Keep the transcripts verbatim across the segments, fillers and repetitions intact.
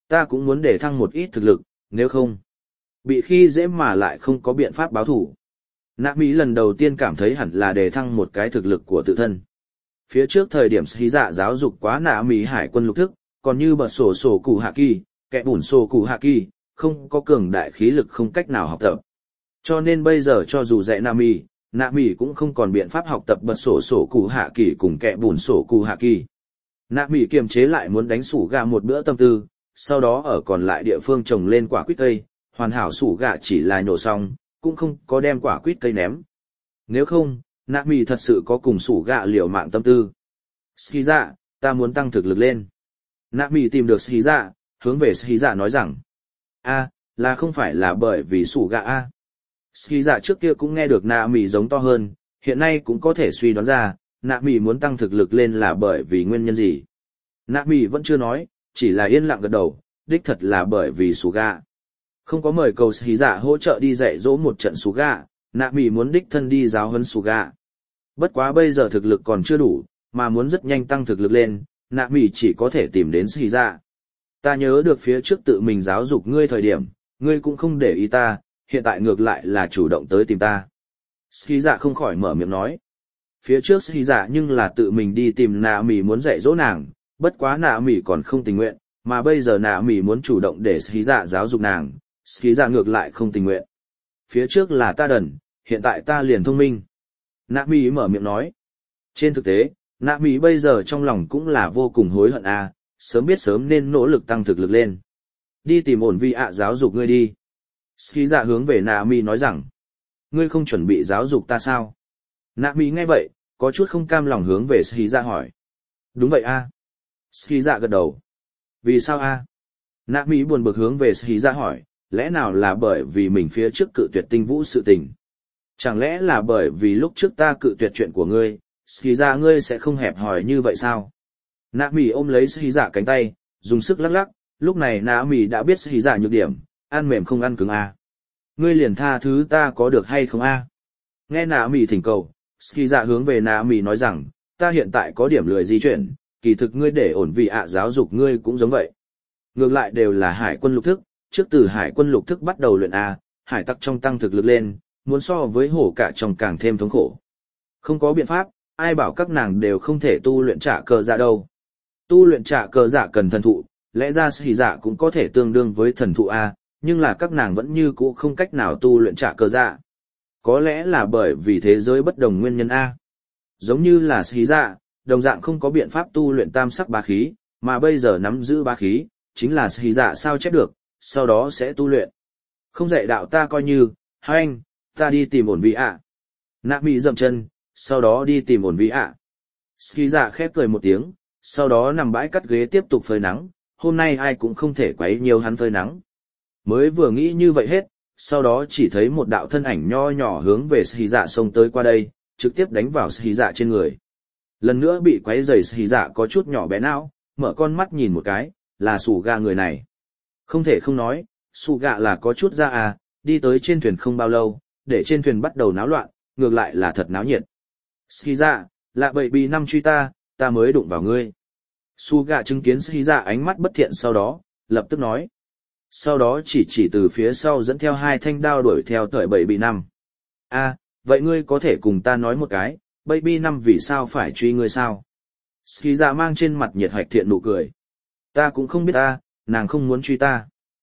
ta cũng muốn để thăng một ít thực lực, nếu không, bị khi dễ mà lại không có biện pháp báo thủ. Nạ Mỹ lần đầu tiên cảm thấy hẳn là đề thăng một cái thực lực của tự thân. Phía trước thời điểm Sĩ Dạ giáo dục quá Nạ Mỹ hải quân lục thức, còn như bật sổ sổ cụ hạ kỳ, kẻ bùn sổ cụ hạ kỳ, không có cường đại khí lực không cách nào học tập. Cho nên bây giờ cho dù dạy Nạ Mỹ, Nạ Mỹ cũng không còn biện pháp học tập bật sổ sổ cụ hạ kỳ cùng kẻ bùn sổ cụ hạ kỳ. Nạ Mỹ kiềm chế lại muốn đánh sủ gà một bữa tâm tư, sau đó ở còn lại địa phương trồng lên quả quýt cây, hoàn hảo sủ gà chỉ là nhổ xong, cũng không có đem quả quýt cây ném. Nếu không, Nạ Mỹ thật sự có cùng sủ gà liều mạng tâm tư. Ski dạ, ta muốn tăng thực lực lên. Nạ Mỹ tìm được Ski dạ, hướng về Ski dạ nói rằng, a, là không phải là bởi vì sủ gà a. Ski dạ trước kia cũng nghe được Nạ Mỹ giống to hơn, hiện nay cũng có thể suy đoán ra, Nạ Mỹ muốn tăng thực lực lên là bởi vì nguyên nhân gì. Nạ Mỹ vẫn chưa nói, chỉ là yên lặng gật đầu, đích thật là bởi vì sủ gà. Không có mời cầu Ski dạ hỗ trợ đi dạy dỗ một trận sủ gà, Nạ Mỹ muốn đích thân đi giáo huấn sủ gà. Bất quá bây giờ thực lực còn chưa đủ, mà muốn rất nhanh tăng thực lực lên, Nạ Mỹ chỉ có thể tìm đến Ski dạ. Ta nhớ được phía trước tự mình giáo dục ngươi thời điểm, ngươi cũng không để ý ta, hiện tại ngược lại là chủ động tới tìm ta. Ski dạ không khỏi mở miệng nói. Phía trước Ski dạ nhưng là tự mình đi tìm Nạ Mỹ muốn dạy dỗ nàng, bất quá Nạ Mỹ còn không tình nguyện, mà bây giờ Nạ Mỹ muốn chủ động để Ski dạ giáo dục nàng, Ski dạ ngược lại không tình nguyện. Phía trước là ta đần, hiện tại ta liền thông minh. Nạ Mỹ mở miệng nói. Trên thực tế, Nạ Mỹ bây giờ trong lòng cũng là vô cùng hối hận a, sớm biết sớm nên nỗ lực tăng thực lực lên. Đi tìm ổn vi ạ giáo dục ngươi đi. Ski dạ hướng về Nạ Mỹ nói rằng, ngươi không chuẩn bị giáo dục ta sao? Nạ Mỹ nghe vậy, có chút không cam lòng hướng về Ski dạ hỏi. Đúng vậy a. Ski dạ gật đầu. Vì sao a? Nạ Mỹ buồn bực hướng về Ski dạ hỏi, lẽ nào là bởi vì mình phía trước cự tuyệt tinh vũ sự tình? Chẳng lẽ là bởi vì lúc trước ta cự tuyệt chuyện của ngươi, Ski dạ ngươi sẽ không hẹp hòi như vậy sao? Nạ Mỹ ôm lấy Ski dạ cánh tay, dùng sức lắc lắc, lúc này Nạ Mỹ đã biết Ski dạ nhược điểm, ăn mềm không ăn cứng a. Ngươi liền tha thứ ta có được hay không a? Nghe Nạ Mỹ thỉnh cầu, Ski dạ hướng về Nạ Mỹ nói rằng, ta hiện tại có điểm lười di chuyển, kỳ thực ngươi để ổn vị ạ giáo dục ngươi cũng giống vậy. Ngược lại đều là hải quân lục thức, trước từ hải quân lục thức bắt đầu luyện a, hải tặc trong tăng thực lực lên, muốn so với hổ cả trong càng thêm thống khổ. Không có biện pháp, ai bảo các nàng đều không thể tu luyện trả cờ dạ đâu. Tu luyện trả cờ dạ cần thần thụ, lẽ ra Ski dạ cũng có thể tương đương với thần thụ a, nhưng là các nàng vẫn như cũ không cách nào tu luyện trả cờ dạ. Có lẽ là bởi vì thế giới bất đồng nguyên nhân a. Giống như là Ski dạ, đồng dạng không có biện pháp tu luyện tam sắc bá khí, mà bây giờ nắm giữ bá khí, chính là Ski dạ sao chép được, sau đó sẽ tu luyện. Không dạy đạo ta coi như, hai anh, ta đi tìm ổn vị ạ. Nạ Mỹ dậm chân, sau đó đi tìm ổn vị ạ. Ski dạ khép cười một tiếng, sau đó nằm bãi cắt ghế tiếp tục phơi nắng, hôm nay ai cũng không thể quấy nhiều hắn phơi nắng. Mới vừa nghĩ như vậy hết, sau đó chỉ thấy một đạo thân ảnh nho nhỏ hướng về Ski dạ xông tới qua đây, trực tiếp đánh vào Ski dạ trên người. Lần nữa bị quấy rầy Ski dạ có chút nhỏ bé não, mở con mắt nhìn một cái, là sủ gà người này. Không thể không nói, sủ gà là có chút ra à, đi tới trên thuyền không bao lâu, để trên thuyền bắt đầu náo loạn, ngược lại là thật náo nhiệt. Ski dạ, lạ bậy bì năm truy ta, ta mới đụng vào ngươi. Su gạ chứng kiến Ski dạ ánh mắt bất thiện sau đó, lập tức nói. Sau đó chỉ chỉ từ phía sau dẫn theo hai thanh đao đuổi theo tởi bậy bì năm. A, vậy ngươi có thể cùng ta nói một cái, baby năm vì sao phải truy ngươi sao? Ski dạ mang trên mặt nhiệt hạch thiện nụ cười. Ta cũng không biết ta, nàng không muốn truy ta.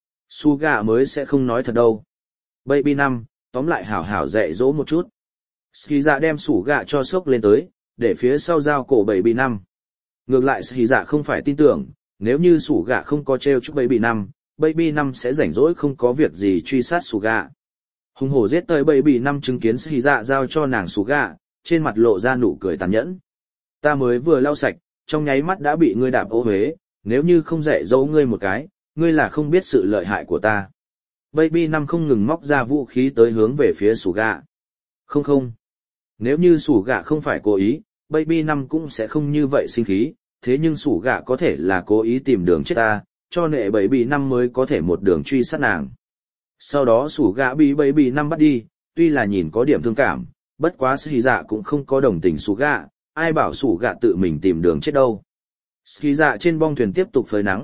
Su gạ mới sẽ không nói thật đâu. Baby năm, tóm lại hảo hảo dạy dỗ một chút. Ski dạ đem sủ gạ cho sốc lên tới, để phía sau giao cổ baby năm. Ngược lại Ski dạ không phải tin tưởng, nếu như sủ gạ không có treo chúc baby năm, baby năm sẽ rảnh rỗi không có việc gì truy sát sủ gạ. Hùng hổ giết tới baby năm chứng kiến Ski dạ giao cho nàng sủ gạ, trên mặt lộ ra nụ cười tàn nhẫn. Ta mới vừa lau sạch, trong nháy mắt đã bị ngươi đạp ô huế, nếu như không dạy dỗ ngươi một cái, ngươi là không biết sự lợi hại của ta. Baby năm không ngừng móc ra vũ khí tới hướng về phía sủ gạ. Không không. Nếu như sủ gạ không phải cố ý, baby năm cũng sẽ không như vậy sinh khí, thế nhưng sủ gạ có thể là cố ý tìm đường chết ta, cho nệ baby năm mới có thể một đường truy sát nàng. Sau đó sủ gạ bị baby năm bắt đi, tuy là nhìn có điểm thương cảm, bất quá Ski dạ cũng không có đồng tình sủ gạ, ai bảo sủ gạ tự mình tìm đường chết đâu. Ski dạ trên bong thuyền tiếp tục phơi nắng,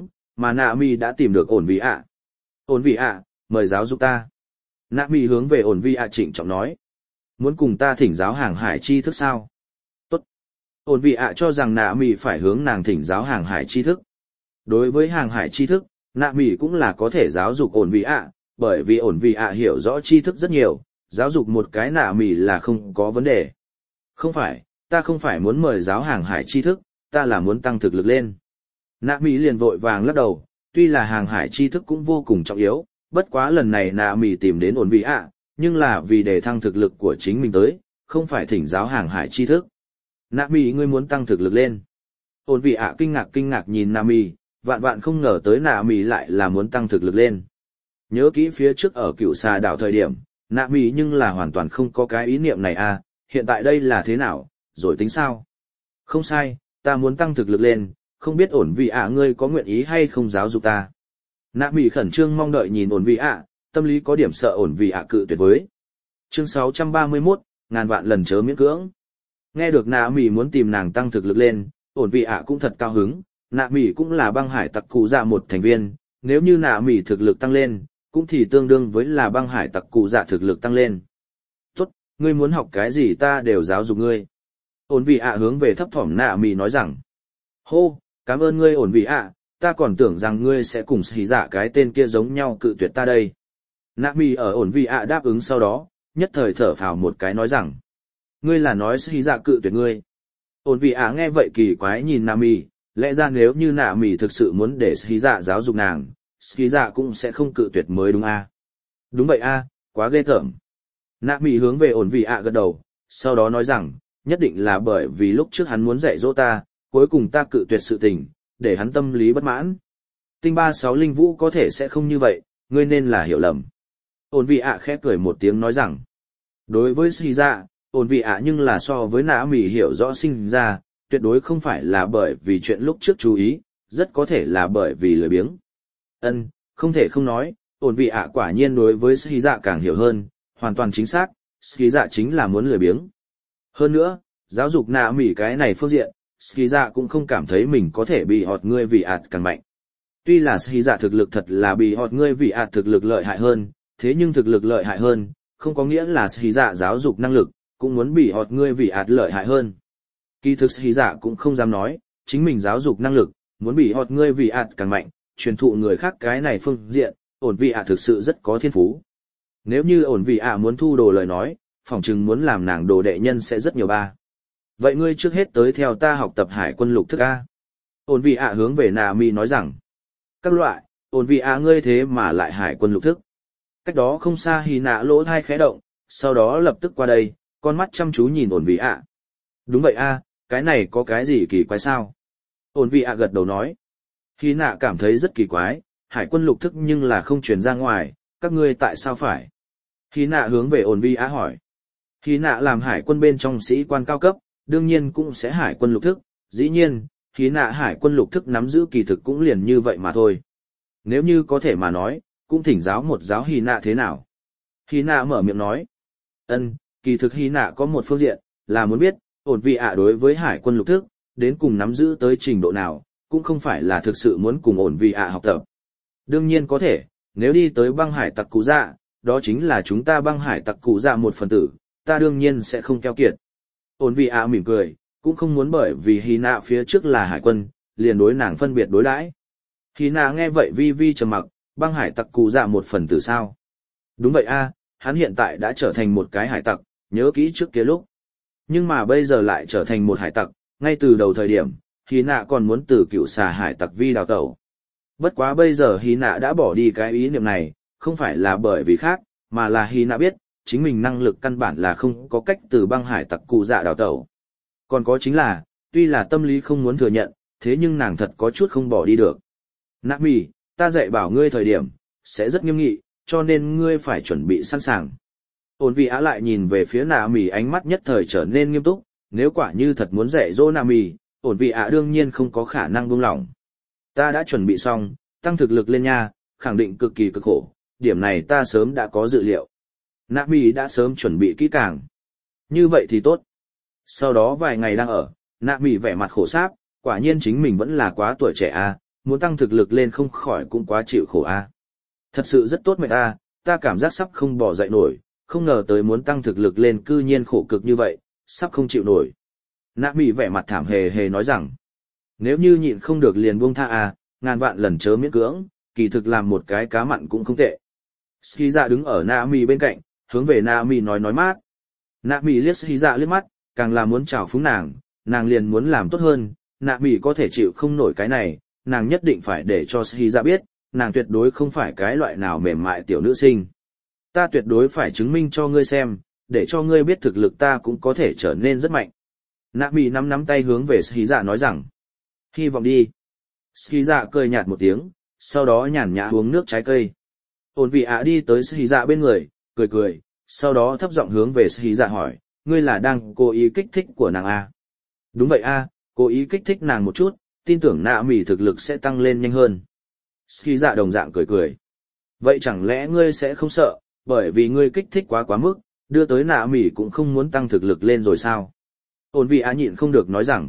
mà nạ mì đã tìm được ổn vị ạ. Ổn vị ạ, mời giáo dục ta. Nạ mì hướng về ổn vị ạ trịnh trọng nói. Muốn cùng ta thỉnh giáo hàng hải tri thức sao? Tốt. Ổn vị ạ cho rằng nạ mì phải hướng nàng thỉnh giáo hàng hải tri thức. Đối với hàng hải tri thức, nạ mì cũng là có thể giáo dục ổn vị ạ, bởi vì ổn vị ạ hiểu rõ tri thức rất nhiều, giáo dục một cái nạ mì là không có vấn đề. Không phải, ta không phải muốn mời giáo hàng hải tri thức, ta là muốn tăng thực lực lên. Nạ mì liền vội vàng lắc đầu, tuy là hàng hải tri thức cũng vô cùng trọng yếu, bất quá lần này nạ mì tìm đến ổn vị ạ, nhưng là vì để thăng thực lực của chính mình tới, không phải thỉnh giáo hàng hải tri thức. Nạ mì ngươi muốn tăng thực lực lên. Ổn vị ạ kinh ngạc kinh ngạc nhìn nạ mì, vạn vạn không ngờ tới nạ mì lại là muốn tăng thực lực lên. Nhớ kỹ phía trước ở cựu xà đảo thời điểm, nạ mì nhưng là hoàn toàn không có cái ý niệm này à, hiện tại đây là thế nào, rồi tính sao? Không sai, ta muốn tăng thực lực lên, không biết ổn vị ạ ngươi có nguyện ý hay không giáo dục ta. Nạ mì khẩn trương mong đợi nhìn ổn vị ạ, tâm lý có điểm sợ ổn vị ạ cự tuyệt với. Chương sáu trăm ba mươi mốt, ngàn vạn lần chớ miễn cưỡng. Nghe được nạ mì muốn tìm nàng tăng thực lực lên, ổn vị ạ cũng thật cao hứng, nạ mì cũng là băng hải tặc cụ dạ một thành viên, nếu như nạ mì thực lực tăng lên, cũng thì tương đương với là băng hải tặc cụ dạ thực lực tăng lên. Tốt, ngươi muốn học cái gì ta đều giáo dục ngươi. Ổn vị ạ hướng về thấp thỏm nạ mì nói rằng. Hô, cảm ơn ngươi ổn vị ạ, ta còn tưởng rằng ngươi sẽ cùng xì dạ cái tên kia giống nhau cự tuyệt ta đây. Nạ mì ở ổn vị ạ đáp ứng sau đó, nhất thời thở phào một cái nói rằng. Ngươi là nói xì dạ cự tuyệt ngươi. Ổn vị ạ nghe vậy kỳ quái nhìn nạ mì, lẽ ra nếu như nạ mì thực sự muốn để xì dạ giáo dục nàng, xì dạ cũng sẽ không cự tuyệt mới đúng a à? Đúng vậy a à, quá ghê tởm. Nạ mì hướng về ổn vị ạ gật đầu, sau đó nói rằng, nhất định là bởi vì lúc trước hắn muốn dạy dỗ ta, cuối cùng ta cự tuyệt sự tình, để hắn tâm lý bất mãn. Tinh ba sáu linh vũ có thể sẽ không như vậy, ngươi nên là hiểu lầm. Ổn vị ạ khẽ cười một tiếng nói rằng, đối với xì dạ, ổn vị ạ nhưng là so với nạ mì hiểu rõ sinh ra, tuyệt đối không phải là bởi vì chuyện lúc trước chú ý, rất có thể là bởi vì lười biếng. Ân, không thể không nói, ổn vị ạ quả nhiên đối với xì dạ càng hiểu hơn, hoàn toàn chính xác, xì dạ chính là muốn lười biếng. Hơn nữa, giáo dục nạ mỉ cái này phương diện, xì dạ cũng không cảm thấy mình có thể bị họt ngươi vì ạt càng mạnh. Tuy là xì dạ thực lực thật là bị họt ngươi vì ạt thực lực lợi hại hơn, thế nhưng thực lực lợi hại hơn, không có nghĩa là xì dạ giáo dục năng lực, cũng muốn bị họt ngươi vì ạt lợi hại hơn. Kỳ thực xì dạ cũng không dám nói, chính mình giáo dục năng lực, muốn bị họt ngươi vì ạt càng mạnh, truyền thụ người khác cái này phương diện, ổn vị ạ thực sự rất có thiên phú. Nếu như ổn vị ạ muốn thu đồ lời nói, phỏng chừng muốn làm nàng đồ đệ nhân sẽ rất nhiều ba. Vậy ngươi trước hết tới theo ta học tập hải quân lục thức A. Ổn vị ạ hướng về nà mi nói rằng, các loại, ổn vị ạ ngươi thế mà lại hải quân lục thức. Cách đó không xa hì nạ lỗ thai khẽ động, sau đó lập tức qua đây, con mắt chăm chú nhìn ổn vị ạ. Đúng vậy a, cái này có cái gì kỳ quái sao? Ổn vị ạ gật đầu nói. Hì nạ cảm thấy rất kỳ quái, hải quân lục thức nhưng là không truyền ra ngoài, các ngươi tại sao phải? Hì nạ hướng về ổn vị ạ hỏi. Hì nạ làm hải quân bên trong sĩ quan cao cấp, đương nhiên cũng sẽ hải quân lục thức, dĩ nhiên, hì nạ hải quân lục thức nắm giữ kỳ thực cũng liền như vậy mà thôi. Nếu như có thể mà nói, cũng thỉnh giáo một giáo hì nạ thế nào? Hì nạ mở miệng nói. Ân, kỳ thực hì nạ có một phương diện, là muốn biết, ổn vị ạ đối với hải quân lục thức, đến cùng nắm giữ tới trình độ nào, cũng không phải là thực sự muốn cùng ổn vị ạ học tập. Đương nhiên có thể, nếu đi tới băng hải tặc cụ dạ, đó chính là chúng ta băng hải tặc cụ dạ một phần tử, ta đương nhiên sẽ không keo kiệt. Ổn vị ạ mỉm cười, cũng không muốn bởi vì hì nạ phía trước là hải quân, liền đối nàng phân biệt đối đãi. Hì nạ nghe vậy vi vi trầm mặc, băng hải tặc cụ dạ một phần tử sao? Đúng vậy a, hắn hiện tại đã trở thành một cái hải tặc, nhớ kỹ trước kia lúc. Nhưng mà bây giờ lại trở thành một hải tặc, ngay từ đầu thời điểm, hì nạ còn muốn từ cựu xà hải tặc vi đào tẩu. Bất quá bây giờ hì nạ đã bỏ đi cái ý niệm này, không phải là bởi vì khác, mà là hì nạ biết, chính mình năng lực căn bản là không có cách từ băng hải tặc cụ dạ đào tẩu. Còn có chính là, tuy là tâm lý không muốn thừa nhận, thế nhưng nàng thật có chút không bỏ đi được. Nạ mì, ta dạy bảo ngươi thời điểm, sẽ rất nghiêm nghị, cho nên ngươi phải chuẩn bị sẵn sàng. Ổn vị á lại nhìn về phía nạ mì ánh mắt nhất thời trở nên nghiêm túc, nếu quả như thật muốn dạy dỗ nạ mì, ổn vị á đương nhiên không có khả năng buông lỏng. Ta đã chuẩn bị xong, tăng thực lực lên nha, khẳng định cực kỳ cực khổ, điểm này ta sớm đã có dự liệu. Nạ mì đã sớm chuẩn bị kỹ càng. Như vậy thì tốt. Sau đó vài ngày đang ở, nạ mì vẻ mặt khổ sáp, quả nhiên chính mình vẫn là quá tuổi trẻ à, muốn tăng thực lực lên không khỏi cũng quá chịu khổ a. Thật sự rất tốt mệt a, ta cảm giác sắp không bỏ dậy nổi, không ngờ tới muốn tăng thực lực lên cư nhiên khổ cực như vậy, sắp không chịu nổi. Nạ mỉ vẻ mặt thảm hề hề nói rằng, nếu như nhịn không được liền buông tha a, ngàn vạn lần chớ miễn cưỡng, kỳ thực làm một cái cá mặn cũng không tệ. Ski dạ đứng ở Nạ mỉ bên cạnh, hướng về Nạ mỉ nói nói mát. Nạ mỉ liếc Ski dạ liếc mắt, càng là muốn chào phúng nàng, nàng liền muốn làm tốt hơn, Nạ mỉ có thể chịu không nổi cái này, nàng nhất định phải để cho Ski dạ biết, nàng tuyệt đối không phải cái loại nào mềm mại tiểu nữ sinh. Ta tuyệt đối phải chứng minh cho ngươi xem, để cho ngươi biết thực lực ta cũng có thể trở nên rất mạnh. Nạ mỉ nắm nắm tay hướng về Ski dạ nói rằng, hy vọng đi. Ski dạ cười nhạt một tiếng, sau đó nhàn nhã uống nước trái cây. Ổn vị ạ đi tới Ski dạ bên người, cười cười, sau đó thấp giọng hướng về Ski dạ hỏi, ngươi là đang cố ý kích thích của nàng à? Đúng vậy a, cố ý kích thích nàng một chút, tin tưởng Nạ mỉ thực lực sẽ tăng lên nhanh hơn. Ski dạ đồng dạng cười cười. Vậy chẳng lẽ ngươi sẽ không sợ, bởi vì ngươi kích thích quá quá mức, đưa tới Nạ mỉ cũng không muốn tăng thực lực lên rồi sao? Ổn vị á nhịn không được nói rằng,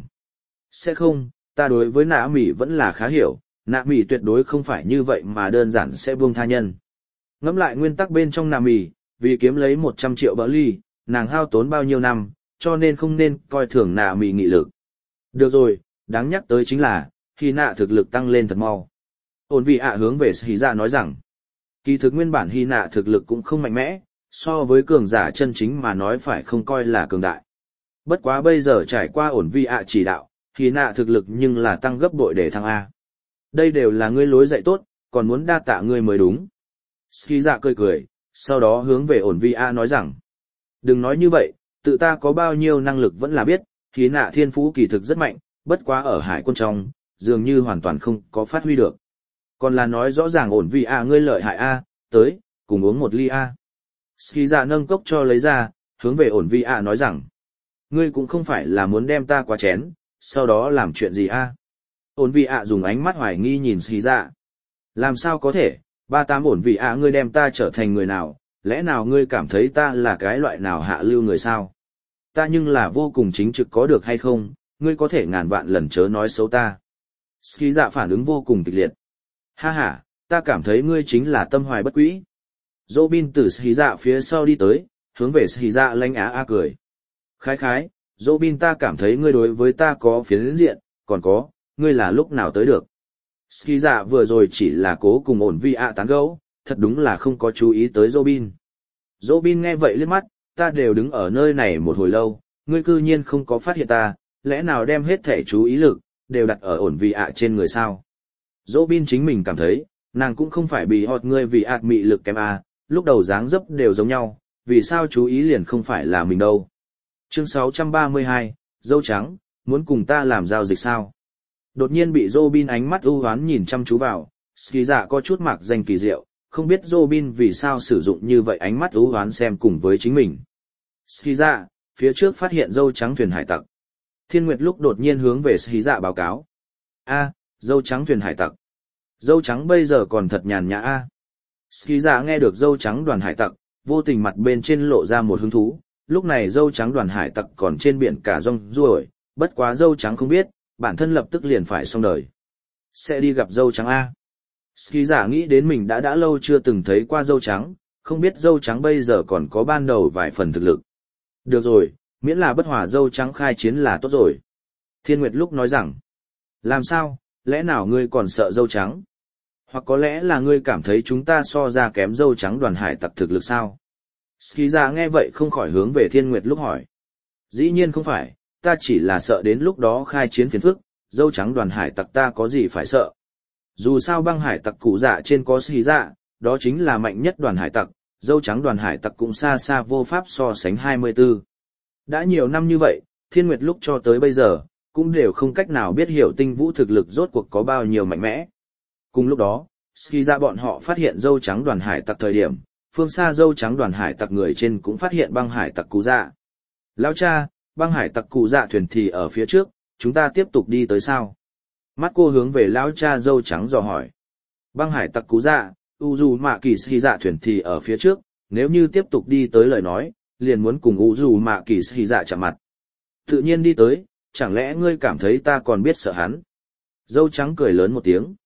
sẽ không, ta đối với Nạ mỉ vẫn là khá hiểu, Nạ mỉ tuyệt đối không phải như vậy mà đơn giản sẽ buông tha nhân. Ngẫm lại nguyên tắc bên trong Nạ mỉ, vì kiếm lấy một trăm triệu bỡ ly, nàng hao tốn bao nhiêu năm, cho nên không nên coi thường Nạ mỉ nghị lực. Được rồi, đáng nhắc tới chính là, khi Nạ thực lực tăng lên thật mau. Ổn vị ạ hướng về Hy Dạ nói rằng, kỳ thực nguyên bản Hy Nạ thực lực cũng không mạnh mẽ, so với cường giả chân chính mà nói phải không coi là cường đại. Bất quá bây giờ trải qua ổn vị ạ chỉ đạo, Hy Nạ thực lực nhưng là tăng gấp bội để thăng A. Đây đều là ngươi lối dạy tốt, còn muốn đa tạ ngươi mới đúng. Hy Dạ cười cười, sau đó hướng về ổn vị ạ nói rằng, đừng nói như vậy, tự ta có bao nhiêu năng lực vẫn là biết, Hy Nạ thiên phú kỳ thực rất mạnh, bất quá ở hải quân trong, dường như hoàn toàn không có phát huy được. Còn là nói rõ ràng ổn vị a ngươi lợi hại a, tới, cùng uống một ly a. Ski dạ nâng cốc cho lấy ra, hướng về ổn vị a nói rằng, ngươi cũng không phải là muốn đem ta qua chén, sau đó làm chuyện gì a? Ổn vị a dùng ánh mắt hoài nghi nhìn Ski dạ. Làm sao có thể, ba tám ổn vị a ngươi đem ta trở thành người nào, lẽ nào ngươi cảm thấy ta là cái loại nào hạ lưu người sao? Ta nhưng là vô cùng chính trực có được hay không, ngươi có thể ngàn vạn lần chớ nói xấu ta. Ski dạ phản ứng vô cùng kịch liệt. Ha ha, ta cảm thấy ngươi chính là tâm hoài bất quỹ. Robin từ Ski dạ phía sau đi tới, hướng về Ski dạ lanh á a cười. Khái khái, Robin ta cảm thấy ngươi đối với ta có phiến diện, còn có, ngươi là lúc nào tới được. Ski dạ vừa rồi chỉ là cố cùng ổn vi ạ tán gẫu, thật đúng là không có chú ý tới Robin. Robin nghe vậy liếc mắt, ta đều đứng ở nơi này một hồi lâu, ngươi cư nhiên không có phát hiện ta, lẽ nào đem hết thể chú ý lực, đều đặt ở ổn vi ạ trên người sao. Robin chính mình cảm thấy, nàng cũng không phải bị họt ngươi vì ạt mị lực kém à, lúc đầu dáng dấp đều giống nhau, vì sao chú ý liền không phải là mình đâu. Chương sáu trăm ba mươi hai, dâu trắng, muốn cùng ta làm giao dịch sao? Đột nhiên bị Robin ánh mắt ưu hoán nhìn chăm chú vào, Ski dạ có chút mạc danh kỳ diệu, không biết Robin vì sao sử dụng như vậy ánh mắt ưu hoán xem cùng với chính mình. Ski dạ, phía trước phát hiện dâu trắng thuyền hải tặc. Thiên Nguyệt lúc đột nhiên hướng về Ski dạ báo cáo. A, dâu trắng thuyền hải tặc. Dâu trắng bây giờ còn thật nhàn nhã a. Ski dạ nghe được dâu trắng đoàn hải tặc, vô tình mặt bên trên lộ ra một hứng thú, lúc này dâu trắng đoàn hải tặc còn trên biển cả rong ruổi, bất quá dâu trắng không biết, bản thân lập tức liền phải xong đời. Sẽ đi gặp dâu trắng a. Ski dạ nghĩ đến mình đã đã lâu chưa từng thấy qua dâu trắng, không biết dâu trắng bây giờ còn có ban đầu vài phần thực lực. Được rồi, miễn là bất hòa dâu trắng khai chiến là tốt rồi. Thiên Nguyệt lúc nói rằng, làm sao, lẽ nào ngươi còn sợ dâu trắng? Hoặc có lẽ là ngươi cảm thấy chúng ta so ra kém dâu trắng đoàn hải tặc thực lực sao? Ski dạ nghe vậy không khỏi hướng về Thiên Nguyệt lúc hỏi. Dĩ nhiên không phải, ta chỉ là sợ đến lúc đó khai chiến phiền phức, dâu trắng đoàn hải tặc ta có gì phải sợ. Dù sao băng hải tặc cụ dạ trên có Ski dạ, đó chính là mạnh nhất đoàn hải tặc, dâu trắng đoàn hải tặc cũng xa xa vô pháp so sánh hai mươi tư. Đã nhiều năm như vậy, Thiên Nguyệt lúc cho tới bây giờ, cũng đều không cách nào biết hiểu tinh vũ thực lực rốt cuộc có bao nhiêu mạnh mẽ. Cùng lúc đó, Ski dạ bọn họ phát hiện dâu trắng đoàn hải tặc thời điểm, phương xa dâu trắng đoàn hải tặc người trên cũng phát hiện băng hải tặc cụ dạ. Lão cha, băng hải tặc cụ dạ thuyền thì ở phía trước, chúng ta tiếp tục đi tới sao? Mắt cô hướng về lão cha dâu trắng dò hỏi. Băng hải tặc cụ dạ, u dù mạ kỳ Ski dạ thuyền thì ở phía trước, nếu như tiếp tục đi tới lời nói, liền muốn cùng u dù mạ kỳ Ski dạ chạm mặt. Tự nhiên đi tới, chẳng lẽ ngươi cảm thấy ta còn biết sợ hắn? Dâu trắng cười lớn một tiếng.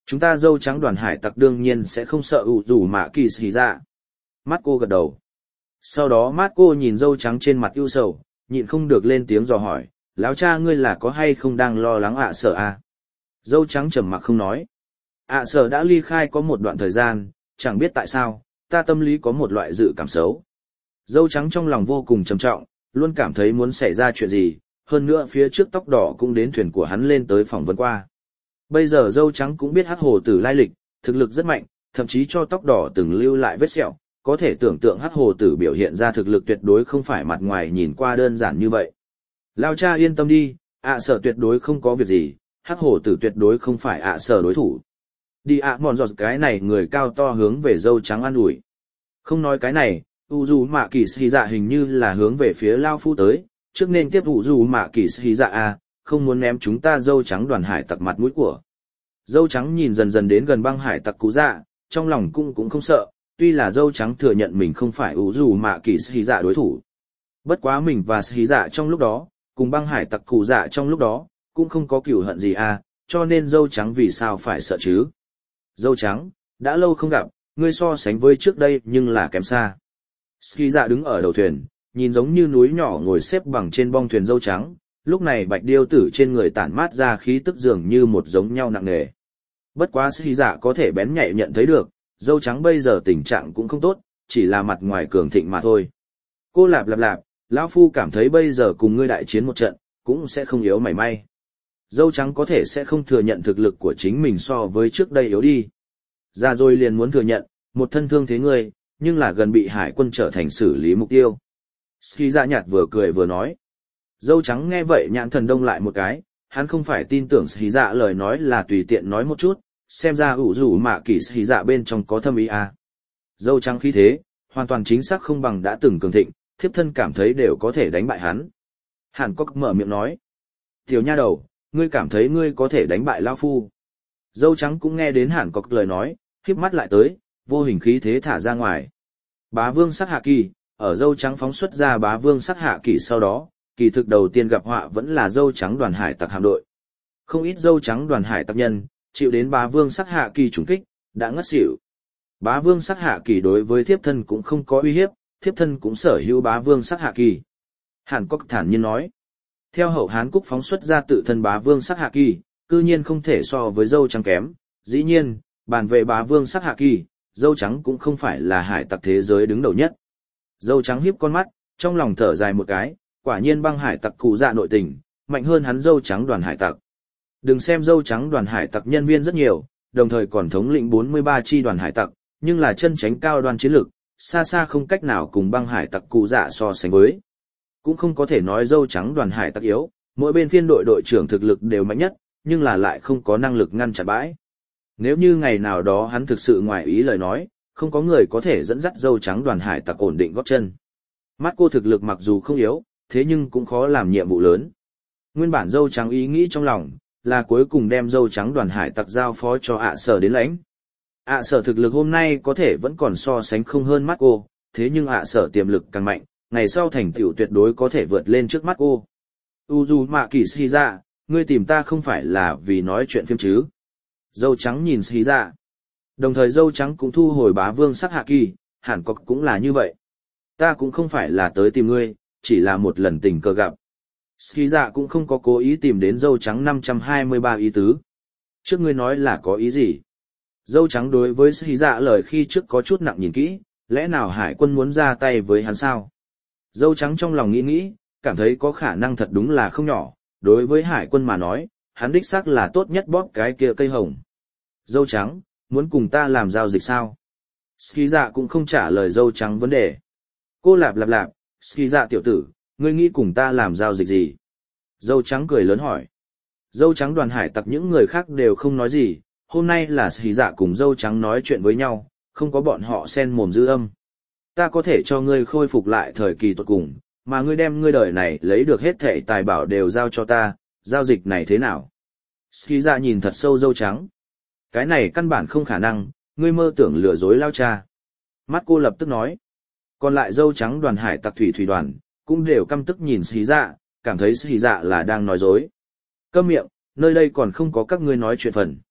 Chúng ta dâu trắng đoàn hải tặc đương nhiên sẽ không sợ ủ rủ mạ kỳ xì dạ. Mắt cô gật đầu. Sau đó mắt cô nhìn dâu trắng trên mặt ưu sầu, nhịn không được lên tiếng dò hỏi, lão cha ngươi là có hay không đang lo lắng ạ sợ à? Dâu trắng trầm mặc không nói. ạ sợ đã ly khai có một đoạn thời gian, chẳng biết tại sao, ta tâm lý có một loại dự cảm xấu. Dâu trắng trong lòng vô cùng trầm trọng, luôn cảm thấy muốn xảy ra chuyện gì, hơn nữa phía trước tóc đỏ cũng đến thuyền của hắn lên tới phỏng vấn qua. Bây giờ dâu trắng cũng biết hắc hồ tử lai lịch, thực lực rất mạnh, thậm chí cho tóc đỏ từng lưu lại vết sẹo, có thể tưởng tượng hắc hồ tử biểu hiện ra thực lực tuyệt đối không phải mặt ngoài nhìn qua đơn giản như vậy. Lao cha yên tâm đi, ạ sở tuyệt đối không có việc gì, hắc hồ tử tuyệt đối không phải ạ sở đối thủ. Đi ạ mòn giọt cái này người cao to hướng về dâu trắng an ủi. Không nói cái này, u dù mạ kỳ xì dạ hình như là hướng về phía Lao Phu tới, trước nên tiếp u dù mạ kỳ xì dạ à, không muốn ném chúng ta dâu trắng đoàn hải tặc mặt mũi của. Dâu trắng nhìn dần dần đến gần băng hải tặc cú dạ, trong lòng cũng cũng không sợ, tuy là dâu trắng thừa nhận mình không phải u dù mạ kỳ xì dạ đối thủ. Bất quá mình và xì dạ trong lúc đó, cùng băng hải tặc cú dạ trong lúc đó, cũng không có cửu hận gì à, cho nên dâu trắng vì sao phải sợ chứ. Dâu trắng, đã lâu không gặp, ngươi so sánh với trước đây nhưng là kém xa. Ski dạ đứng ở đầu thuyền, nhìn giống như núi nhỏ ngồi xếp bằng trên bong thuyền dâu trắng, lúc này bạch điêu tử trên người tản mát ra khí tức dường như một giống nhau nặng nề. Bất quá Ski dạ có thể bén nhạy nhận thấy được, dâu trắng bây giờ tình trạng cũng không tốt, chỉ là mặt ngoài cường thịnh mà thôi. Cô lạp lạp lạp, lão phu cảm thấy bây giờ cùng ngươi đại chiến một trận, cũng sẽ không yếu mảy may. Dâu trắng có thể sẽ không thừa nhận thực lực của chính mình so với trước đây yếu đi. Ra rồi liền muốn thừa nhận, một thân thương thế ngươi, nhưng là gần bị hải quân trở thành xử lý mục tiêu. Ski dạ nhạt vừa cười vừa nói. Dâu trắng nghe vậy nhãn thần đông lại một cái, hắn không phải tin tưởng Ski dạ lời nói là tùy tiện nói một chút, xem ra ủ rủ mạ kỳ Ski dạ bên trong có thâm ý à. Dâu trắng khí thế, hoàn toàn chính xác không bằng đã từng cường thịnh, thiếp thân cảm thấy đều có thể đánh bại hắn. Hàn Cốc mở miệng nói. Tiểu nha đầu, ngươi cảm thấy ngươi có thể đánh bại Lao Phu. Dâu trắng cũng nghe đến Hàn Cốc lời nói, khép mắt lại tới, vô hình khí thế thả ra ngoài. Bá vương sắc hạ kỳ, ở dâu trắng phóng xuất ra bá vương sắc hạ kỳ sau đó, kỳ thực đầu tiên gặp họa vẫn là dâu trắng đoàn hải tặc hạm đội. Không ít dâu trắng đoàn hải tặc nhân, chịu đến bá vương sắc hạ kỳ trùng kích, đã ngất xỉu. Bá vương sắc hạ kỳ đối với thiếp thân cũng không có uy hiếp, thiếp thân cũng sở hữu bá vương sắc hạ kỳ. Hàn Cốc thản nhiên nói. Theo hậu Hán Cúc phóng xuất ra tự thân bá vương sắc hạ kỳ, cư nhiên không thể so với dâu trắng kém. Dĩ nhiên, bàn về bá vương sắc hạ kỳ, dâu trắng cũng không phải là hải tặc thế giới đứng đầu nhất. Dâu trắng hiếp con mắt, trong lòng thở dài một cái, quả nhiên băng hải tặc cụ dạ nội tình, mạnh hơn hắn dâu trắng đoàn hải tặc. Đừng xem dâu trắng đoàn hải tặc nhân viên rất nhiều, đồng thời còn thống lĩnh bốn mươi ba chi đoàn hải tặc, nhưng là chân tránh cao đoàn chiến lược, xa xa không cách nào cùng băng hải tặc cụ dạ so sánh với. Cũng không có thể nói dâu trắng đoàn hải tặc yếu, mỗi bên phiên đội đội trưởng thực lực đều mạnh nhất, nhưng là lại không có năng lực ngăn chặn bãi. Nếu như ngày nào đó hắn thực sự ngoài ý lời nói, không có người có thể dẫn dắt dâu trắng đoàn hải tặc ổn định góp chân. Mắt cô thực lực mặc dù không yếu, thế nhưng cũng khó làm nhiệm vụ lớn. Nguyên bản dâu trắng ý nghĩ trong lòng, là cuối cùng đem dâu trắng đoàn hải tặc giao phó cho ạ sở đến lãnh. ạ sở thực lực hôm nay có thể vẫn còn so sánh không hơn mắt cô, thế nhưng ạ sở tiềm lực càng mạnh, ngày sau thành tựu tuyệt đối có thể vượt lên trước mắt cô. Uzumaki Shiza, ngươi tìm ta không phải là vì nói chuyện phim chứ? Dâu trắng nhìn Shiza. Đồng thời dâu trắng cũng thu hồi bá vương sắc hạ kỳ, hẳn có cũng là như vậy. Ta cũng không phải là tới tìm ngươi, chỉ là một lần tình cờ gặp. Shiza cũng không có cố ý tìm đến dâu trắng năm trăm hai mươi ba ý tứ. Trước ngươi nói là có ý gì? Dâu trắng đối với Shiza lời khi trước có chút nặng nhìn kỹ, lẽ nào hải quân muốn ra tay với hắn sao? Dâu trắng trong lòng nghĩ nghĩ, cảm thấy có khả năng thật đúng là không nhỏ, đối với hải quân mà nói, hắn đích xác là tốt nhất bóp cái kia cây hồng. Dâu trắng, muốn cùng ta làm giao dịch sao? Ski dạ cũng không trả lời dâu trắng vấn đề. Cô lạp lạp lạp, Ski dạ tiểu tử, ngươi nghĩ cùng ta làm giao dịch gì? Dâu trắng cười lớn hỏi. Dâu trắng đoàn hải tặc những người khác đều không nói gì, hôm nay là Ski dạ cùng dâu trắng nói chuyện với nhau, không có bọn họ xen mồm dư âm. Ta có thể cho ngươi khôi phục lại thời kỳ tuột cùng, mà ngươi đem ngươi đời này lấy được hết thảy tài bảo đều giao cho ta, giao dịch này thế nào? Ski dạ nhìn thật sâu dâu trắng. Cái này căn bản không khả năng, ngươi mơ tưởng lừa dối lao cha. Mắt cô lập tức nói. Còn lại dâu trắng đoàn hải tặc thủy thủy đoàn, cũng đều căm tức nhìn Ski dạ, cảm thấy Ski dạ là đang nói dối. Câm miệng, nơi đây còn không có các ngươi nói chuyện phần.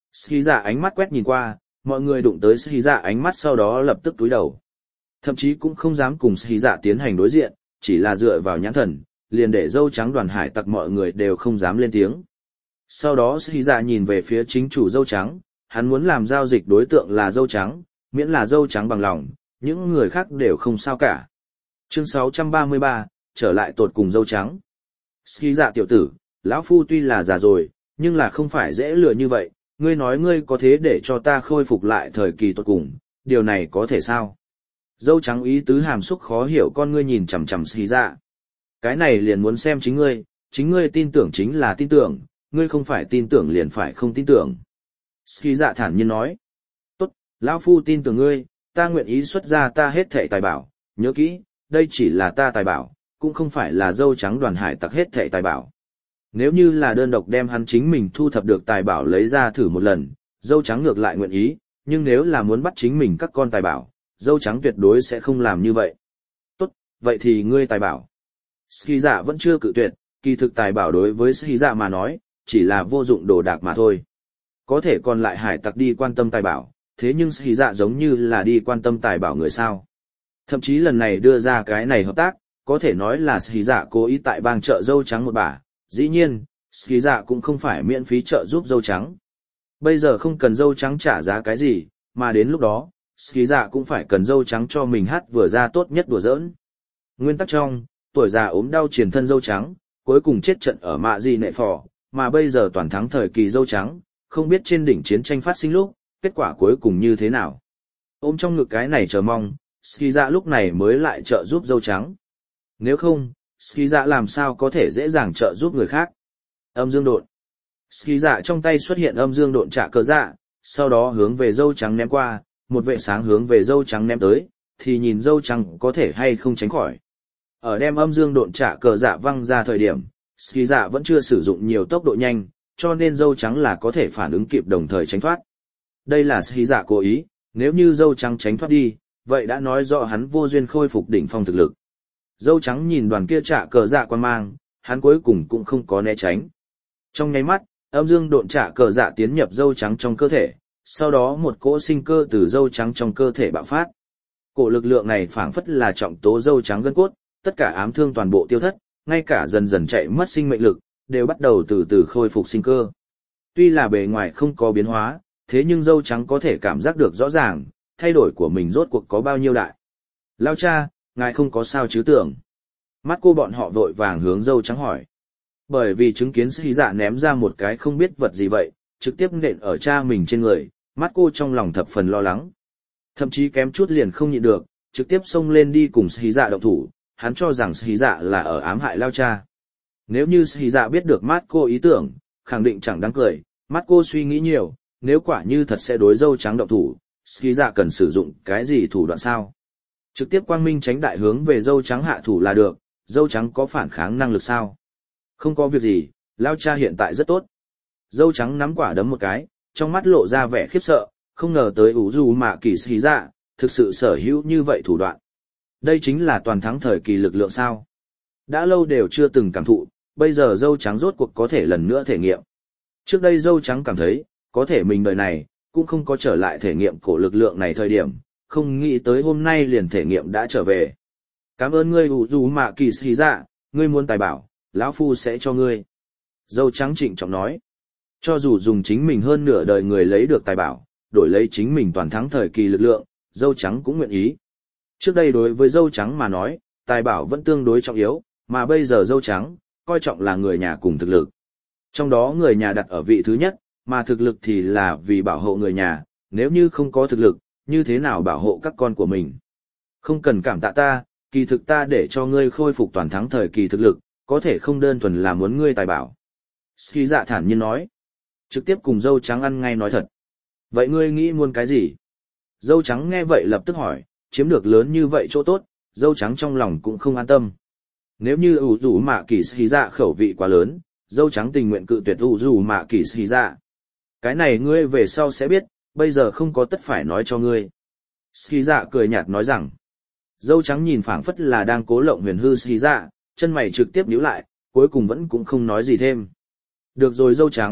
Ski dạ ánh mắt quét nhìn qua, mọi người đụng tới Ski dạ ánh mắt sau đó lập tức túi đầu. Thậm chí cũng không dám cùng Ski dạ tiến hành đối diện, chỉ là dựa vào nhãn thần, liền để dâu trắng đoàn hải tặc mọi người đều không dám lên tiếng. Sau đó Ski dạ nhìn về phía chính chủ dâu trắng, hắn muốn làm giao dịch đối tượng là dâu trắng, miễn là dâu trắng bằng lòng, những người khác đều không sao cả. Chương sáu trăm ba mươi ba, trở lại tột cùng dâu trắng. Ski dạ tiểu tử, lão phu tuy là già rồi, nhưng là không phải dễ lừa như vậy, ngươi nói ngươi có thế để cho ta khôi phục lại thời kỳ tột cùng, điều này có thể sao? Dâu trắng ý tứ hàm xúc khó hiểu con ngươi nhìn chằm chằm Ski dạ. Cái này liền muốn xem chính ngươi, chính ngươi tin tưởng chính là tin tưởng, ngươi không phải tin tưởng liền phải không tin tưởng. Ski dạ thản nhiên nói. Tốt, lão phu tin tưởng ngươi, ta nguyện ý xuất ra ta hết thảy tài bảo, nhớ kỹ, đây chỉ là ta tài bảo, cũng không phải là dâu trắng đoàn hải tặc hết thảy tài bảo. Nếu như là đơn độc đem hắn chính mình thu thập được tài bảo lấy ra thử một lần, dâu trắng ngược lại nguyện ý, nhưng nếu là muốn bắt chính mình các con tài bảo, dâu trắng tuyệt đối sẽ không làm như vậy. Tốt, vậy thì ngươi tài bảo. Ski dạ vẫn chưa cự tuyệt, kỳ thực tài bảo đối với Ski dạ mà nói, chỉ là vô dụng đồ đạc mà thôi. Có thể còn lại hải tặc đi quan tâm tài bảo, thế nhưng Ski dạ giống như là đi quan tâm tài bảo người sao. Thậm chí lần này đưa ra cái này hợp tác, có thể nói là Ski dạ cố ý tại bang trợ dâu trắng một bả. Dĩ nhiên, Ski dạ cũng không phải miễn phí trợ giúp dâu trắng. Bây giờ không cần dâu trắng trả giá cái gì, mà đến lúc đó, Ski dạ cũng phải cần dâu trắng cho mình hát vừa ra tốt nhất đùa giỡn. Nguyên tắc trong, tuổi già ốm đau triền thân dâu trắng, cuối cùng chết trận ở mạ gì nệ phò, mà bây giờ toàn thắng thời kỳ dâu trắng, không biết trên đỉnh chiến tranh phát sinh lúc, kết quả cuối cùng như thế nào. Ôm trong ngực cái này chờ mong, Ski dạ lúc này mới lại trợ giúp dâu trắng. Nếu không, Ski dạ làm sao có thể dễ dàng trợ giúp người khác. Âm dương độn. Ski dạ trong tay xuất hiện âm dương độn trả cờ dạ, sau đó hướng về dâu trắng ném qua, một vệ sáng hướng về dâu trắng ném tới, thì nhìn dâu trắng có thể hay không tránh khỏi. Ở đem âm dương độn trả cờ dạ văng ra thời điểm, Ski dạ vẫn chưa sử dụng nhiều tốc độ nhanh, cho nên dâu trắng là có thể phản ứng kịp đồng thời tránh thoát. Đây là Ski dạ cố ý, nếu như dâu trắng tránh thoát đi, vậy đã nói rõ hắn vô duyên khôi phục đỉnh phong thực lực. Dâu trắng nhìn đoàn kia trả cờ dạ quan mang, hắn cuối cùng cũng không có né tránh. Trong nháy mắt, âm dương độn trả cờ dạ tiến nhập dâu trắng trong cơ thể, sau đó một cỗ sinh cơ từ dâu trắng trong cơ thể bạo phát. Cổ lực lượng này phảng phất là trọng tố dâu trắng gân cốt, tất cả ám thương toàn bộ tiêu thất, ngay cả dần dần chạy mất sinh mệnh lực, đều bắt đầu từ từ khôi phục sinh cơ. Tuy là bề ngoài không có biến hóa, thế nhưng dâu trắng có thể cảm giác được rõ ràng, thay đổi của mình rốt cuộc có bao nhiêu đại. Lao cha, ngài không có sao chứ tưởng. Mắt cô bọn họ vội vàng hướng dâu trắng hỏi. Bởi vì chứng kiến Ski dạ ném ra một cái không biết vật gì vậy, trực tiếp nện ở cha mình trên người, mắt cô trong lòng thập phần lo lắng. Thậm chí kém chút liền không nhịn được, trực tiếp xông lên đi cùng Ski dạ động thủ, hắn cho rằng Ski dạ là ở ám hại Lao cha. Nếu như Ski dạ biết được mắt cô ý tưởng, khẳng định chẳng đáng cười, mắt cô suy nghĩ nhiều, nếu quả như thật sẽ đối dâu trắng động thủ, Ski dạ cần sử dụng cái gì thủ đoạn sao? Trực tiếp quang minh tránh đại hướng về dâu trắng hạ thủ là được, dâu trắng có phản kháng năng lực sao? Không có việc gì, Lao cha hiện tại rất tốt. Dâu trắng nắm quả đấm một cái, trong mắt lộ ra vẻ khiếp sợ, không ngờ tới ủ dù mạ kỳ Ski dạ, thực sự sở hữu như vậy thủ đoạn. Đây chính là toàn thắng thời kỳ lực lượng sao? Đã lâu đều chưa từng cảm thụ, bây giờ dâu trắng rốt cuộc có thể lần nữa thể nghiệm. Trước đây dâu trắng cảm thấy, có thể mình đời này, cũng không có trở lại thể nghiệm cổ lực lượng này thời điểm, không nghĩ tới hôm nay liền thể nghiệm đã trở về. Cảm ơn ngươi ủ dù mạ kỳ Ski dạ, ngươi muốn tài bảo, lão phu sẽ cho ngươi. Dâu trắng trịnh trọng nói, cho dù dùng chính mình hơn nửa đời người lấy được tài bảo, đổi lấy chính mình toàn thắng thời kỳ lực lượng, dâu trắng cũng nguyện ý. Trước đây đối với dâu trắng mà nói, tài bảo vẫn tương đối trọng yếu, mà bây giờ dâu trắng, coi trọng là người nhà cùng thực lực. Trong đó người nhà đặt ở vị thứ nhất, mà thực lực thì là vì bảo hộ người nhà, nếu như không có thực lực, như thế nào bảo hộ các con của mình. Không cần cảm tạ ta, kỳ thực ta để cho ngươi khôi phục toàn thắng thời kỳ thực lực, có thể không đơn thuần là muốn ngươi tài bảo. Ski dạ thản nhiên nói, trực tiếp cùng dâu trắng ăn ngay nói thật. Vậy ngươi nghĩ muốn cái gì? Dâu trắng nghe vậy lập tức hỏi, chiếm được lớn như vậy chỗ tốt, dâu trắng trong lòng cũng không an tâm. Nếu như ủ rủ mạ kỳ Ski dạ khẩu vị quá lớn, dâu trắng tình nguyện cự tuyệt ủ rủ mạ kỳ Ski dạ. Cái này ngươi về sau sẽ biết, bây giờ không có tất phải nói cho ngươi. Ski dạ cười nhạt nói rằng, dâu trắng nhìn phảng phất là đang cố lộng huyền hư Ski dạ, chân mày trực tiếp nhíu lại, cuối cùng vẫn cũng không nói gì thêm. Được rồi dâu trắng,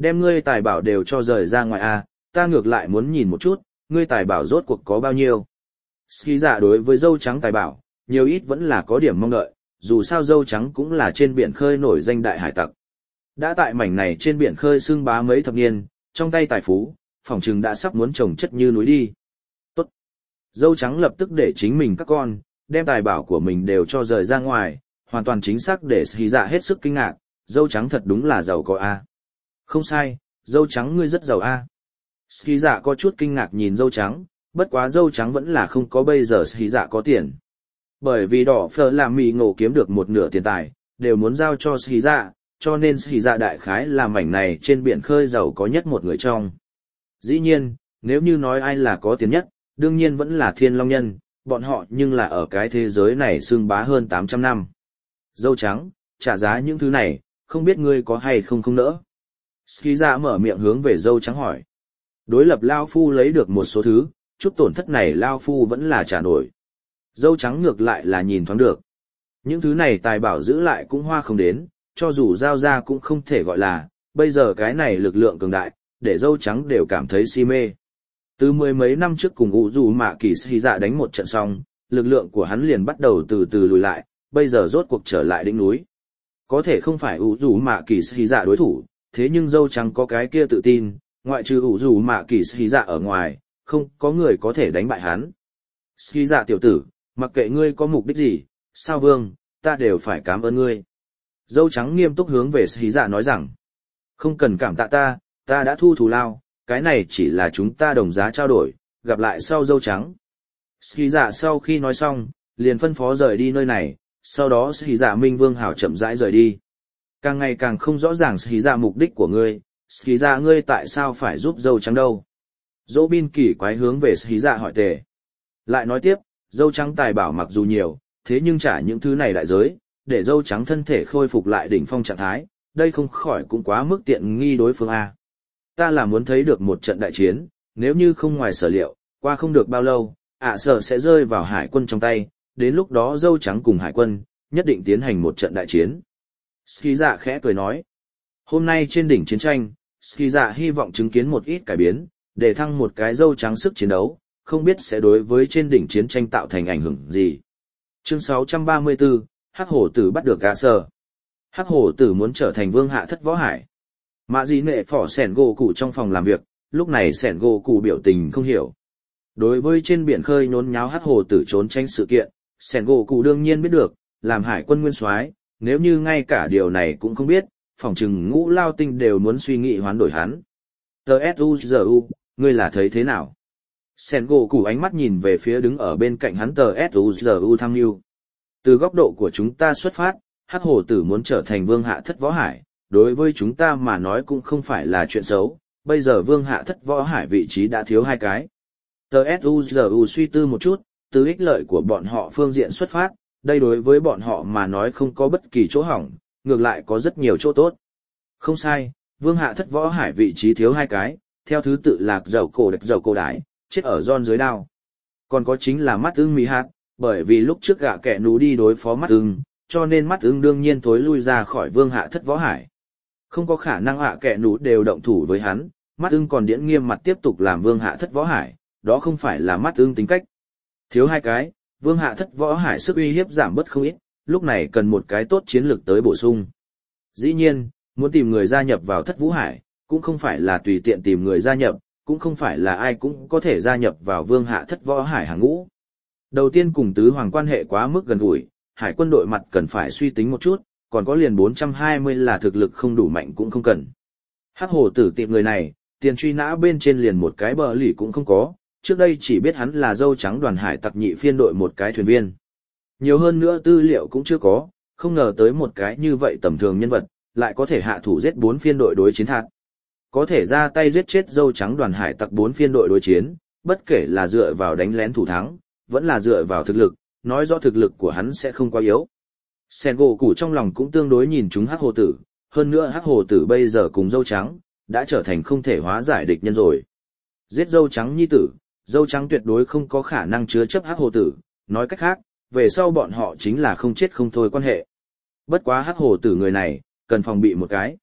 Đem ngươi tài bảo đều cho rời ra ngoài a, ta ngược lại muốn nhìn một chút, ngươi tài bảo rốt cuộc có bao nhiêu. Ski dạ đối với dâu trắng tài bảo, nhiều ít vẫn là có điểm mong đợi, dù sao dâu trắng cũng là trên biển khơi nổi danh đại hải tặc. Đã tại mảnh này trên biển khơi xưng bá mấy thập niên, trong tay tài phú, phỏng chừng đã sắp muốn trồng chất như núi đi. Tốt. Dâu trắng lập tức để chính mình các con, đem tài bảo của mình đều cho rời ra ngoài, hoàn toàn chính xác để Ski dạ hết sức kinh ngạc, dâu trắng thật đúng là giàu có a. Không sai, dâu trắng ngươi rất giàu a. Ski dạ có chút kinh ngạc nhìn dâu trắng, bất quá dâu trắng vẫn là không có bây giờ Ski dạ có tiền. Bởi vì đỏ phở làm mì ngộ kiếm được một nửa tiền tài, đều muốn giao cho Ski dạ, cho nên Ski dạ đại khái là mảnh này trên biển khơi giàu có nhất một người trong. Dĩ nhiên, nếu như nói ai là có tiền nhất, đương nhiên vẫn là Thiên Long Nhân, bọn họ nhưng là ở cái thế giới này xưng bá hơn tám trăm năm. Dâu trắng, trả giá những thứ này, không biết ngươi có hay không không nỡ. Ski dạ mở miệng hướng về dâu trắng hỏi. Đối lập Lao Phu lấy được một số thứ, chút tổn thất này Lao Phu vẫn là trả nổi. Dâu trắng ngược lại là nhìn thoáng được. Những thứ này tài bảo giữ lại cũng hoa không đến, cho dù giao ra cũng không thể gọi là, bây giờ cái này lực lượng cường đại, để dâu trắng đều cảm thấy si mê. Từ mười mấy năm trước cùng ủ dù mạ kỳ Ski dạ đánh một trận xong, lực lượng của hắn liền bắt đầu từ từ lùi lại, bây giờ rốt cuộc trở lại đỉnh núi. Có thể không phải ủ dù mạ kỳ Ski dạ đối thủ, thế nhưng dâu trắng có cái kia tự tin, ngoại trừ ủ dù mạ kỳ Ski dạ ở ngoài, không có người có thể đánh bại hắn. Ski dạ tiểu tử, mặc kệ ngươi có mục đích gì, sao vương, ta đều phải cảm ơn ngươi. Dâu trắng nghiêm túc hướng về Ski dạ nói rằng, không cần cảm tạ ta, ta đã thu thù lao, cái này chỉ là chúng ta đồng giá trao đổi, gặp lại sau dâu trắng. Ski dạ sau khi nói xong, liền phân phó rời đi nơi này, sau đó Ski dạ Minh Vương hảo chậm rãi rời đi. Càng ngày càng không rõ ràng Ski dạ mục đích của ngươi, Ski dạ ngươi tại sao phải giúp dâu trắng đâu. Dỗ bin kỳ quái hướng về Ski dạ hỏi tề. Lại nói tiếp, dâu trắng tài bảo mặc dù nhiều, thế nhưng trả những thứ này đại giới, để dâu trắng thân thể khôi phục lại đỉnh phong trạng thái, đây không khỏi cũng quá mức tiện nghi đối phương A. Ta là muốn thấy được một trận đại chiến, nếu như không ngoài sở liệu, qua không được bao lâu, ạ sở sẽ rơi vào hải quân trong tay, đến lúc đó dâu trắng cùng hải quân, nhất định tiến hành một trận đại chiến. Ski dạ khẽ cười nói, hôm nay trên đỉnh chiến tranh, Ski dạ hy vọng chứng kiến một ít cải biến, để thăng một cái dâu trắng sức chiến đấu, không biết sẽ đối với trên đỉnh chiến tranh tạo thành ảnh hưởng gì. Chương sáu trăm ba mươi tư, Hắc Hổ Tử bắt được ạ sở. Hắc Hổ Tử muốn trở thành vương hạ thất võ hải. Mạ Dị Nệ phỏ sẻn gỗ cụ trong phòng làm việc, lúc này sẻn gỗ cụ biểu tình không hiểu. Đối với trên biển khơi nhốn nháo Hắc Hổ Tử trốn tránh sự kiện, sẻn gỗ cụ đương nhiên biết được, làm hải quân nguyên soái, nếu như ngay cả điều này cũng không biết, phỏng chừng ngũ lao tinh đều muốn suy nghĩ hoán đổi hắn. tê ét u giê u, ngươi là thấy thế nào? Sẻn gỗ cụ ánh mắt nhìn về phía đứng ở bên cạnh hắn tê ét u giê u tham mưu. Từ góc độ của chúng ta xuất phát, Hắc Hổ Tử muốn trở thành vương hạ thất võ hải, đối với chúng ta mà nói cũng không phải là chuyện xấu, bây giờ vương hạ thất võ hải vị trí đã thiếu hai cái. tê ét u giê u suy tư một chút, từ ích lợi của bọn họ phương diện xuất phát, đây đối với bọn họ mà nói không có bất kỳ chỗ hỏng, ngược lại có rất nhiều chỗ tốt. Không sai, vương hạ thất võ hải vị trí thiếu hai cái, theo thứ tự là dầu cổ đạch dầu cổ đái, chết ở giòn dưới đao. Còn có chính là mắt ưng mì hạt, bởi vì lúc trước gạ kẻ nú đi đối phó mắt ưng, cho nên mắt ưng đương nhiên thối lui ra khỏi vương hạ thất võ hải. Không có khả năng ạ kẻ nú đều động thủ với hắn, mắt ưng còn điễn nghiêm mặt tiếp tục làm vương hạ thất võ hải, đó không phải là mắt ưng tính cách. Thiếu hai cái, vương hạ thất võ hải sức uy hiếp giảm bớt không ít, lúc này cần một cái tốt chiến lược tới bổ sung. Dĩ nhiên, muốn tìm người gia nhập vào thất vũ hải, cũng không phải là tùy tiện tìm người gia nhập, cũng không phải là ai cũng có thể gia nhập vào vương hạ thất võ hải hàng ngũ. Đầu tiên cùng tứ hoàng quan hệ quá mức gần gũi, hải quân đội mặt cần phải suy tính một chút, còn có liền bốn trăm hai mươi là thực lực không đủ mạnh cũng không cần. Hắc Hổ Tử tìm người này, tiền truy nã bên trên liền một cái bờ lì cũng không có, trước đây chỉ biết hắn là dâu trắng đoàn hải tặc nhị phiên đội một cái thuyền viên. Nhiều hơn nữa tư liệu cũng chưa có, không ngờ tới một cái như vậy tầm thường nhân vật, lại có thể hạ thủ giết bốn phiên đội đối chiến thạc. Có thể ra tay giết chết dâu trắng đoàn hải tặc bốn phiên đội đối chiến, bất kể là dựa vào đánh lén thủ thắng, vẫn là dựa vào thực lực, nói rõ thực lực của hắn sẽ không quá yếu. Sen gỗ củ trong lòng cũng tương đối nhìn chúng Hắc Hổ Tử, hơn nữa Hắc Hổ Tử bây giờ cùng dâu trắng, đã trở thành không thể hóa giải địch nhân rồi. Giết dâu trắng nhi tử, dâu trắng tuyệt đối không có khả năng chứa chấp Hắc Hổ Tử, nói cách khác, về sau bọn họ chính là không chết không thôi quan hệ. Bất quá Hắc Hổ Tử người này, cần phòng bị một cái.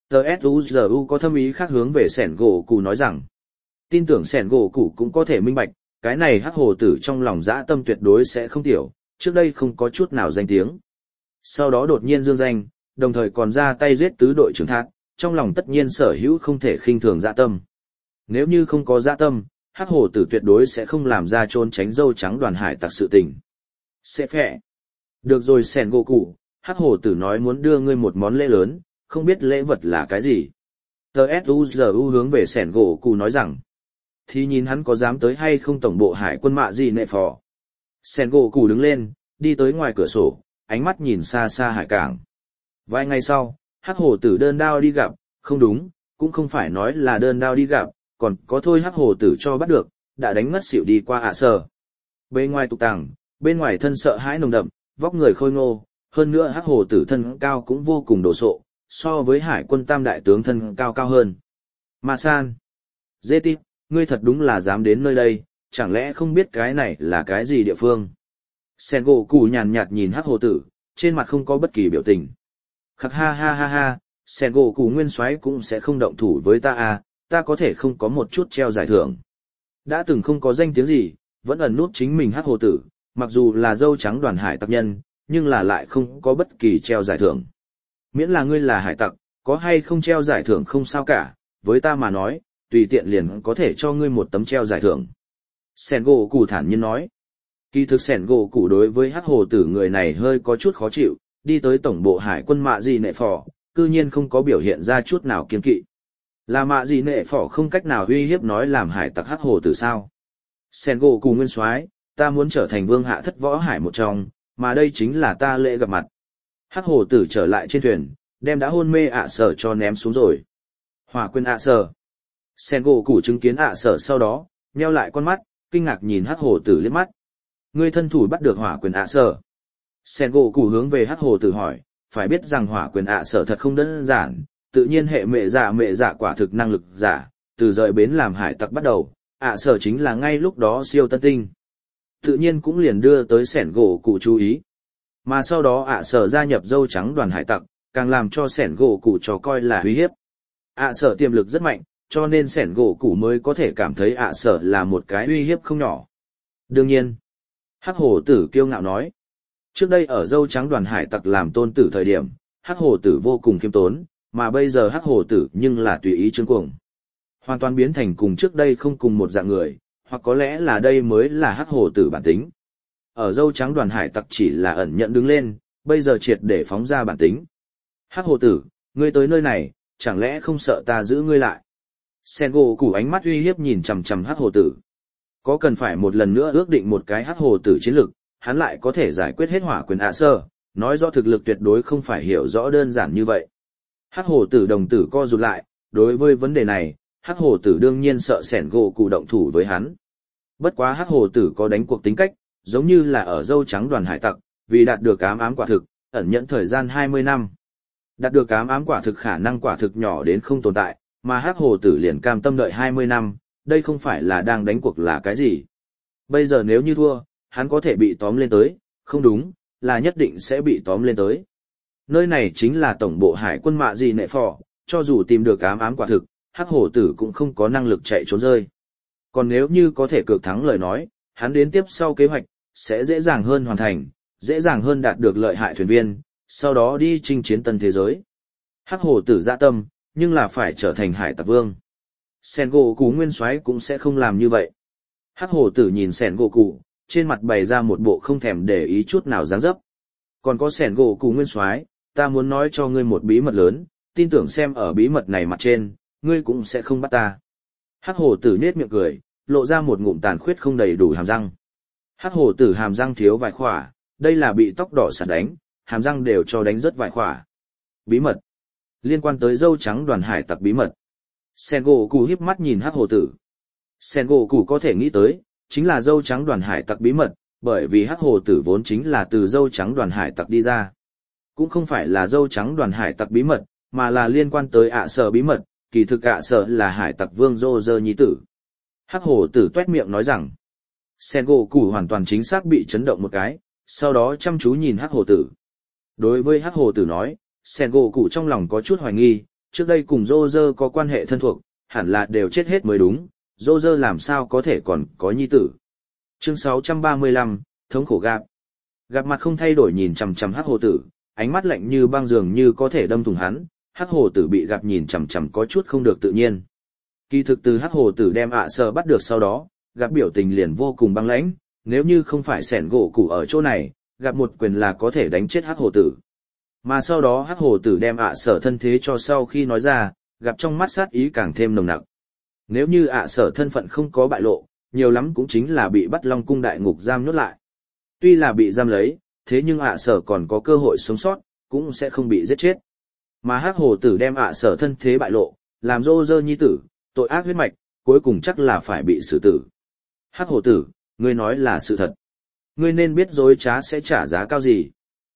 tê ét u giê u có thâm ý khác hướng về sẻn gỗ cụ nói rằng, tin tưởng sẻn gỗ cụ cũng có thể minh bạch, cái này hắc hồ tử trong lòng dã tâm tuyệt đối sẽ không tiểu, trước đây không có chút nào danh tiếng. Sau đó đột nhiên dương danh, đồng thời còn ra tay giết tứ đội trưởng thác, trong lòng tất nhiên sở hữu không thể khinh thường dã tâm. Nếu như không có dã tâm, hắc hồ tử tuyệt đối sẽ không làm ra trốn tránh dâu trắng đoàn hải tặc sự tình. Sẽ phẹ. Được rồi sẻn gỗ cụ, hắc hồ tử nói muốn đưa ngươi một món lễ lớn, không biết lễ vật là cái gì. tê ét u giê u hướng về sẻn gỗ cụ nói rằng, thì nhìn hắn có dám tới hay không tổng bộ hải quân mạ gì nệ phò. Sẻn gỗ cụ đứng lên, đi tới ngoài cửa sổ, ánh mắt nhìn xa xa hải cảng. Vài ngày sau, hắc hồ tử đơn đao đi gặp, không đúng, cũng không phải nói là đơn đao đi gặp, còn có thôi hắc hồ tử cho bắt được, đã đánh ngất xỉu đi qua ạ sở. Bên ngoài tục tàng, bên ngoài thân sợ hãi nồng đậm, vóc người khôi ngô, hơn nữa hắc hồ tử thân cao cũng vô cùng đồ sộ, so với hải quân tam đại tướng thân cao cao hơn. Mà san, dê tít, ngươi thật đúng là dám đến nơi đây, chẳng lẽ không biết cái này là cái gì địa phương? Sen gỗ cù nhàn nhạt nhìn hắc hồ tử, trên mặt không có bất kỳ biểu tình. Khắc ha ha ha ha, Sen gỗ cù nguyên soái cũng sẽ không động thủ với ta à, ta có thể không có một chút treo giải thưởng. Đã từng không có danh tiếng gì, vẫn ẩn nút chính mình hắc hồ tử, mặc dù là dâu trắng đoàn hải tặc nhân, nhưng là lại không có bất kỳ treo giải thưởng. Miễn là ngươi là hải tặc, có hay không treo giải thưởng không sao cả, với ta mà nói, tùy tiện liền có thể cho ngươi một tấm treo giải thưởng. Sen gỗ cù thản nhiên nói. Kỳ thực Sen gỗ cù đối với hắc hồ tử người này hơi có chút khó chịu, đi tới tổng bộ hải quân mạ gì nệ phò, cư nhiên không có biểu hiện ra chút nào kiên kỵ. Là mạ gì nệ phò không cách nào uy hiếp nói làm hải tặc hắc hồ tử sao? Sen gỗ cù nguyên soái, ta muốn trở thành vương hạ thất võ hải một trong, mà đây chính là ta lễ gặp mặt. Hắc hồ tử trở lại trên thuyền, đem đã hôn mê ạ sở cho ném xuống rồi. Hỏa quyền ạ sở. Sen gỗ cù chứng kiến ạ sở sau đó, nheo lại con mắt, kinh ngạc nhìn hắc hồ tử liếc mắt. Ngươi thân thủ bắt được hỏa quyền ạ sở. Sen gỗ cù hướng về hắc hồ tử hỏi, phải biết rằng hỏa quyền ạ sở thật không đơn giản, tự nhiên hệ mẹ dạ mẹ dạ quả thực năng lực giả, từ rời bến làm hải tặc bắt đầu, ạ sở chính là ngay lúc đó siêu tân tinh. Tự nhiên cũng liền đưa tới sẻn gỗ cụ chú ý. Mà sau đó ạ sở gia nhập dâu trắng đoàn hải tặc, càng làm cho sẻn gỗ cụ cho coi là uy hiếp. ạ sở tiềm lực rất mạnh, cho nên sẻn gỗ cụ mới có thể cảm thấy ạ sở là một cái uy hiếp không nhỏ. Đương nhiên, hắc hồ tử kiêu ngạo nói, trước đây ở dâu trắng đoàn hải tặc làm tôn tử thời điểm, hắc hồ tử vô cùng khiêm tốn, mà bây giờ hắc hồ tử nhưng là tùy ý trương cuồng. Hoàn toàn biến thành cùng trước đây không cùng một dạng người, hoặc có lẽ là đây mới là hắc hồ tử bản tính. Ở dâu trắng đoàn hải tặc chỉ là ẩn nhận đứng lên, bây giờ triệt để phóng ra bản tính. Hắc hồ tử, ngươi tới nơi này, chẳng lẽ không sợ ta giữ ngươi lại? Sen gỗ củ ánh mắt uy hiếp nhìn chằm chằm hắc hồ tử. Có cần phải một lần nữa ước định một cái hắc hồ tử chiến lực, hắn lại có thể giải quyết hết hỏa quyền ạ sơ, nói rõ thực lực tuyệt đối không phải hiểu rõ đơn giản như vậy. Hắc hồ tử đồng tử co rụt lại, đối với vấn đề này, hắc hồ tử đương nhiên sợ sẻn gỗ cụ động thủ với hắn. Bất quá hắc hồ tử có đánh cuộc tính cách, giống như là ở dâu trắng đoàn hải tặc, vì đạt được ám ám quả thực, ẩn nhẫn thời gian hai mươi năm. Đạt được ám ám quả thực khả năng quả thực nhỏ đến không tồn tại, mà hắc hồ tử liền cam tâm đợi hai mươi năm, đây không phải là đang đánh cuộc là cái gì. Bây giờ nếu như thua, hắn có thể bị tóm lên tới, không đúng, là nhất định sẽ bị tóm lên tới. Nơi này chính là tổng bộ hải quân mạ gì nệ phò, cho dù tìm được ám ám quả thực, hắc hổ tử cũng không có năng lực chạy trốn rơi. Còn nếu như có thể cược thắng lời nói, hắn đến tiếp sau kế hoạch, sẽ dễ dàng hơn hoàn thành, dễ dàng hơn đạt được lợi hại thuyền viên, sau đó đi chinh chiến tân thế giới. Hắc hổ tử dạ tâm, nhưng là phải trở thành hải tặc vương. Sen gỗ cụ nguyên soái cũng sẽ không làm như vậy. Hắc hổ tử nhìn Sen gỗ cụ, trên mặt bày ra một bộ không thèm để ý chút nào dáng dấp. Còn có Sen gỗ cụ nguyên soái, ta muốn nói cho ngươi một bí mật lớn, tin tưởng xem ở bí mật này mặt trên, ngươi cũng sẽ không bắt ta. Hắc hổ tử nết miệng cười, lộ ra một ngụm tàn khuyết không đầy đủ hàm răng. Hắc hổ tử hàm răng thiếu vài khỏa, đây là bị tóc đỏ sạt đánh, hàm răng đều cho đánh rất vài khỏa. Bí mật liên quan tới dâu trắng đoàn hải tặc bí mật. Sen gỗ cụ híp mắt nhìn hắc hổ tử. Sen gỗ cụ có thể nghĩ tới, chính là dâu trắng đoàn hải tặc bí mật, bởi vì hắc hổ tử vốn chính là từ dâu trắng đoàn hải tặc đi ra. Cũng không phải là dâu trắng đoàn hải tặc bí mật, mà là liên quan tới ạ sở bí mật, kỳ thực ạ sở là hải tặc vương Rô Rơ nhi tử. Hắc hổ tử tuét miệng nói rằng, Sen gỗ cụ hoàn toàn chính xác bị chấn động một cái, sau đó chăm chú nhìn hắc hổ tử. Đối với hắc hổ tử nói, Sen gỗ cụ trong lòng có chút hoài nghi, trước đây cùng Roger có quan hệ thân thuộc, hẳn là đều chết hết mới đúng, Roger làm sao có thể còn có nhi tử. Chương sáu trăm ba mươi lăm, thống khổ gặp. Gặp mặt không thay đổi nhìn chằm chằm hắc hồ tử, ánh mắt lạnh như băng dường như có thể đâm thủng hắn, hắc hồ tử bị gặp nhìn chằm chằm có chút không được tự nhiên. Kỳ thực từ hắc hồ tử đem ạ sở bắt được sau đó, gặp biểu tình liền vô cùng băng lãnh, nếu như không phải sẻn gỗ củ ở chỗ này, gặp một quyền là có thể đánh chết hắc hồ tử. Mà sau đó hắc hồ tử đem ạ sở thân thế cho sau khi nói ra, gặp trong mắt sát ý càng thêm nồng nặc. Nếu như ạ sở thân phận không có bại lộ, nhiều lắm cũng chính là bị bắt Long cung đại ngục giam nhốt lại. Tuy là bị giam lấy, thế nhưng ạ sở còn có cơ hội sống sót, cũng sẽ không bị giết chết. Mà hắc hồ tử đem ạ sở thân thế bại lộ, làm rô rơ nhi tử, tội ác huyết mạch, cuối cùng chắc là phải bị xử tử. Hắc hồ tử, ngươi nói là sự thật. Ngươi nên biết dối trá sẽ trả giá cao gì.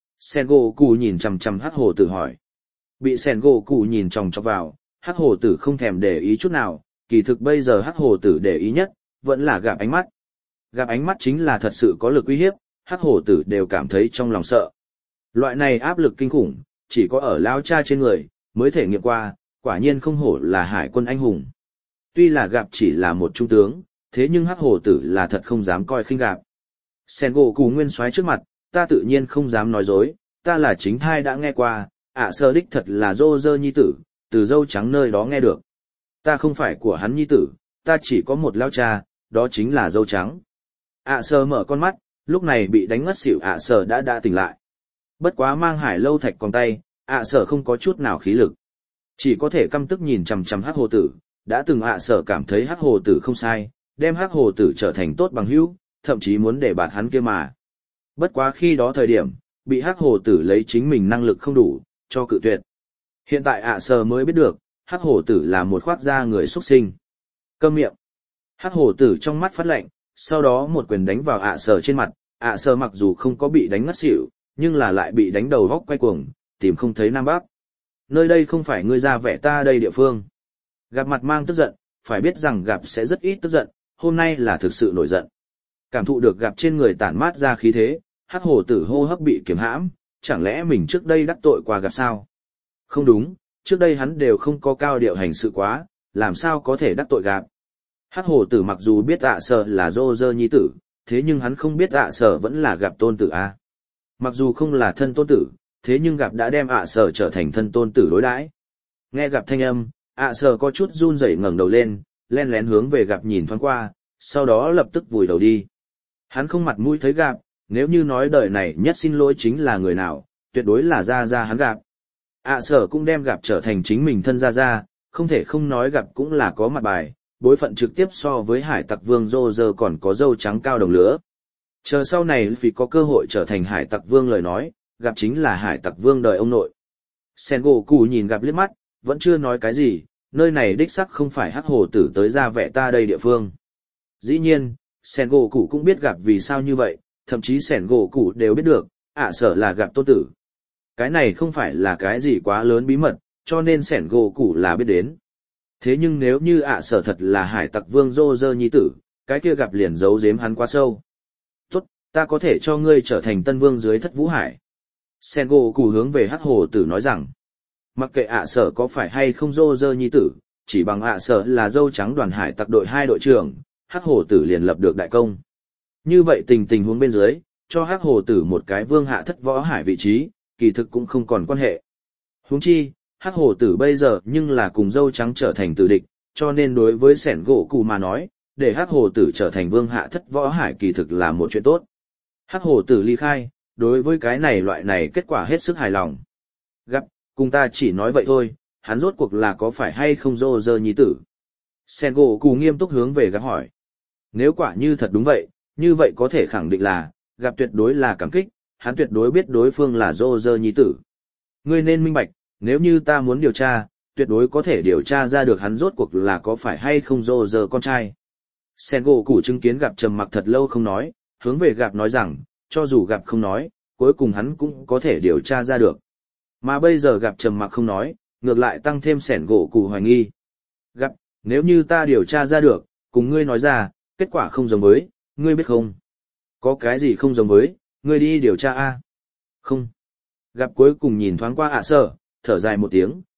Sengoku nhìn chằm chằm hắc hồ tử hỏi. Bị Sengoku nhìn chòng chọc vào, hắc hồ tử không thèm để ý chút nào, kỳ thực bây giờ hắc hồ tử để ý nhất, vẫn là gặp ánh mắt. Gặp ánh mắt chính là thật sự có lực uy hiếp, hắc hồ tử đều cảm thấy trong lòng sợ. Loại này áp lực kinh khủng, chỉ có ở lao cha trên người, mới thể nghiệm qua, quả nhiên không hổ là hải quân anh hùng. Tuy là gặp chỉ là một trung tướng, thế nhưng hắc hồ tử là thật không dám coi khinh gặp. Sengoku nguyên soái trước mặt, ta tự nhiên không dám nói dối, ta là chính thai đã nghe qua, ạ sơ đích thật là dô dơ nhi tử, từ dâu trắng nơi đó nghe được. Ta không phải của hắn nhi tử, ta chỉ có một lao cha, đó chính là dâu trắng. ạ sơ mở con mắt, lúc này bị đánh ngất xỉu ạ sơ đã đã tỉnh lại. Bất quá mang hải lâu thạch còn tay, ạ sơ không có chút nào khí lực. Chỉ có thể căm tức nhìn chằm chằm hắc hồ tử, đã từng ạ sơ cảm thấy hắc hồ tử không sai, đem hắc hồ tử trở thành tốt bằng hữu, thậm chí muốn để bạt hắn kia mà. Bất quá khi đó thời điểm, bị hắc hồ tử lấy chính mình năng lực không đủ, cho cự tuyệt. Hiện tại ạ sơ mới biết được, hắc hồ tử là một khoác da người xuất sinh. Câm miệng. Hắc hồ tử trong mắt phát lạnh, sau đó một quyền đánh vào ạ sơ trên mặt, ạ sơ mặc dù không có bị đánh ngất xỉu, nhưng là lại bị đánh đầu góc quay cuồng, tìm không thấy Nam Bắc. Nơi đây không phải ngươi ra vẻ ta đây địa phương. Gặp mặt mang tức giận, phải biết rằng gặp sẽ rất ít tức giận, hôm nay là thực sự nổi giận. Cảm thụ được gặp trên người tản mát ra khí thế, hắc hồ tử hô hấp bị kiềm hãm, chẳng lẽ mình trước đây đắc tội qua gặp sao? Không đúng, trước đây hắn đều không có cao điệu hành sự quá, làm sao có thể đắc tội gặp. Hắc hồ tử mặc dù biết ạ sở là dô dơ nhi tử, thế nhưng hắn không biết ạ sở vẫn là gặp tôn tử a. Mặc dù không là thân tôn tử, thế nhưng gặp đã đem ạ sở trở thành thân tôn tử đối đãi. Nghe gặp thanh âm, ạ sở có chút run rẩy ngẩng đầu lên, len lén hướng về gặp nhìn thoáng qua, sau đó lập tức vùi đầu đi. Hắn không mặt mũi thấy gặp, nếu như nói đời này nhất xin lỗi chính là người nào, tuyệt đối là Gia Gia hắn gặp. ạ sở cũng đem gặp trở thành chính mình thân Gia Gia, không thể không nói gặp cũng là có mặt bài, bối phận trực tiếp so với hải tặc vương Rô Rơ còn có dâu trắng cao đồng lứa. Chờ sau này vì có cơ hội trở thành hải tặc vương lời nói, gặp chính là hải tặc vương đời ông nội. Sengoku nhìn gặp liếc mắt, vẫn chưa nói cái gì, nơi này đích sắc không phải hắc hồ tử tới ra vẻ ta đây địa phương. Dĩ nhiên, Sengoku cũng biết gặp vì sao như vậy, thậm chí Sengoku đều biết được, ạ sở là gặp tôn tử. Cái này không phải là cái gì quá lớn bí mật, cho nên Sengoku là biết đến. Thế nhưng nếu như ạ sở thật là hải tặc vương Rô Rơ nhi tử, cái kia gặp liền giấu giếm hắn quá sâu. Tốt, ta có thể cho ngươi trở thành tân vương dưới thất vũ hải. Sengoku hướng về hắc hồ tử nói rằng, mặc kệ ạ sở có phải hay không Rô Rơ nhi tử, chỉ bằng ạ sở là dâu trắng đoàn hải tặc đội hai đội trưởng, hắc hồ tử liền lập được đại công. Như vậy tình tình huống bên dưới, cho hắc hồ tử một cái vương hạ thất võ hải vị trí, kỳ thực cũng không còn quan hệ. Huống chi, hắc hồ tử bây giờ nhưng là cùng dâu trắng trở thành tử địch, cho nên đối với sẻn gỗ cụ mà nói, để hắc hồ tử trở thành vương hạ thất võ hải kỳ thực là một chuyện tốt. Hắc hồ tử ly khai, đối với cái này loại này kết quả hết sức hài lòng. Gặp, cùng ta chỉ nói vậy thôi, hắn rốt cuộc là có phải hay không Rô Rơ nhi tử. Sẻn gỗ cụ nghiêm túc hướng về gặp hỏi. Nếu quả như thật đúng vậy, như vậy có thể khẳng định là, gặp tuyệt đối là cảm kích, hắn tuyệt đối biết đối phương là Rô Rơ nhi tử. Ngươi nên minh bạch, nếu như ta muốn điều tra, tuyệt đối có thể điều tra ra được hắn rốt cuộc là có phải hay không Rô Rơ con trai. Sengoku chứng kiến gặp trầm mặc thật lâu không nói, hướng về gặp nói rằng, cho dù gặp không nói, cuối cùng hắn cũng có thể điều tra ra được. Mà bây giờ gặp trầm mặc không nói, ngược lại tăng thêm Sengoku hoài nghi. Gặp, nếu như ta điều tra ra được, cùng ngươi nói ra, kết quả không giống với, ngươi biết không? Có cái gì không giống với, ngươi đi điều tra a? Không. Gặp cuối cùng nhìn thoáng qua ạ sở, thở dài một tiếng,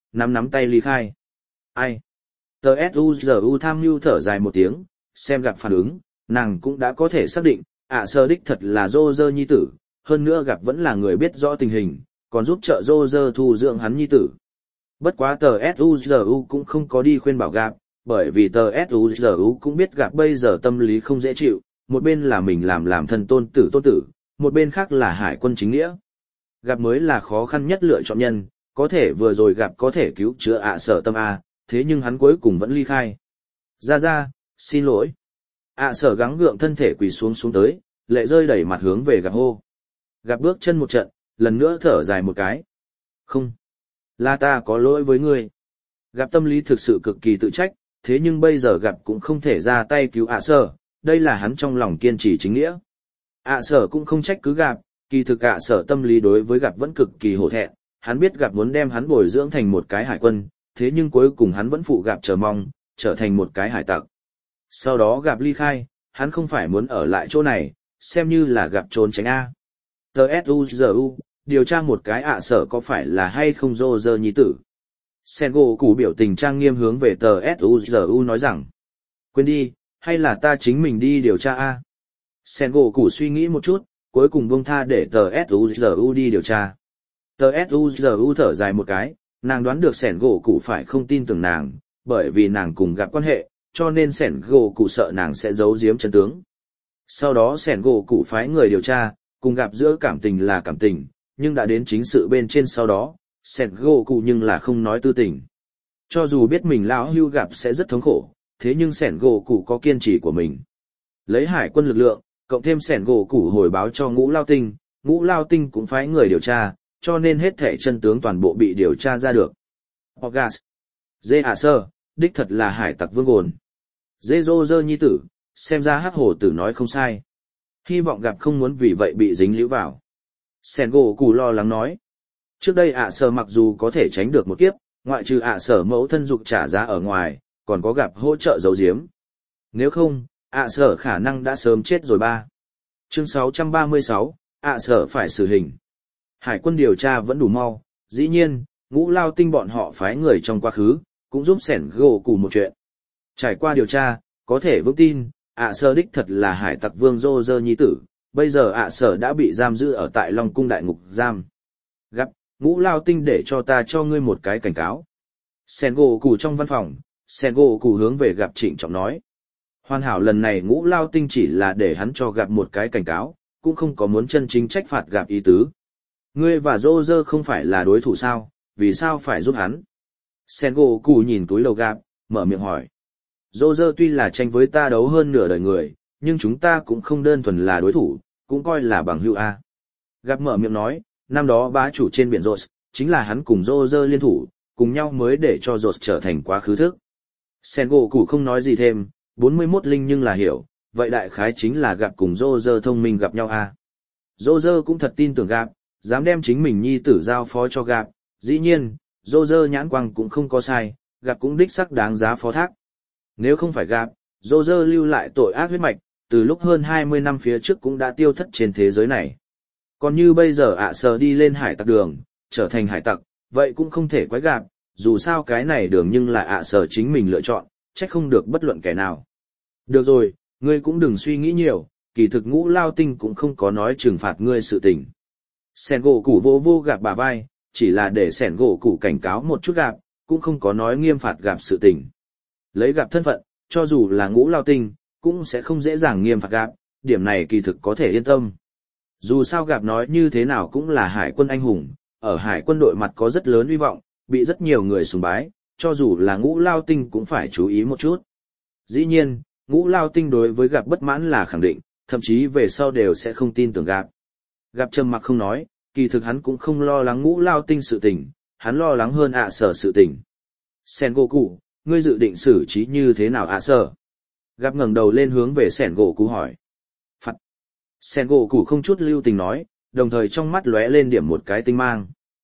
nắm nắm tay ly khai. Ai? Tờ S-U-G-U tham mưu thở dài một tiếng, xem gặp phản ứng, nàng cũng đã có thể xác định, ạ sở đích thật là Roger nhi tử, hơn nữa gặp vẫn là người biết rõ tình hình, còn giúp trợ Roger thu dưỡng hắn nhi tử. Bất quá tờ S-U-G-U cũng không có đi khuyên bảo gặp, bởi vì tờ S-U-G-U cũng biết gặp bây giờ tâm lý không dễ chịu, một bên là mình làm làm thân tôn tử tôn tử, một bên khác là hải quân chính nghĩa. Gặp mới là khó khăn nhất lựa chọn nhân, có thể vừa rồi gặp có thể cứu chữa ạ sở tâm A, thế nhưng hắn cuối cùng vẫn ly khai. Ra ra, xin lỗi. ạ sở gắng gượng thân thể quỳ xuống xuống tới, lệ rơi đẩy mặt hướng về gặp hô. Gặp bước chân một trận, lần nữa thở dài một cái. Không, là ta có lỗi với ngươi. Gặp tâm lý thực sự cực kỳ tự trách, thế nhưng bây giờ gặp cũng không thể ra tay cứu ạ sở, đây là hắn trong lòng kiên trì chính nghĩa. ạ sở cũng không trách cứ gặp, kỳ thực ạ sở tâm lý đối với gặp vẫn cực kỳ hổ thẹn, hắn biết gặp muốn đem hắn bồi dưỡng thành một cái hải quân, thế nhưng cuối cùng hắn vẫn phụ gặp chờ mong, trở thành một cái hải tặc. Sau đó gặp ly khai, hắn không phải muốn ở lại chỗ này, xem như là gặp trốn tránh A. tờ ét u giê u, điều tra một cái ạ sở có phải là hay không Roger nhi tử. Sengo Cụ biểu tình trang nghiêm hướng về tờ ét u giê u nói rằng, quên đi, hay là ta chính mình đi điều tra A. Sengo Cụ suy nghĩ một chút, cuối cùng buông tha để tờ ét u giê u đi điều tra. Tờ ét u giê u thở dài một cái, nàng đoán được Sengo Cụ phải không tin tưởng nàng, bởi vì nàng cùng gặp quan hệ, cho nên Sengo Cụ sợ nàng sẽ giấu giếm chân tướng. Sau đó Sengo Cụ phái người điều tra, cùng gặp giữa cảm tình là cảm tình, nhưng đã đến chính sự bên trên sau đó, Sengo Cụ nhưng là không nói tư tình. Cho dù biết mình lão hưu gặp sẽ rất thống khổ, thế nhưng Sengo Cụ có kiên trì của mình. Lấy hải quân lực lượng, cộng thêm Sengo Cụ hồi báo cho Ngũ Lao Tinh, Ngũ Lao Tinh cũng phái người điều tra, cho nên hết thể chân tướng toàn bộ bị điều tra ra được. Ogas, Dê Hạ Sơ, đích thật là hải tặc vương hồn. Dê Dô Dơ nhi tử, xem ra hắc hồ tử nói không sai. Hy vọng gặp không muốn vì vậy bị dính líu vào. Sengo Cụ lo lắng nói. Trước đây ạ sở mặc dù có thể tránh được một kiếp, ngoại trừ ạ sở mẫu thân dục trả giá ở ngoài, còn có gặp hỗ trợ giấu giếm. Nếu không, ạ sở khả năng đã sớm chết rồi ba. Chương sáu trăm ba mươi sáu, ạ sở phải xử hình. Hải quân điều tra vẫn đủ mau, dĩ nhiên, Ngũ Lao Tinh bọn họ phái người trong quá khứ, cũng giúp Sengo Cụ một chuyện. Trải qua điều tra, có thể vững tin, ạ sở đích thật là hải tặc vương Roger nhi tử, bây giờ ạ sở đã bị giam giữ ở tại Long Cung đại ngục giam. Gặp, Ngũ Lao Tinh để cho ta cho ngươi một cái cảnh cáo. Sengo Cụ trong văn phòng, Sengo Cụ hướng về gặp trịnh trọng nói. Hoàn hảo lần này Ngũ Lao Tinh chỉ là để hắn cho gặp một cái cảnh cáo, cũng không có muốn chân chính trách phạt gặp ý tứ. Ngươi và Roger không phải là đối thủ sao, vì sao phải giúp hắn? Sengo Cụ nhìn túi đầu gặp, mở miệng hỏi. Roger tuy là tranh với ta đấu hơn nửa đời người, nhưng chúng ta cũng không đơn thuần là đối thủ, cũng coi là bằng hữu A. Gặp mở miệng nói, năm đó bá chủ trên biển Rose, chính là hắn cùng Roger liên thủ, cùng nhau mới để cho Rose trở thành quá khứ thức. Sengo Cụ không nói gì thêm, bốn mươi mốt linh nhưng là hiểu, vậy đại khái chính là gặp cùng Roger thông minh gặp nhau A. Roger cũng thật tin tưởng gặp, dám đem chính mình nhi tử giao phó cho gặp, dĩ nhiên, Roger nhãn quang cũng không có sai, gặp cũng đích sắc đáng giá phó thác. Nếu không phải gặp, Roger lưu lại tội ác huyết mạch, từ lúc hơn hai mươi năm phía trước cũng đã tiêu thất trên thế giới này. Còn như bây giờ ạ sở đi lên hải tặc đường, trở thành hải tặc, vậy cũng không thể quái gặp, dù sao cái này đường nhưng là ạ sở chính mình lựa chọn, trách không được bất luận kẻ nào. Được rồi, ngươi cũng đừng suy nghĩ nhiều, kỳ thực Ngũ Lao Tinh cũng không có nói trừng phạt ngươi sự tình. Sengo Cụ vô vô gặp bà vai, chỉ là để Sengo Cụ cảnh cáo một chút gặp, cũng không có nói nghiêm phạt gặp sự tình. Lấy gặp thân phận, cho dù là Ngũ Lao Tinh, cũng sẽ không dễ dàng nghiêm phạt gặp, điểm này kỳ thực có thể yên tâm. Dù sao gặp nói như thế nào cũng là hải quân anh hùng, ở hải quân đội mặt có rất lớn uy vọng, bị rất nhiều người sùng bái, cho dù là Ngũ Lao Tinh cũng phải chú ý một chút. Dĩ nhiên, Ngũ Lao Tinh đối với gặp bất mãn là khẳng định, thậm chí về sau đều sẽ không tin tưởng gặp. Gặp trầm mặc không nói, kỳ thực hắn cũng không lo lắng Ngũ Lao Tinh sự tình, hắn lo lắng hơn ạ sở sự tình. Sengo Cụ, ngươi dự định xử trí như thế nào ạ sở? Gặp ngẩng đầu lên hướng về Sengo Cụ hỏi. Phạt. Sengo Cụ không chút lưu tình nói, đồng thời trong mắt lóe lên điểm một cái tinh mang.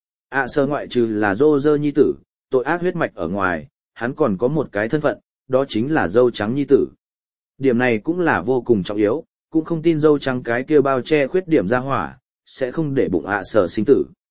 ạ sở ngoại trừ là Roger nhi tử, tội ác huyết mạch ở ngoài, hắn còn có một cái thân phận, đó chính là dâu trắng nhi tử. Điểm này cũng là vô cùng trọng yếu, cũng không tin dâu trắng cái kia bao che khuyết điểm ra hỏa, sẽ không để bụng ạ sở sinh tử.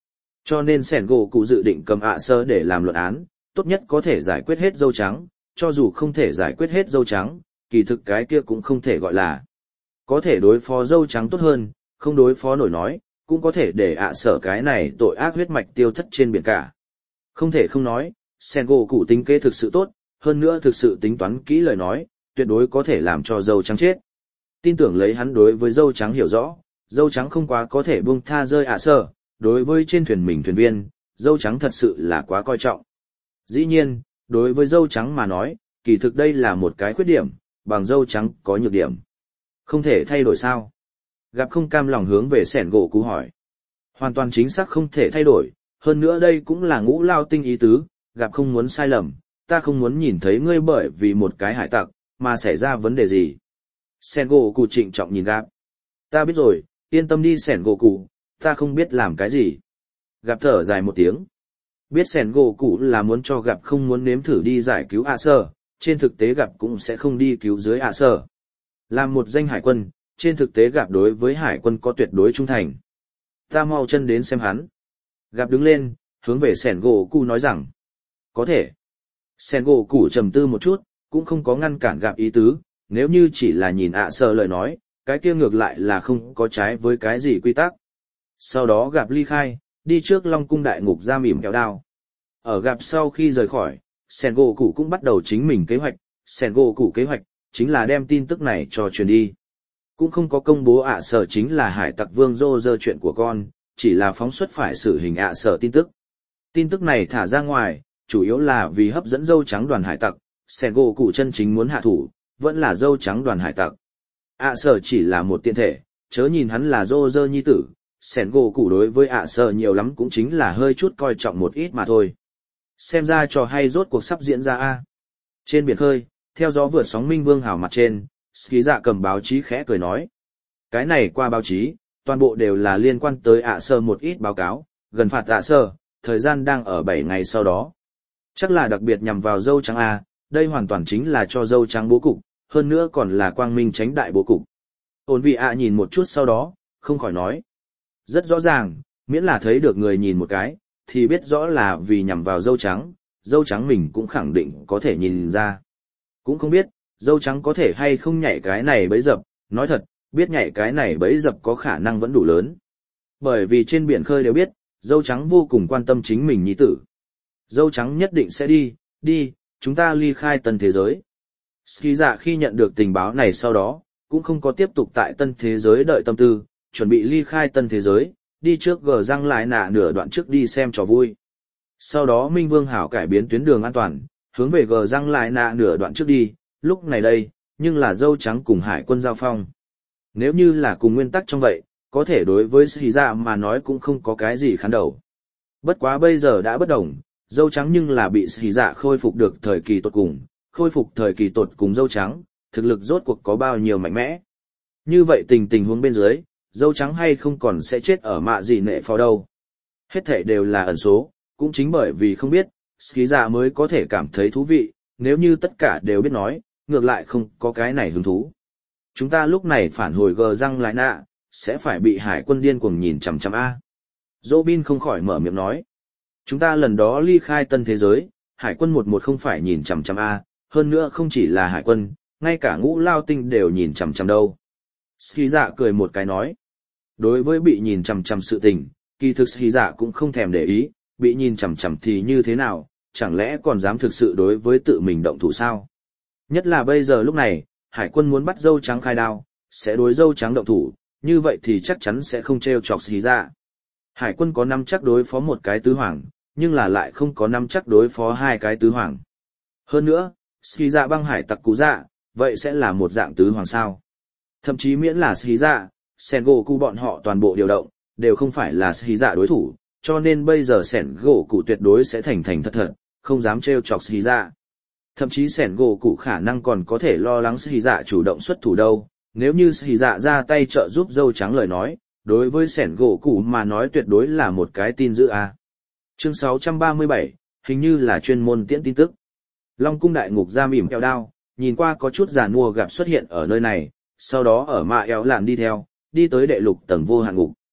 Cho nên sẻn gỗ cụ dự định cầm ạ sơ để làm luận án, tốt nhất có thể giải quyết hết dâu trắng, cho dù không thể giải quyết hết dâu trắng, kỳ thực cái kia cũng không thể gọi là. Có thể đối phó dâu trắng tốt hơn, không đối phó nổi nói, cũng có thể để ạ sở cái này tội ác huyết mạch tiêu thất trên biển cả. Không thể không nói, sẻn gỗ cụ tính kế thực sự tốt, hơn nữa thực sự tính toán kỹ lời nói, tuyệt đối có thể làm cho dâu trắng chết. Tin tưởng lấy hắn đối với dâu trắng hiểu rõ, dâu trắng không quá có thể buông tha rơi ạ sở, đối với trên thuyền mình thuyền viên, dâu trắng thật sự là quá coi trọng. Dĩ nhiên, đối với dâu trắng mà nói, kỳ thực đây là một cái khuyết điểm, bằng dâu trắng có nhược điểm. Không thể thay đổi sao? Gặp không cam lòng hướng về sẻn gỗ cụ hỏi. Hoàn toàn chính xác không thể thay đổi, hơn nữa đây cũng là ngũ lao tinh ý tứ, gặp không muốn sai lầm, ta không muốn nhìn thấy ngươi bởi vì một cái hải tặc, mà xảy ra vấn đề gì. Sẻn gỗ cụ trịnh trọng nhìn gặp. Ta biết rồi, yên tâm đi sẻn gỗ cụ, ta không biết làm cái gì. Gặp thở dài một tiếng. Biết sẻn gỗ cụ là muốn cho gặp không muốn nếm thử đi giải cứu ạ sở, trên thực tế gặp cũng sẽ không đi cứu dưới ạ sở. Làm một danh hải quân, trên thực tế gặp đối với hải quân có tuyệt đối trung thành. Ta mau chân đến xem hắn. Gặp đứng lên, hướng về sẻn gỗ cụ nói rằng. Có thể. Sẻn gỗ cụ trầm tư một chút, cũng không có ngăn cản gặp ý tứ, nếu như chỉ là nhìn ạ sở lời nói, cái kia ngược lại là không có trái với cái gì quy tắc. Sau đó gặp ly khai, đi trước Long cung đại ngục giam ỉm kéo đao. Ở gặp sau khi rời khỏi, sẻn gỗ cụ cũng bắt đầu chính mình kế hoạch, sẻn gỗ cụ kế hoạch, chính là đem tin tức này cho truyền đi. Cũng không có công bố ạ sở chính là hải tặc vương rô rơ chuyện của con, chỉ là phóng xuất phải xử hình ạ sở tin tức. Tin tức này thả ra ngoài, chủ yếu là vì hấp dẫn dâu trắng đoàn hải tặc, sẻn gỗ cụ chân chính muốn hạ thủ, vẫn là dâu trắng đoàn hải tặc. ạ sở chỉ là một tiện thể, chớ nhìn hắn là rô rơ nhi tử, sẻn gỗ cụ đối với ạ sở nhiều lắm cũng chính là hơi chút coi trọng một ít mà thôi. Xem ra trò hay rốt cuộc sắp diễn ra a. Trên biển khơi, theo gió vượt sóng minh vương hào mặt trên, Ski Dạ cầm báo chí khẽ cười nói. Cái này qua báo chí, toàn bộ đều là liên quan tới ạ sơ một ít báo cáo, gần phạt ạ sơ, thời gian đang ở bảy ngày sau đó. Chắc là đặc biệt nhằm vào dâu trắng A, đây hoàn toàn chính là cho dâu trắng bố cục, hơn nữa còn là quang minh tránh đại bố cục. Ôn vị ạ nhìn một chút sau đó, không khỏi nói. Rất rõ ràng, miễn là thấy được người nhìn một cái, thì biết rõ là vì nhằm vào dâu trắng, dâu trắng mình cũng khẳng định có thể nhìn ra. Cũng không biết, dâu trắng có thể hay không nhảy cái này bẫy dập, nói thật, biết nhảy cái này bẫy dập có khả năng vẫn đủ lớn. Bởi vì trên biển khơi đều biết, dâu trắng vô cùng quan tâm chính mình nhi tử. Dâu trắng nhất định sẽ đi, đi, chúng ta ly khai tân thế giới. Ski Dạ khi nhận được tình báo này sau đó, cũng không có tiếp tục tại tân thế giới đợi tâm tư, chuẩn bị ly khai tân thế giới, đi trước gờ răng lại nạ nửa đoạn trước đi xem trò vui. Sau đó Minh Vương Hảo cải biến tuyến đường an toàn, hướng về gờ răng lại nạ nửa đoạn trước đi, lúc này đây, nhưng là dâu trắng cùng hải quân giao phong. Nếu như là cùng nguyên tắc trong vậy, có thể đối với Ski Dạ mà nói cũng không có cái gì khán đầu. Bất quá bây giờ đã bất đồng, dâu trắng nhưng là bị Ski Dạ khôi phục được thời kỳ tột cùng, khôi phục thời kỳ tột cùng dâu trắng, thực lực rốt cuộc có bao nhiêu mạnh mẽ. Như vậy tình tình huống bên dưới, dâu trắng hay không còn sẽ chết ở mạ gì nệ phò đâu. Hết thể đều là ẩn số, cũng chính bởi vì không biết, Ski Dạ mới có thể cảm thấy thú vị, nếu như tất cả đều biết nói, ngược lại không có cái này hứng thú. Chúng ta lúc này phản hồi gờ răng lại nạ, sẽ phải bị hải quân điên cuồng nhìn chằm chằm A. Robin không khỏi mở miệng nói. Chúng ta lần đó ly khai tân thế giới, hải quân một một không phải nhìn chằm chằm A, hơn nữa không chỉ là hải quân, ngay cả ngũ lao tinh đều nhìn chằm chằm đâu. Ski Dạ cười một cái nói. Đối với bị nhìn chằm chằm sự tình, kỳ thực Ski Dạ cũng không thèm để ý, bị nhìn chằm chằm thì như thế nào, chẳng lẽ còn dám thực sự đối với tự mình động thủ sao? Nhất là bây giờ lúc này, hải quân muốn bắt dâu trắng khai đao, sẽ đối dâu trắng động thủ, như vậy thì chắc chắn sẽ không trêu chọc Ski Dạ. Hải quân có năm chắc đối phó một cái tứ hoàng, nhưng là lại không có năm chắc đối phó hai cái tứ hoàng. Hơn nữa, Ski Dạ băng hải tặc cú dạ, vậy sẽ là một dạng tứ hoàng sao? Thậm chí miễn là Ski Dạ, Sengoku bọn họ toàn bộ điều động, đều không phải là Ski Dạ đối thủ, cho nên bây giờ Sengoku tuyệt đối sẽ thành thành thật thật, không dám trêu chọc Ski Dạ. Thậm chí Sengoku khả năng còn có thể lo lắng Ski Dạ chủ động xuất thủ đâu, nếu như Ski Dạ ra tay trợ giúp dâu trắng lời nói, đối với Sengoku mà nói tuyệt đối là một cái tin dữ a. Chương sáu trăm ba mươi bảy, hình như là chuyên môn tiễn tin tức. Long cung đại ngục giam ỉm kẹo đao, nhìn qua có chút giàn mua gặp xuất hiện ở nơi này, sau đó ở mạ éo lạn đi theo, đi tới đệ lục tầng vô hạn ngục.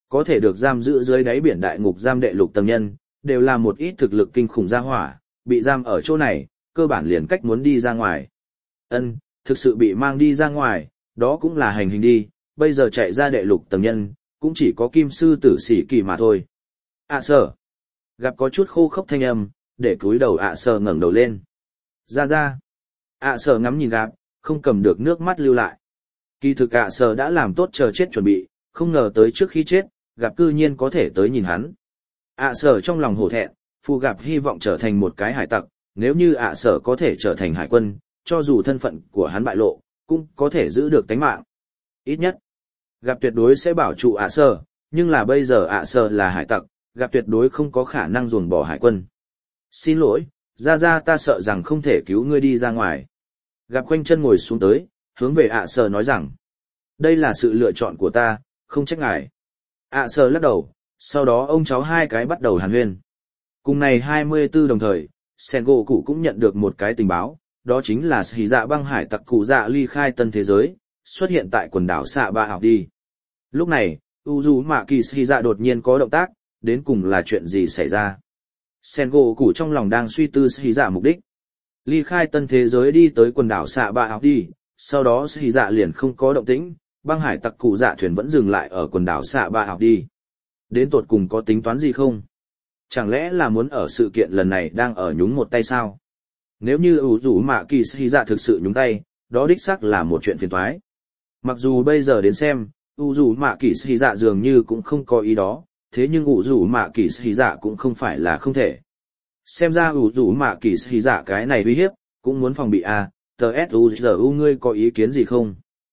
Có thể được giam giữ dưới đáy biển đại ngục giam đệ lục tầng nhân, đều là một ít thực lực kinh khủng gia hỏa, bị giam ở chỗ này, cơ bản liền cách muốn đi ra ngoài. Ân, thực sự bị mang đi ra ngoài, đó cũng là hành hình đi, bây giờ chạy ra đệ lục tầng nhân, cũng chỉ có kim sư tử sĩ kỳ mà thôi. ạ sở. Gặp có chút khô khốc thanh âm, để cúi đầu ạ sở ngẩng đầu lên. Ra ra. ạ sở ngắm nhìn gặp, không cầm được nước mắt lưu lại. Kỳ thực ạ sở đã làm tốt chờ chết chuẩn bị, không ngờ tới trước khi chết, gặp cư nhiên có thể tới nhìn hắn. ạ sở trong lòng hổ thẹn, phù gặp hy vọng trở thành một cái hải tặc, nếu như ạ sở có thể trở thành hải quân, cho dù thân phận của hắn bại lộ, cũng có thể giữ được tánh mạng. Ít nhất, gặp tuyệt đối sẽ bảo trụ ạ sở, nhưng là bây giờ ạ sở là hải tặc, gặp tuyệt đối không có khả năng ruồng bỏ hải quân. Xin lỗi, ra ra ta sợ rằng không thể cứu ngươi đi ra ngoài. Gặp quanh chân ngồi xuống tới, hướng về ạ sở nói rằng, đây là sự lựa chọn của ta, không trách ngài. ạ sở lắc đầu, sau đó ông cháu hai cái bắt đầu hàn huyên. Cùng ngày hai mươi tư đồng thời, Sengoku cũng nhận được một cái tình báo, đó chính là Shỉ Dạ băng hải tặc cụ dạ ly khai tân thế giới, xuất hiện tại quần đảo Sạ Ba Học đi. Lúc này, Uzumaki Shỉ Dạ đột nhiên có động tác, đến cùng là chuyện gì xảy ra? Sengoku trong lòng đang suy tư Shỉ Dạ mục đích. Ly khai tân thế giới đi tới quần đảo Sạ Ba Học đi, sau đó Shỉ Dạ liền không có động tĩnh, băng hải tặc cụ dạ thuyền vẫn dừng lại ở quần đảo Sạ Ba Học đi. Đến tột cùng có tính toán gì không? Chẳng lẽ là muốn ở sự kiện lần này đang ở nhúng một tay sao? Nếu như Uzumaki Shỉ Dạ thực sự nhúng tay, đó đích xác là một chuyện phiền toái. Mặc dù bây giờ đến xem, Uzumaki Shỉ Dạ dường như cũng không có ý đó, thế nhưng Uzumaki Shỉ Dạ cũng không phải là không thể. Xem ra Uzumaki Shỉ Dạ cái này uy hiếp, cũng muốn phòng bị à, tờ Suzu ngươi có ý kiến gì không?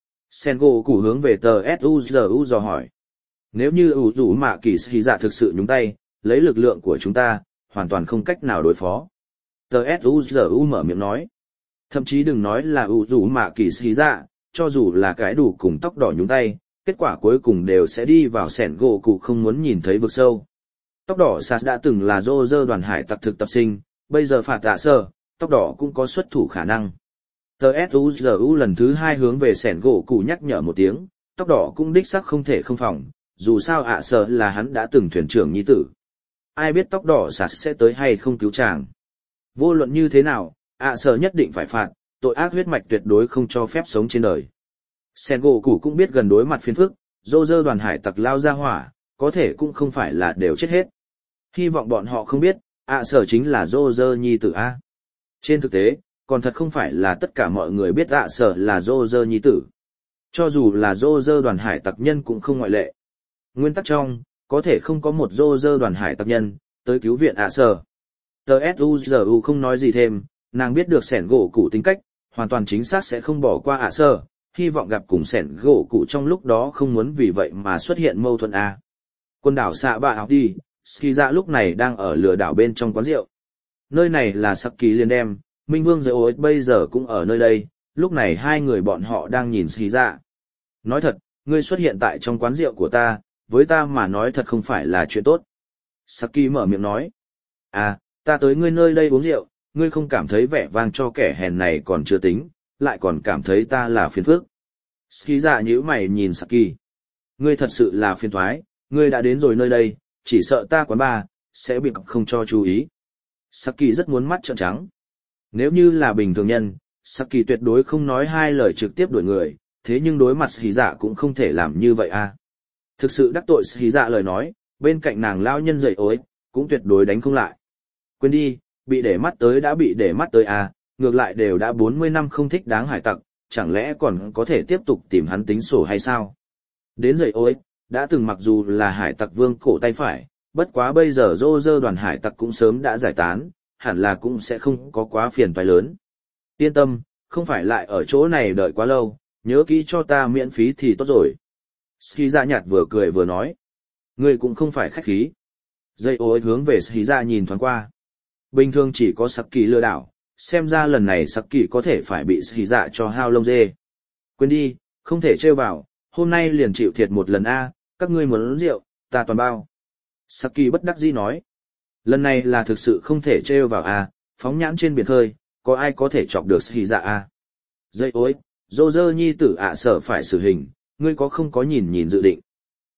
Sengoku hướng về tờ Suzu dò hỏi. Nếu như Uzumaki Shỉ Dạ thực sự nhúng tay, lấy lực lượng của chúng ta, hoàn toàn không cách nào đối phó. Tờ Suzu mở miệng nói. Thậm chí đừng nói là Uzumaki Shỉ Dạ, cho dù là cái đủ cùng tóc đỏ nhúng tay, kết quả cuối cùng đều sẽ đi vào Sengoku không muốn nhìn thấy vực sâu. Tóc đỏ Sas đã từng là Roger đoàn hải tặc thực tập sinh, bây giờ phạt tạ sơ, tóc đỏ cũng có xuất thủ khả năng. Tờ Suzu lần thứ hai hướng về Sengoku nhắc nhở một tiếng, tóc đỏ cũng đích xác không thể không phòng, dù sao ạ sợ là hắn đã từng thuyền trưởng nhi tử. Ai biết tóc đỏ Sas sẽ tới hay không cứu chàng. Vô luận như thế nào, ạ sợ nhất định phải phạt, tội ác huyết mạch tuyệt đối không cho phép sống trên đời. Sengoku cũng biết gần đối mặt phiền phức, Roger đoàn hải tặc lao ra hỏa, có thể cũng không phải là đều chết hết. Hy vọng bọn họ không biết, ạ sở chính là Roger nhi tử A. Trên thực tế, còn thật không phải là tất cả mọi người biết ạ sở là Roger nhi tử. Cho dù là Roger đoàn hải tặc nhân cũng không ngoại lệ. Nguyên tắc trong, có thể không có một Roger đoàn hải tặc nhân, tới cứu viện ạ sở. Tờ Suzu không nói gì thêm, nàng biết được sẻn gỗ cụ tính cách, hoàn toàn chính xác sẽ không bỏ qua ạ sở, hy vọng gặp cùng sẻn gỗ cụ trong lúc đó không muốn vì vậy mà xuất hiện mâu thuẫn A. Quần đảo Sạ Ba Học đi, Ski Dạ lúc này đang ở lửa đảo bên trong quán rượu. Nơi này là Saki liền đem, Minh Vương Giới Ối bây giờ cũng ở nơi đây, lúc này hai người bọn họ đang nhìn Ski Dạ. Nói thật, ngươi xuất hiện tại trong quán rượu của ta, với ta mà nói thật không phải là chuyện tốt. Saki mở miệng nói. À, ta tới ngươi nơi đây uống rượu, ngươi không cảm thấy vẻ vang cho kẻ hèn này còn chưa tính, lại còn cảm thấy ta là phiền phức. Ski Dạ nhíu mày nhìn Saki. Ngươi thật sự là phiền toái, ngươi đã đến rồi nơi đây, chỉ sợ ta quán bar sẽ bị không cho chú ý. Saki rất muốn mắt trợn trắng. Nếu như là bình thường nhân, Saki tuyệt đối không nói hai lời trực tiếp đuổi người, thế nhưng đối mặt Ski Dạ cũng không thể làm như vậy a. Thực sự đắc tội Ski Dạ lời nói, bên cạnh nàng lão nhân dậy ối, cũng tuyệt đối đánh không lại. Quên đi, bị để mắt tới đã bị để mắt tới a, ngược lại đều đã bốn mươi năm không thích đáng hải tặc, chẳng lẽ còn có thể tiếp tục tìm hắn tính sổ hay sao? Đến dậy ối, đã từng mặc dù là hải tặc vương cổ tay phải, bất quá bây giờ Roger đoàn hải tặc cũng sớm đã giải tán, hẳn là cũng sẽ không có quá phiền toái lớn. Yên tâm, không phải lại ở chỗ này đợi quá lâu, nhớ kỹ cho ta miễn phí thì tốt rồi. Ski Dạ nhạt vừa cười vừa nói. Ngươi cũng không phải khách khí. Dây ối hướng về Ski Dạ nhìn thoáng qua. Bình thường chỉ có Saki lừa đảo, xem ra lần này Saki có thể phải bị Ski Dạ cho hao lông dê. Quên đi, không thể trêu vào, hôm nay liền chịu thiệt một lần a, các ngươi muốn uống rượu, ta toàn bao. Saki bất đắc dĩ nói. Lần này là thực sự không thể trêu vào a, phóng nhãn trên biển khơi, có ai có thể chọc được Ski Dạ a. Dây ối, Roger nhi tử ạ sợ phải xử hình, ngươi có không có nhìn nhìn dự định.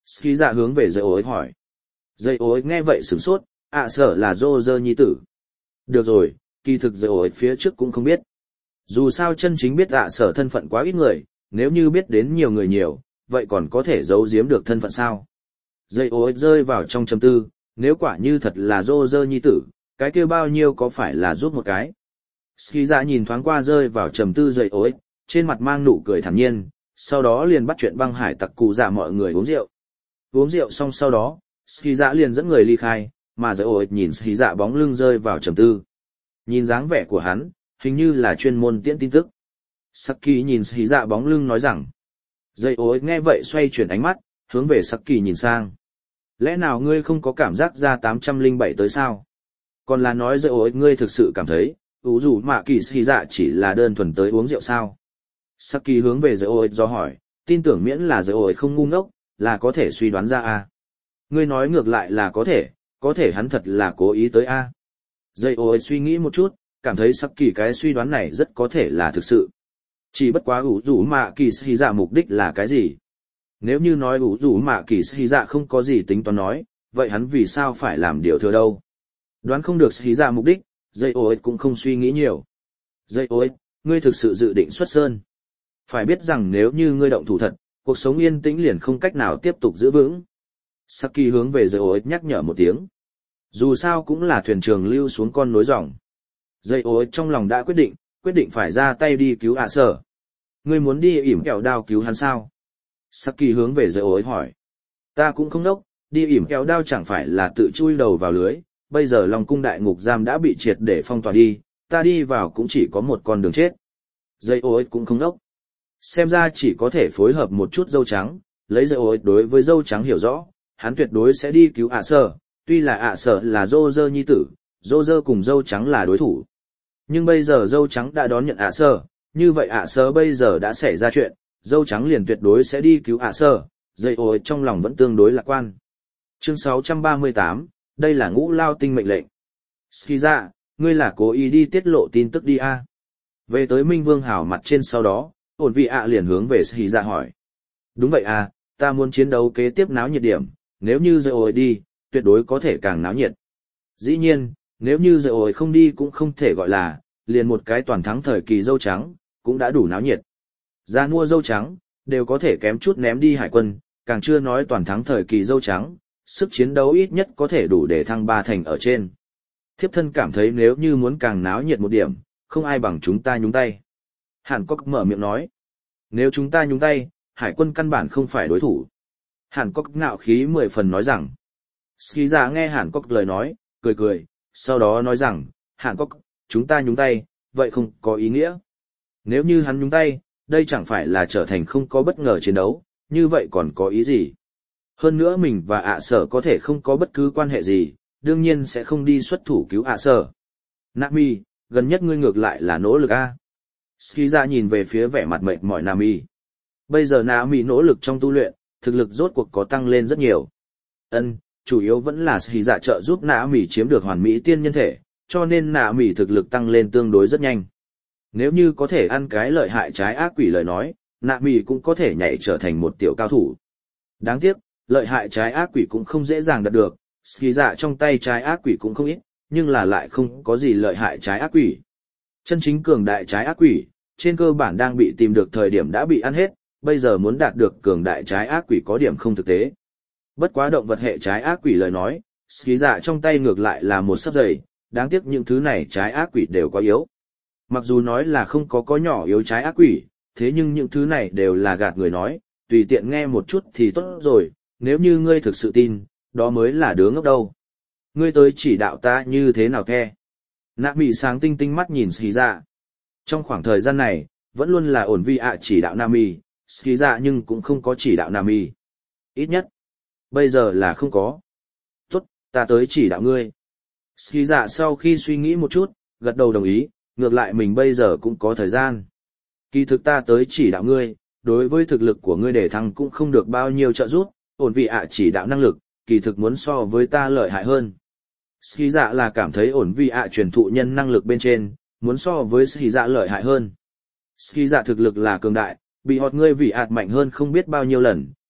Ski dạ hướng về dây ối hỏi. Dây ối nghe vậy sửng sốt, ạ sở là dô dơ nhi tử. Được rồi, kỳ thực dây ối phía trước cũng không biết. Dù sao chân chính biết ạ sở thân phận quá ít người, nếu như biết đến nhiều người nhiều, vậy còn có thể giấu giếm được thân phận sao? Dây ối rơi vào trong trầm tư, nếu quả như thật là dô dơ nhi tử, cái kia bao nhiêu có phải là giúp một cái? Ski dạ nhìn thoáng qua rơi vào trầm tư dây ối, trên mặt mang nụ cười thản nhiên, sau đó liền bắt chuyện băng hải tặc cụ dạ mọi người uống rượu. Uống rượu xong sau đó, Ski dạ liền dẫn người ly khai, mà dây ối nhìn Ski dạ bóng lưng rơi vào trầm tư. Nhìn dáng vẻ của hắn, hình như là chuyên môn tiễn tin tức. Saki nhìn Ski dạ bóng lưng nói rằng. Dây ối nghe vậy xoay chuyển ánh mắt, hướng về Saki nhìn sang. Lẽ nào ngươi không có cảm giác ra tám trăm lẻ bảy tới sao? Còn là nói dây ối ngươi thực sự cảm thấy, ủ rủ mạ kỳ Ski dạ chỉ là đơn thuần tới uống rượu sao? Saki hướng về dây ối do hỏi, tin tưởng miễn là dây ối không ngu ngốc, là có thể suy đoán ra a. Ngươi nói ngược lại là có thể, có thể hắn thật là cố ý tới a. Dây ối suy nghĩ một chút, cảm thấy Saki cái suy đoán này rất có thể là thực sự. Chỉ bất quá ủ rủ mạ kỳ Ski dạ mục đích là cái gì? Nếu như nói ủ rủ mạ kỳ Ski dạ không có gì tính toán nói, vậy hắn vì sao phải làm điều thừa đâu? Đoán không được Ski dạ mục đích, dây ối cũng không suy nghĩ nhiều. Dây ối, ngươi thực sự dự định xuất sơn. Phải biết rằng nếu như ngươi động thủ thật, cuộc sống yên tĩnh liền không cách nào tiếp tục giữ vững. Saki hướng về dây ối nhắc nhở một tiếng. Dù sao cũng là thuyền trường lưu xuống con nối dòng. Dây ối trong lòng đã quyết định, quyết định phải ra tay đi cứu ạ sở. Ngươi muốn đi ỉm kẹo đao cứu hắn sao? Saki hướng về dây ối hỏi. Ta cũng không đốc, đi ỉm kẹo đao chẳng phải là tự chui đầu vào lưới, bây giờ Long cung đại ngục giam đã bị triệt để phong tỏa đi, ta đi vào cũng chỉ có một con đường chết. Dây ối cũng không đốc. Xem ra chỉ có thể phối hợp một chút dâu trắng, lấy dây ối đối với dâu trắng hiểu rõ, hắn tuyệt đối sẽ đi cứu ạ sở, tuy là ạ sở là dô dơ nhi tử, dô dơ cùng dâu trắng là đối thủ. Nhưng bây giờ dâu trắng đã đón nhận ạ sở, như vậy ạ sở bây giờ đã xảy ra chuyện, dâu trắng liền tuyệt đối sẽ đi cứu ạ sở, dây ối trong lòng vẫn tương đối lạc quan. Chương sáu trăm ba mươi tám, đây là ngũ lao tinh mệnh lệnh. Ski dạ, ngươi là cố ý đi tiết lộ tin tức đi a? Về tới Minh Vương Hảo mặt trên sau đó, ổn vị ạ liền hướng về Ski dạ hỏi. Đúng vậy à, ta muốn chiến đấu kế tiếp náo nhiệt điểm, nếu như dây ối đi, tuyệt đối có thể càng náo nhiệt. Dĩ nhiên, nếu như dây ối không đi cũng không thể gọi là, liền một cái toàn thắng thời kỳ dâu trắng, cũng đã đủ náo nhiệt. Ra mua dâu trắng, đều có thể kém chút ném đi hải quân, càng chưa nói toàn thắng thời kỳ dâu trắng, sức chiến đấu ít nhất có thể đủ để thăng ba thành ở trên. Thiếp thân cảm thấy nếu như muốn càng náo nhiệt một điểm, không ai bằng chúng ta nhúng tay. Hàn Quốc mở miệng nói, nếu chúng ta nhúng tay, hải quân căn bản không phải đối thủ. Hàn Quốc ngạo khí mười phần nói rằng, Ski dạ nghe Hàn Quốc lời nói, cười cười, sau đó nói rằng, Hàn Quốc, chúng ta nhúng tay, vậy không có ý nghĩa. Nếu như hắn nhúng tay, đây chẳng phải là trở thành không có bất ngờ chiến đấu, như vậy còn có ý gì? Hơn nữa mình và ạ sở có thể không có bất cứ quan hệ gì, đương nhiên sẽ không đi xuất thủ cứu ạ sở. Nami, gần nhất ngươi ngược lại là nỗ lực a. Ski dạ nhìn về phía vẻ mặt mệt mỏi Nami. Bây giờ Nami nỗ lực trong tu luyện, thực lực rốt cuộc có tăng lên rất nhiều. Ân, chủ yếu vẫn là Ski dạ trợ giúp Nami chiếm được hoàn mỹ tiên nhân thể, cho nên Nami thực lực tăng lên tương đối rất nhanh. Nếu như có thể ăn cái lợi hại trái ác quỷ lời nói, Nami cũng có thể nhảy trở thành một tiểu cao thủ. Đáng tiếc, lợi hại trái ác quỷ cũng không dễ dàng đạt được, Ski dạ trong tay trái ác quỷ cũng không ít, nhưng là lại không có gì lợi hại trái ác quỷ. Chân chính cường đại trái ác quỷ, trên cơ bản đang bị tìm được thời điểm đã bị ăn hết, bây giờ muốn đạt được cường đại trái ác quỷ có điểm không thực tế. Bất quá động vật hệ trái ác quỷ lời nói, Ski dạ trong tay ngược lại là một sấp dày, đáng tiếc những thứ này trái ác quỷ đều quá yếu. Mặc dù nói là không có có nhỏ yếu trái ác quỷ, thế nhưng những thứ này đều là gạt người nói, tùy tiện nghe một chút thì tốt rồi, nếu như ngươi thực sự tin, đó mới là đứa ngốc đâu. Ngươi tới chỉ đạo ta như thế nào the? Nạ mị sáng tinh tinh mắt nhìn Ski dạ. Trong khoảng thời gian này, vẫn luôn là ổn vi ạ chỉ đạo Nami, Ski dạ nhưng cũng không có chỉ đạo Nami. Ít nhất, bây giờ là không có. Tốt, ta tới chỉ đạo ngươi. Ski dạ sau khi suy nghĩ một chút, gật đầu đồng ý, ngược lại mình bây giờ cũng có thời gian. Kỳ thực ta tới chỉ đạo ngươi, đối với thực lực của ngươi để thăng cũng không được bao nhiêu trợ giúp, ổn vị ạ chỉ đạo năng lực, kỳ thực muốn so với ta lợi hại hơn. Ski dạ là cảm thấy ổn vị ạ truyền thụ nhân năng lực bên trên, muốn so với Ski dạ lợi hại hơn. Ski dạ thực lực là cường đại, bị họt ngươi vị ạt mạnh hơn không biết bao nhiêu lần,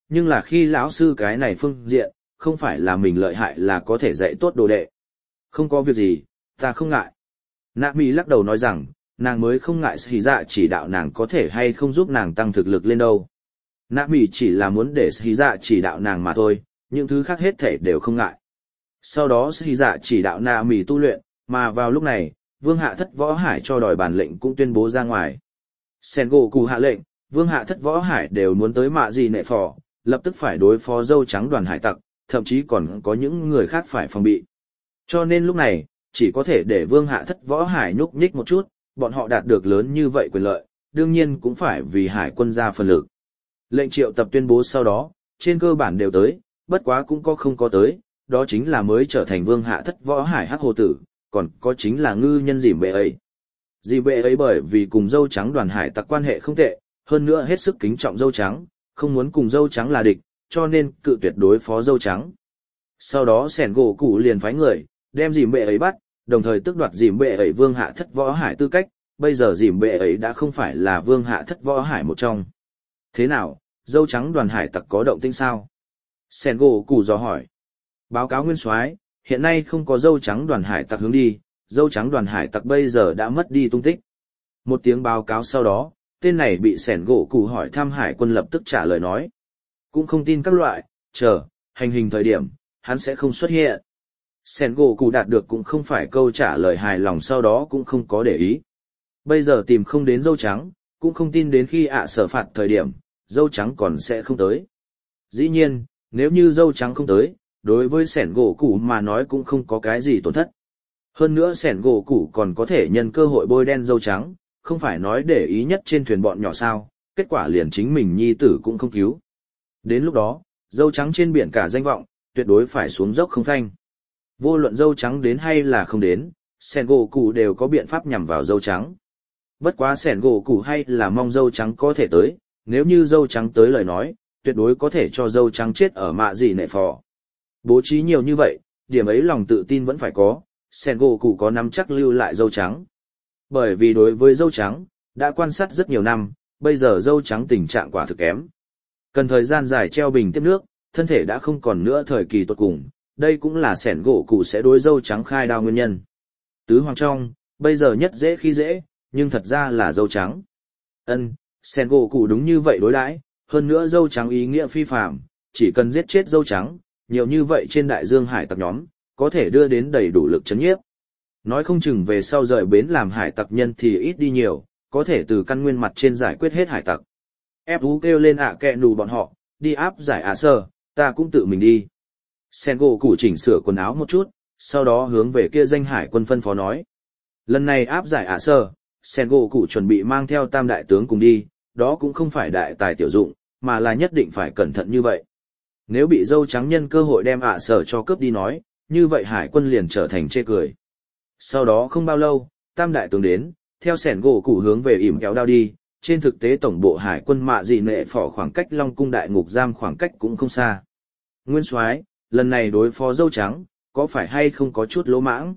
nhưng là khi lão sư cái này phương diện, không phải là mình lợi hại là có thể dạy tốt đồ đệ. Không có việc gì, ta không ngại. Nạ Mỹ lắc đầu nói rằng, nàng mới không ngại Sĩ Dạ chỉ đạo nàng có thể hay không giúp nàng tăng thực lực lên đâu. Nạ Mỹ chỉ là muốn để Sĩ Dạ chỉ đạo nàng mà thôi, những thứ khác hết thể đều không ngại. Sau đó Sĩ Dạ chỉ đạo Nạ Mỹ tu luyện, mà vào lúc này, Vương Hạ Thất Võ Hải cho đòi bản lệnh cũng tuyên bố ra ngoài. Sengoku hạ lệnh, Vương Hạ Thất Võ Hải đều muốn tới Mạ Dị Nệ Phò, lập tức phải đối phó dâu trắng đoàn hải tặc, thậm chí còn có những người khác phải phòng bị. Cho nên lúc này, chỉ có thể để Vương Hạ Thất Võ Hải nhúc nhích một chút, bọn họ đạt được lớn như vậy quyền lợi, đương nhiên cũng phải vì hải quân ra phần lực. Lệnh triệu tập tuyên bố sau đó, trên cơ bản đều tới, bất quá cũng có không có tới, đó chính là mới trở thành Vương Hạ Thất Võ Hải hắc hồ tử, còn có chính là ngư nhân dìm bệ ấy. Dìm bệ ấy bởi vì cùng dâu trắng đoàn hải tặc quan hệ không tệ, hơn nữa hết sức kính trọng dâu trắng, không muốn cùng dâu trắng là địch, cho nên cự tuyệt đối phó dâu trắng. Sau đó Sẻn gỗ cụ liền phái người, đem dìm bệ ấy bắt, đồng thời tước đoạt dìm bệ ấy Vương Hạ Thất Võ Hải tư cách, bây giờ dìm bệ ấy đã không phải là Vương Hạ Thất Võ Hải một trong. Thế nào, dâu trắng đoàn hải tặc có động tĩnh sao? Sẻn gỗ cụ dò hỏi. Báo cáo nguyên soái, hiện nay không có dâu trắng đoàn hải tặc hướng đi, dâu trắng đoàn hải tặc bây giờ đã mất đi tung tích. Một tiếng báo cáo sau đó, tên này bị Sẻn gỗ cụ hỏi thăm hải quân lập tức trả lời nói. Cũng không tin các loại, chờ, hành hình thời điểm, hắn sẽ không xuất hiện. Sẻn gỗ cụ đạt được cũng không phải câu trả lời hài lòng, sau đó cũng không có để ý. Bây giờ tìm không đến dâu trắng, cũng không tin đến khi ạ sở phạt thời điểm, dâu trắng còn sẽ không tới. Dĩ nhiên, nếu như dâu trắng không tới, đối với sẻn gỗ cụ mà nói cũng không có cái gì tổn thất. Hơn nữa sẻn gỗ cụ còn có thể nhân cơ hội bôi đen dâu trắng, không phải nói để ý nhất trên thuyền bọn nhỏ sao, kết quả liền chính mình nhi tử cũng không cứu. Đến lúc đó, dâu trắng trên biển cả danh vọng, tuyệt đối phải xuống dốc không phanh. Vô luận dâu trắng đến hay là không đến, sẻn gỗ cụ đều có biện pháp nhằm vào dâu trắng. Bất quá sẻn gỗ cụ hay là mong dâu trắng có thể tới, nếu như dâu trắng tới lời nói, tuyệt đối có thể cho dâu trắng chết ở Mạ Dị Nệ Phò. Bố trí nhiều như vậy, điểm ấy lòng tự tin vẫn phải có, sẻn gỗ cụ có nắm chắc lưu lại dâu trắng. Bởi vì đối với dâu trắng, đã quan sát rất nhiều năm, bây giờ dâu trắng tình trạng quả thực kém. Cần thời gian dài treo bình tiếp nước, thân thể đã không còn nữa thời kỳ tột cùng, đây cũng là sẻn gỗ cụ sẽ đối dâu trắng khai đao nguyên nhân. Tứ hoàng trong, bây giờ nhất dễ khi dễ, nhưng thật ra là dâu trắng. Ân, sẻn gỗ cụ đúng như vậy đối đãi, hơn nữa dâu trắng ý nghĩa phi phàm, chỉ cần giết chết dâu trắng, nhiều như vậy trên đại dương hải tặc nhóm, có thể đưa đến đầy đủ lực chấn nhiếp. Nói không chừng về sau rời bến làm hải tặc nhân thì ít đi nhiều, có thể từ căn nguyên mặt trên giải quyết hết hải tặc. Ép Ú kêu lên ạ kẹ nù bọn họ, đi áp giải ạ sơ, ta cũng tự mình đi. Sengo cụ chỉnh sửa quần áo một chút, sau đó hướng về kia danh hải quân phân phó nói. Lần này áp giải ạ sơ, Sengo cụ chuẩn bị mang theo tam đại tướng cùng đi, đó cũng không phải đại tài tiểu dụng, mà là nhất định phải cẩn thận như vậy. Nếu bị dâu trắng nhân cơ hội đem ạ sở cho cướp đi nói, như vậy hải quân liền trở thành chê cười. Sau đó không bao lâu, tam đại tướng đến, theo sẻn gỗ cụ hướng về ỉm kéo đao đi, trên thực tế tổng bộ hải quân Mạ Dị Nệ Phò khoảng cách Long cung đại ngục giam khoảng cách cũng không xa. Nguyên soái, lần này đối phó dâu trắng, có phải hay không có chút lỗ mãng?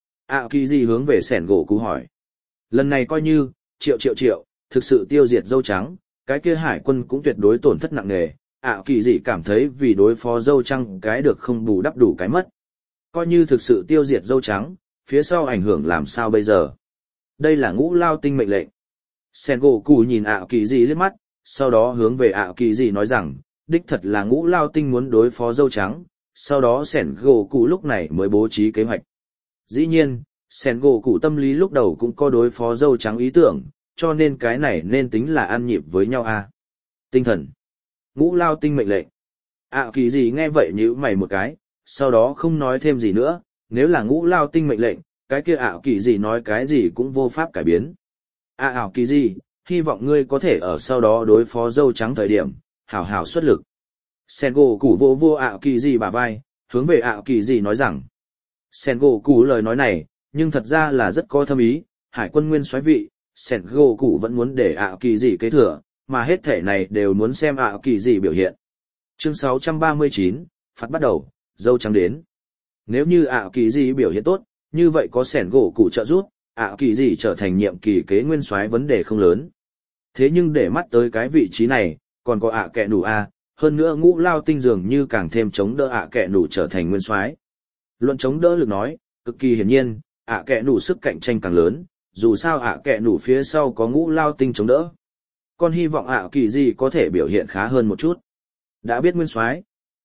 ạ kỳ gì hướng về sẻn gỗ cụ hỏi. Lần này coi như, triệu triệu triệu, thực sự tiêu diệt dâu trắng, cái kia hải quân cũng tuyệt đối tổn thất nặng nề. ạ kỳ gì cảm thấy vì đối phó dâu trắng cái được không bù đắp đủ cái mất. Coi như thực sự tiêu diệt dâu trắng, phía sau ảnh hưởng làm sao bây giờ? Đây là Ngũ Lao Tinh mệnh lệnh. Sengoku nhìn ạ kỳ gì liếc mắt, sau đó hướng về ạ kỳ gì nói rằng, đích thật là Ngũ Lao Tinh muốn đối phó dâu trắng, sau đó Sengoku lúc này mới bố trí kế hoạch. Dĩ nhiên, Sengoku tâm lý lúc đầu cũng có đối phó dâu trắng ý tưởng, cho nên cái này nên tính là ăn nhịp với nhau à. Tinh thần. Ngũ Lao Tinh mệnh lệnh. ạ kỳ gì nghe vậy nhíu mày một cái, sau đó không nói thêm gì nữa, nếu là Ngũ Lao Tinh mệnh lệnh, cái kia ảo kỳ gì nói cái gì cũng vô pháp cải biến. À ảo kỳ gì, hy vọng ngươi có thể ở sau đó đối phó dâu trắng thời điểm, hảo hảo xuất lực. Sengoku vô vô ảo kỳ gì bả vai, hướng về ảo kỳ gì nói rằng. Sengoku lời nói này, nhưng thật ra là rất có thâm ý, hải quân nguyên soái vị, Sengoku vẫn muốn để ảo kỳ gì kế thừa, mà hết thể này đều muốn xem ảo kỳ gì biểu hiện. Chương sáu trăm ba mươi chín, phạt bắt đầu, dâu trắng đến. Nếu như ảo kỳ gì biểu hiện tốt, như vậy có sẻn gỗ cụ trợ giúp, ảo kỳ gì trở thành nhiệm kỳ kế nguyên soái vấn đề không lớn. Thế nhưng để mắt tới cái vị trí này, còn có ạ kẹ nù a, hơn nữa ngũ lao tinh dường như càng thêm chống đỡ ạ kẹ nủ trở thành nguyên soái. Luận chống đỡ lực nói, cực kỳ hiển nhiên, ạ kẹ nủ sức cạnh tranh càng lớn, dù sao ạ kẹ nủ phía sau có ngũ lao tinh chống đỡ. Con hy vọng ạ kỳ gì có thể biểu hiện khá hơn một chút. Đã biết nguyên soái.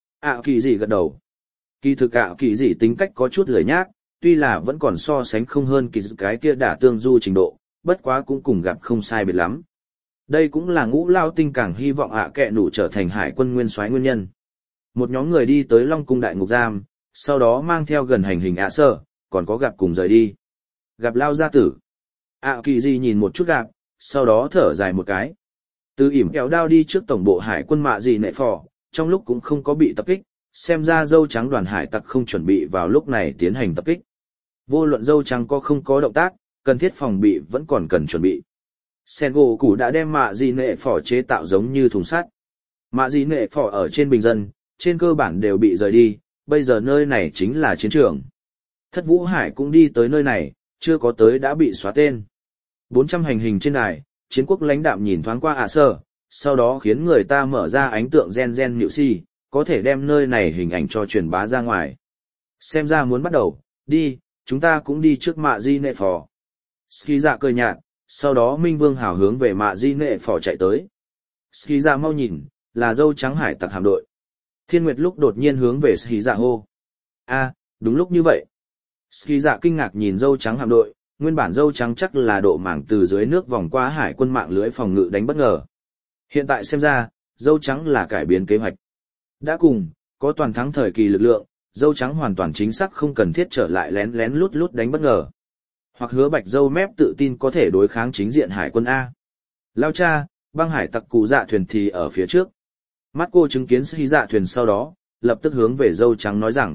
ạ kỳ gì gật đầu. Kỳ thực ạ kỳ gì tính cách có chút lười nhác, tuy là vẫn còn so sánh không hơn kỳ dự cái kia đả tương du trình độ, bất quá cũng cùng gặp không sai biệt lắm. Đây cũng là ngũ lao tinh càng hy vọng ạ kẹ nủ trở thành hải quân nguyên soái nguyên nhân. Một nhóm người đi tới Long Cung đại ngục giam, sau đó mang theo gần hành hình ạ sơ, còn có gặp cùng rời đi. Gặp lao gia tử. ạ kỳ gì nhìn một chút gặp, sau đó thở dài một cái. Từ ỉm kéo đao đi trước tổng bộ hải quân mạ gì nệ phò, trong lúc cũng không có bị tập kích, xem ra dâu trắng đoàn hải tặc không chuẩn bị vào lúc này tiến hành tập kích. Vô luận dâu trắng có không có động tác, cần thiết phòng bị vẫn còn cần chuẩn bị. Sen gỗ củ đã đem mạ gì nệ phò chế tạo giống như thùng sắt. Mạ gì nệ phò ở trên bình dân, trên cơ bản đều bị rời đi, bây giờ nơi này chính là chiến trường. Thất Vũ Hải cũng đi tới nơi này, chưa có tới đã bị xóa tên. bốn trăm hành hình trên đài, chiến quốc lãnh đạm nhìn thoáng qua ạ sơ, sau đó khiến người ta mở ra ánh tượng gen gen nhự si, có thể đem nơi này hình ảnh cho truyền bá ra ngoài. Xem ra muốn bắt đầu, đi, chúng ta cũng đi trước mạ di nệ phò. Ski dạ cười nhạt, sau đó Minh Vương hào hướng về mạ di nệ phò chạy tới. Ski dạ mau nhìn, là dâu trắng hải tặc hạm đội. Thiên Nguyệt lúc đột nhiên hướng về Ski dạ hô. A, đúng lúc như vậy. Ski dạ kinh ngạc nhìn dâu trắng hạm đội, nguyên bản dâu trắng chắc là độ mảng từ dưới nước vòng qua hải quân mạng lưới phòng ngự đánh bất ngờ. Hiện tại xem ra, dâu trắng là cải biến kế hoạch. Đã cùng, có toàn thắng thời kỳ lực lượng, dâu trắng hoàn toàn chính xác không cần thiết trở lại lén lén lút lút đánh bất ngờ. Hoặc hứa bạch dâu mép tự tin có thể đối kháng chính diện hải quân A. Lao cha, băng hải tặc cụ dạ thuyền thì ở phía trước. Mắt cô chứng kiến sĩ dạ thuyền sau đó, lập tức hướng về dâu trắng nói rằng.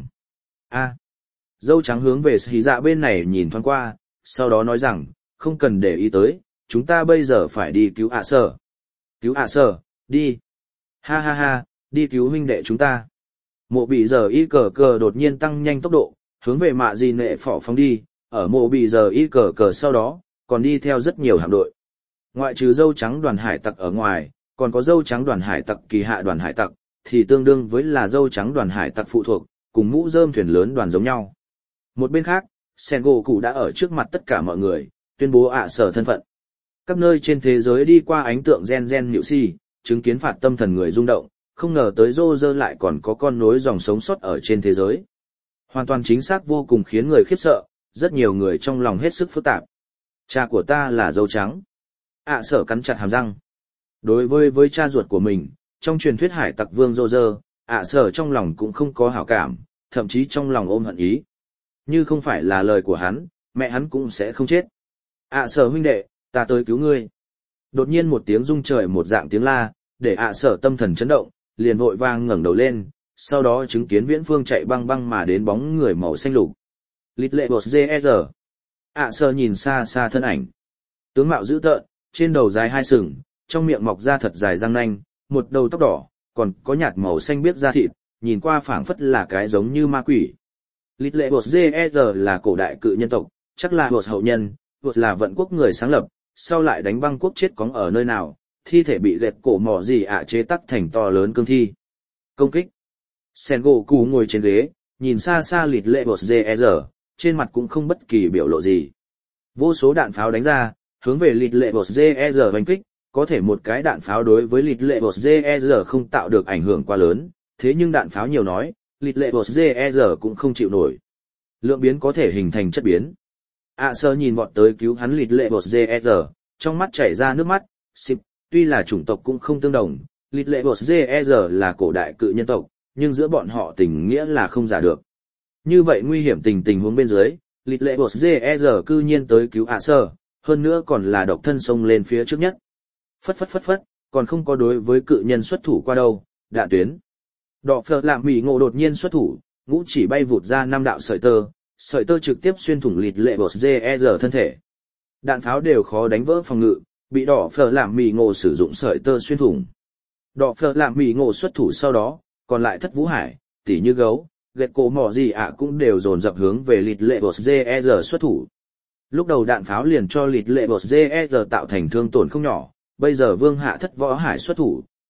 A. Dâu trắng hướng về sĩ dạ bên này nhìn thoáng qua, sau đó nói rằng, không cần để ý tới, chúng ta bây giờ phải đi cứu ạ sở. Cứu ạ sở, đi. Ha ha ha, đi cứu huynh đệ chúng ta. Mộ bị giờ y cờ cờ đột nhiên tăng nhanh tốc độ, hướng về mạ gì nệ phỏ phóng đi, ở mộ bị giờ y cờ cờ sau đó, còn đi theo rất nhiều hạm đội. Ngoại trừ dâu trắng đoàn hải tặc ở ngoài, còn có dâu trắng đoàn hải tặc kỳ hạ đoàn hải tặc, thì tương đương với là dâu trắng đoàn hải tặc phụ thuộc, cùng mũ rơm thuyền lớn đoàn giống nhau. Một bên khác, Sengoku đã ở trước mặt tất cả mọi người, tuyên bố ạ sở thân phận. Các nơi trên thế giới đi qua ánh tượng gen gen nhự si, chứng kiến phạt tâm thần người rung động, không ngờ tới Roger lại còn có con nối dòng sống sót ở trên thế giới. Hoàn toàn chính xác vô cùng khiến người khiếp sợ, rất nhiều người trong lòng hết sức phức tạp. Cha của ta là dâu trắng. ạ sở cắn chặt hàm răng. Đối với với cha ruột của mình, trong truyền thuyết hải tặc vương Roger, ạ sở trong lòng cũng không có hảo cảm, thậm chí trong lòng ôm hận ý. Như không phải là lời của hắn, mẹ hắn cũng sẽ không chết. ạ sở huynh đệ, ta tới cứu ngươi. Đột nhiên một tiếng rung trời một dạng tiếng la, để ạ sở tâm thần chấn động, liền vội vang ngẩng đầu lên, sau đó chứng kiến viễn phương chạy băng băng mà đến bóng người màu xanh lục. Lít lệ bột giê rờ. ạ sở nhìn xa xa thân ảnh. Tướng mạo dữ tợn, trên đầu dài hai sừng, trong miệng mọc ra thật dài răng nanh, một đầu tóc đỏ, còn có nhạt màu xanh biếc da thịt, nhìn qua phảng phất là cái giống như ma quỷ. Lít lệ bột giê rờ là cổ đại cự nhân tộc, chắc là bột hậu nhân, bột là vận quốc người sáng lập, sau lại đánh băng quốc chết cóng ở nơi nào, thi thể bị gẹt cổ mỏ gì ạ chế tắc thành to lớn cương thi. Công kích. Sengoku ngồi trên ghế, nhìn xa xa lít lệ bột giê rờ, trên mặt cũng không bất kỳ biểu lộ gì. Vô số đạn pháo đánh ra, hướng về lít lệ bột giê rờ đánh kích, có thể một cái đạn pháo đối với lít lệ bột giê rờ không tạo được ảnh hưởng quá lớn, thế nhưng đạn pháo nhiều nói, lít lệ bột giê rờ cũng không chịu nổi. Lượng biến có thể hình thành chất biến. ạ sơ nhìn vọt tới cứu hắn lít lệ bột giê rờ, trong mắt chảy ra nước mắt, xịp, tuy là chủng tộc cũng không tương đồng, lít lệ bột giê rờ là cổ đại cự nhân tộc, nhưng giữa bọn họ tình nghĩa là không giả được. Như vậy nguy hiểm tình tình huống bên dưới, lít lệ bột giê rờ cư nhiên tới cứu ạ sơ, hơn nữa còn là độc thân xông lên phía trước nhất. Phất phất phất phất, còn không có đối với cự nhân xuất thủ qua đâu, đạn tuyến. Đỏ phở làm mỉ ngộ đột nhiên xuất thủ, ngũ chỉ bay vụt ra năm đạo sợi tơ, sợi tơ trực tiếp xuyên thủng lịt lệ bột giê rờ thân thể. Đạn pháo đều khó đánh vỡ phòng ngự, bị đỏ phở làm mỉ ngộ sử dụng sợi tơ xuyên thủng. Đỏ phở làm mỉ ngộ xuất thủ sau đó, còn lại Thất Vũ Hải, tỉ như gấu, gẹt cổ mỏ gì ạ cũng đều dồn dập hướng về lịt lệ bột giê rờ xuất thủ. Lúc đầu đạn pháo liền cho lịt lệ bột giê rờ tạo thành thương tổn không nhỏ, bây giờ Vương Hạ Thất Võ Hải xuất thủ,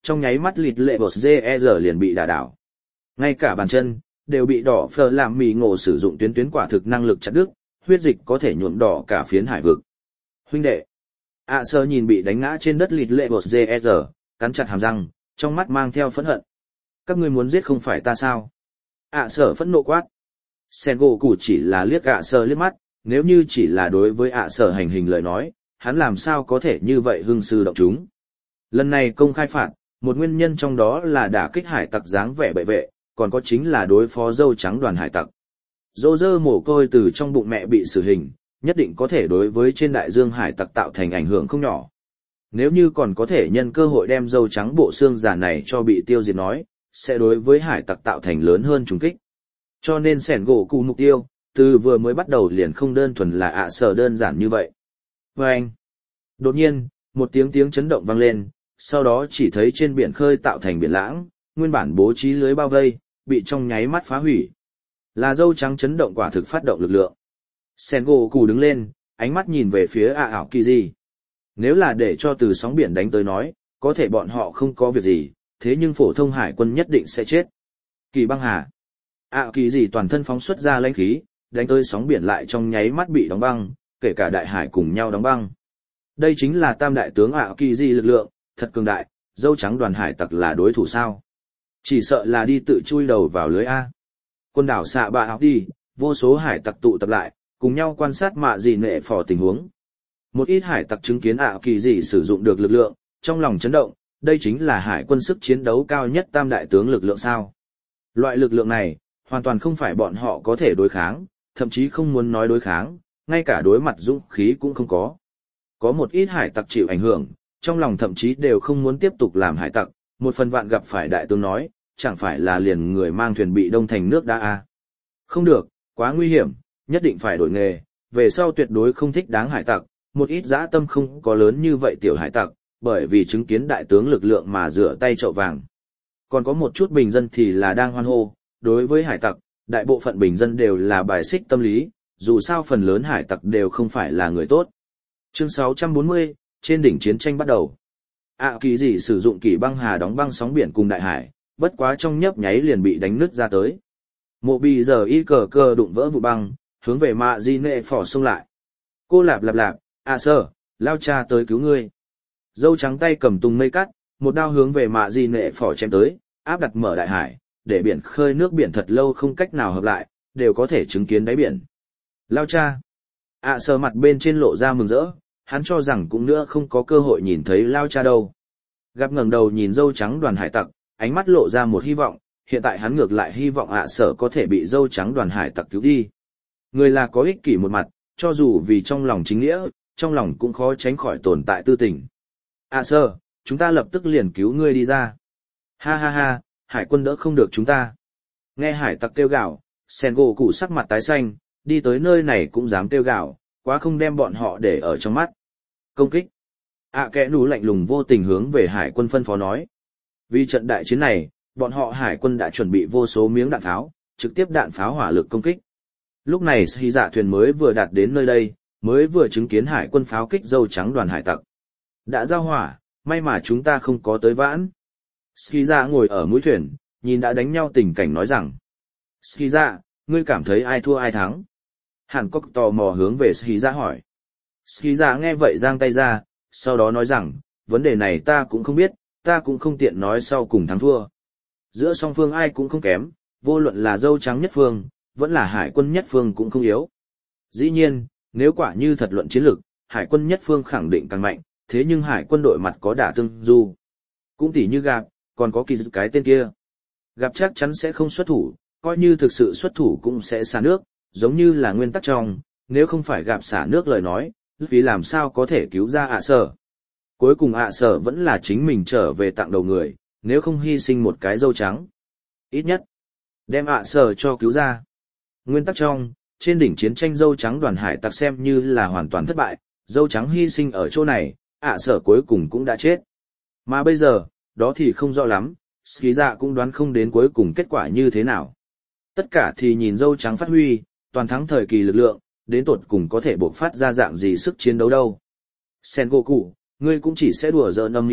trong nháy mắt lịt lệ bột dê e rờ liền bị đả đảo. Ngay cả bàn chân, đều bị đỏ phờ làm mì ngộ sử dụng tuyến tuyến quả thực năng lực chặt đứt, huyết dịch có thể nhuộm đỏ cả phiến hải vực. Huynh đệ, ạ sơ nhìn bị đánh ngã trên đất lịt lệ bột dê e rờ, cắn chặt hàm răng, trong mắt mang theo phẫn hận. Các ngươi muốn giết không phải ta sao? ạ sở phẫn nộ quát. Sen gỗ cụ chỉ là liếc ạ sơ liếc mắt, nếu như chỉ là đối với ạ sở hành hình lời nói, hắn làm sao có thể như vậy hưng sư động chúng. Lần này công khai phạt, một nguyên nhân trong đó là đả kích hải tặc dáng vẻ bệ vệ, còn có chính là đối phó dâu trắng đoàn hải tặc. Dô dơ mồ côi từ trong bụng mẹ bị xử hình, nhất định có thể đối với trên đại dương hải tặc tạo thành ảnh hưởng không nhỏ. Nếu như còn có thể nhân cơ hội đem dâu trắng bộ xương giả này cho bị tiêu diệt nói, sẽ đối với hải tặc tạo thành lớn hơn trùng kích. Cho nên sẻn gỗ cụ mục tiêu, từ vừa mới bắt đầu liền không đơn thuần là ạ sở đơn giản như vậy. Và anh, đột nhiên, một tiếng tiếng chấn động vang lên, sau đó chỉ thấy trên biển khơi tạo thành biển lãng, nguyên bản bố trí lưới bao vây, bị trong nháy mắt phá hủy. Là dâu trắng chấn động quả thực phát động lực lượng. Sen gỗ cụ đứng lên, ánh mắt nhìn về phía ạ ảo kỳ gì. Nếu là để cho từ sóng biển đánh tới nói, có thể bọn họ không có việc gì, thế nhưng phổ thông hải quân nhất định sẽ chết. Kỳ băng hà. ạ kỳ gì toàn thân phóng xuất ra lãnh khí, đánh tới sóng biển lại trong nháy mắt bị đóng băng, kể cả đại hải cùng nhau đóng băng. Đây chính là tam đại tướng ạ kỳ gì lực lượng, thật cường đại, dâu trắng đoàn hải tặc là đối thủ sao? Chỉ sợ là đi tự chui đầu vào lưới A. Quân đảo xạ bạ học đi, vô số hải tặc tụ tập lại, cùng nhau quan sát mạ gì nệ phò tình huống. Một ít hải tặc chứng kiến ạ kỳ gì sử dụng được lực lượng, trong lòng chấn động, đây chính là hải quân sức chiến đấu cao nhất tam đại tướng lực lượng sao. Loại lực lượng này, hoàn toàn không phải bọn họ có thể đối kháng, thậm chí không muốn nói đối kháng, ngay cả đối mặt dũng khí cũng không có. Có một ít hải tặc chịu ảnh hưởng, trong lòng thậm chí đều không muốn tiếp tục làm hải tặc, một phần vạn gặp phải đại tướng nói, chẳng phải là liền người mang thuyền bị đông thành nước đã a. Không được, quá nguy hiểm, nhất định phải đổi nghề, về sau tuyệt đối không thích đáng hải tặc, một ít dã tâm không có lớn như vậy tiểu hải tặc, bởi vì chứng kiến đại tướng lực lượng mà rửa tay chậu vàng. Còn có một chút bình dân thì là đang hoan hô, đối với hải tặc, đại bộ phận bình dân đều là bài xích tâm lý, dù sao phần lớn hải tặc đều không phải là người tốt. Chương sáu trăm bốn mươi, trên đỉnh chiến tranh bắt đầu. ạ kỳ gì sử dụng kỷ băng hà đóng băng sóng biển cùng đại hải, bất quá trong nhấp nháy liền bị đánh nứt ra tới. Mộ bì giờ y cờ cờ đụng vỡ vụ băng, hướng về mạ di nệ phỏ xông lại. Cô lạp lạp lạp, à sơ, lao cha tới cứu ngươi. Dâu trắng tay cầm tung mây cắt, một đao hướng về mạ di nệ phỏ chém tới, áp đặt mở đại hải, để biển khơi nước biển thật lâu không cách nào hợp lại, đều có thể chứng kiến đáy biển. Lao cha. À sơ mặt bên trên lộ ra mừng rỡ, hắn cho rằng cũng nữa không có cơ hội nhìn thấy lao cha đâu. Gặp ngẩng đầu nhìn dâu trắng đoàn hải tặc, ánh mắt lộ ra một hy vọng, hiện tại hắn ngược lại hy vọng ạ sở có thể bị dâu trắng đoàn hải tặc cứu đi. Người là có ích kỷ một mặt, cho dù vì trong lòng chính nghĩa, trong lòng cũng khó tránh khỏi tồn tại tư tình. ạ sở, chúng ta lập tức liền cứu ngươi đi ra. Ha ha ha, hải quân đỡ không được chúng ta. Nghe hải tặc kêu gào, sen gỗ cụ sắc mặt tái xanh, đi tới nơi này cũng dám kêu gào, quá không đem bọn họ để ở trong mắt. Công kích. ạ kẽ nú lạnh lùng vô tình hướng về hải quân phân phó nói. Vì trận đại chiến này, bọn họ hải quân đã chuẩn bị vô số miếng đạn pháo, trực tiếp đạn pháo hỏa lực công kích. Lúc này Sĩ Dạ thuyền mới vừa đạt đến nơi đây, mới vừa chứng kiến hải quân pháo kích dâu trắng đoàn hải tặc. Đã giao hỏa, may mà chúng ta không có tới vãn. Sĩ Dạ ngồi ở mũi thuyền, nhìn đã đánh nhau tình cảnh nói rằng. Sĩ Dạ, ngươi cảm thấy ai thua ai thắng? Hàn Cốc tò mò hướng về Sĩ Dạ hỏi. Sĩ Dạ nghe vậy giang tay ra, sau đó nói rằng, vấn đề này ta cũng không biết, ta cũng không tiện nói sau cùng thắng thua. Giữa song phương ai cũng không kém, vô luận là dâu trắng nhất phương, vẫn là hải quân nhất phương cũng không yếu. Dĩ nhiên, nếu quả như thật luận chiến lược, hải quân nhất phương khẳng định càng mạnh, thế nhưng hải quân đội mặt có đả tương du. Cũng tỉ như Gạp, còn có kỳ dự cái tên kia. Gạp chắc chắn sẽ không xuất thủ, coi như thực sự xuất thủ cũng sẽ xả nước, giống như là nguyên tắc trong, nếu không phải Gạp xả nước lời nói, vì làm sao có thể cứu ra ạ sở. Cuối cùng ạ sở vẫn là chính mình trở về tặng đầu người, nếu không hy sinh một cái dâu trắng. Ít nhất, đem ạ sở cho cứu ra. Nguyên tắc trong, trên đỉnh chiến tranh dâu trắng đoàn hải tặc xem như là hoàn toàn thất bại, dâu trắng hy sinh ở chỗ này, ạ sở cuối cùng cũng đã chết. Mà bây giờ, đó thì không rõ lắm, Ski Dạ cũng đoán không đến cuối cùng kết quả như thế nào. Tất cả thì nhìn dâu trắng phát huy, toàn thắng thời kỳ lực lượng, đến tột cùng có thể bộc phát ra dạng gì sức chiến đấu đâu. Sengoku, ngươi cũng chỉ sẽ đùa giỡn âm mưu,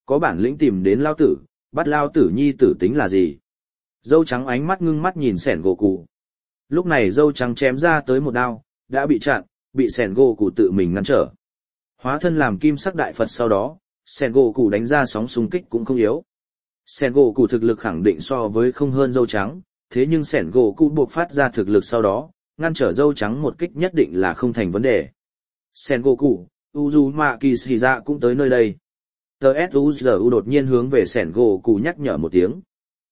có bản lĩnh tìm đến lao tử, bắt lao tử nhi tử tính là gì? Dâu trắng ánh mắt ngưng mắt nhìn sẻn gỗ cụ. Lúc này dâu trắng chém ra tới một đao, đã bị chặn, bị sẻn gỗ cụ tự mình ngăn trở. Hóa thân làm kim sắc đại Phật sau đó, sẻn gỗ cụ đánh ra sóng xung kích cũng không yếu. Sẻn gỗ cụ thực lực khẳng định so với không hơn dâu trắng, thế nhưng sẻn gỗ cụ buộc phát ra thực lực sau đó, ngăn trở dâu trắng một kích nhất định là không thành vấn đề. Sẻn gỗ cụ, Uzumaki Shiza cũng tới nơi đây. tê ét u giê u đột nhiên hướng về sẻn gỗ cụ nhắc nhở một tiếng.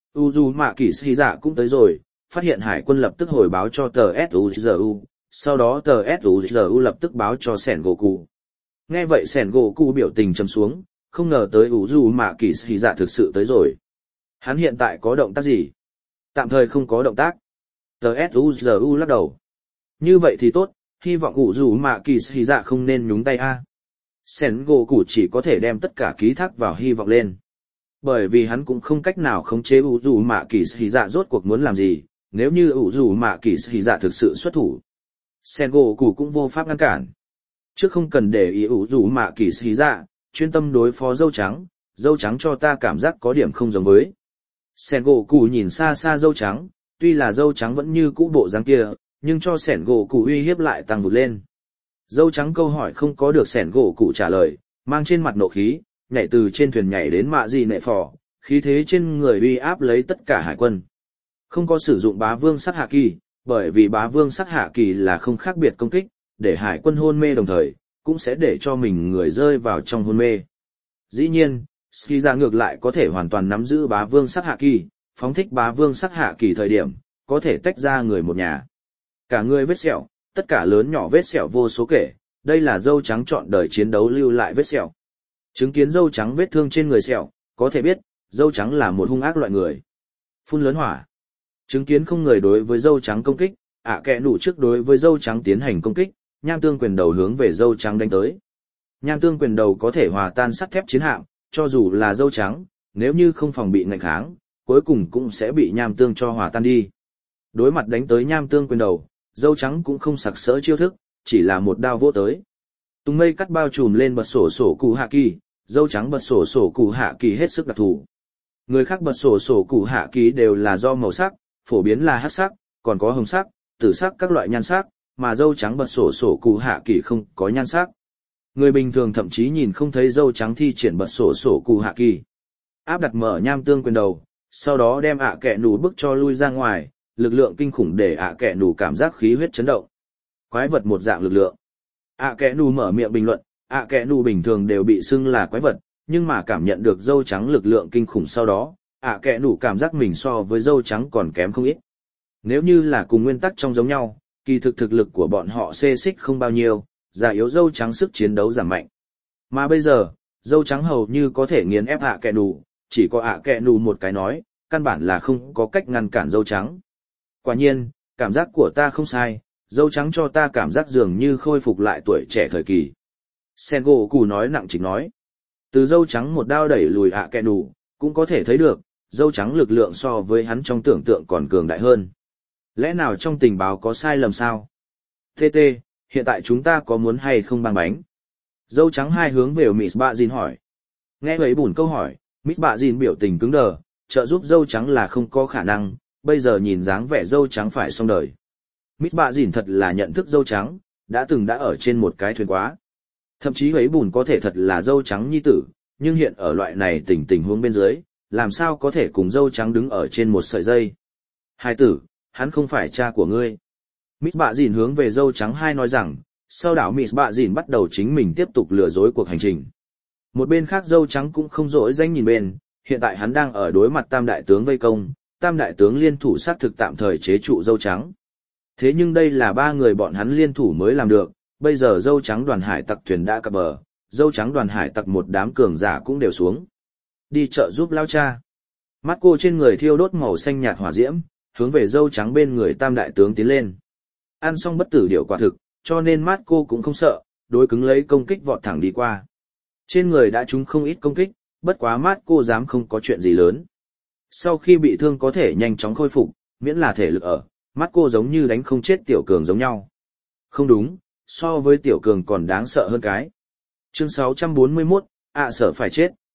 Uzumaki Shiza cũng tới rồi, phát hiện hải quân lập tức hồi báo cho tê ét u giê u, sau đó tê ét u giê u lập tức báo cho sẻn gỗ cụ. Nghe vậy sẻn gỗ cụ biểu tình trầm xuống, không ngờ tới Uzumaki Shiza thực sự tới rồi. Hắn hiện tại có động tác gì? Tạm thời không có động tác. tê ét u giê u lắc đầu. Như vậy thì tốt, hy vọng Uzumaki Shiza không nên nhúng tay a. Sẻn gỗ cụ chỉ có thể đem tất cả ký thác vào hy vọng lên. Bởi vì hắn cũng không cách nào khống chế Uzumaki Shiza rốt cuộc muốn làm gì, nếu như Uzumaki Shiza thực sự xuất thủ. Sẻn gỗ cụ cũng vô pháp ngăn cản. Trước không cần để ý Uzumaki Shiza, chuyên tâm đối phó dâu trắng, dâu trắng cho ta cảm giác có điểm không giống với. Sẻn gỗ cụ nhìn xa xa dâu trắng, tuy là dâu trắng vẫn như cũ bộ dáng kia, nhưng cho sẻn gỗ cụ uy hiếp lại tăng vụt lên. Dâu trắng câu hỏi không có được sẻn gỗ cụ trả lời, mang trên mặt nộ khí, nhảy từ trên thuyền nhảy đến mạ gì nệ phò, khí thế trên người uy áp lấy tất cả hải quân. Không có sử dụng bá vương sắc hạ kỳ, bởi vì bá vương sắc hạ kỳ là không khác biệt công kích, để hải quân hôn mê đồng thời, cũng sẽ để cho mình người rơi vào trong hôn mê. Dĩ nhiên, Skiza ngược lại có thể hoàn toàn nắm giữ bá vương sắc hạ kỳ, phóng thích bá vương sắc hạ kỳ thời điểm, có thể tách ra người một nhà. Cả người vết sẹo, tất cả lớn nhỏ vết sẹo vô số kể, đây là dâu trắng chọn đời chiến đấu lưu lại vết sẹo. Chứng kiến dâu trắng vết thương trên người sẹo, có thể biết, dâu trắng là một hung ác loại người. Phun lớn hỏa. Chứng kiến không người đối với dâu trắng công kích, ạ kẹ nụ trước đối với dâu trắng tiến hành công kích, nham tương quyền đầu hướng về dâu trắng đánh tới. Nham tương quyền đầu có thể hòa tan sắt thép chiến hạm, cho dù là dâu trắng, nếu như không phòng bị ngạnh kháng, cuối cùng cũng sẽ bị nham tương cho hòa tan đi. Đối mặt đánh tới nham tương quyền đầu, dâu trắng cũng không sặc sỡ chiêu thức, chỉ là một đao vỗ tới. Tùng mây cắt bao trùm lên bật sổ sổ cụ hạ kỳ, dâu trắng bật sổ sổ cụ hạ kỳ hết sức đặc thù. Người khác bật sổ sổ cụ hạ kỳ đều là do màu sắc, phổ biến là hắc sắc, còn có hồng sắc, tử sắc các loại nhan sắc, mà dâu trắng bật sổ sổ cụ hạ kỳ không có nhan sắc. Người bình thường thậm chí nhìn không thấy dâu trắng thi triển bật sổ sổ cụ hạ kỳ. Áp đặt mở nham tương quyền đầu, sau đó đem ạ kẹ nủ bức cho lui ra ngoài, lực lượng kinh khủng để ạ kẹ nủ cảm giác khí huyết chấn động. Quái vật một dạng lực lượng. ạ kẹ nủ mở miệng bình luận, ạ kẹ nủ bình thường đều bị xưng là quái vật, nhưng mà cảm nhận được dâu trắng lực lượng kinh khủng sau đó, ạ kẹ nủ cảm giác mình so với dâu trắng còn kém không ít. Nếu như là cùng nguyên tắc trong giống nhau, kỳ thực thực lực của bọn họ xê xích không bao nhiêu, già yếu dâu trắng sức chiến đấu giảm mạnh. Mà bây giờ, dâu trắng hầu như có thể nghiền ép ạ kẹ nủ, chỉ có ạ kẹ nủ một cái nói, căn bản là không có cách ngăn cản dâu trắng. Quả nhiên, cảm giác của ta không sai, dâu trắng cho ta cảm giác dường như khôi phục lại tuổi trẻ thời kỳ. Sengoku nói nặng trịch nói. Từ dâu trắng một đao đẩy lùi ạ kẹ nủ, cũng có thể thấy được, dâu trắng lực lượng so với hắn trong tưởng tượng còn cường đại hơn. Lẽ nào trong tình báo có sai lầm sao? tê tê, hiện tại chúng ta có muốn hay không băng bánh? Dâu trắng hai hướng về Miss Bạ Dìn hỏi. Nghe vậy bùn câu hỏi, Miss Bạ Dìn biểu tình cứng đờ, trợ giúp dâu trắng là không có khả năng, bây giờ nhìn dáng vẻ dâu trắng phải xong đời. Miss Bạ Dìn thật là nhận thức dâu trắng, đã từng đã ở trên một cái thuyền quá. Thậm chí ấy bùn có thể thật là dâu trắng nhi tử, nhưng hiện ở loại này tình tình huống bên dưới, làm sao có thể cùng dâu trắng đứng ở trên một sợi dây. Hai tử, hắn không phải cha của ngươi. Miss Bạ Dìn hướng về dâu trắng hai nói rằng, sau đảo Miss Bạ Dìn bắt đầu chính mình tiếp tục lừa dối cuộc hành trình. Một bên khác dâu trắng cũng không dỗi danh nhìn bên, hiện tại hắn đang ở đối mặt tam đại tướng vây công, tam đại tướng liên thủ sát thực tạm thời chế trụ dâu trắng. Thế nhưng đây là ba người bọn hắn liên thủ mới làm được, bây giờ dâu trắng đoàn hải tặc thuyền đã cập bờ, dâu trắng đoàn hải tặc một đám cường giả cũng đều xuống. Đi chợ giúp lao cha. Mắt cô trên người thiêu đốt màu xanh nhạt hỏa diễm, hướng về dâu trắng bên người tam đại tướng tiến lên. Ăn xong bất tử điệu quả thực, cho nên mắt cô cũng không sợ, đối cứng lấy công kích vọt thẳng đi qua. Trên người đã trúng không ít công kích, bất quá mắt cô dám không có chuyện gì lớn. Sau khi bị thương có thể nhanh chóng khôi phục, miễn là thể lực ở, mắt cô giống như đánh không chết tiểu cường giống nhau. Không đúng, so với tiểu cường còn đáng sợ hơn cái. Chương sáu trăm bốn mươi mốt, ạ sợ phải chết.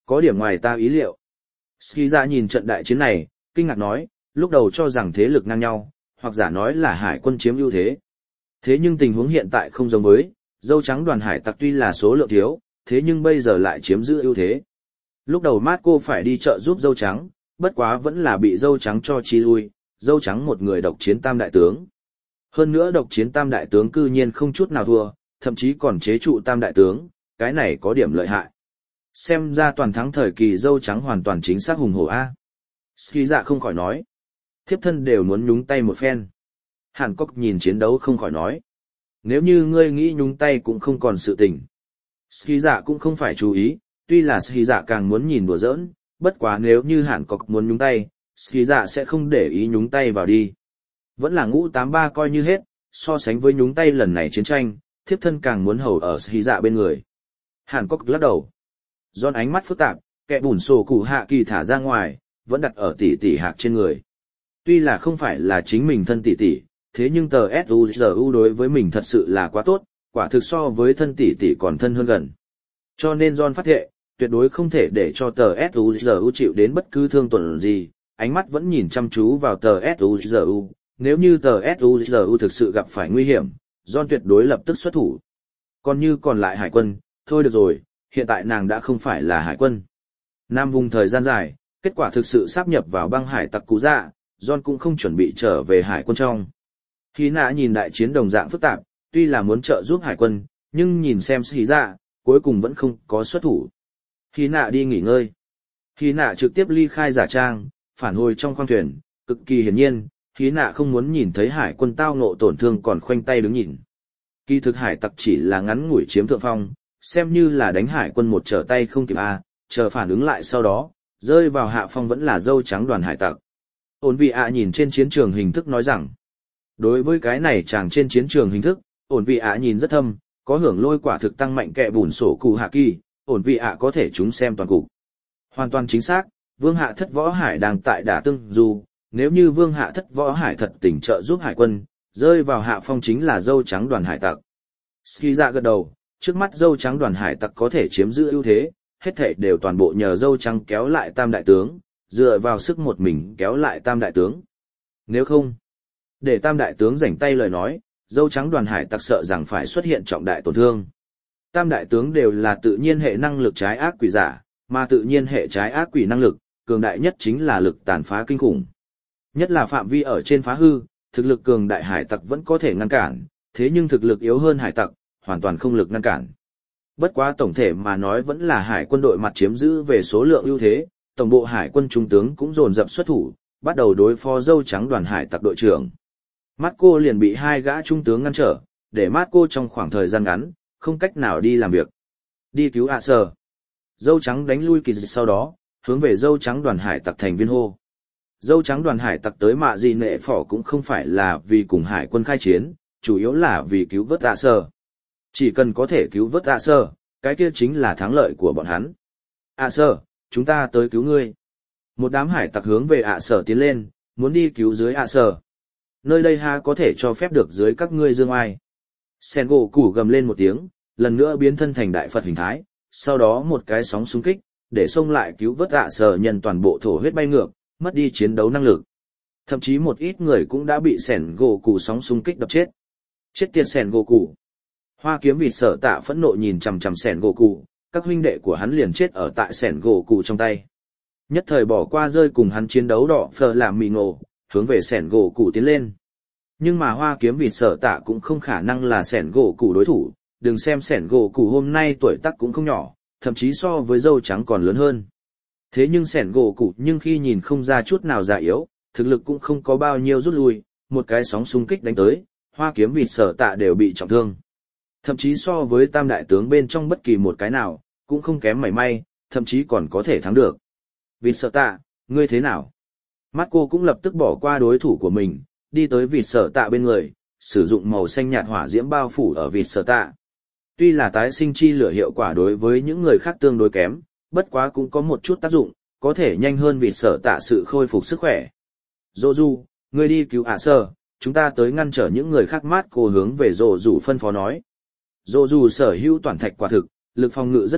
Có điểm ngoài ta ý liệu. Ski ra nhìn trận đại chiến này, kinh ngạc nói, lúc đầu cho rằng thế lực ngang nhau, hoặc giả nói là hải quân chiếm ưu thế. Thế nhưng tình huống hiện tại không giống với, dâu trắng đoàn hải tặc tuy là số lượng thiếu, thế nhưng bây giờ lại chiếm giữ ưu thế. Lúc đầu Marco phải đi chợ giúp dâu trắng, bất quá vẫn là bị dâu trắng cho chi lui, dâu trắng một người độc chiến tam đại tướng. Hơn nữa độc chiến tam đại tướng cư nhiên không chút nào thua, thậm chí còn chế trụ tam đại tướng, cái này có điểm lợi hại. Xem ra toàn thắng thời kỳ dâu trắng hoàn toàn chính xác hùng hổ A. Ski dạ không khỏi nói. Thiếp thân đều muốn nhúng tay một phen. Hàn Cốc nhìn chiến đấu không khỏi nói. Nếu như ngươi nghĩ nhúng tay cũng không còn sự tình. Ski dạ cũng không phải chú ý, tuy là Ski dạ càng muốn nhìn đùa giỡn, bất quá nếu như Hàn Cốc muốn nhúng tay, Ski dạ sẽ không để ý nhúng tay vào đi. Vẫn là ngũ tám ba coi như hết, so sánh với nhúng tay lần này chiến tranh, thiếp thân càng muốn hầu ở Ski dạ bên người. Hàn Cốc lắc đầu. Giòn ánh mắt phức tạp, kẻ bùn sổ cụ hạ kỳ thả ra ngoài, vẫn đặt ở tỷ tỷ hạc trên người. Tuy là không phải là chính mình thân tỷ tỷ, thế nhưng tờ ét u giê u đối với mình thật sự là quá tốt, quả thực so với thân tỷ tỷ còn thân hơn gần. Cho nên John phát thệ, tuyệt đối không thể để cho tờ ét u giê u chịu đến bất cứ thương tổn gì, ánh mắt vẫn nhìn chăm chú vào tờ ét u giê u. Nếu như tờ ét u giê u thực sự gặp phải nguy hiểm, John tuyệt đối lập tức xuất thủ. Còn như còn lại hải quân, thôi được rồi, hiện tại nàng đã không phải là hải quân. Nam vùng thời gian dài, kết quả thực sự sáp nhập vào băng hải tặc cú dạ, John cũng không chuẩn bị trở về hải quân trong. Hy nạ nhìn đại chiến đồng dạng phức tạp, tuy là muốn trợ giúp hải quân, nhưng nhìn xem Hy dạ, cuối cùng vẫn không có xuất thủ. Hy nạ đi nghỉ ngơi. Hy nạ trực tiếp ly khai giả trang, phản hồi trong khoang thuyền, cực kỳ hiển nhiên, Hy nạ không muốn nhìn thấy hải quân tao ngộ tổn thương còn khoanh tay đứng nhìn. Kỳ thực hải tặc chỉ là ngắn ngủi chiếm thượng phong, xem như là đánh hải quân một trở tay không kịp a, chờ phản ứng lại sau đó, rơi vào hạ phong vẫn là dâu trắng đoàn hải tặc. Ổn vị ạ nhìn trên chiến trường hình thức nói rằng, đối với cái này chàng trên chiến trường hình thức, ổn vị ạ nhìn rất thâm, có hưởng lôi quả thực tăng mạnh kẹ bùn sổ cụ hạ kỳ, ổn vị ạ có thể chúng xem toàn cục. Hoàn toàn chính xác, vương hạ thất võ hải đang tại đả tương dù, nếu như vương hạ thất võ hải thật tỉnh trợ giúp hải quân, rơi vào hạ phong chính là dâu trắng đoàn hải tặc. Ski dạ gật đầu, trước mắt dâu trắng đoàn hải tặc có thể chiếm giữ ưu thế, hết thảy đều toàn bộ nhờ dâu trắng kéo lại tam đại tướng, dựa vào sức một mình kéo lại tam đại tướng. Nếu không, để tam đại tướng rảnh tay lời nói, dâu trắng đoàn hải tặc sợ rằng phải xuất hiện trọng đại tổn thương. Tam đại tướng đều là tự nhiên hệ năng lực trái ác quỷ giả, mà tự nhiên hệ trái ác quỷ năng lực, cường đại nhất chính là lực tàn phá kinh khủng. Nhất là phạm vi ở trên phá hư, thực lực cường đại hải tặc vẫn có thể ngăn cản, thế nhưng thực lực yếu hơn hải tặc, hoàn toàn không lực ngăn cản. Bất quá tổng thể mà nói vẫn là hải quân đội mặt chiếm giữ về số lượng ưu thế, tổng bộ hải quân trung tướng cũng dồn dập xuất thủ, bắt đầu đối phó dâu trắng đoàn hải tặc đội trưởng. Marco liền bị hai gã trung tướng ngăn trở, để Marco trong khoảng thời gian ngắn, không cách nào đi làm việc. Đi cứu ạ sở. Dâu trắng đánh lui kỳ dịch sau đó, hướng về dâu trắng đoàn hải tặc thành viên hô. Dâu trắng đoàn hải tặc tới mạ gì nệ phỏ cũng không phải là vì cùng hải quân khai chiến, chủ yếu là vì cứu vớt ạ sở. Chỉ cần có thể cứu vớt ạ sở, cái kia chính là thắng lợi của bọn hắn. ạ sở, chúng ta tới cứu ngươi. Một đám hải tặc hướng về ạ sở tiến lên, muốn đi cứu dưới ạ sở. Nơi đây ha có thể cho phép được dưới các ngươi dương ai. Sen gỗ củ gầm lên một tiếng, lần nữa biến thân thành đại Phật hình thái, sau đó một cái sóng xung kích, để xông lại cứu vớt ạ sở nhân toàn bộ thổ huyết bay ngược, mất đi chiến đấu năng lực. Thậm chí một ít người cũng đã bị sẻn gỗ củ sóng xung kích đập chết. Chết tiệt sẻn gỗ củ. Hoa kiếm vịt sở tạ phẫn nộ nhìn chằm chằm sẻn gỗ củ, các huynh đệ của hắn liền chết ở tại sẻn gỗ củ trong tay. Nhất thời bỏ qua rơi cùng hắn chiến đấu đỏ phờ làm mì ngộ, hướng về sẻn gỗ củ tiến lên. Nhưng mà hoa kiếm vịt sở tạ cũng không khả năng là sẻn gỗ củ đối thủ, đừng xem sẻn gỗ củ hôm nay tuổi tác cũng không nhỏ, thậm chí so với dâu trắng còn lớn hơn. Thế nhưng sẻn gỗ củ nhưng khi nhìn không ra chút nào già yếu, thực lực cũng không có bao nhiêu rút lui, một cái sóng xung kích đánh tới, hoa kiếm vịt sở tạ đều bị trọng thương. Thậm chí so với tam đại tướng bên trong bất kỳ một cái nào, cũng không kém mảy may, thậm chí còn có thể thắng được. Vịt sở tạ, ngươi thế nào? Marco cũng lập tức bỏ qua đối thủ của mình, đi tới vịt sở tạ bên người, sử dụng màu xanh nhạt hỏa diễm bao phủ ở vịt sở tạ. Tuy là tái sinh chi lửa hiệu quả đối với những người khác tương đối kém, bất quá cũng có một chút tác dụng, có thể nhanh hơn vịt sở tạ sự khôi phục sức khỏe. Dô du, ngươi đi cứu ạ sơ, chúng ta tới ngăn trở những người khác. Marco hướng về Dô du phân phó nói. Dô du sở hữu toàn thạch quả thực, lực phòng ngự rất mạnh,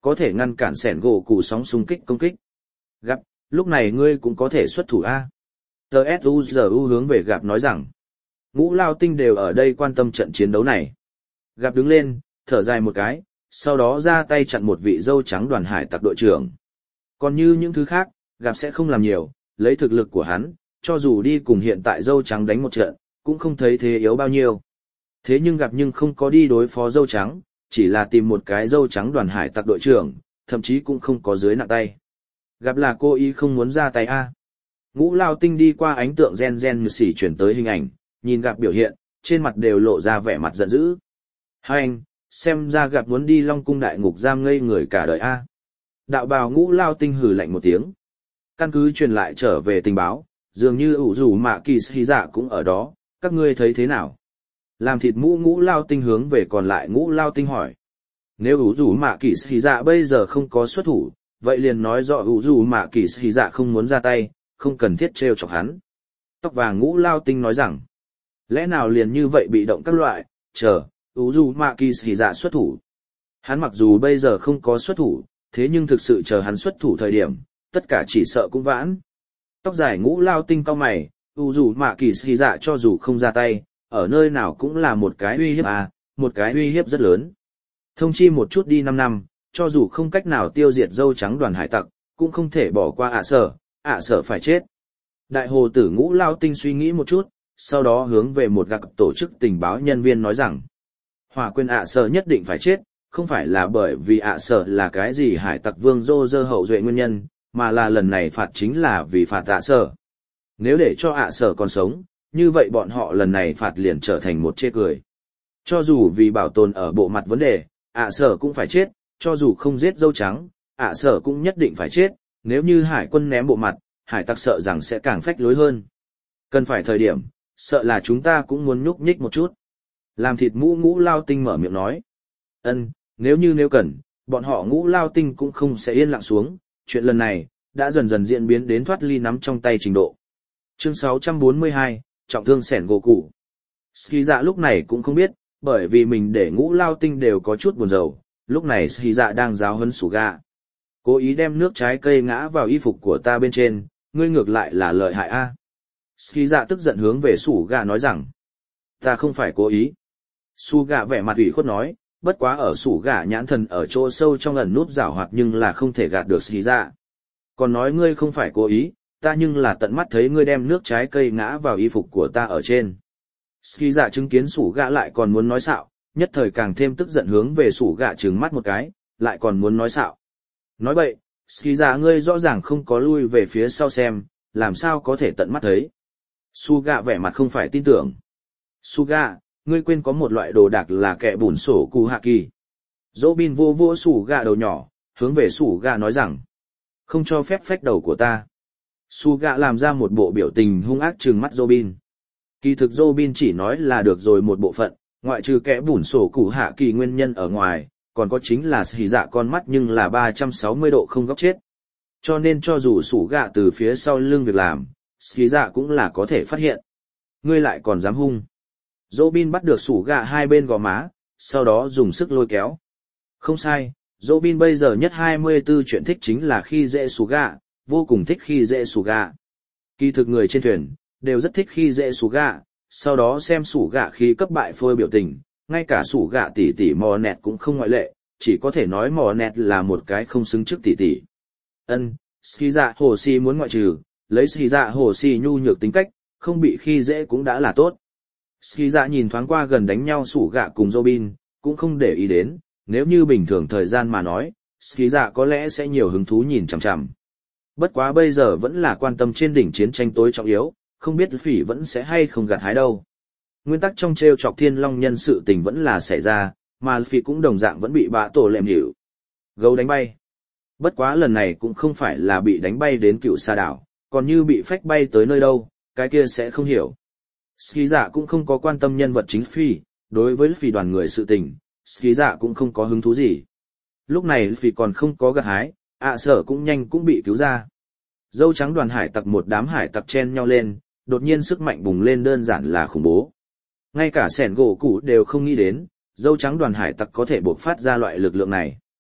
có thể ngăn cản sẻn gỗ cụ sóng xung kích công kích. Gặp, lúc này ngươi cũng có thể xuất thủ A. tê ét u giê u hướng về gặp nói rằng, ngũ lao tinh đều ở đây quan tâm trận chiến đấu này. Gặp đứng lên, thở dài một cái, sau đó ra tay chặn một vị dâu trắng đoàn hải tặc đội trưởng. Còn như những thứ khác, gặp sẽ không làm nhiều, lấy thực lực của hắn, cho dù đi cùng hiện tại dâu trắng đánh một trận, cũng không thấy thế yếu bao nhiêu. Thế nhưng gặp nhưng không có đi đối phó dâu trắng, chỉ là tìm một cái dâu trắng đoàn hải tặc đội trưởng, thậm chí cũng không có dưới nặng tay. Gặp là cô ý không muốn ra tay a. Ngũ lao tinh đi qua ánh tượng gen gen như xỉ chuyển tới hình ảnh, nhìn gặp biểu hiện, trên mặt đều lộ ra vẻ mặt giận dữ. Hai anh, xem ra gặp muốn đi Long cung đại ngục giam ngây người cả đời a. Đạo bào ngũ lao tinh hừ lạnh một tiếng. Căn cứ truyền lại trở về tình báo, dường như ủ rủ mạ kỳ sĩ dạ cũng ở đó, các ngươi thấy thế nào? Làm thịt mũ ngũ lao tinh hướng về còn lại ngũ lao tinh hỏi. Nếu ủ rủ mạ kỳ sĩ dạ bây giờ không có xuất thủ, vậy liền nói rõ ủ rủ mạ kỳ sĩ dạ không muốn ra tay, không cần thiết trêu chọc hắn. Tóc vàng ngũ lao tinh nói rằng, lẽ nào liền như vậy bị động các loại, chờ, ủ rủ mạ kỳ sĩ dạ xuất thủ. Hắn mặc dù bây giờ không có xuất thủ, thế nhưng thực sự chờ hắn xuất thủ thời điểm, tất cả chỉ sợ cũng vãn. Tóc dài ngũ lao tinh cao mày, ủ rủ mạ kỳ sĩ dạ cho dù không ra tay, ở nơi nào cũng là một cái uy hiếp à, một cái uy hiếp rất lớn. Thông chi một chút đi năm năm, cho dù không cách nào tiêu diệt dâu trắng đoàn hải tặc, cũng không thể bỏ qua ạ sở, ạ sở phải chết. Đại hồ tử ngũ lao tinh suy nghĩ một chút, sau đó hướng về một gặp tổ chức tình báo nhân viên nói rằng, hỏa quyền ạ sở nhất định phải chết, không phải là bởi vì ạ sở là cái gì hải tặc vương dô dơ hậu duệ nguyên nhân, mà là lần này phạt chính là vì phạt ạ sở. Nếu để cho ạ sở còn sống, như vậy bọn họ lần này phạt liền trở thành một chê cười. Cho dù vì bảo tồn ở bộ mặt vấn đề, ạ sở cũng phải chết, cho dù không giết dâu trắng, ạ sở cũng nhất định phải chết, nếu như hải quân ném bộ mặt, hải tặc sợ rằng sẽ càng phách lối hơn. Cần phải thời điểm, sợ là chúng ta cũng muốn nhúc nhích một chút. Làm thịt mũ ngũ lao tinh mở miệng nói. Ân, nếu như nếu cần, bọn họ ngũ lao tinh cũng không sẽ yên lặng xuống, chuyện lần này, đã dần dần diễn biến đến thoát ly nắm trong tay trình độ. Chương sáu trăm bốn mươi hai, trọng thương sẻn gỗ cụ. Ski dạ lúc này cũng không biết, bởi vì mình để ngũ lao tinh đều có chút buồn rầu, lúc này Ski dạ đang giáo huấn sủ gà. Cố ý đem nước trái cây ngã vào y phục của ta bên trên, ngươi ngược lại là lợi hại a. À. Ski dạ tức giận hướng về sủ gà nói rằng, ta không phải cố ý. Su gà vẻ mặt ủy khuất nói, bất quá ở sủ gà nhãn thần ở chỗ sâu trong ẩn núp giảo hoạt nhưng là không thể gạt được Ski dạ. Còn nói ngươi không phải cố ý, ta nhưng là tận mắt thấy ngươi đem nước trái cây ngã vào y phục của ta ở trên. Ski dạ chứng kiến sủ gạ lại còn muốn nói xạo, nhất thời càng thêm tức giận hướng về sủ gạ trừng mắt một cái, lại còn muốn nói xạo. Nói bậy, Ski dạ ngươi rõ ràng không có lui về phía sau xem, làm sao có thể tận mắt thấy. Su gạ vẻ mặt không phải tin tưởng. Su gạ, ngươi quên có một loại đồ đạc là kẻ bùn sổ cụ hạ kỳ. Robin vô vô sủ gạ đầu nhỏ, hướng về sủ gạ nói rằng, không cho phép phách đầu của ta. Su gạ làm ra một bộ biểu tình hung ác trừng mắt Robin. Kỳ thực Robin chỉ nói là được rồi một bộ phận, ngoại trừ kẻ bùn sổ cụ hạ kỳ nguyên nhân ở ngoài, còn có chính là xì dạ con mắt nhưng là ba trăm sáu mươi độ không góc chết. Cho nên cho dù sủ gạ từ phía sau lưng việc làm, xì dạ cũng là có thể phát hiện. Ngươi lại còn dám hung. Robin bắt được sủ gạ hai bên gò má, sau đó dùng sức lôi kéo. Không sai, Robin bây giờ nhất hai mươi tư chuyện thích chính là khi dễ sủ gạ, vô cùng thích khi dễ sủ gạ. Kỳ thực người trên thuyền, đều rất thích khi dễ sủ gạ, sau đó xem sủ gạ khi cấp bại phôi biểu tình, ngay cả sủ gạ tỷ tỷ mò nẹt cũng không ngoại lệ, chỉ có thể nói mò nẹt là một cái không xứng trước tỷ tỷ. Ân, ski dạ hồ si muốn ngoại trừ, lấy ski dạ hồ si nhu nhược tính cách, không bị khi dễ cũng đã là tốt. Ski dạ nhìn thoáng qua gần đánh nhau sủ gạ cùng Robin, cũng không để ý đến, nếu như bình thường thời gian mà nói, ski dạ có lẽ sẽ nhiều hứng thú nhìn chằm chằm. Bất quá bây giờ vẫn là quan tâm trên đỉnh chiến tranh tối trọng yếu, không biết phỉ vẫn sẽ hay không gặt hái đâu. Nguyên tắc trong treo chọc thiên long nhân sự tình vẫn là xảy ra, mà phỉ cũng đồng dạng vẫn bị bạ tổ lệm hiểu. Gấu đánh bay. Bất quá lần này cũng không phải là bị đánh bay đến cựu sa đảo, còn như bị phách bay tới nơi đâu, cái kia sẽ không hiểu. Ski dạ cũng không có quan tâm nhân vật chính phỉ, đối với phỉ đoàn người sự tình, Ski dạ cũng không có hứng thú gì. Lúc này phỉ còn không có gặt hái, ạ sở cũng nhanh cũng bị cứu ra. Dâu trắng đoàn hải tặc một đám hải tặc chen nhau lên, đột nhiên sức mạnh bùng lên đơn giản là khủng bố. Ngay cả sẻn gỗ cụ đều không nghĩ đến, dâu trắng đoàn hải tặc có thể buộc phát ra loại lực lượng này.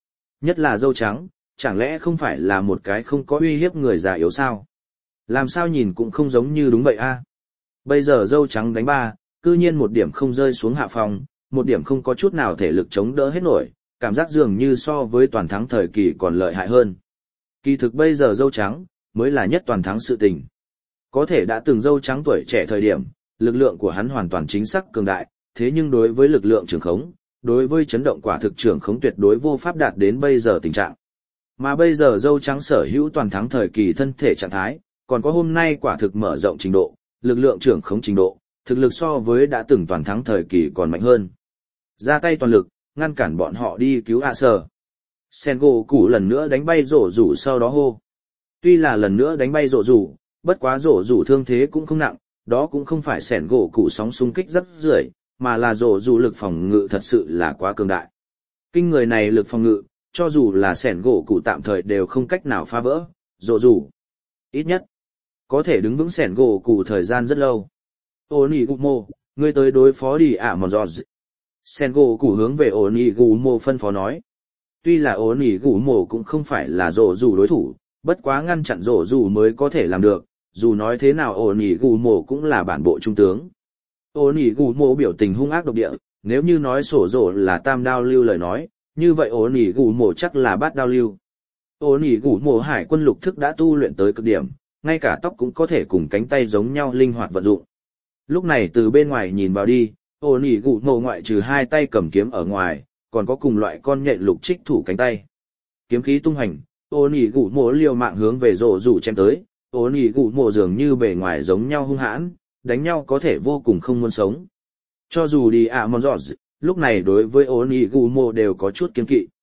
Nhất là dâu trắng, chẳng lẽ không phải là một cái không có uy hiếp người già yếu sao? Làm sao nhìn cũng không giống như đúng vậy a. Bây giờ dâu trắng đánh ba, cư nhiên một điểm không rơi xuống hạ phòng, một điểm không có chút nào thể lực chống đỡ hết nổi, cảm giác dường như so với toàn thắng thời kỳ còn lợi hại hơn. Kỳ thực bây giờ dâu trắng, mới là nhất toàn thắng sự tình. Có thể đã từng dâu trắng tuổi trẻ thời điểm, lực lượng của hắn hoàn toàn chính xác cường đại, thế nhưng đối với lực lượng trường khống, đối với chấn động quả thực trường khống tuyệt đối vô pháp đạt đến bây giờ tình trạng. Mà bây giờ dâu trắng sở hữu toàn thắng thời kỳ thân thể trạng thái, còn có hôm nay quả thực mở rộng trình độ, lực lượng trưởng khống trình độ, thực lực so với đã từng toàn thắng thời kỳ còn mạnh hơn. Ra tay toàn lực, ngăn cản bọn họ đi cứu ạ sở. Sengo Củ lần nữa đánh bay rổ rủ sau đó hô. Tuy là lần nữa đánh bay rổ rủ, bất quá rổ rủ thương thế cũng không nặng, đó cũng không phải Sengo Củ sóng xung kích rất rưởi, mà là rổ rủ lực phòng ngự thật sự là quá cường đại. Kinh người này lực phòng ngự, cho dù là Sengo Củ tạm thời đều không cách nào phá vỡ, rổ rủ. Ít nhất, có thể đứng vững Sengo Củ thời gian rất lâu. Onigumo, ngươi tới đối phó đi ạ mòn giọt. Sengo Củ hướng về Onigumo phân phó nói. Tuy là Onigumo cũng không phải là rổ rủ đối thủ, bất quá ngăn chặn rổ rủ mới có thể làm được, dù nói thế nào Onigumo cũng là bản bộ trung tướng. Onigumo biểu tình hung ác độc địa, nếu như nói sổ rổ là tam đao lưu lời nói, như vậy Onigumo chắc là bát đao lưu. Onigumo hải quân lục thức đã tu luyện tới cực điểm, ngay cả tóc cũng có thể cùng cánh tay giống nhau linh hoạt vận dụng. Lúc này từ bên ngoài nhìn vào đi, Onigumo ngoại trừ hai tay cầm kiếm ở ngoài, còn có cùng loại con nhện lục trích thủ cánh tay. Kiếm khí tung hành, Onigumo liều mạng hướng về rổ rủ chém tới, Onigumo dường như bề ngoài giống nhau hung hãn, đánh nhau có thể vô cùng không muốn sống. Cho dù đi ạ mòn giọt, lúc này đối với Onigumo đều có chút kiên kỵ.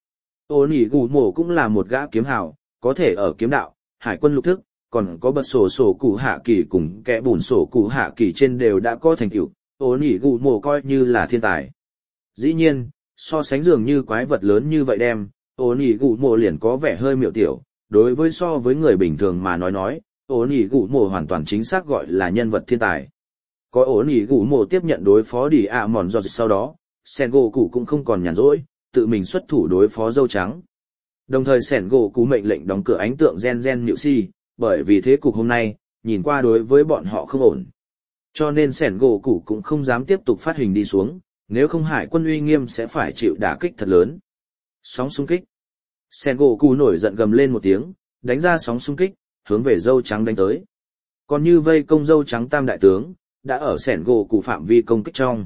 Onigumo cũng là một gã kiếm hào, có thể ở kiếm đạo, hải quân lục thức, còn có bật sổ sổ cụ hạ kỳ cùng kẻ bùn sổ cụ hạ kỳ trên đều đã có thành tựu, Onigumo coi như là thiên tài. Dĩ nhiên, so sánh dường như quái vật lớn như vậy đem, Onigumo liền có vẻ hơi miệu tiểu, đối với so với người bình thường mà nói nói, Onigumo hoàn toàn chính xác gọi là nhân vật thiên tài. Có Onigumo tiếp nhận đối phó đi ạ mòn giọt sau đó, Sengoku cũng không còn nhàn rỗi, tự mình xuất thủ đối phó dâu trắng. Đồng thời Sengoku mệnh lệnh đóng cửa ánh tượng gen gen nhự si, bởi vì thế cục hôm nay, nhìn qua đối với bọn họ không ổn. Cho nên Sengoku cũng không dám tiếp tục phát hình đi xuống, nếu không hải quân uy nghiêm sẽ phải chịu đả kích thật lớn. Sóng xung kích. Sengoku nổi giận gầm lên một tiếng, đánh ra sóng xung kích, hướng về dâu trắng đánh tới. Còn như vây công dâu trắng tam đại tướng, đã ở Sengoku phạm vi công kích trong.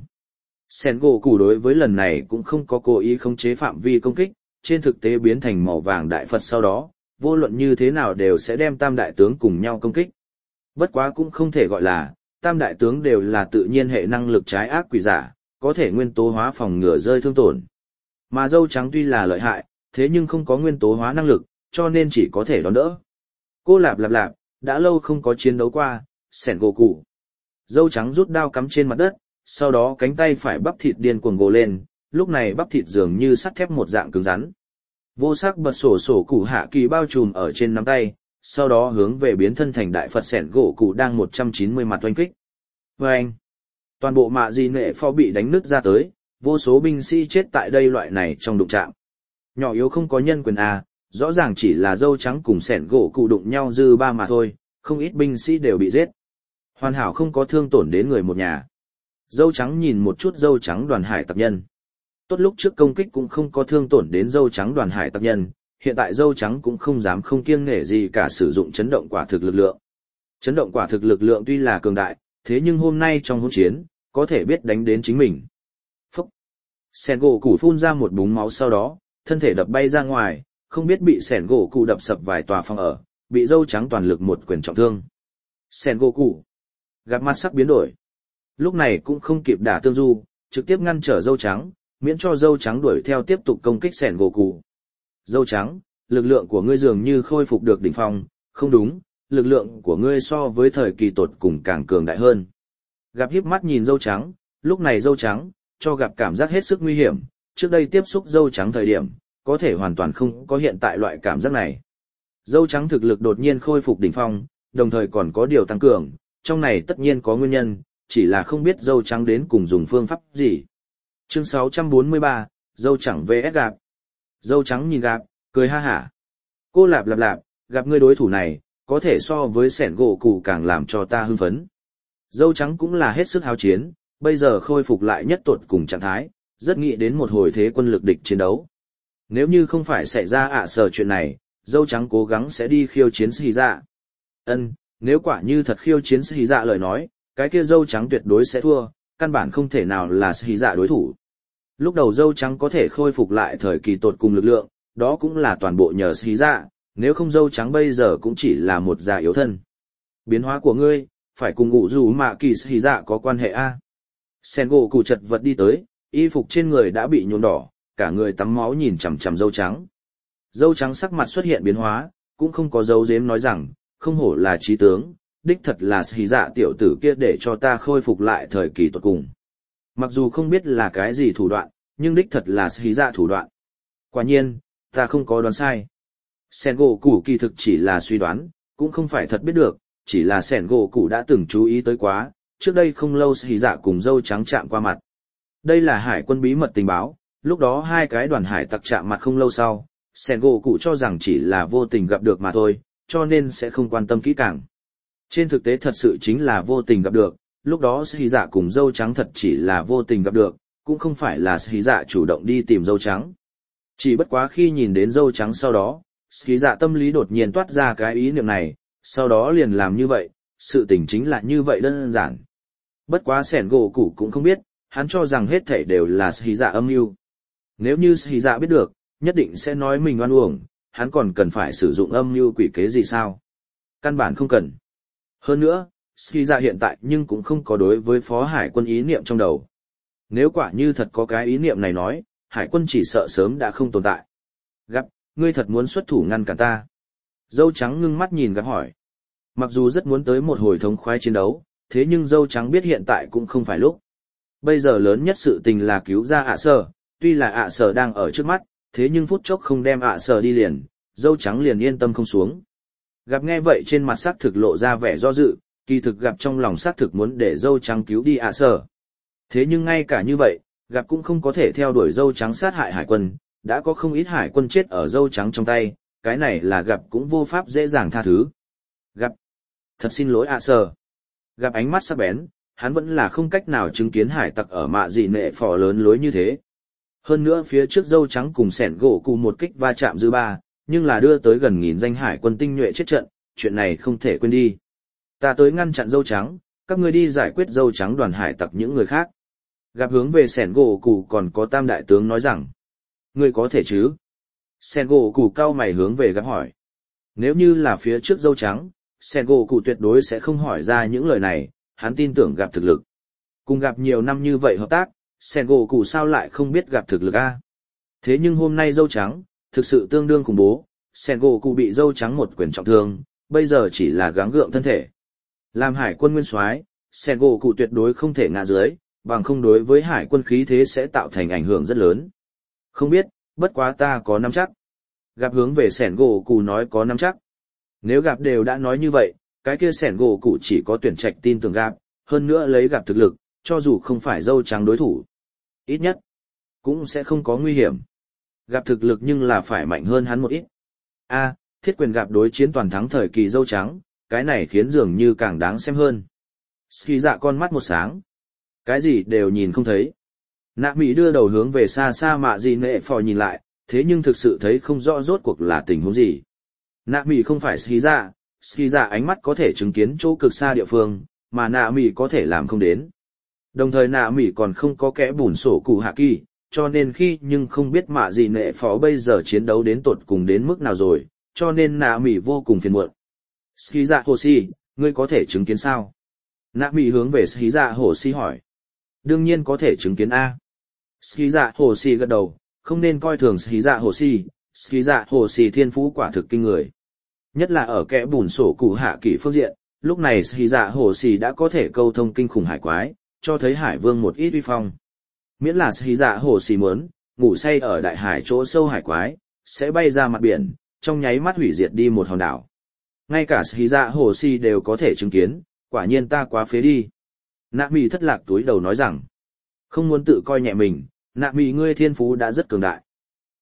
Sengoku đối với lần này cũng không có cố ý khống chế phạm vi công kích, trên thực tế biến thành màu vàng đại Phật sau đó, vô luận như thế nào đều sẽ đem tam đại tướng cùng nhau công kích. Bất quá cũng không thể gọi là, tam đại tướng đều là tự nhiên hệ năng lực trái ác quỷ giả, có thể nguyên tố hóa phòng ngừa rơi thương tổn. Mà dâu trắng tuy là lợi hại, thế nhưng không có nguyên tố hóa năng lực, cho nên chỉ có thể đón đỡ. Cô lạp lạp lạp, đã lâu không có chiến đấu qua, Sengoku. Dâu trắng rút đao cắm trên mặt đất, sau đó cánh tay phải bắp thịt điên cuồng gồ lên, lúc này bắp thịt dường như sắt thép một dạng cứng rắn. Vô sắc bật sổ sổ cụ hạ kỳ bao trùm ở trên nắm tay, sau đó hướng về biến thân thành đại Phật Sengoku đang một trăm chín mươi mặt oanh kích. Vâng! Toàn bộ mạ gì nệ phò bị đánh nứt ra tới, vô số binh sĩ chết tại đây loại này trong đụng chạm. Nhỏ yếu không có nhân quyền à, rõ ràng chỉ là dâu trắng cùng Sengoku đụng nhau dư ba mà thôi, không ít binh sĩ đều bị giết. Hoàn hảo không có thương tổn đến người một nhà. Dâu trắng nhìn một chút dâu trắng đoàn hải tặc nhân. Tốt lúc trước công kích cũng không có thương tổn đến dâu trắng đoàn hải tặc nhân, hiện tại dâu trắng cũng không dám không kiêng nể gì cả sử dụng chấn động quả thực lực lượng. Chấn động quả thực lực lượng tuy là cường đại, thế nhưng hôm nay trong hỗn chiến, có thể biết đánh đến chính mình. Phúc! Sengoku phun ra một búng máu sau đó, thân thể đập bay ra ngoài, không biết bị Sengoku đập sập vài tòa phòng ở, bị dâu trắng toàn lực một quyền trọng thương. Sengoku! Gặp mặt sắc biến đổi. Lúc này cũng không kịp đả tương du, trực tiếp ngăn trở dâu trắng, miễn cho dâu trắng đuổi theo tiếp tục công kích Sengoku. Dâu trắng, lực lượng của ngươi dường như khôi phục được đỉnh phong, không đúng, lực lượng của ngươi so với thời kỳ tột cùng càng cường đại hơn. Gặp híp mắt nhìn dâu trắng, lúc này dâu trắng, cho gặp cảm giác hết sức nguy hiểm, trước đây tiếp xúc dâu trắng thời điểm, có thể hoàn toàn không có hiện tại loại cảm giác này. Dâu trắng thực lực đột nhiên khôi phục đỉnh phong, đồng thời còn có điều tăng cường, trong này tất nhiên có nguyên nhân, chỉ là không biết dâu trắng đến cùng dùng phương pháp gì. Chương sáu trăm bốn mươi ba, dâu trắng vs gạp. Dâu trắng nhìn gạp, Cười ha hả. Cô lạp lạp lạp, gặp ngươi đối thủ này, có thể so với sẻn gỗ cụ càng làm cho ta hưng phấn. Dâu trắng cũng là hết sức háo chiến, bây giờ khôi phục lại nhất tột cùng trạng thái, rất nghĩ đến một hồi thế quân lực địch chiến đấu. Nếu như không phải xảy ra ạ sở chuyện này, dâu trắng cố gắng sẽ đi khiêu chiến Sĩ Dạ. Ân, nếu quả như thật khiêu chiến Sĩ Dạ lời nói, cái kia dâu trắng tuyệt đối sẽ thua, căn bản không thể nào là Sĩ Dạ đối thủ. Lúc đầu dâu trắng có thể khôi phục lại thời kỳ tột cùng lực lượng, đó cũng là toàn bộ nhờ Sĩ Dạ, nếu không dâu trắng bây giờ cũng chỉ là một già yếu thân. Biến hóa của ngươi, phải cùng ngụ dù mạ kỳ Sĩ Dạ có quan hệ a. Sen gỗ cụ chật vật đi tới, y phục trên người đã bị nhuộm đỏ, cả người tắm máu nhìn chằm chằm dâu trắng. Dâu trắng sắc mặt xuất hiện biến hóa, cũng không có dấu giếm nói rằng, không hổ là trí tướng, đích thật là Sĩ Dạ tiểu tử kia để cho ta khôi phục lại thời kỳ tột cùng. Mặc dù không biết là cái gì thủ đoạn, nhưng đích thật là Sĩ Dạ thủ đoạn. Quả nhiên, ta không có đoán sai. Sen gỗ cụ kỳ thực chỉ là suy đoán, cũng không phải thật biết được, chỉ là Sen gỗ cụ đã từng chú ý tới quá, trước đây không lâu Sĩ Dạ cùng dâu trắng chạm qua mặt. Đây là hải quân bí mật tình báo, lúc đó hai cái đoàn hải tặc chạm mặt không lâu sau, Sen gỗ cụ cho rằng chỉ là vô tình gặp được mà thôi, cho nên sẽ không quan tâm kỹ càng. Trên thực tế thật sự chính là vô tình gặp được, lúc đó Sĩ Dạ cùng dâu trắng thật chỉ là vô tình gặp được, cũng không phải là Sĩ Dạ chủ động đi tìm dâu trắng. Chỉ bất quá khi nhìn đến dâu trắng sau đó, Sĩ Dạ tâm lý đột nhiên toát ra cái ý niệm này, sau đó liền làm như vậy, sự tình chính là như vậy đơn giản. Bất quá Sen gỗ cụ cũng không biết, hắn cho rằng hết thảy đều là Sĩ Dạ âm mưu. Nếu như Sĩ Dạ biết được, nhất định sẽ nói mình oan uổng, hắn còn cần phải sử dụng âm mưu quỷ kế gì sao? Căn bản không cần. Hơn nữa, Sĩ Dạ hiện tại nhưng cũng không có đối với phó hải quân ý niệm trong đầu. Nếu quả như thật có cái ý niệm này nói, hải quân chỉ sợ sớm đã không tồn tại. Gặp, ngươi thật muốn xuất thủ ngăn cản ta. Dâu trắng ngưng mắt nhìn gặp hỏi. Mặc dù rất muốn tới một hồi thống khoái chiến đấu, thế nhưng dâu trắng biết hiện tại cũng không phải lúc. Bây giờ lớn nhất sự tình là cứu ra ạ sở, tuy là ạ sở đang ở trước mắt, thế nhưng phút chốc không đem ạ sở đi liền, dâu trắng liền yên tâm không xuống. Gặp nghe vậy trên mặt xác thực lộ ra vẻ do dự, kỳ thực gặp trong lòng xác thực muốn để dâu trắng cứu đi ạ sở. Thế nhưng ngay cả như vậy, gặp cũng không có thể theo đuổi dâu trắng sát hại hải quân, đã có không ít hải quân chết ở dâu trắng trong tay, cái này là gặp cũng vô pháp dễ dàng tha thứ. Gặp, thật xin lỗi ạ sở. Gặp ánh mắt sắc bén, hắn vẫn là không cách nào chứng kiến hải tặc ở mạ dị nệ phò lớn lối như thế. Hơn nữa phía trước dâu trắng cùng sẻn gỗ cùng một kích va chạm dư ba, nhưng là đưa tới gần nghìn danh hải quân tinh nhuệ chết trận, chuyện này không thể quên đi. Ta tới ngăn chặn dâu trắng, các ngươi đi giải quyết dâu trắng đoàn hải tặc những người khác. Gặp hướng về sẻn gỗ cụ còn có tam đại tướng nói rằng, ngươi có thể chứ? Sẻn gỗ cụ cao mày hướng về gặp hỏi. Nếu như là phía trước dâu trắng, sẻn gỗ cụ tuyệt đối sẽ không hỏi ra những lời này, hắn tin tưởng gặp thực lực. Cùng gặp nhiều năm như vậy hợp tác, sẻn gỗ cụ sao lại không biết gặp thực lực a? Thế nhưng hôm nay dâu trắng, thực sự tương đương khủng bố, sẻn gỗ cụ bị dâu trắng một quyền trọng thương, bây giờ chỉ là gắng gượng thân thể. Làm hải quân nguyên soái, sẻn gỗ cụ tuyệt đối không thể ngã dưới, bằng không đối với hải quân khí thế sẽ tạo thành ảnh hưởng rất lớn. Không biết, bất quá ta có nắm chắc. Gặp hướng về sẻn gỗ cụ nói có nắm chắc. Nếu gặp đều đã nói như vậy, cái kia sẻn gỗ cụ chỉ có tuyển trạch tin tưởng gặp, hơn nữa lấy gặp thực lực, cho dù không phải dâu trắng đối thủ. Ít nhất, cũng sẽ không có nguy hiểm. Gặp thực lực nhưng là phải mạnh hơn hắn một ít. A, thiết quyền gặp đối chiến toàn thắng thời kỳ dâu trắng, cái này khiến dường như càng đáng xem hơn. Ski dạ con mắt một sáng. Cái gì đều nhìn không thấy. Nạ Mỹ đưa đầu hướng về xa xa mạ gì nệ phò nhìn lại, thế nhưng thực sự thấy không rõ rốt cuộc là tình huống gì. Nạ Mỹ không phải Ski dạ, Ski dạ ánh mắt có thể chứng kiến chỗ cực xa địa phương, mà Nạ Mỹ có thể làm không đến. Đồng thời Nạ Mỹ còn không có kẽ bùn sổ cụ hạ kỳ, cho nên khi nhưng không biết mạ gì nệ phó bây giờ chiến đấu đến tột cùng đến mức nào rồi, cho nên Nạ Mỹ vô cùng phiền muộn. Ski dạ hồ si, ngươi có thể chứng kiến sao? Nạ Mỹ hướng về Ski dạ hồ si hỏi. Đương nhiên có thể chứng kiến A. Ski dạ hồ si gật đầu, không nên coi thường Ski dạ hồ si, Ski dạ hồ si thiên phú quả thực kinh người. Nhất là ở kẽ bùn sổ cụ hạ kỳ phương diện, lúc này Ski dạ hồ si đã có thể câu thông kinh khủng hải quái, cho thấy hải vương một ít uy phong. Miễn là Ski dạ hồ si muốn, ngủ say ở đại hải chỗ sâu hải quái, sẽ bay ra mặt biển, trong nháy mắt hủy diệt đi một hòn đảo. Ngay cả Ski dạ hồ si đều có thể chứng kiến, quả nhiên ta quá phế đi. Nạ Mỹ thất lạc túi đầu nói rằng, không muốn tự coi nhẹ mình, Nạ Mỹ ngươi thiên phú đã rất cường đại.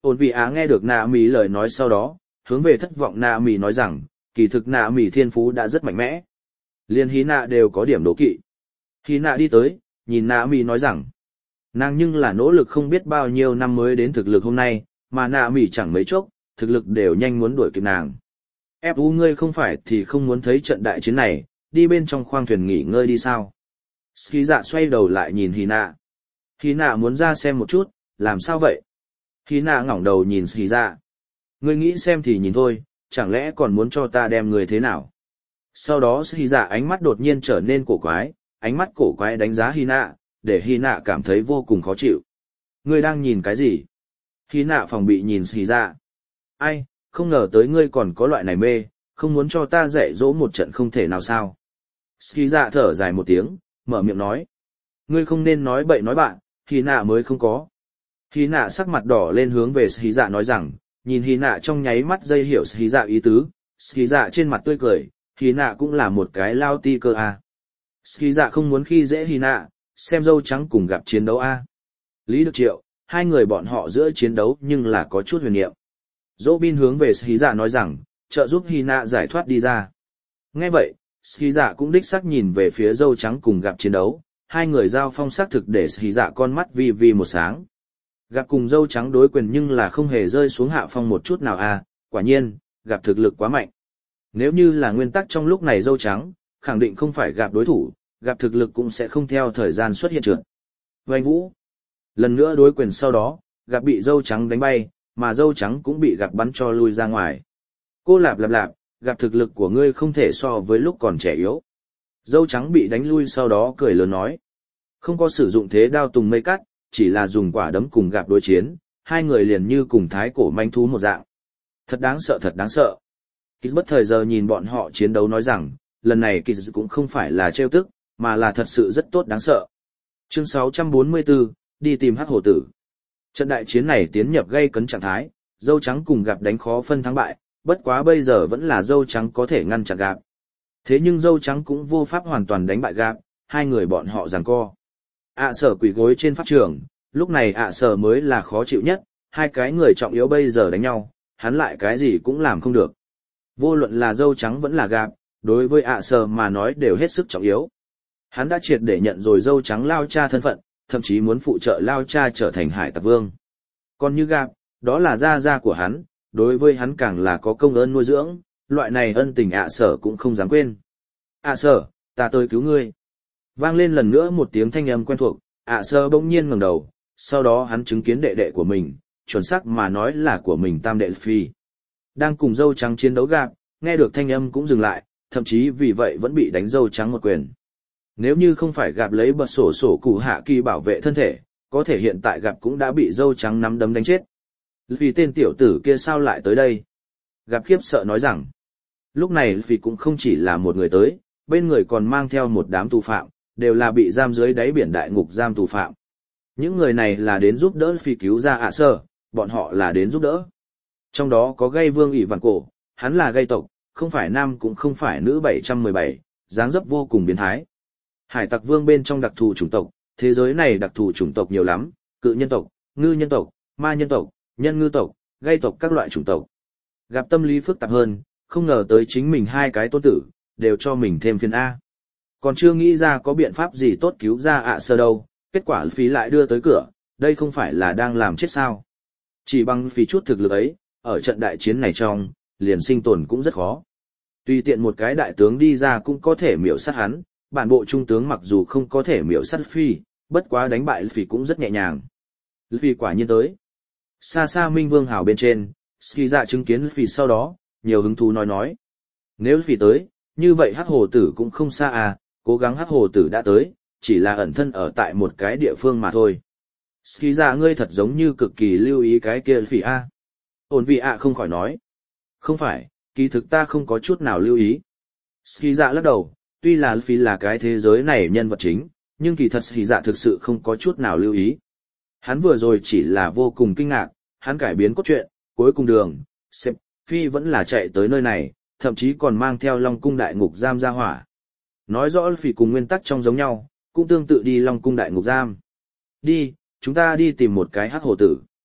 Ổn vị Á nghe được nạ mì lời nói sau đó, hướng về thất vọng nạ mì nói rằng, kỳ thực nạ mì thiên phú đã rất mạnh mẽ. Liên hí nạ đều có điểm đố kỵ. Hí nạ đi tới, nhìn nạ mì nói rằng, nàng nhưng là nỗ lực không biết bao nhiêu năm mới đến thực lực hôm nay, mà nạ mì chẳng mấy chốc, thực lực đều nhanh muốn đuổi kịp nàng. Ép u ngươi không phải thì không muốn thấy trận đại chiến này, đi bên trong khoang thuyền nghỉ ngơi đi sao. Ski dạ xoay đầu lại nhìn hí nạ. Hí nạ muốn ra xem một chút, làm sao vậy? Hí nạ ngẩng đầu nhìn Ski dạ. Ngươi nghĩ xem thì nhìn thôi, chẳng lẽ còn muốn cho ta đem người thế nào? Sau đó Ski dạ ánh mắt đột nhiên trở nên cổ quái, ánh mắt cổ quái đánh giá Hy nạ, để Hy nạ cảm thấy vô cùng khó chịu. Ngươi đang nhìn cái gì? Hy nạ phòng bị nhìn Ski dạ. Ai, không ngờ tới ngươi còn có loại này mê, không muốn cho ta dạy dỗ một trận không thể nào sao? Ski dạ thở dài một tiếng, mở miệng nói. Ngươi không nên nói bậy nói bạn, Hy nạ mới không có. Hy nạ sắc mặt đỏ lên hướng về Ski dạ nói rằng, nhìn Hy nạ trong nháy mắt dây hiểu Ski dạ ý tứ, Ski dạ trên mặt tươi cười, Hy nạ cũng là một cái lao ti cơ a. Ski dạ không muốn khi dễ Hy nạ, xem dâu trắng cùng gặp chiến đấu a. Lý Được Triệu, hai người bọn họ giữa chiến đấu nhưng là có chút huyền niệm. Dỗ bin hướng về Ski dạ nói rằng, trợ giúp Hy nạ giải thoát đi ra. Nghe vậy, Ski dạ cũng đích xác nhìn về phía dâu trắng cùng gặp chiến đấu, hai người giao phong xác thực để Ski dạ con mắt vi vi một sáng. Gặp cùng dâu trắng đối quyền nhưng là không hề rơi xuống hạ phong một chút nào a, quả nhiên, gặp thực lực quá mạnh. Nếu như là nguyên tắc trong lúc này dâu trắng, khẳng định không phải gặp đối thủ, gặp thực lực cũng sẽ không theo thời gian xuất hiện trượt. Vành Vũ. Lần nữa đối quyền sau đó, gặp bị dâu trắng đánh bay, mà dâu trắng cũng bị gặp bắn cho lui ra ngoài. Cô lạp lạp lạp, gặp thực lực của ngươi không thể so với lúc còn trẻ yếu. Dâu trắng bị đánh lui sau đó cười lớn nói. Không có sử dụng thế đao tùng mây cắt, chỉ là dùng quả đấm cùng gặp đối chiến, hai người liền như cùng thái cổ manh thú một dạng. Thật đáng sợ thật đáng sợ. Kịch bất thời giờ nhìn bọn họ chiến đấu nói rằng, lần này kỳ cũng không phải là trêu tức, mà là thật sự rất tốt đáng sợ. Chương sáu trăm bốn mươi tư, đi tìm hắc hổ tử. Trận đại chiến này tiến nhập gây cấn trạng thái, dâu trắng cùng gặp đánh khó phân thắng bại, bất quá bây giờ vẫn là dâu trắng có thể ngăn chặn gặp. Thế nhưng dâu trắng cũng vô pháp hoàn toàn đánh bại gặp, hai người bọn họ giằng co. ạ sở quỳ gối trên pháp trường, lúc này ạ sở mới là khó chịu nhất, hai cái người trọng yếu bây giờ đánh nhau, hắn lại cái gì cũng làm không được. Vô luận là dâu trắng vẫn là gặp, đối với ạ sở mà nói đều hết sức trọng yếu. Hắn đã triệt để nhận rồi dâu trắng lao cha thân phận, thậm chí muốn phụ trợ lao cha trở thành hải tặc vương. Còn như gặp, đó là gia gia của hắn, đối với hắn càng là có công ơn nuôi dưỡng, loại này ân tình ạ sở cũng không dám quên. ạ sở, ta tới cứu ngươi. Vang lên lần nữa một tiếng thanh âm quen thuộc, ạ sở bỗng nhiên ngẩng đầu, sau đó hắn chứng kiến đệ đệ của mình, chuẩn xác mà nói là của mình tam đệ phi. Đang cùng dâu trắng chiến đấu gặp, nghe được thanh âm cũng dừng lại, thậm chí vì vậy vẫn bị đánh dâu trắng một quyền. Nếu như không phải gặp lấy bật sổ sổ cụ hạ kỳ bảo vệ thân thể, có thể hiện tại gặp cũng đã bị dâu trắng nắm đấm đánh chết. Vì tên tiểu tử kia sao lại tới đây? Gặp khiếp sợ nói rằng, lúc này vì cũng không chỉ là một người tới, bên người còn mang theo một đám tù phạm, đều là bị giam dưới đáy biển đại ngục giam tù phạm. Những người này là đến giúp đỡ phi cứu ra ạ sở, bọn họ là đến giúp đỡ. Trong đó có gây vương ỷ vạn cổ, hắn là gây tộc, không phải nam cũng không phải nữ bảy trăm mười bảy, dáng dấp vô cùng biến thái. Hải tặc vương bên trong đặc thù chủng tộc, thế giới này đặc thù chủng tộc nhiều lắm, cự nhân tộc, ngư nhân tộc, ma nhân tộc, nhân ngư tộc, gây tộc các loại chủng tộc. Gặp tâm lý phức tạp hơn, không ngờ tới chính mình hai cái tôn tử, đều cho mình thêm phiền A. Còn chưa nghĩ ra có biện pháp gì tốt cứu ra ạ sơ đâu, kết quả phí lại đưa tới cửa, đây không phải là đang làm chết sao. Chỉ bằng phí chút thực lực ấy, ở trận đại chiến này trong, liền sinh tồn cũng rất khó. Tùy tiện một cái đại tướng đi ra cũng có thể miểu sát hắn, bản bộ trung tướng mặc dù không có thể miểu sát phi, bất quá đánh bại phí cũng rất nhẹ nhàng. Phi quả nhiên tới. Xa xa Minh Vương Hào bên trên, Ski dạ chứng kiến phí sau đó, nhiều hứng thú nói nói. Nếu phí tới, như vậy hắc hồ tử cũng không xa à, cố gắng hắc hồ tử đã tới, chỉ là ẩn thân ở tại một cái địa phương mà thôi. Ski dạ ngươi thật giống như cực kỳ lưu ý cái kia phí a. Ổn vị ạ không khỏi nói. Không phải, kỳ thực ta không có chút nào lưu ý. Ski dạ lắc đầu, tuy là phí là cái thế giới này nhân vật chính, nhưng kỳ thật Ski dạ thực sự không có chút nào lưu ý. Hắn vừa rồi chỉ là vô cùng kinh ngạc, hắn cải biến cốt truyện, cuối cùng đường, xếp, phi vẫn là chạy tới nơi này, thậm chí còn mang theo Long cung đại ngục giam ra hỏa. Nói rõ phí cùng nguyên tắc trong giống nhau, cũng tương tự đi Long cung đại ngục giam. Đi, chúng ta đi tìm một cái hắc hồ tử.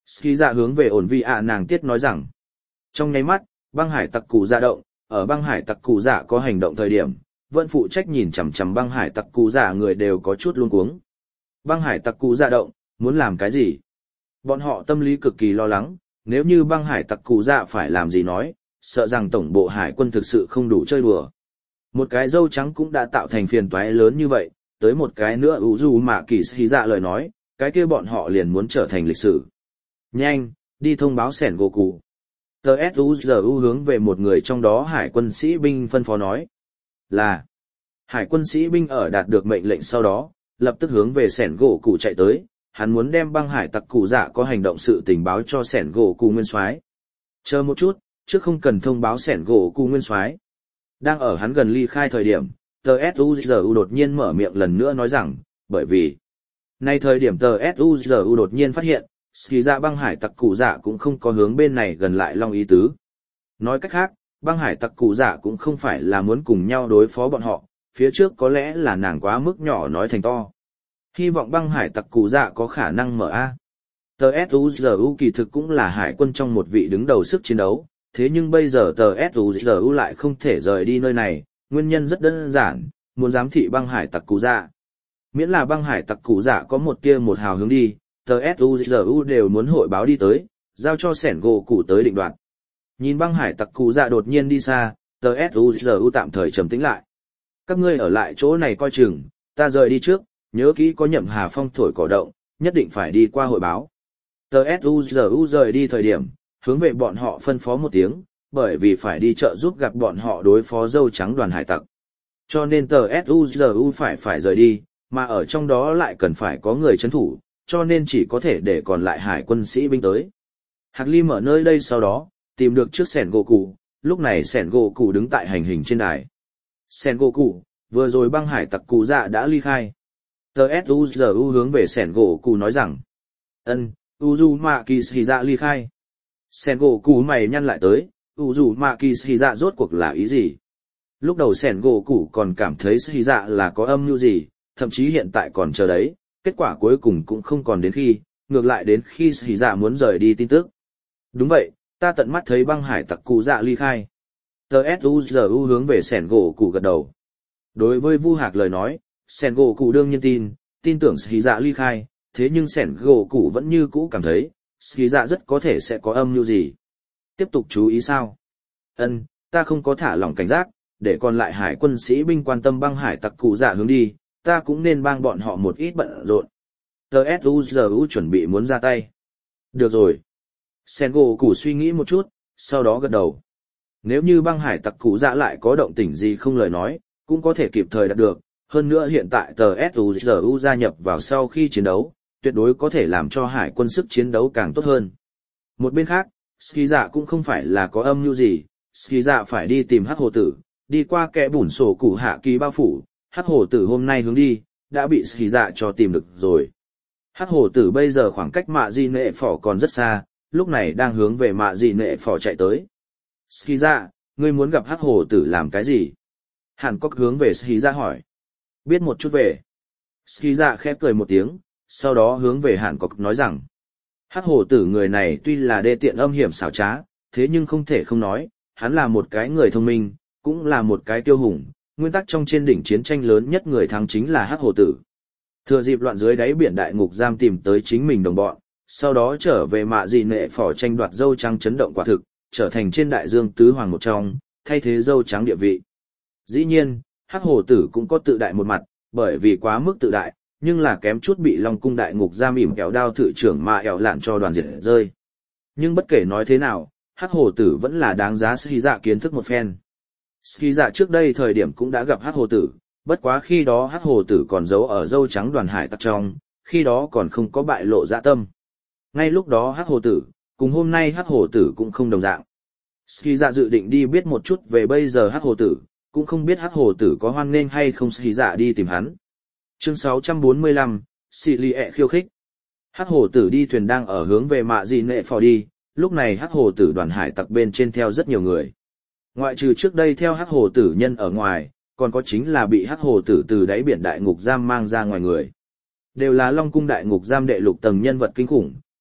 Ski dạ hướng về ổn vị ạ nàng tiết nói rằng, trong nháy mắt, băng hải tặc cụ dạ động, ở băng hải tặc cụ dạ có hành động thời điểm, vẫn phụ trách nhìn chằm chằm băng hải tặc cụ dạ người đều có chút luống cuống. Băng hải tặc cụ dạ động, muốn làm cái gì? Bọn họ tâm lý cực kỳ lo lắng, nếu như băng hải tặc cụ dạ phải làm gì nói, sợ rằng tổng bộ hải quân thực sự không đủ chơi đùa. Một cái dâu trắng cũng đã tạo thành phiền toái lớn như vậy, tới một cái nữa ủ dù mà kỳ sĩ dạ lời nói, cái kia bọn họ liền muốn trở thành lịch sử. Nhanh, đi thông báo sẻn gỗ cụ. tê ét u giê u hướng về một người trong đó hải quân sĩ binh phân phó nói. Là, hải quân sĩ binh ở đạt được mệnh lệnh sau đó, lập tức hướng về sẻn gỗ cụ chạy tới, hắn muốn đem băng hải tặc cụ dạ có hành động sự tình báo cho sẻn gỗ cụ nguyên soái. Chờ một chút, trước không cần thông báo sẻn gỗ cụ nguyên soái. Đang ở hắn gần ly khai thời điểm, tê ét u giê u đột nhiên mở miệng lần nữa nói rằng, bởi vì, nay thời điểm tê ét u giê u đột nhiên phát hiện, ski dạ băng hải tặc cụ dạ cũng không có hướng bên này gần lại long ý tứ. Nói cách khác, băng hải tặc cụ dạ cũng không phải là muốn cùng nhau đối phó bọn họ, phía trước có lẽ là nàng quá mức nhỏ nói thành to. Hy vọng băng hải tặc cụ dạ có khả năng mở A. tê ét u giê u kỳ thực cũng là hải quân trong một vị đứng đầu sức chiến đấu, thế nhưng bây giờ tê ét u giê u lại không thể rời đi nơi này, nguyên nhân rất đơn giản, muốn giám thị băng hải tặc cụ dạ. Miễn là băng hải tặc cụ dạ có một tia một hào hướng đi, tê ét u giê u đều muốn hội báo đi tới, giao cho sẻn gỗ cụ tới định đoạt. Nhìn băng hải tặc cụ dạ đột nhiên đi xa, tê ét u giê u tạm thời trầm tĩnh lại. Các ngươi ở lại chỗ này coi chừng, ta rời đi trước, nhớ kỹ có nhậm hà phong thổi cỏ động, nhất định phải đi qua hội báo. tê ét u giê u rời đi thời điểm, hướng về bọn họ phân phó một tiếng, bởi vì phải đi chợ giúp gặp bọn họ đối phó dâu trắng đoàn hải tặc. Cho nên tê ét u giê u phải phải rời đi, mà ở trong đó lại cần phải có người chấn thủ, cho nên chỉ có thể để còn lại hải quân sĩ binh tới. Hạc Ly ở nơi đây sau đó, tìm được trước sẻn gỗ cụ, lúc này sẻn gỗ cụ đứng tại hành hình trên đài. Sẻn gỗ cụ, vừa rồi băng hải tặc cụ dạ đã ly khai. tê ét u giê u hướng về sẻn gỗ cụ nói rằng, ân, Uzumaki Shiza ly khai. Sẻn gỗ cụ mày nhăn lại tới, Uzumaki Shiza rốt cuộc là ý gì? Lúc đầu sẻn gỗ cụ còn cảm thấy Shiza là có âm mưu gì, thậm chí hiện tại còn chờ đấy, kết quả cuối cùng cũng không còn đến khi, ngược lại đến khi Shiza muốn rời đi tin tức. Đúng vậy, ta tận mắt thấy băng hải tặc cụ dạ ly khai. tê ét u giê u hướng về sẻn gỗ cụ gật đầu. Đối với Vu Hạc lời nói, sẻn gỗ cụ đương nhiên tin, tin tưởng Shiza ly khai, thế nhưng sẻn gỗ cụ vẫn như cũ cảm thấy, Shiza rất có thể sẽ có âm mưu gì. Tiếp tục chú ý sao? Ân, ta không có thả lỏng cảnh giác, để còn lại hải quân sĩ binh quan tâm băng hải tặc cụ dạ hướng đi, ta cũng nên bang bọn họ một ít bận rộn. tê ét u giê u chuẩn bị muốn ra tay. Được rồi. Sẻn gỗ cụ suy nghĩ một chút, sau đó gật đầu. Nếu như băng hải tặc cụ dạ lại có động tĩnh gì không lời nói, cũng có thể kịp thời đạt được. Hơn nữa hiện tại tê ét u giê u gia nhập vào sau khi chiến đấu, tuyệt đối có thể làm cho hải quân sức chiến đấu càng tốt hơn. Một bên khác, Ski dạ cũng không phải là có âm mưu gì, Ski dạ phải đi tìm hắc hồ tử, đi qua kẽ bùn sổ cụ hạ kỳ bao phủ, hắc hồ tử hôm nay hướng đi, đã bị Ski dạ cho tìm được rồi. Hắc hồ tử bây giờ khoảng cách mạ di nệ phỏ còn rất xa, lúc này đang hướng về mạ di nệ phỏ chạy tới. Ski dạ, ngươi muốn gặp hắc hồ tử làm cái gì? Hàn Cốc hướng về Ski dạ hỏi. Biết một chút về. Ski dạ khẽ cười một tiếng, sau đó hướng về Hàn Cốc nói rằng, hắc hồ tử người này tuy là đê tiện âm hiểm xảo trá, thế nhưng không thể không nói, hắn là một cái người thông minh, cũng là một cái tiêu hùng, nguyên tắc trong trên đỉnh chiến tranh lớn nhất người thắng chính là hắc hồ tử. Thừa dịp loạn dưới đáy biển đại ngục giam tìm tới chính mình đồng bọn, sau đó trở về mạ dị nệ phỏ tranh đoạt dâu trắng chấn động quả thực, trở thành trên đại dương tứ hoàng một trong, thay thế dâu trắng địa vị. Dĩ nhiên, hắc hồ tử cũng có tự đại một mặt, bởi vì quá mức tự đại, nhưng là kém chút bị Long cung đại ngục giam ỉm kéo đao thự trưởng mà ẻo lạn cho đoàn diệt rơi. Nhưng bất kể nói thế nào, hắc hồ tử vẫn là đáng giá Ski dạ kiến thức một phen. Ski dạ trước đây thời điểm cũng đã gặp hắc hồ tử, bất quá khi đó hắc hồ tử còn giấu ở dâu trắng đoàn hải tặc trong, khi đó còn không có bại lộ dạ tâm. Ngay lúc đó hắc hồ tử, cùng hôm nay hắc hồ tử cũng không đồng dạng. Ski dạ dự định đi biết một chút về bây giờ hắc hồ tử, cũng không biết hắc hồ tử có hoan nghênh hay không. Ski dạ đi tìm hắn. Chương sáu trăm bốn mươi lăm, xì lì ẹ khiêu khích. Hắc hồ tử đi thuyền đang ở hướng về mạ dị nệ phò đi, lúc này hắc hồ tử đoàn hải tặc bên trên theo rất nhiều người. Ngoại trừ trước đây theo hắc hồ tử nhân ở ngoài, còn có chính là bị hắc hồ tử từ đáy biển đại ngục giam mang ra ngoài người. Đều là Long cung đại ngục giam đệ lục tầng nhân vật kinh khủng,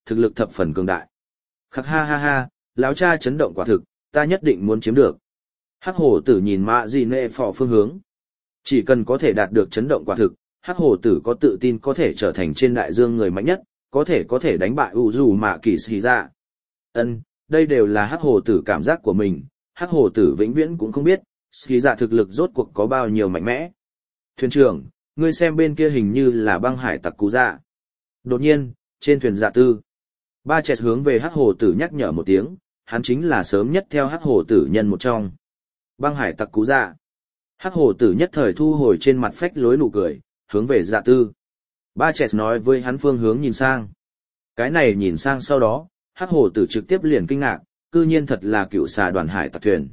thực lực thập phần cường đại. Khắc ha ha ha, lão cha chấn động quả thực, ta nhất định muốn chiếm được. Hắc hổ tử nhìn mạ gì nệ phò phương hướng. Chỉ cần có thể đạt được chấn động quả thực, hắc hổ tử có tự tin có thể trở thành trên đại dương người mạnh nhất, có thể có thể đánh bại u dù mạ kỳ xì dạ. Ân, đây đều là hắc hổ tử cảm giác của mình, hắc hổ tử vĩnh viễn cũng không biết, xì dạ thực lực rốt cuộc có bao nhiêu mạnh mẽ. Thuyền trưởng, ngươi xem bên kia hình như là băng hải tặc cú dạ. Đột nhiên, trên thuyền dạ tư, ba chẹt hướng về hắc hổ tử nhắc nhở một tiếng, hắn chính là sớm nhất theo hắc hổ tử nhân một trong. Băng hải tặc cú dạ. Hắc hổ tử nhất thời thu hồi trên mặt phách lối nụ cười, hướng về dạ tư. Ba chẹt nói với hắn phương hướng nhìn sang. Cái này nhìn sang sau đó, hắc hổ tử trực tiếp liền kinh ngạc, cư nhiên thật là cựu xà đoàn hải tặc thuyền.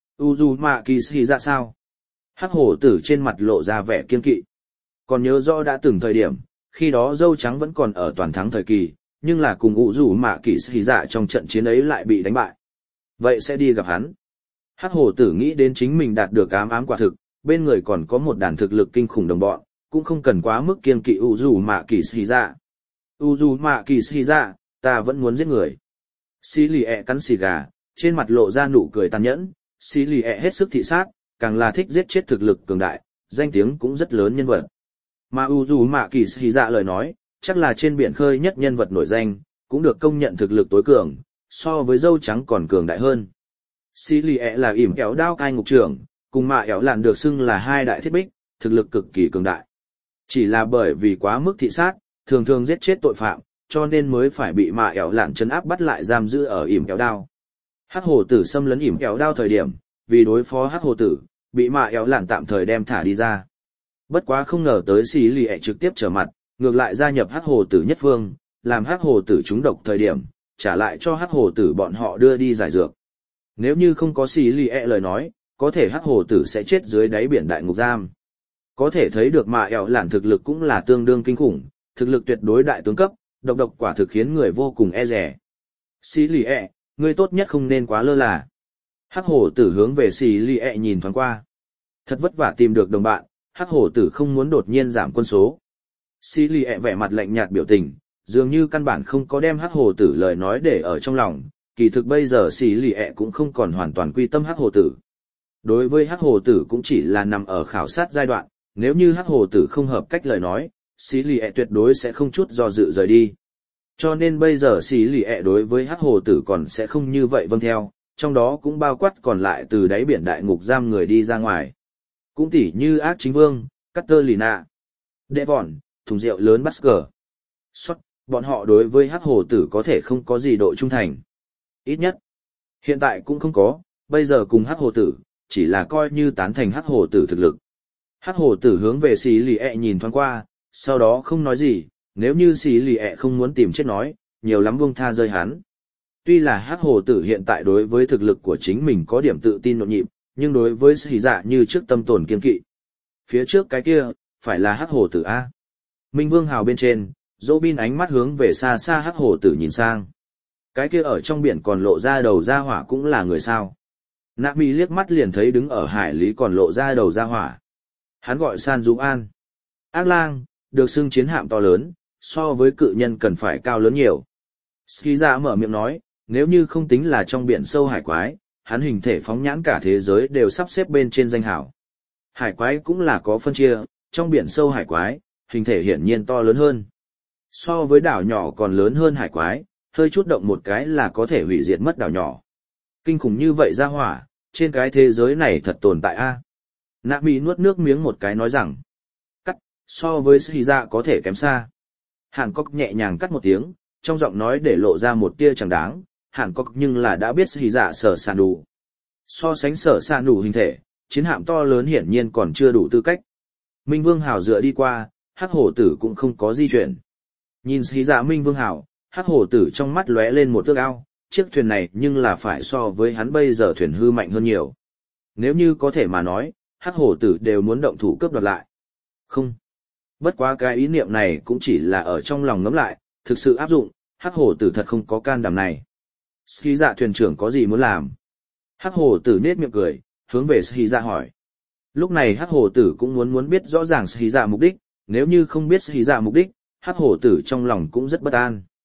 Uzumaki Shi ra sao? Hắc hổ tử trên mặt lộ ra vẻ kiên kỵ. Còn nhớ rõ đã từng thời điểm, khi đó dâu trắng vẫn còn ở toàn thắng thời kỳ, nhưng là cùng Uzumaki Shi ra trong trận chiến ấy lại bị đánh bại. Vậy sẽ đi gặp hắn. Hắc hổ tử nghĩ đến chính mình đạt được ám ám quả thực, bên người còn có một đàn thực lực kinh khủng đồng bọn, cũng không cần quá mức kiên kỵ Uzumaki Shi ra. Uzumaki Shi ra, ta vẫn muốn giết người. Xí lì ẹ cắn xì gà, trên mặt lộ ra nụ cười tàn nhẫn, xí lì ẹ hết sức thị sát, càng là thích giết chết thực lực cường đại, danh tiếng cũng rất lớn nhân vật. Mà Uzumaki Shi ra lời nói, chắc là trên biển khơi nhất nhân vật nổi danh, cũng được công nhận thực lực tối cường, so với dâu trắng còn cường đại hơn. Xí lì ẹ là ỉm kéo đao cai ngục trưởng, cùng mạ éo lạn được xưng là hai đại thiết bích, thực lực cực kỳ cường đại. Chỉ là bởi vì quá mức thị sát, thường thường giết chết tội phạm, cho nên mới phải bị mạ éo lạn trấn áp bắt lại giam giữ ở ỉm kéo đao. Hắc hổ tử xâm lấn ỉm kéo đao thời điểm, vì đối phó hắc hổ tử, bị mạ éo lạn tạm thời đem thả đi ra. Bất quá không ngờ tới xí lì ẹ trực tiếp trở mặt, ngược lại gia nhập hắc hổ tử nhất phương, làm hắc hổ tử trúng độc thời điểm, trả lại cho hắc hổ tử bọn họ đưa đi giải dược. Nếu như không có xí lì ẹ lời nói, có thể hắc hổ tử sẽ chết dưới đáy biển đại ngục giam. Có thể thấy được mạ éo lạn thực lực cũng là tương đương kinh khủng, thực lực tuyệt đối đại tướng cấp, độc độc quả thực khiến người vô cùng e dè. Xí lì ẹ, ngươi tốt nhất không nên quá lơ là. Hắc hổ tử hướng về xí lì ẹ nhìn thoáng qua. Thật vất vả tìm được đồng bạn, hắc hổ tử không muốn đột nhiên giảm quân số. Xí lì ẹ vẻ mặt lạnh nhạt biểu tình, dường như căn bản không có đem hắc hổ tử lời nói để ở trong lòng, kỳ thực bây giờ xí lì ẹ cũng không còn hoàn toàn quy tâm hắc hổ tử. Đối với hắc hổ tử cũng chỉ là nằm ở khảo sát giai đoạn, nếu như hắc hổ tử không hợp cách lời nói, xí lì ẹ tuyệt đối sẽ không chút do dự rời đi. Cho nên bây giờ xí lì ẹ đối với hắc hổ tử còn sẽ không như vậy vâng theo, trong đó cũng bao quát còn lại từ đáy biển đại ngục giam người đi ra ngoài. Cũng tỉ như ác chính vương, Caterina, Đệ Vòn, thùng rượu lớn Basker. Xuất, bọn họ đối với hắc hổ tử có thể không có gì độ trung thành. Ít nhất, hiện tại cũng không có, bây giờ cùng hắc hổ tử, chỉ là coi như tán thành hắc hổ tử thực lực. Hắc hổ tử hướng về xí lì ẹ nhìn thoáng qua, sau đó không nói gì, nếu như xí lì ẹ không muốn tìm chết nói, nhiều lắm buông tha rơi hắn. Tuy là hắc hổ tử hiện tại đối với thực lực của chính mình có điểm tự tin nhộn nhịp, nhưng đối với xí dạ như trước tâm tồn kiên kỵ. Phía trước cái kia, phải là hắc hổ tử A. Minh Vương Hào bên trên, Dỗ Bin ánh mắt hướng về xa xa hắc hổ tử nhìn sang. Cái kia ở trong biển còn lộ ra đầu ra hỏa cũng là người sao. Nạ Mỹ liếc mắt liền thấy đứng ở hải lý còn lộ ra đầu ra hỏa. Hắn gọi San Dũng An. Ác lang, được xưng chiến hạm to lớn, so với cự nhân cần phải cao lớn nhiều. Ski dạ mở miệng nói, nếu như không tính là trong biển sâu hải quái, hắn hình thể phóng nhãn cả thế giới đều sắp xếp bên trên danh hảo. Hải quái cũng là có phân chia, trong biển sâu hải quái, hình thể hiển nhiên to lớn hơn. So với đảo nhỏ còn lớn hơn hải quái, hơi chút động một cái là có thể hủy diệt mất đảo nhỏ. Kinh khủng như vậy ra hỏa, trên cái thế giới này thật tồn tại a. Nạ Mỹ nuốt nước miếng một cái nói rằng, cắt, so với Sĩ Dạ có thể kém xa. Hàn Cốc nhẹ nhàng cắt một tiếng, trong giọng nói để lộ ra một tia chẳng đáng, Hàn Cốc nhưng là đã biết Sĩ Dạ sở sàn đủ. So sánh sở sàn đủ hình thể, chiến hạm to lớn hiển nhiên còn chưa đủ tư cách. Minh Vương Hào dựa đi qua, hắc hổ tử cũng không có di chuyển. Nhìn Sĩ Dạ Minh Vương Hào, hắc hổ tử trong mắt lóe lên một ước ao, chiếc thuyền này nhưng là phải so với hắn bây giờ thuyền hư mạnh hơn nhiều. Nếu như có thể mà nói, hắc hổ tử đều muốn động thủ cướp đoạt lại. Không. Bất quá cái ý niệm này cũng chỉ là ở trong lòng ngẫm lại, thực sự áp dụng, hắc hổ tử thật không có can đảm này. Ski dạ thuyền trưởng có gì muốn làm? Hắc hổ tử nết miệng cười, hướng về Ski dạ hỏi. Lúc này hắc hổ tử cũng muốn muốn biết rõ ràng Ski dạ mục đích, nếu như không biết Ski dạ mục đích, hắc hổ tử trong lòng cũng rất bất an.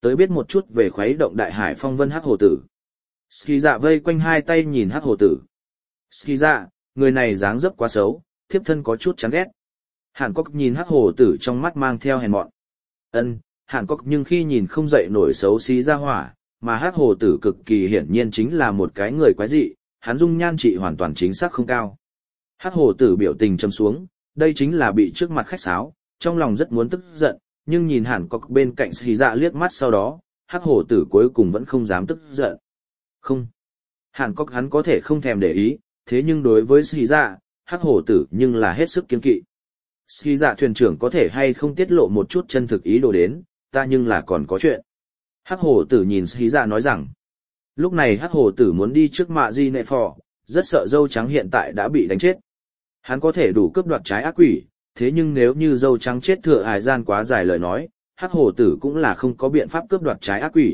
Tới biết một chút về khuấy động đại hải phong vân hắc hồ tử. Ski dạ vây quanh hai tay nhìn hắc hồ tử. Ski dạ, người này dáng dấp quá xấu, thiếp thân có chút chán ghét. Hàn Cốc nhìn hắc hồ tử trong mắt mang theo hèn mọn. Ân, Hàn Cốc nhưng khi nhìn không dậy nổi xấu xí ra hỏa, mà hắc hồ tử cực kỳ hiển nhiên chính là một cái người quái dị, hắn dung nhan trị hoàn toàn chính xác không cao. Hắc hồ tử biểu tình trầm xuống, đây chính là bị trước mặt khách sáo, trong lòng rất muốn tức giận, nhưng nhìn Hàn Cốc bên cạnh Ski dạ liếc mắt sau đó, hắc hồ tử cuối cùng vẫn không dám tức giận. Không. Hàn Cốc hắn có thể không thèm để ý, thế nhưng đối với Ski dạ, hắc hồ tử nhưng là hết sức kiêng kỵ. Ski dạ thuyền trưởng có thể hay không tiết lộ một chút chân thực ý đồ đến, ta nhưng là còn có chuyện. Hắc hồ tử nhìn Ski dạ nói rằng, lúc này hắc hồ tử muốn đi trước mạ di nệ phò, rất sợ dâu trắng hiện tại đã bị đánh chết. Hắn có thể đủ cướp đoạt trái ác quỷ, thế nhưng nếu như dâu trắng chết thừa hải gian quá dài lời nói, hắc hồ tử cũng là không có biện pháp cướp đoạt trái ác quỷ.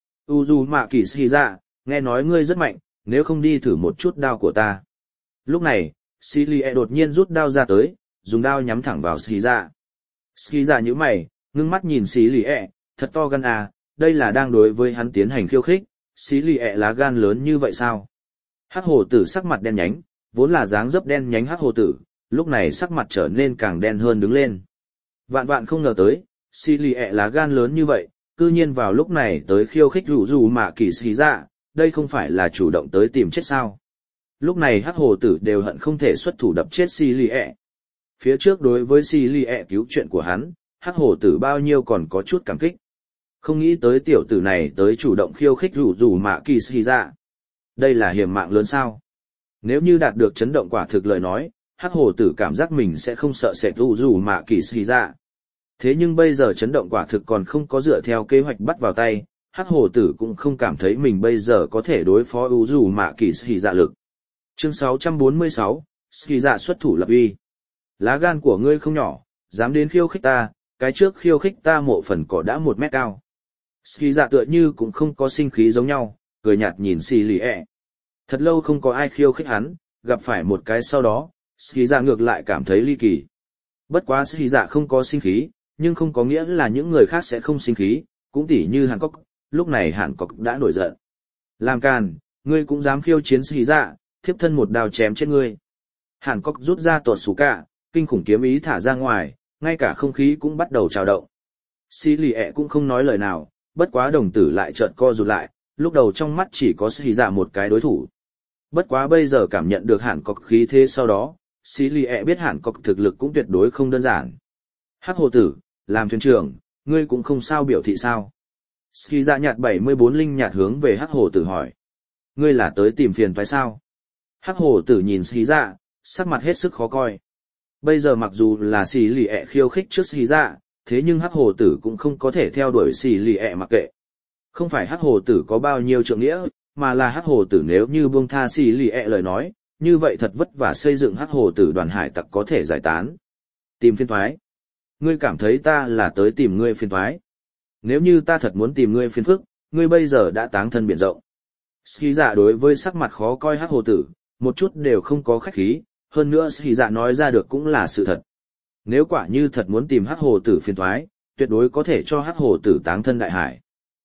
Uzu mạ kỳ Ski dạ, nghe nói ngươi rất mạnh, nếu không đi thử một chút đao của ta. Lúc này, Silie đột nhiên rút đao ra tới, dùng đao nhắm thẳng vào Ski dạ. Ski dạ nhíu mày, ngưng mắt nhìn Silie, thật to gan à, đây là đang đối với hắn tiến hành khiêu khích, Silie lá gan lớn như vậy sao? Hắc hồ tử sắc mặt đen nhánh, vốn là dáng dấp đen nhánh hắc hồ tử, lúc này sắc mặt trở nên càng đen hơn đứng lên. Vạn vạn không ngờ tới, Silie lá gan lớn như vậy, cư nhiên vào lúc này tới khiêu khích rủ rủ mạ kỳ Ski dạ, đây không phải là chủ động tới tìm chết sao? Lúc này hắc hồ tử đều hận không thể xuất thủ đập chết Silie. Phía trước đối với Silie cứu chuyện của hắn, hắc hồ tử bao nhiêu còn có chút cảm kích. Không nghĩ tới tiểu tử này tới chủ động khiêu khích rủ rủ mạ kỳ Ski dạ. Đây là hiểm mạng lớn sao? Nếu như đạt được chấn động quả thực lời nói, hắc hồ tử cảm giác mình sẽ không sợ sệt rủ rủ mạ kỳ Ski dạ. Thế nhưng bây giờ chấn động quả thực còn không có dựa theo kế hoạch bắt vào tay, hắc hồ tử cũng không cảm thấy mình bây giờ có thể đối phó rủ rủ mạ kỳ Ski dạ lực. Chương sáu trăm bốn mươi sáu, Ski dạ xuất thủ lập uy. Lá gan của ngươi không nhỏ, dám đến khiêu khích ta, cái trước khiêu khích ta mộ phần cỏ đã một mét cao. Ski dạ tựa như cũng không có sinh khí giống nhau, cười nhạt nhìn Silie. Thật lâu không có ai khiêu khích hắn, gặp phải một cái sau đó, Ski dạ ngược lại cảm thấy ly kỳ. Bất quá Ski dạ không có sinh khí, nhưng không có nghĩa là những người khác sẽ không sinh khí, cũng tỉ như Hàn Cốc, lúc này Hàn Cốc đã nổi giận. Làm càn, ngươi cũng dám khiêu chiến Ski dạ, thiếp thân một đao chém chết ngươi. Hàn Cốc rút ra tuột sủ cả, kinh khủng kiếm ý thả ra ngoài, ngay cả không khí cũng bắt đầu trào động. Silie cũng không nói lời nào, bất quá đồng tử lại chợt co rụt lại, lúc đầu trong mắt chỉ có Ski dạ một cái đối thủ. Bất quá bây giờ cảm nhận được Hàn Cốc khí thế sau đó, Silie biết Hàn Cốc thực lực cũng tuyệt đối không đơn giản. Hắc hồ tử, làm thuyền trưởng, ngươi cũng không sao biểu thị sao? Ski dạ nhạt bảy mươi bốn linh nhạt hướng về hắc hồ tử hỏi. Ngươi là tới tìm phiền phải sao? Hắc hồ tử nhìn Ski dạ, sắc mặt hết sức khó coi. Bây giờ mặc dù là Silie khiêu khích trước Ski dạ, thế nhưng hắc hồ tử cũng không có thể theo đuổi Silie mặc kệ. Không phải hắc hồ tử có bao nhiêu trượng nghĩa, mà là hắc hồ tử nếu như buông tha Silie lời nói, như vậy thật vất vả xây dựng hắc hồ tử đoàn hải tặc có thể giải tán. Tìm phiền toái. Ngươi cảm thấy ta là tới tìm ngươi phiền toái. Nếu như ta thật muốn tìm ngươi phiền phức, ngươi bây giờ đã táng thân biển rộng. Ski dạ đối với sắc mặt khó coi hắc hồ tử, một chút đều không có khách khí, hơn nữa Ski dạ nói ra được cũng là sự thật. Nếu quả như thật muốn tìm hắc hồ tử phiền toái, tuyệt đối có thể cho hắc hồ tử táng thân đại hải.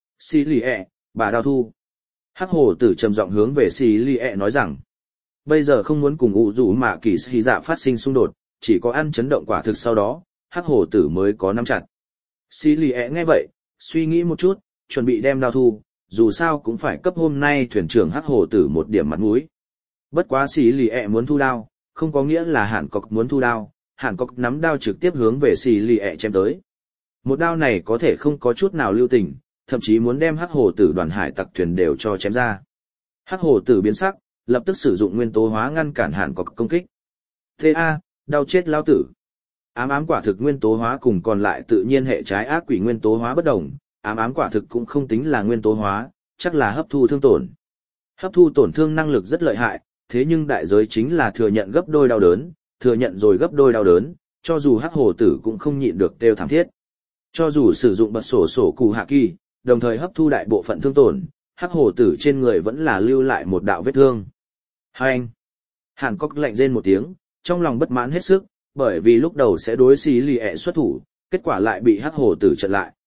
Silie, bà đao thu. Hắc hồ tử trầm giọng hướng về Silie nói rằng, bây giờ không muốn cùng ủ rủ mạ kỳ Ski dạ phát sinh xung đột, chỉ có ăn chấn động quả thực sau đó, hắc hồ tử mới có nắm chặt. Silie nghe vậy, suy nghĩ một chút, chuẩn bị đem đao thu, dù sao cũng phải cấp hôm nay thuyền trưởng hắc hồ tử một điểm mặt mũi. Bất quá Silie muốn thu đao, không có nghĩa là Hàn Cốc muốn thu đao, Hàn Cốc nắm đao trực tiếp hướng về Silie chém tới. Một đao này có thể không có chút nào lưu tình, thậm chí muốn đem hắc hồ tử đoàn hải tặc thuyền đều cho chém ra. Hắc hồ tử biến sắc, lập tức sử dụng nguyên tố hóa ngăn cản Hàn Cốc công kích. Thế a, đau chết lao tử. Ám ám quả thực nguyên tố hóa cùng còn lại tự nhiên hệ trái ác quỷ nguyên tố hóa bất đồng, ám ám quả thực cũng không tính là nguyên tố hóa, chắc là hấp thu thương tổn. Hấp thu tổn thương năng lực rất lợi hại, thế nhưng đại giới chính là thừa nhận gấp đôi đau đớn, thừa nhận rồi gấp đôi đau đớn, cho dù hắc hồ tử cũng không nhịn được kêu thảm thiết. Cho dù sử dụng bật sổ sổ cụ hạ kỳ, đồng thời hấp thu đại bộ phận thương tổn, hắc hồ tử trên người vẫn là lưu lại một đạo vết thương. Hai anh. Hàn Cốc lạnh rên một tiếng, trong lòng bất mãn hết sức, bởi vì lúc đầu sẽ đối Silie xuất thủ, kết quả lại bị hắc hồ tử chặn lại.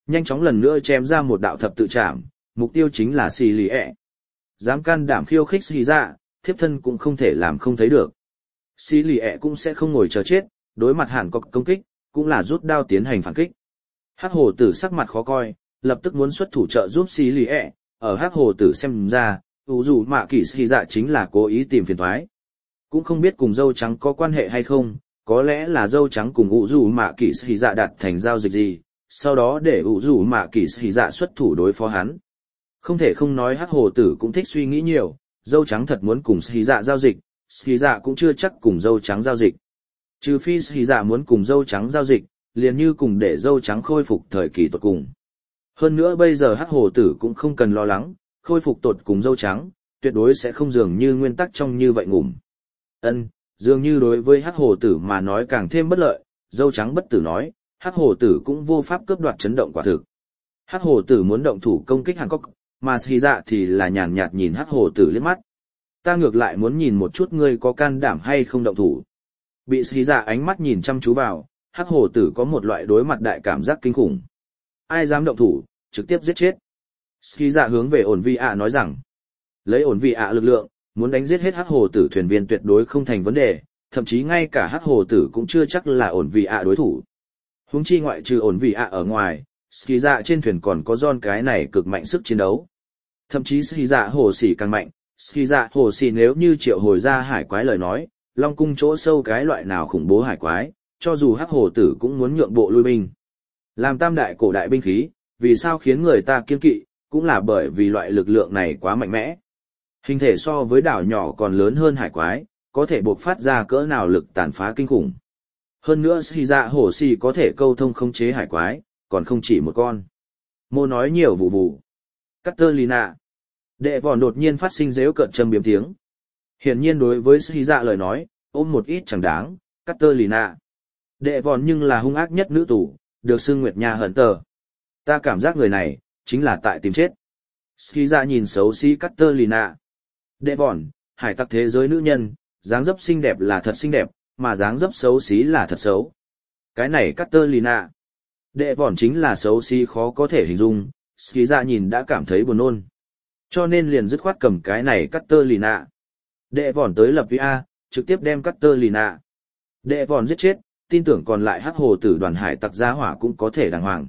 Nhanh chóng lần nữa chém ra một đạo thập tự trảm, mục tiêu chính là xì lì ẹ. Dám can đảm khiêu khích xì dạ, thiếp thân cũng không thể làm không thấy được. Xì lì ẹ cũng sẽ không ngồi chờ chết, đối mặt Hàn Cốc công kích, cũng là rút đao tiến hành phản kích. Hắc hồ tử sắc mặt khó coi, lập tức muốn xuất thủ trợ giúp xì lì ẹ, ở hắc hồ tử xem ra, ủ dù mạ kỳ xì dạ chính là cố ý tìm phiền toái. Cũng không biết cùng dâu trắng có quan hệ hay không, có lẽ là dâu trắng cùng ủ dù mạ kỳ xì dạ đạt thành giao dịch gì, sau đó để ủ dù mạ kỳ xì dạ xuất thủ đối phó hắn. Không thể không nói hắc hồ tử cũng thích suy nghĩ nhiều, dâu trắng thật muốn cùng xì dạ giao dịch, xì dạ cũng chưa chắc cùng dâu trắng giao dịch. Trừ phi xì dạ muốn cùng dâu trắng giao dịch, liền như cùng để dâu trắng khôi phục thời kỳ tột cùng. Hơn nữa bây giờ hắc hồ tử cũng không cần lo lắng, khôi phục tột cùng dâu trắng, tuyệt đối sẽ không dường như nguyên tắc trong như vậy ngủm. Ân, dường như đối với hắc hồ tử mà nói càng thêm bất lợi, dâu trắng bất tử nói, hắc hồ tử cũng vô pháp cướp đoạt chấn động quả thực. Hắc hồ tử muốn động thủ công kích Hàn Cốc, mà xì dạ thì là nhàn nhạt nhìn hắc hồ tử liếc mắt. Ta ngược lại muốn nhìn một chút ngươi có can đảm hay không động thủ. Bị xì dạ ánh mắt nhìn chăm chú vào, hắc hồ tử có một loại đối mặt đại cảm giác kinh khủng. Ai dám động thủ, trực tiếp giết chết. Xì dạ hướng về ổn vi ạ nói rằng, lấy ổn vi ạ lực lượng, muốn đánh giết hết hắc hồ tử thuyền viên tuyệt đối không thành vấn đề, thậm chí ngay cả hắc hồ tử cũng chưa chắc là ổn vi ạ đối thủ. Huống chi ngoại trừ ổn vi ạ ở ngoài, xì dạ trên thuyền còn có John cái này cực mạnh sức chiến đấu. Thậm chí xì dạ hồ xỉ càng mạnh, xì dạ hồ xỉ nếu như triệu hồi ra hải quái lời nói, long cung chỗ sâu cái loại nào khủng bố hải quái, cho dù hắc hồ tử cũng muốn nhượng bộ lui binh. Làm tam đại cổ đại binh khí, vì sao khiến người ta kiên kỵ, cũng là bởi vì loại lực lượng này quá mạnh mẽ. Hình thể so với đảo nhỏ còn lớn hơn hải quái, có thể buộc phát ra cỡ nào lực tàn phá kinh khủng. Hơn nữa xì dạ hổ xì có thể câu thông khống chế hải quái, còn không chỉ một con. Mô nói nhiều vụ vụ. Caterina. Đệ vòn đột nhiên phát sinh dếu cợt châm biếm tiếng. Hiển nhiên đối với xì dạ lời nói, ôm một ít chẳng đáng, Caterina. Đệ vòn nhưng là hung ác nhất nữ tù, được xưng Nguyệt Nha hận tờ. Ta cảm giác người này, chính là tại tìm chết. Xì dạ nhìn xấu xí Caterina. Đệ vòn, hải tặc thế giới nữ nhân, dáng dấp xinh đẹp là thật xinh đẹp, mà dáng dấp xấu xí là thật xấu. Cái này Caterina. Đệ vòn chính là xấu xí khó có thể hình dung, xì dạ nhìn đã cảm thấy buồn nôn. Cho nên liền dứt khoát cầm cái này Caterina. Đệ vòn tới lập vi A, trực tiếp đem Caterina. Đệ vòn giết chết, tin tưởng còn lại hắc hồ tử đoàn hải tặc gia hỏa cũng có thể đàng hoàng.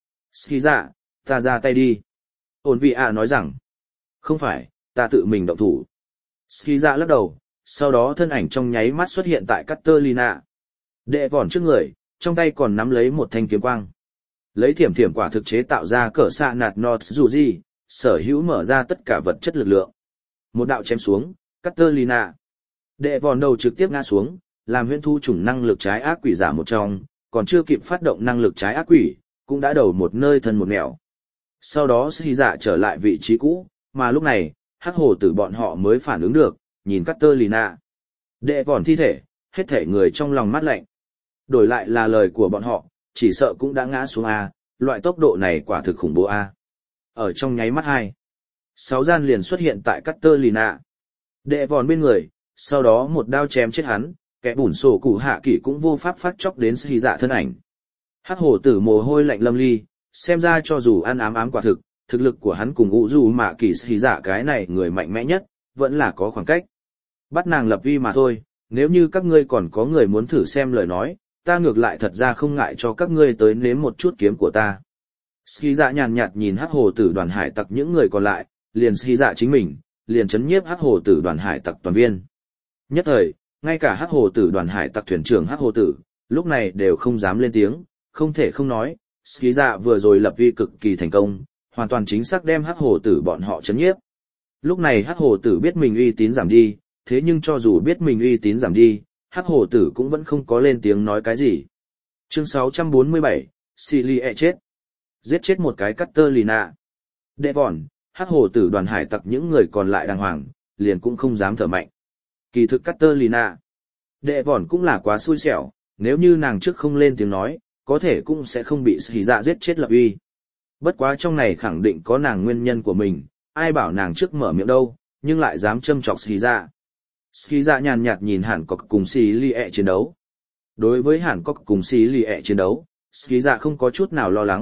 Xì dạ, ta ra tay đi. Ổn vị A nói rằng, không phải, ta tự mình động thủ. Xì dạ lắc đầu, sau đó thân ảnh trong nháy mắt xuất hiện tại Caterina. Đệ vòn trước người, trong tay còn nắm lấy một thanh kiếm quang. Lấy thiểm thiểm quả thực chế tạo ra cỡ xạ nạt nọt dù gì, sở hữu mở ra tất cả vật chất lực lượng. Một đạo chém xuống, Caterina. Đệ vòn đầu trực tiếp ngã xuống, làm huyễn thu chủng năng lực trái ác quỷ giả một trong, còn chưa kịp phát động năng lực trái ác quỷ, cũng đã đầu một nơi thân một nẻo. Sau đó xì dạ trở lại vị trí cũ, mà lúc này, hắc hồ tử bọn họ mới phản ứng được, nhìn Caterina. Đệ vòn thi thể, hết thể người trong lòng mát lạnh. Đổi lại là lời của bọn họ, chỉ sợ cũng đã ngã xuống A, loại tốc độ này quả thực khủng bố A. Ở trong nháy mắt hai, sáu gian liền xuất hiện tại Caterina. Đệ vòn bên người, sau đó một đao chém chết hắn, kẻ bùn sổ củ hạ kỷ cũng vô pháp phát chóc đến xì dạ thân ảnh. Hắc hổ tử mồ hôi lạnh lâm ly, xem ra cho dù ăn ám ám quả thực, thực lực của hắn cùng ủ dù mạ kỷ xì dạ cái này người mạnh mẽ nhất, vẫn là có khoảng cách. Bắt nàng lập uy mà thôi, nếu như các ngươi còn có người muốn thử xem lời nói, ta ngược lại thật ra không ngại cho các ngươi tới nếm một chút kiếm của ta. Ski dạ nhàn nhạt nhìn hắc hồ tử đoàn hải tặc những người còn lại, liền ski dạ chính mình, liền chấn nhiếp hắc hồ tử đoàn hải tặc toàn viên. Nhất thời, ngay cả hắc hồ tử đoàn hải tặc thuyền trưởng hắc hồ tử, lúc này đều không dám lên tiếng, không thể không nói, ski dạ vừa rồi lập uy cực kỳ thành công, hoàn toàn chính xác đem hắc hồ tử bọn họ chấn nhiếp. Lúc này hắc hồ tử biết mình uy tín giảm đi, thế nhưng cho dù biết mình uy tín giảm đi, hắc hồ tử cũng vẫn không có lên tiếng nói cái gì. Chương sáu trăm bốn mươi bảy, Silie chết. Giết chết một cái Caterina. Đệ vòn, hắc hồ tử đoàn hải tặc những người còn lại đàng hoàng, liền cũng không dám thở mạnh. Kỳ thực Caterina. Đệ vòn cũng là quá xui xẻo, nếu như nàng trước không lên tiếng nói, có thể cũng sẽ không bị xì dạ giết chết lập uy. Bất quá trong này khẳng định có nàng nguyên nhân của mình, ai bảo nàng trước mở miệng đâu, nhưng lại dám châm chọc xì dạ. Xì dạ nhàn nhạt nhìn Hàn Cốc cùng xì li ẹ chiến đấu. Đối với Hàn Cốc cùng xì li ẹ chiến đấu, xì dạ không có chút nào lo lắng,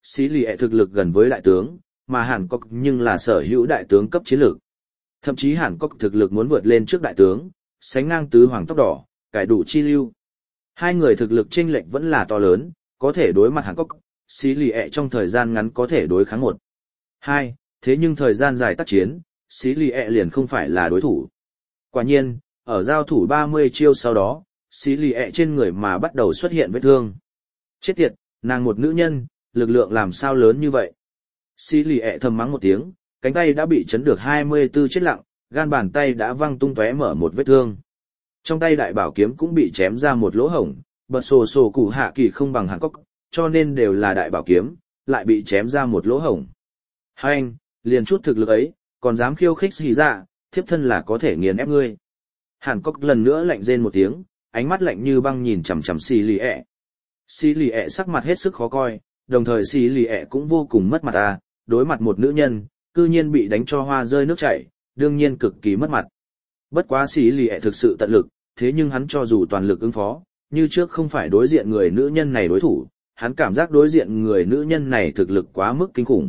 Xí lì ẹ thực lực gần với đại tướng, mà Hàn Quốc nhưng là sở hữu đại tướng cấp chiến lược. Thậm chí Hàn Quốc thực lực muốn vượt lên trước đại tướng, sánh ngang tứ hoàng tóc đỏ, cải đủ chi lưu. Hai người thực lực chênh lệch vẫn là to lớn, có thể đối mặt Hàn Quốc, Xí lì ẹ trong thời gian ngắn có thể đối kháng một. Hai, thế nhưng thời gian dài tác chiến, Xí lì ẹ liền không phải là đối thủ. Quả nhiên, ở giao thủ ba mươi chiêu sau đó, Xí lì ẹ trên người mà bắt đầu xuất hiện vết thương. Chết tiệt, nàng một nữ nhân, lực lượng làm sao lớn như vậy? Xí lì ẹ thầm mắng một tiếng, cánh tay đã bị chấn được hai mươi tư chết lặng, gan bàn tay đã văng tung tóe mở một vết thương. Trong tay đại bảo kiếm cũng bị chém ra một lỗ hổng, bật sổ sổ cụ hạ kỳ không bằng Hàn Quốc, cho nên đều là đại bảo kiếm, lại bị chém ra một lỗ hổng. Hai anh, liền chút thực lực ấy, còn dám khiêu khích Xí dạ, thiếp thân là có thể nghiền ép ngươi. Hàn Quốc lần nữa lạnh rên một tiếng, ánh mắt lạnh như băng nhìn chằm chằm Xí lì ẹ. Xí lì ẹ sắc mặt hết sức khó coi, đồng thời Xí lì ẹ cũng vô cùng mất mặt à, đối mặt một nữ nhân, cư nhiên bị đánh cho hoa rơi nước chảy, đương nhiên cực kỳ mất mặt. Bất quá Xí lì ẹ thực sự tận lực, thế nhưng hắn cho dù toàn lực ứng phó, như trước không phải đối diện người nữ nhân này đối thủ, hắn cảm giác đối diện người nữ nhân này thực lực quá mức kinh khủng.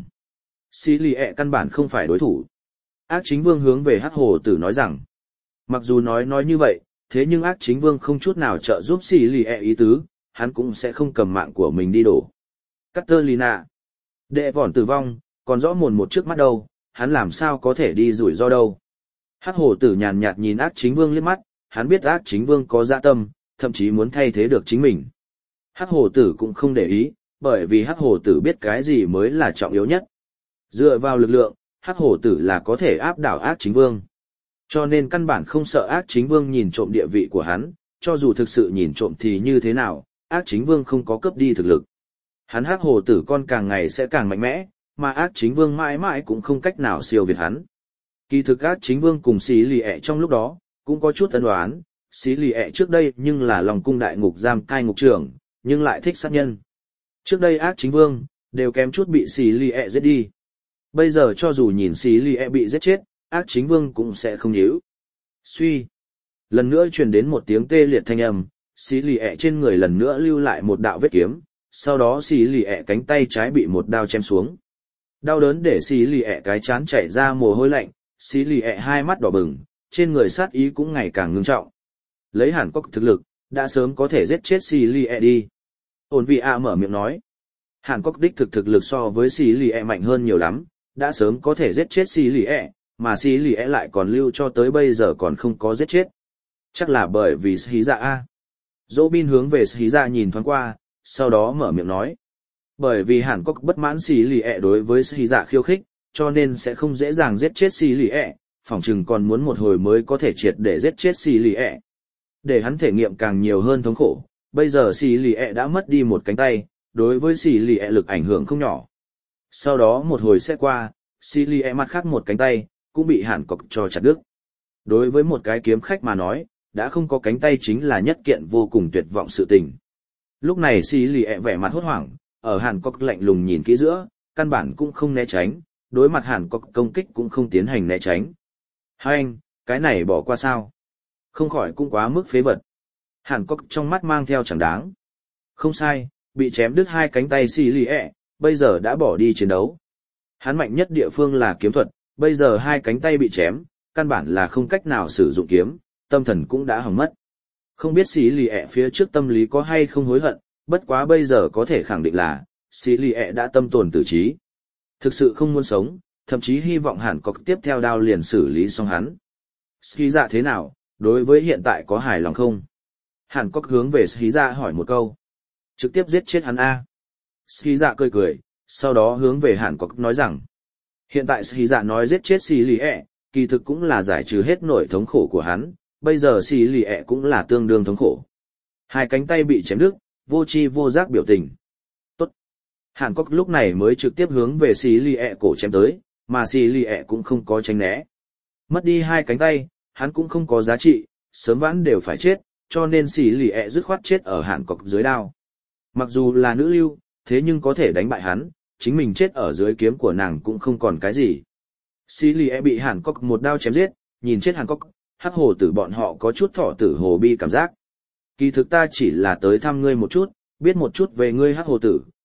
Xí lì ẹ căn bản không phải đối thủ. Ác chính vương hướng về Hắc Hồ Tử nói rằng, mặc dù nói nói như vậy, thế nhưng ác chính vương không chút nào trợ giúp Xí lì ẹ ý tứ, hắn cũng sẽ không cầm mạng của mình đi đổ. Caterina, đệ vỏn tử vong, còn rõ mồn một trước mắt đâu, hắn làm sao có thể đi rủi ro đâu. Hắc Hồ Tử nhàn nhạt nhìn ác chính vương liếc mắt, hắn biết ác chính vương có dạ tâm, thậm chí muốn thay thế được chính mình. Hắc Hồ Tử cũng không để ý, bởi vì Hắc Hồ Tử biết cái gì mới là trọng yếu nhất. Dựa vào lực lượng, Hắc Hồ Tử là có thể áp đảo ác chính vương. Cho nên căn bản không sợ ác chính vương nhìn trộm địa vị của hắn, cho dù thực sự nhìn trộm thì như thế nào, ác chính vương không có cướp đi thực lực. Hắn Hắc Hồ Tử con càng ngày sẽ càng mạnh mẽ, mà ác chính vương mãi mãi cũng không cách nào siêu việt hắn. Kỳ thực ác chính vương cùng Xí lì ẹ trong lúc đó, cũng có chút ân đoán, Xí lì ẹ trước đây nhưng là lòng cung đại ngục giam cai ngục trưởng, nhưng lại thích sát nhân. Trước đây ác chính vương, đều kém chút bị Xí lì ẹ giết đi. Bây giờ cho dù nhìn Xí lì ẹ bị giết chết, ác chính vương cũng sẽ không nhíu. Suy. Lần nữa truyền đến một tiếng tê liệt thanh âm, Xí lì ẹ trên người lần nữa lưu lại một đạo vết kiếm, sau đó Xí lì ẹ cánh tay trái bị một đao chém xuống. Đau đớn để Xí lì ẹ cái chán chảy ra mồ hôi lạnh, Xí lì ẹ hai mắt đỏ bừng, trên người sát ý cũng ngày càng ngưng trọng. Lấy Hàn Quốc thực lực, đã sớm có thể giết chết Xí lì ẹ đi. Ổn vị ạ mở miệng nói. Hàn Quốc đích thực thực lực so với Xí lì ẹ mạnh hơn nhiều lắm, đã sớm có thể giết chết Xí lì ẹ, mà Xí lì ẹ lại còn lưu cho tới bây giờ còn không có giết chết. Chắc là bởi vì Xí dạ a. Dỗ Bin hướng về Xí dạ nhìn thoáng qua, sau đó mở miệng nói. Bởi vì Hàn Quốc bất mãn Xí lì ẹ đối với Xí dạ khiêu khích, cho nên sẽ không dễ dàng giết chết Xí lì ẹ, phỏng chừng còn muốn một hồi mới có thể triệt để giết chết Xí lì ẹ. Để hắn thể nghiệm càng nhiều hơn thống khổ, bây giờ Xí lì ẹ đã mất đi một cánh tay, đối với Xí lì ẹ lực ảnh hưởng không nhỏ. Sau đó một hồi sẽ qua, Xí lì ẹ mặt khác một cánh tay, cũng bị Hàn Quốc cho chặt đứt. Đối với một cái kiếm khách mà nói, đã không có cánh tay chính là nhất kiện vô cùng tuyệt vọng sự tình. Lúc này Xí lì ẹ vẻ mặt hốt hoảng, ở Hàn Quốc lạnh lùng nhìn kỹ giữa, căn bản cũng không né tránh, đối mặt Hàn Quốc công kích cũng không tiến hành né tránh. Hai anh, cái này bỏ qua sao? Không khỏi cũng quá mức phế vật. Hàn Quốc trong mắt mang theo chẳng đáng. Không sai, bị chém đứt hai cánh tay Xí lì ẹ, bây giờ đã bỏ đi chiến đấu. Hắn mạnh nhất địa phương là kiếm thuật, bây giờ hai cánh tay bị chém, căn bản là không cách nào sử dụng kiếm, tâm thần cũng đã hỏng mất. Không biết Xí lì ẹ phía trước tâm lý có hay không hối hận, bất quá bây giờ có thể khẳng định là, Xí lì ẹ đã tâm tồn tử trí. Thực sự không muốn sống, thậm chí hy vọng Hàn Quốc tiếp theo đao liền xử lý xong hắn. Xí dạ thế nào, đối với hiện tại có hài lòng không? Hàn Quốc hướng về Xí dạ hỏi một câu. Trực tiếp giết chết hắn A. Xí dạ cười cười, sau đó hướng về Hàn Quốc nói rằng. Hiện tại Xí dạ nói giết chết Xí lì ẹ, kỳ thực cũng là giải trừ hết nỗi thống khổ của hắn, bây giờ Xí lì ẹ cũng là tương đương thống khổ. Hai cánh tay bị chém đứt, vô tri vô giác biểu tình. Tốt. Hàn Quốc lúc này mới trực tiếp hướng về Xí lì ẹ cổ chém tới, mà Xí lì ẹ cũng không có tránh né. Mất đi hai cánh tay, hắn cũng không có giá trị, sớm vãn đều phải chết, cho nên Xí lì ẹ dứt khoát chết ở Hàn Quốc dưới đao. Mặc dù là nữ lưu, thế nhưng có thể đánh bại hắn, chính mình chết ở dưới kiếm của nàng cũng không còn cái gì. Xí lì ẹ bị Hàn Quốc một đao chém giết, nhìn chết Hàn Quốc, Hắc Hồ Tử bọn họ có chút thọ tử hồ bi cảm giác. Kỳ thực ta chỉ là tới thăm ngươi một chút, biết một chút về ngươi Hắc Hồ Tử,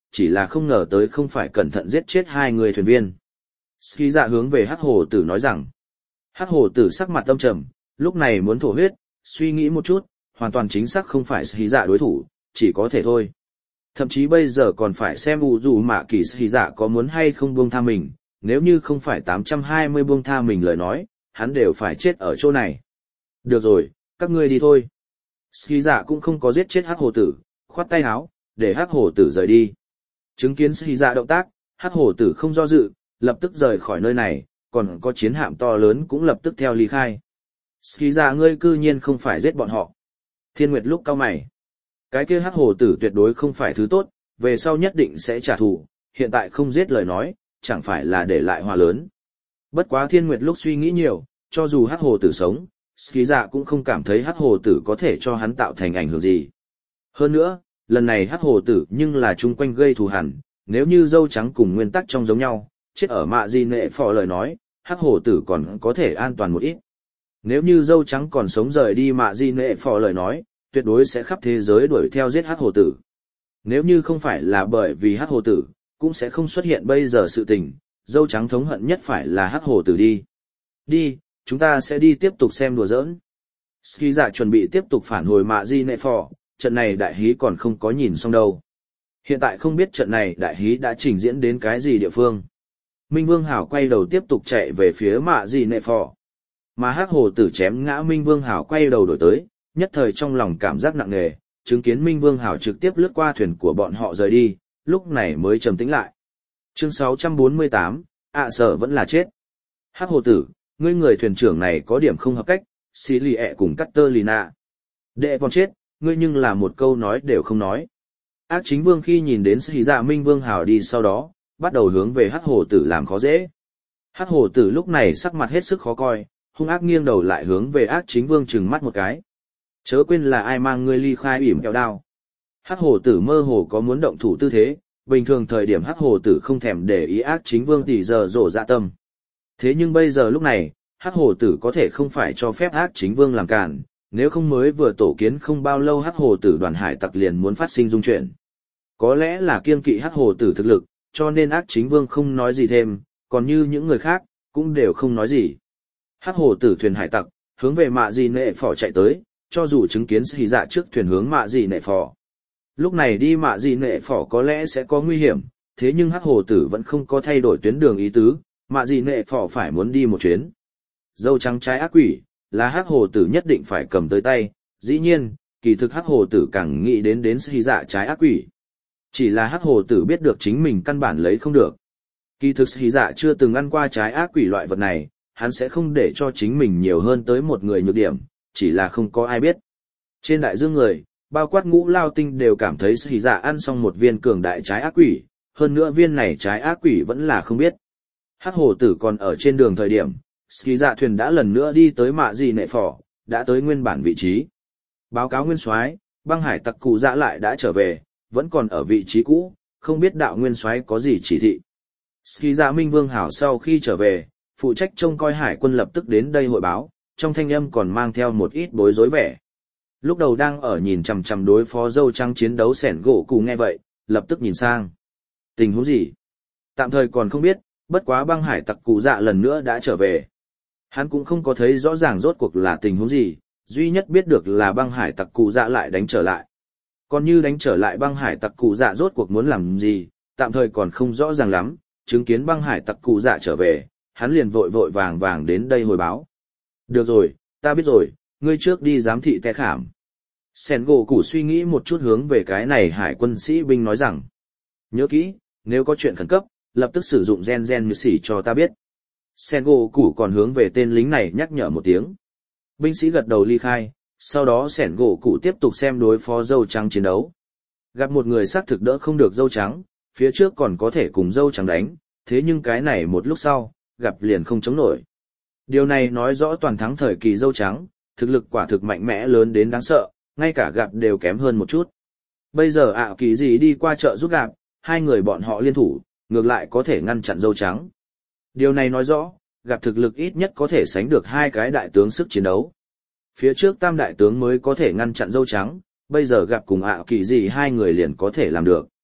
chỉ là không ngờ tới không phải cẩn thận giết chết hai người thuyền viên. Ski dạ hướng về hắc hồ tử nói rằng, hắc hồ tử sắc mặt âm trầm, lúc này muốn thổ huyết, suy nghĩ một chút, hoàn toàn chính xác không phải Ski dạ đối thủ, chỉ có thể thôi. Thậm chí bây giờ còn phải xem ủ dù mạ kỳ Ski dạ có muốn hay không buông tha mình, nếu như không phải tám trăm hai mươi buông tha mình lời nói, hắn đều phải chết ở chỗ này. Được rồi, các ngươi đi thôi. Ski dạ cũng không có giết chết hắc hồ tử, khoát tay áo, để hắc hồ tử rời đi. Chứng kiến Ski dạ động tác, hắc hồ tử không do dự, lập tức rời khỏi nơi này, còn có chiến hạm to lớn cũng lập tức theo ly khai. Ski dạ ngươi cư nhiên không phải giết bọn họ. Thiên Nguyệt lúc cau mày. Cái kia hắc hồ tử tuyệt đối không phải thứ tốt, về sau nhất định sẽ trả thù, hiện tại không giết lời nói, chẳng phải là để lại hòa lớn. Bất quá Thiên Nguyệt lúc suy nghĩ nhiều, cho dù hắc hồ tử sống, Ski dạ cũng không cảm thấy hắc hồ tử có thể cho hắn tạo thành ảnh hưởng gì. Hơn nữa, lần này hắc hồ tử nhưng là chung quanh gây thù hằn, nếu như dâu trắng cùng nguyên tắc trong giống nhau, chết ở mạ gì nệ phò lời nói, hắc hồ tử còn có thể an toàn một ít. Nếu như dâu trắng còn sống rời đi mạ gì nệ phò lời nói, tuyệt đối sẽ khắp thế giới đuổi theo giết hắc hồ tử. Nếu như không phải là bởi vì hắc hồ tử, cũng sẽ không xuất hiện bây giờ sự tình, dâu trắng thống hận nhất phải là hắc hồ tử đi. Đi, chúng ta sẽ đi tiếp tục xem đùa giỡn. Ski dạ chuẩn bị tiếp tục phản hồi mạ di nệ phò, trận này đại hí còn không có nhìn xong đâu. Hiện tại không biết trận này đại hí đã trình diễn đến cái gì địa phương. Minh Vương Hảo quay đầu tiếp tục chạy về phía mạ di nệ phò. Mà hắc hồ tử chém ngã Minh Vương Hảo quay đầu đổi tới, nhất thời trong lòng cảm giác nặng nề, chứng kiến Minh Vương Hảo trực tiếp lướt qua thuyền của bọn họ rời đi, lúc này mới trầm tĩnh lại. Chương sáu trăm bốn mươi tám, ạ à, sở vẫn là chết. Hắc hồ tử, ngươi người thuyền trưởng này có điểm không hợp cách, xí lì ẹ cùng cắt tơ lì nạ. Đệ vòn chết, ngươi nhưng là một câu nói đều không nói. Ác chính vương khi nhìn đến sĩ dạ Minh Vương Hảo đi sau đó, bắt đầu hướng về hắc hồ tử làm khó dễ. Hắc hồ tử lúc này sắc mặt hết sức khó coi, hung ác nghiêng đầu lại hướng về ác chính vương trừng mắt một cái. Chớ quên là ai mang ngươi ly khai ỉm kẹo đao. Hắc hồ tử mơ hồ có muốn động thủ tư thế, bình thường thời điểm hắc hồ tử không thèm để ý ác chính vương tỷ giờ rổ dạ tâm. Thế nhưng bây giờ lúc này, hắc hồ tử có thể không phải cho phép ác chính vương làm cản, nếu không mới vừa tổ kiến không bao lâu hắc hồ tử đoàn hải tặc liền muốn phát sinh dung chuyển. Có lẽ là kiêng kỵ hắc hồ tử thực lực, cho nên ác chính vương không nói gì thêm, còn như những người khác, cũng đều không nói gì. Hắc hồ tử thuyền hải tặc, hướng về mạ gì nệ phò chạy tới, cho dù chứng kiến xì dạ trước thuyền hướng mạ gì nệ phò. Lúc này đi mạ gì nệ phò có lẽ sẽ có nguy hiểm, thế nhưng hắc hồ tử vẫn không có thay đổi tuyến đường ý tứ, mạ gì nệ phò phải muốn đi một chuyến. Dâu trắng trái ác quỷ, là hắc hồ tử nhất định phải cầm tới tay, dĩ nhiên, kỳ thực hắc hồ tử càng nghĩ đến đến xì dạ trái ác quỷ. Chỉ là hắc hồ tử biết được chính mình căn bản lấy không được. Kỳ thực xì dạ chưa từng ăn qua trái ác quỷ loại vật này, hắn sẽ không để cho chính mình nhiều hơn tới một người nhược điểm, chỉ là không có ai biết. Trên đại dương người, bao quát ngũ lao tinh đều cảm thấy xì dạ ăn xong một viên cường đại trái ác quỷ, hơn nữa viên này trái ác quỷ vẫn là không biết. Hắc hồ tử còn ở trên đường thời điểm, xì dạ thuyền đã lần nữa đi tới mạ gì nệ phò, đã tới nguyên bản vị trí. Báo cáo nguyên soái, băng hải tặc cụ dạ lại đã trở về, vẫn còn ở vị trí cũ, không biết đạo nguyên soái có gì chỉ thị. Ski dạ Minh Vương Hảo sau khi trở về, phụ trách trông coi hải quân lập tức đến đây hội báo, trong thanh âm còn mang theo một ít bối rối vẻ. Lúc đầu đang ở nhìn chằm chằm đối phó dâu trắng chiến đấu sẻn gỗ cụ nghe vậy, lập tức nhìn sang. Tình huống gì? Tạm thời còn không biết, bất quá băng hải tặc cụ dạ lần nữa đã trở về. Hắn cũng không có thấy rõ ràng rốt cuộc là tình huống gì, duy nhất biết được là băng hải tặc cụ dạ lại đánh trở lại. Còn như đánh trở lại băng hải tặc cụ dạ rốt cuộc muốn làm gì, tạm thời còn không rõ ràng lắm, chứng kiến băng hải tặc cụ dạ trở về, hắn liền vội vội vàng vàng đến đây hồi báo. Được rồi, ta biết rồi, ngươi trước đi giám thị te khảm. Sen gỗ củ suy nghĩ một chút hướng về cái này hải quân sĩ binh nói rằng. Nhớ kỹ, nếu có chuyện khẩn cấp, lập tức sử dụng gen gen như xỉ cho ta biết. Sen gỗ củ còn hướng về tên lính này nhắc nhở một tiếng. Binh sĩ gật đầu ly khai, sau đó sẻn gỗ cụ tiếp tục xem đối phó dâu trắng chiến đấu. Gặp một người xác thực đỡ không được dâu trắng, phía trước còn có thể cùng dâu trắng đánh, thế nhưng cái này một lúc sau, gặp liền không chống nổi. Điều này nói rõ toàn thắng thời kỳ dâu trắng, thực lực quả thực mạnh mẽ lớn đến đáng sợ, ngay cả gặp đều kém hơn một chút. Bây giờ ạ kỳ gì đi qua chợ giúp gặp, hai người bọn họ liên thủ, ngược lại có thể ngăn chặn dâu trắng. Điều này nói rõ, gặp thực lực ít nhất có thể sánh được hai cái đại tướng sức chiến đấu. Phía trước tam đại tướng mới có thể ngăn chặn dâu trắng, bây giờ gặp cùng ạ kỳ gì hai người liền có thể làm được.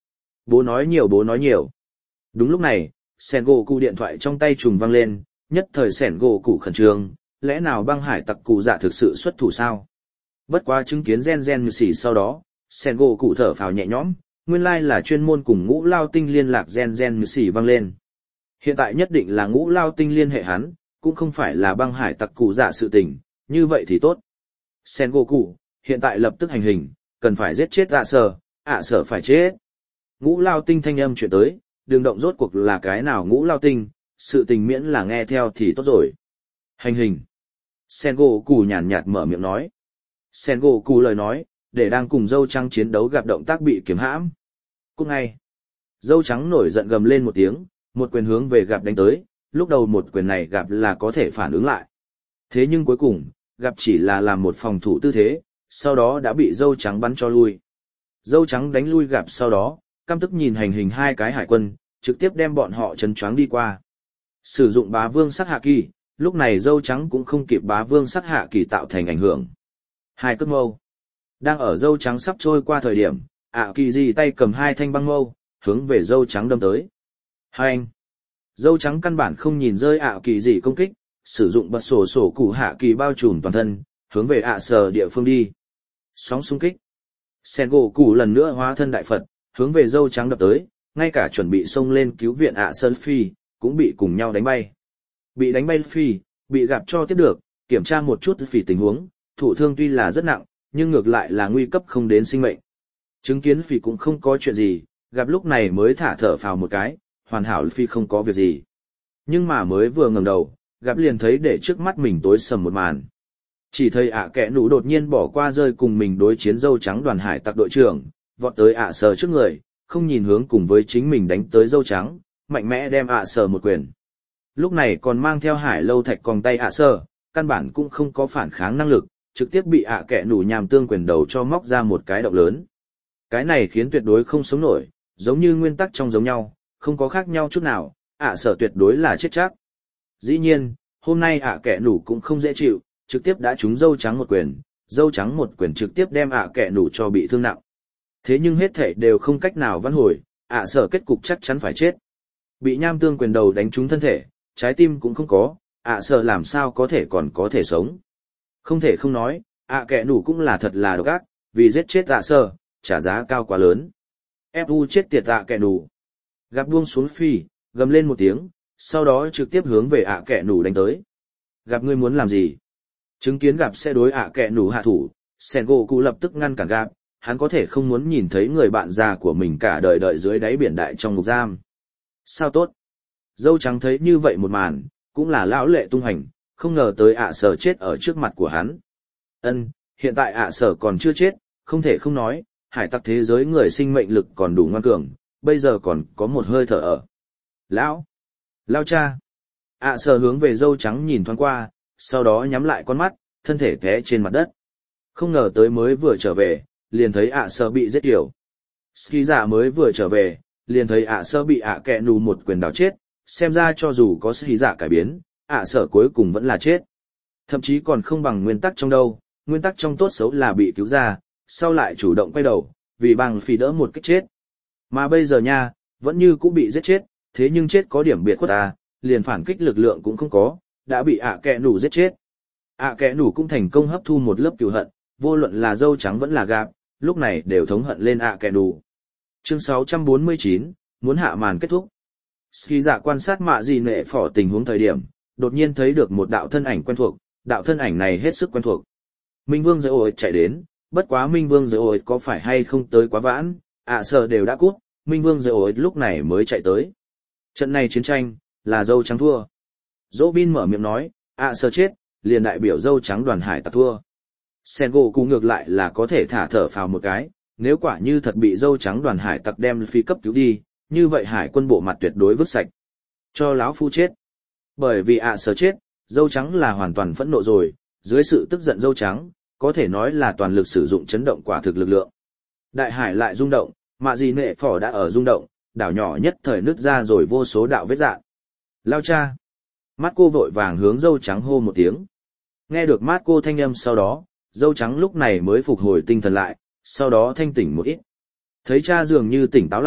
Bố nói nhiều bố nói nhiều. Đúng lúc này, Sẻn gỗ cụ điện thoại trong tay trùng vang lên, nhất thời Sẻn gỗ cụ khẩn trương, lẽ nào băng hải tặc cụ dạ thực sự xuất thủ sao? Bất quá chứng kiến gen gen như xỉ sau đó, Sẻn gỗ cụ thở phào nhẹ nhõm, nguyên lai là chuyên môn cùng ngũ lao tinh liên lạc gen gen như xỉ vang lên. Hiện tại nhất định là ngũ lao tinh liên hệ hắn, cũng không phải là băng hải tặc cụ dạ sự tình, như vậy thì tốt. Sẻn gỗ cụ, hiện tại lập tức hành hình, cần phải giết chết ạ sở, ạ sở phải chết. Ngũ lao tinh thanh âm chuyện tới, đường động rốt cuộc là cái nào ngũ lao tinh, sự tình miễn là nghe theo thì tốt rồi. Hành hình. Sen gỗ cù nhàn nhạt mở miệng nói. Sen gỗ cù lời nói, để đang cùng dâu trắng chiến đấu gặp động tác bị kiếm hãm. Cút ngay. Dâu trắng nổi giận gầm lên một tiếng, một quyền hướng về gặp đánh tới, lúc đầu một quyền này gặp là có thể phản ứng lại. Thế nhưng cuối cùng, gặp chỉ là làm một phòng thủ tư thế, sau đó đã bị dâu trắng bắn cho lui. Dâu trắng đánh lui gặp sau đó, căm tức nhìn hành hình hai cái hải quân, trực tiếp đem bọn họ chấn choáng đi qua. Sử dụng bá vương sắc hạ kỳ, lúc này dâu trắng cũng không kịp bá vương sắc hạ kỳ tạo thành ảnh hưởng. Hai cất mâu. Đang ở dâu trắng sắp trôi qua thời điểm, ạ kỳ gì tay cầm hai thanh băng mâu, hướng về dâu trắng đâm tới. Hai anh. Dâu trắng căn bản không nhìn rơi ạ kỳ gì công kích, sử dụng bật sổ sổ cụ hạ kỳ bao trùm toàn thân, hướng về ạ sờ địa phương đi. Sóng xung kích. Sen gỗ cụ lần nữa hóa thân đại Phật, hướng về dâu trắng đập tới, ngay cả chuẩn bị xông lên cứu viện ạ sơn phi, cũng bị cùng nhau đánh bay. Bị đánh bay phi, bị gặp cho tiếp được, kiểm tra một chút phi tình huống, thụ thương tuy là rất nặng, nhưng ngược lại là nguy cấp không đến sinh mệnh. Chứng kiến phi cũng không có chuyện gì, gặp lúc này mới thả thở phào một cái, hoàn hảo phi không có việc gì. Nhưng mà mới vừa ngẩng đầu, gặp liền thấy để trước mắt mình tối sầm một màn. Chỉ thấy ạ kẻ nụ đột nhiên bỏ qua rơi cùng mình đối chiến dâu trắng đoàn hải tặc đội trưởng, vọt tới ạ sờ trước người, không nhìn hướng cùng với chính mình đánh tới dâu trắng, mạnh mẽ đem ạ sờ một quyền. Lúc này còn mang theo hải lâu thạch còng tay ạ sờ, căn bản cũng không có phản kháng năng lực, trực tiếp bị ạ kẻ nụ nhàm tương quyền đầu cho móc ra một cái động lớn. Cái này khiến tuyệt đối không sống nổi, giống như nguyên tắc trong giống nhau, không có khác nhau chút nào, ạ sờ tuyệt đối là chết chắc. Dĩ nhiên, hôm nay ạ kẻ nụ cũng không dễ chịu, trực tiếp đã trúng dâu trắng một quyền, dâu trắng một quyền trực tiếp đem ạ kẻ nụ cho bị thương nặng. Thế nhưng hết thể đều không cách nào vãn hồi, ạ sở kết cục chắc chắn phải chết. Bị nham tương quyền đầu đánh trúng thân thể, trái tim cũng không có, ạ sở làm sao có thể còn có thể sống. Không thể không nói, ạ kẻ nụ cũng là thật là độc ác, vì giết chết ạ sở, trả giá cao quá lớn. ép u chết tiệt ạ kẻ nụ. Gặp buông xuống phi, gầm lên một tiếng, sau đó trực tiếp hướng về ạ kẻ nụ đánh tới. Gặp ngươi muốn làm gì? Chứng kiến gặp sẽ đối ạ kẻ nụ hạ thủ, Sen gỗ cụ lập tức ngăn cản gặp, hắn có thể không muốn nhìn thấy người bạn già của mình cả đời đợi dưới đáy biển đại trong ngục giam. Sao tốt? Dâu trắng thấy như vậy một màn, cũng là lão lệ tung hành, không ngờ tới ạ sở chết ở trước mặt của hắn. Ân, hiện tại ạ sở còn chưa chết, không thể không nói, hải tặc thế giới người sinh mệnh lực còn đủ ngoan cường, bây giờ còn có một hơi thở ở. Lão! Lao cha! ạ sở hướng về dâu trắng nhìn thoáng qua, sau đó nhắm lại con mắt, thân thể té trên mặt đất. Không ngờ tới mới vừa trở về, liền thấy ạ sơ bị giết kiểu. Ski giả mới vừa trở về, liền thấy ạ sơ bị ạ kẹ nù một quyền đào chết, xem ra cho dù có ski giả cải biến, ạ sở cuối cùng vẫn là chết. Thậm chí còn không bằng nguyên tắc trong đâu, nguyên tắc trong tốt xấu là bị cứu ra, sau lại chủ động quay đầu, vì bằng phì đỡ một cách chết. Mà bây giờ nha, vẫn như cũng bị giết chết, thế nhưng chết có điểm biệt khuất à, liền phản kích lực lượng cũng không có, đã bị ạ kẹ nù giết chết. ạ kẹ nù cũng thành công hấp thu một lớp cừu hận, vô luận là dâu trắng vẫn là gạp, lúc này đều thống hận lên ạ kẻ đủ. Chương sáu trăm bốn mươi chín, muốn hạ màn kết thúc. Ski dạ quan sát mạ gì nệ phỏ tình huống thời điểm, đột nhiên thấy được một đạo thân ảnh quen thuộc, đạo thân ảnh này hết sức quen thuộc. Minh Vương Giới Ổi chạy đến, bất quá Minh Vương Giới Ổi có phải hay không tới quá vãn, ạ sợ đều đã cút, Minh Vương Giới Ổi lúc này mới chạy tới. Trận này chiến tranh, là dâu trắng thua. Dỗ Bin mở miệng nói, ạ sợ chết, liền đại biểu dâu trắng đoàn hải tặc thua. Sen gỗ cụ ngược lại là có thể thả thở phào một cái, nếu quả như thật bị dâu trắng đoàn hải tặc đem phi cấp cứu đi, như vậy hải quân bộ mặt tuyệt đối vứt sạch. Cho lão phu chết. Bởi vì ạ sở chết, dâu trắng là hoàn toàn phẫn nộ rồi, dưới sự tức giận dâu trắng, có thể nói là toàn lực sử dụng chấn động quả thực lực lượng. Đại hải lại rung động, mạ gì nệ phỏ đã ở rung động, đảo nhỏ nhất thời nứt ra rồi vô số đạo vết dạn. Lao cha. Mắt cô vội vàng hướng dâu trắng hô một tiếng. Nghe được mát cô thanh âm sau đó, dâu trắng lúc này mới phục hồi tinh thần lại, sau đó thanh tỉnh một ít. Thấy cha dường như tỉnh táo lại,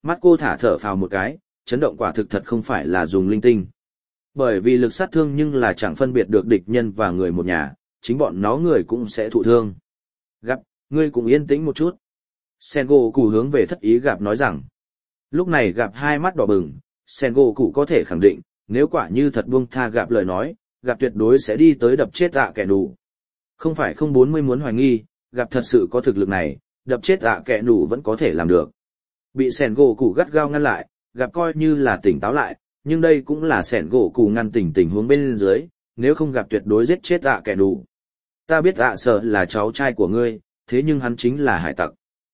Mắt cô thả thở phào một cái, chấn động quả thực thật không phải là dùng linh tinh. Bởi vì lực sát thương nhưng là chẳng phân biệt được địch nhân và người một nhà, chính bọn nó người cũng sẽ thụ thương. Gặp, ngươi cũng yên tĩnh một chút. Sengoku hướng về thất ý gặp nói rằng. Lúc này gặp hai mắt đỏ bừng, Sengoku có thể khẳng định, nếu quả như thật buông tha gặp lời nói, gặp tuyệt đối sẽ đi tới đập chết ạ kẻ nủ. Không phải không bốn mươi muốn hoài nghi, gặp thật sự có thực lực này, đập chết ạ kẻ nủ vẫn có thể làm được. Bị Sengoku gắt gao ngăn lại, gặp coi như là tỉnh táo lại, nhưng đây cũng là Sengoku ngăn tỉnh tình huống bên dưới, nếu không gặp tuyệt đối giết chết ạ kẻ nủ. Ta biết ạ sợ là cháu trai của ngươi, thế nhưng hắn chính là hải tặc.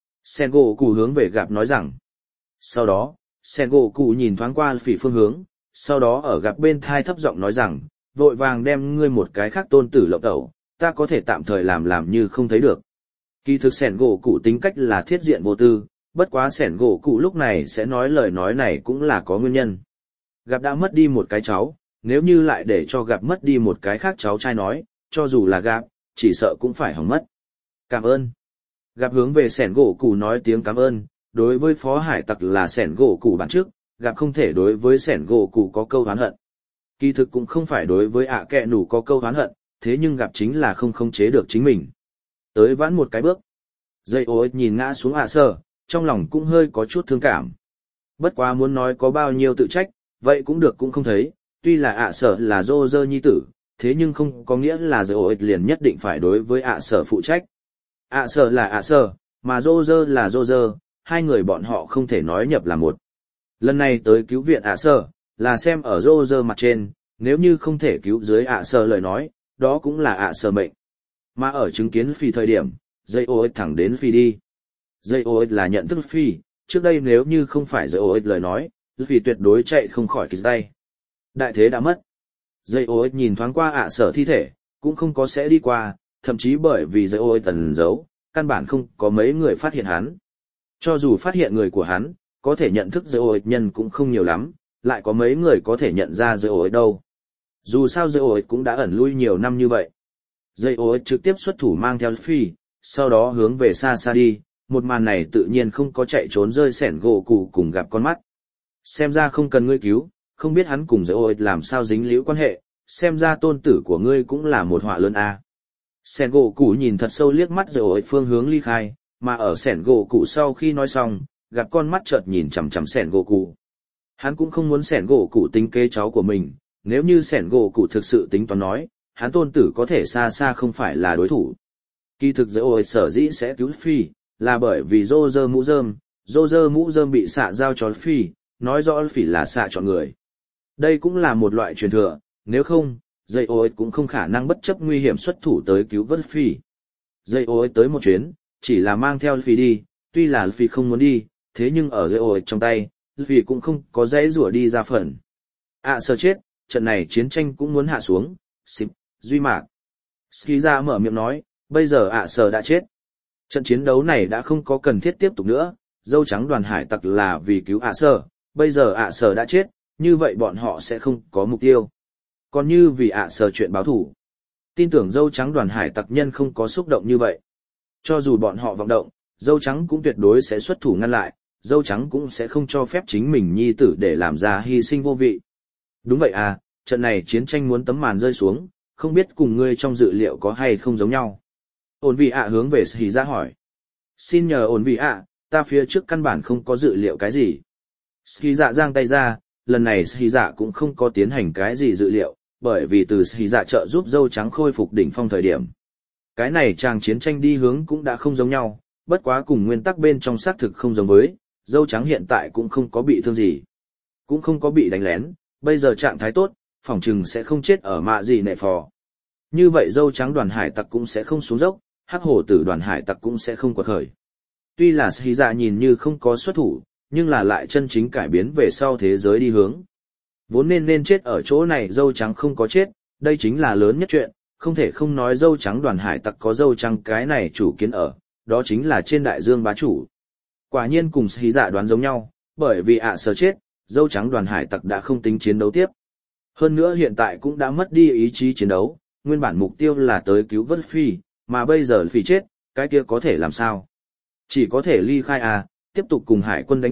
Sengoku hướng về gặp nói rằng. Sau đó, Sengoku nhìn thoáng qua phỉ phương hướng, sau đó ở gặp bên thai thấp giọng nói rằng, vội vàng đem ngươi một cái khác tôn tử lộng tẩu, ta có thể tạm thời làm làm như không thấy được. Kỳ thực Sengoku tính cách là thiết diện vô tư, bất quá Sengoku lúc này sẽ nói lời nói này cũng là có nguyên nhân. Gặp đã mất đi một cái cháu, nếu như lại để cho gặp mất đi một cái khác cháu trai nói, cho dù là gặp, chỉ sợ cũng phải hỏng mất. Cảm ơn. Gặp hướng về Sengoku nói tiếng cảm ơn, đối với phó hải tặc là Sengoku bản trước, gặp không thể đối với Sengoku có câu oán hận. Kỳ thực cũng không phải đối với ạ kẹ nủ có câu oán hận, thế nhưng gặp chính là không khống chế được chính mình. Tới vãn một cái bước. Dây ối nhìn ngã xuống ạ sở, trong lòng cũng hơi có chút thương cảm. Bất quá muốn nói có bao nhiêu tự trách, vậy cũng được cũng không thấy, tuy là ạ sở là dô dơ nhi tử, thế nhưng không có nghĩa là dây ối liền nhất định phải đối với ạ sở phụ trách. ạ sở là ạ sở, mà dô dơ là dô dơ, hai người bọn họ không thể nói nhập là một. Lần này tới cứu viện ạ sở, là xem ở dô dơ mặt trên, nếu như không thể cứu dưới ạ sở lời nói, đó cũng là ạ sở mệnh. Mà ở chứng kiến phi thời điểm, dây ô ích thẳng đến phi đi. Dây ô ích là nhận thức phi, trước đây nếu như không phải dây ô ích lời nói, phi tuyệt đối chạy không khỏi kịch tay. Đại thế đã mất. Dây ô ích nhìn thoáng qua ạ sở thi thể, cũng không có sẽ đi qua, thậm chí bởi vì dây ô ích tần giấu, căn bản không có mấy người phát hiện hắn. Cho dù phát hiện người của hắn, có thể nhận thức dây ô ích nhân cũng không nhiều lắm, lại có mấy người có thể nhận ra dây ô ích đâu. Dù sao dây ô ích cũng đã ẩn lui nhiều năm như vậy. Dây ô ích trực tiếp xuất thủ mang theo phi, sau đó hướng về xa xa đi, một màn này tự nhiên không có chạy trốn rơi sẻn gỗ cụ cùng gặp con mắt. Xem ra không cần ngươi cứu, không biết hắn cùng dây ô ích làm sao dính liễu quan hệ, xem ra tôn tử của ngươi cũng là một họa lớn a. À. Sẻn gỗ cụ nhìn thật sâu liếc mắt dây ô ích phương hướng ly khai, mà ở sẻn gỗ cụ sau khi nói xong, gặp con mắt chợt nhìn chằm chằm sẻn gỗ cụ. Hắn cũng không muốn sẻn gỗ cụ tính kế cháu của mình, nếu như sẻn gỗ cụ thực sự tính toán nói, hắn tôn tử có thể xa xa không phải là đối thủ. Kỳ thực dễ ôi sở dĩ sẽ cứu phi, là bởi vì rô rơ mũ rơm, rô rơ mũ rơm bị xạ giao cho phi, nói rõ phỉ là xạ chọn người. Đây cũng là một loại truyền thừa, nếu không, dây ôi cũng không khả năng bất chấp nguy hiểm xuất thủ tới cứu vớt phi. Dây ôi tới một chuyến, chỉ là mang theo phi đi, tuy là phi không muốn đi, thế nhưng ở dây ôi trong tay, phi cũng không có dãy rủa đi ra phần. À sơ chết, trận này chiến tranh cũng muốn hạ xuống, xịp, duy mạc. Ski ra mở miệng nói, bây giờ ạ à sơ đã chết. Trận chiến đấu này đã không có cần thiết tiếp tục nữa, dâu trắng đoàn hải tặc là vì cứu ạ à sơ, bây giờ ạ à sơ đã chết, như vậy bọn họ sẽ không có mục tiêu. Còn như vì ạ à sơ chuyện báo thủ, tin tưởng dâu trắng đoàn hải tặc nhân không có xúc động như vậy. Cho dù bọn họ vọng động, dâu trắng cũng tuyệt đối sẽ xuất thủ ngăn lại, dâu trắng cũng sẽ không cho phép chính mình nhi tử để làm ra hy sinh vô vị. Đúng vậy à, trận này chiến tranh muốn tấm màn rơi xuống, không biết cùng ngươi trong dự liệu có hay không giống nhau. Ổn vị ạ hướng về Sĩ ra hỏi. Xin nhờ ổn vị ạ, ta phía trước căn bản không có dự liệu cái gì. Sĩ dạ giang tay ra, lần này Sĩ dạ cũng không có tiến hành cái gì dự liệu, bởi vì từ Sĩ dạ trợ giúp dâu trắng khôi phục đỉnh phong thời điểm. Cái này chàng chiến tranh đi hướng cũng đã không giống nhau, bất quá cùng nguyên tắc bên trong xác thực không giống với, dâu trắng hiện tại cũng không có bị thương gì. Cũng không có bị đánh lén, bây giờ trạng thái tốt, phỏng chừng sẽ không chết ở mạ gì nệ phò. Như vậy dâu trắng đoàn hải tặc cũng sẽ không xuống dốc, hắc hổ tử đoàn hải tặc cũng sẽ không quật khởi. Tuy là Sĩ dạ nhìn như không có xuất thủ, nhưng là lại chân chính cải biến về sau thế giới đi hướng. Vốn nên nên chết ở chỗ này dâu trắng không có chết, đây chính là lớn nhất chuyện, không thể không nói dâu trắng đoàn hải tặc có dâu trắng cái này chủ kiến ở, đó chính là trên đại dương bá chủ. Quả nhiên cùng Sĩ dạ đoán giống nhau, bởi vì ạ à sờ chết, dâu trắng đoàn hải tặc đã không tính chiến đấu tiếp. Hơn nữa hiện tại cũng đã mất đi ý chí chiến đấu, nguyên bản mục tiêu là tới cứu vớt phi, mà bây giờ phi chết, cái kia có thể làm sao? Chỉ có thể ly khai à, tiếp tục cùng hải quân đánh tiếp,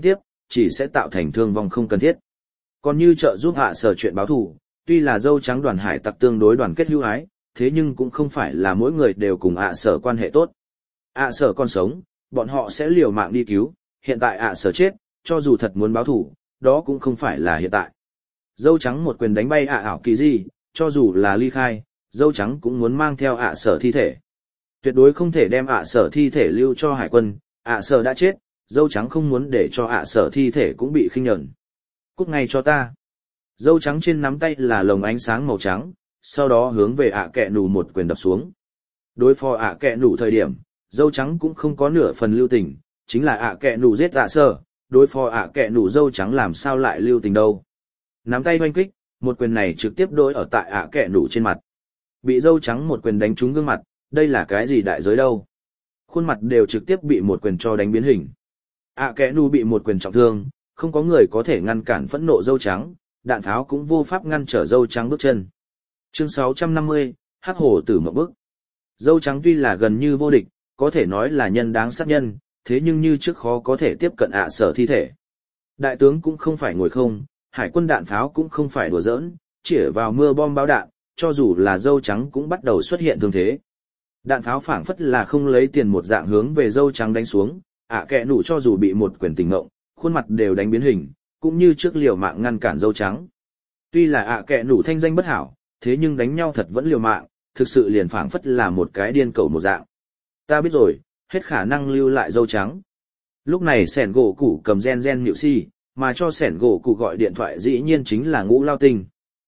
chỉ sẽ tạo thành thương vong không cần thiết. Còn như trợ giúp ạ sở chuyện báo thù, tuy là dâu trắng đoàn hải tặc tương đối đoàn kết hữu ái, thế nhưng cũng không phải là mỗi người đều cùng ạ sở quan hệ tốt. ạ sở còn sống, bọn họ sẽ liều mạng đi cứu, hiện tại ạ sở chết, cho dù thật muốn báo thù, đó cũng không phải là hiện tại. Dâu trắng một quyền đánh bay ạ ảo kỳ gì, cho dù là ly khai, dâu trắng cũng muốn mang theo ạ sở thi thể. Tuyệt đối không thể đem ạ sở thi thể lưu cho hải quân, ạ sở đã chết, dâu trắng không muốn để cho ạ sở thi thể cũng bị khinh nhẫn. Cút ngay cho ta. Dâu trắng trên nắm tay là lồng ánh sáng màu trắng, sau đó hướng về ạ kẹ nủ một quyền đập xuống. Đối phó ạ kẹ nủ thời điểm, dâu trắng cũng không có nửa phần lưu tình, chính là ạ kẹ nủ giết ạ sở, đối phó ạ kẹ nủ dâu trắng làm sao lại lưu tình đâu. Nắm tay hoanh kích, một quyền này trực tiếp đối ở tại ạ kẹ nủ trên mặt. Bị dâu trắng một quyền đánh trúng gương mặt, đây là cái gì đại giới đâu. Khuôn mặt đều trực tiếp bị một quyền cho đánh biến hình. ạ kẹ nủ bị một quyền trọng thương, không có người có thể ngăn cản phẫn nộ dâu trắng, đạn pháo cũng vô pháp ngăn trở dâu trắng bước chân. Chương sáu trăm năm mươi, Hắc Hổ Tử mộng bức. Dâu trắng tuy là gần như vô địch, có thể nói là nhân đáng sát nhân, thế nhưng như trước khó có thể tiếp cận ạ sở thi thể. Đại tướng cũng không phải ngồi không, hải quân đạn pháo cũng không phải đùa giỡn, chĩa vào mưa bom báo đạn, cho dù là dâu trắng cũng bắt đầu xuất hiện thương thế. Đạn pháo phảng phất là không lấy tiền một dạng hướng về dâu trắng đánh xuống, ạ kẹ nủ cho dù bị một quyền tình ngộng, khuôn mặt đều đánh biến hình, cũng như trước liều mạng ngăn cản dâu trắng. Tuy là ạ kẹ nủ thanh danh bất hảo, thế nhưng đánh nhau thật vẫn liều mạng, thực sự liền phảng phất là một cái điên cẩu một dạng. Ta biết rồi, hết khả năng lưu lại dâu trắng. Lúc này sẻn gỗ củ cầm gen gen nhịu si, mà cho sẻn gỗ củ gọi điện thoại dĩ nhiên chính là Ngũ Lao Tinh.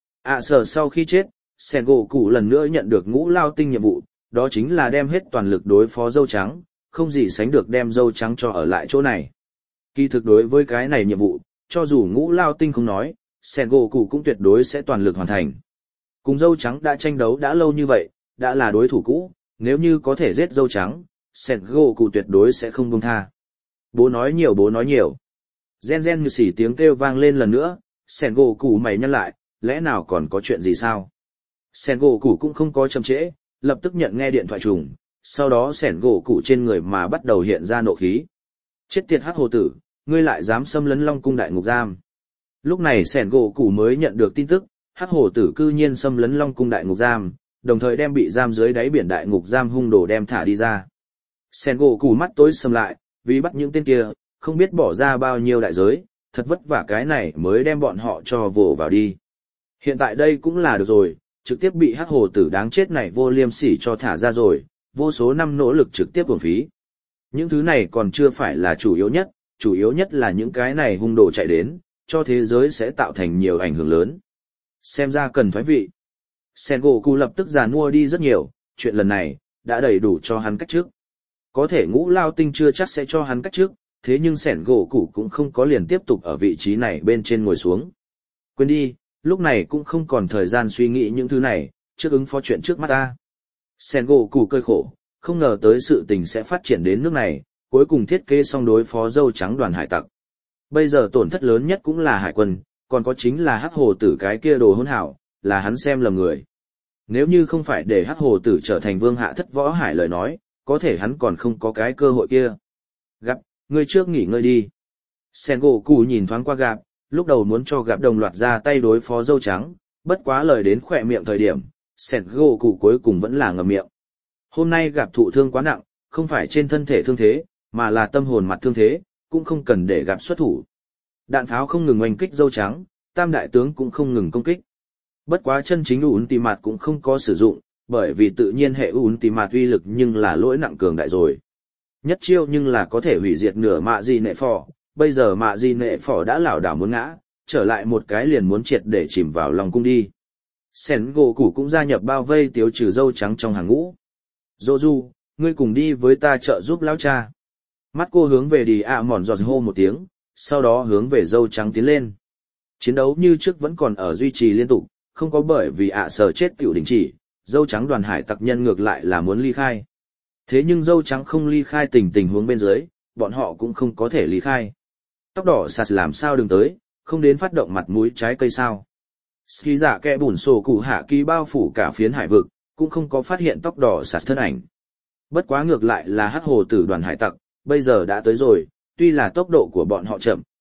ạ sở sau khi chết, sẻn gỗ củ lần nữa nhận được Ngũ Lao Tinh nhiệm vụ, đó chính là đem hết toàn lực đối phó dâu trắng, không gì sánh được đem dâu trắng cho ở lại chỗ này. Kỳ thực đối với cái này nhiệm vụ, cho dù Ngũ Lao Tinh không nói, sẻn gỗ củ cũng tuyệt đối sẽ toàn lực hoàn thành. Cùng dâu trắng đã tranh đấu đã lâu như vậy, đã là đối thủ cũ, nếu như có thể giết dâu trắng, sẻn gỗ củ tuyệt đối sẽ không buông tha. Bố nói nhiều bố nói nhiều. Gen gen như xỉ tiếng kêu vang lên lần nữa, sẻn gỗ củ mày nhăn lại, lẽ nào còn có chuyện gì sao? Sẻn gỗ củ cũng không có chậm trễ, lập tức nhận nghe điện thoại trùng, sau đó sẻn gỗ củ trên người mà bắt đầu hiện ra nộ khí. Chết tiệt Hắc Hồ Tử, ngươi lại dám xâm lấn Long Cung đại ngục giam. Lúc này sẻn gỗ củ mới nhận được tin tức, Hắc Hồ Tử cư nhiên xâm lấn Long Cung đại ngục giam, đồng thời đem bị giam dưới đáy biển đại ngục giam hung đồ đem thả đi ra. Sẻn gỗ củ mắt tối sầm lại, vì bắt những tên kia, không biết bỏ ra bao nhiêu đại giới, thật vất vả cái này mới đem bọn họ cho vồ vào đi. Hiện tại đây cũng là được rồi, trực tiếp bị Hắc Hồ Tử đáng chết này vô liêm sỉ cho thả ra rồi, vô số năm nỗ lực trực tiếp uổng phí. Những thứ này còn chưa phải là chủ yếu nhất, chủ yếu nhất là những cái này hung đồ chạy đến, cho thế giới sẽ tạo thành nhiều ảnh hưởng lớn. Xem ra cần thoái vị. Sengoku lập tức già nua đi rất nhiều, chuyện lần này, đã đầy đủ cho hắn cách trước. Có thể Ngũ Lao Tinh chưa chắc sẽ cho hắn cách trước, thế nhưng Sengoku cũng không có liền tiếp tục ở vị trí này bên trên ngồi xuống. Quên đi, lúc này cũng không còn thời gian suy nghĩ những thứ này, trước ứng phó chuyện trước mắt ta. Sengoku cơi khổ, không ngờ tới sự tình sẽ phát triển đến nước này, cuối cùng thiết kế xong đối phó dâu trắng đoàn hải tặc. Bây giờ tổn thất lớn nhất cũng là hải quân, còn có chính là Hắc Hồ Tử cái kia đồ hỗn hảo, là hắn xem lầm người. Nếu như không phải để Hắc Hồ Tử trở thành vương hạ thất võ hải lời nói, có thể hắn còn không có cái cơ hội kia. Gặp, ngươi trước nghỉ ngơi đi. Sengoku nhìn thoáng qua Gặp, lúc đầu muốn cho Gặp đồng loạt ra tay đối phó dâu trắng, bất quá lời đến khỏe miệng thời điểm, Sengoku cuối cùng vẫn là ngậm miệng. Hôm nay Gặp thụ thương quá nặng, không phải trên thân thể thương thế, mà là tâm hồn mặt thương thế, cũng không cần để Gặp xuất thủ. Đạn pháo không ngừng oanh kích dâu trắng, tam đại tướng cũng không ngừng công kích. Bất quá chân chính ủn tì mạt cũng không có sử dụng, bởi vì tự nhiên hệ ủn tì mạt uy lực nhưng là lỗi nặng cường đại rồi. Nhất chiêu nhưng là có thể hủy diệt nửa mạ di nệ phò, bây giờ mạ di nệ phò đã lảo đảo muốn ngã, trở lại một cái liền muốn triệt để chìm vào lòng cung đi. Sengoku cũng gia nhập bao vây tiêu trừ dâu trắng trong hàng ngũ. Zoju, ngươi cùng đi với ta trợ giúp lão cha. Mắt cô hướng về đi ạ mòn giọt hô một tiếng, sau đó hướng về dâu trắng tiến lên. Chiến đấu như trước vẫn còn ở duy trì liên tục, không có bởi vì ạ sở chết tiểu đình chỉ, dâu trắng đoàn hải tặc nhân ngược lại là muốn ly khai. Thế nhưng dâu trắng không ly khai tình tình huống bên dưới, bọn họ cũng không có thể ly khai. Tóc đỏ sạt làm sao đừng tới, không đến phát động mặt mũi trái cây sao. Ski giả kẹ bùn sổ cụ hạ kỳ bao phủ cả phiến hải vực, cũng không có phát hiện tóc đỏ sạt thân ảnh. Bất quá ngược lại là Hắc Hồ Tử đoàn hải tặc, bây giờ đã tới rồi, tuy là tốc độ của bọn họ chậm,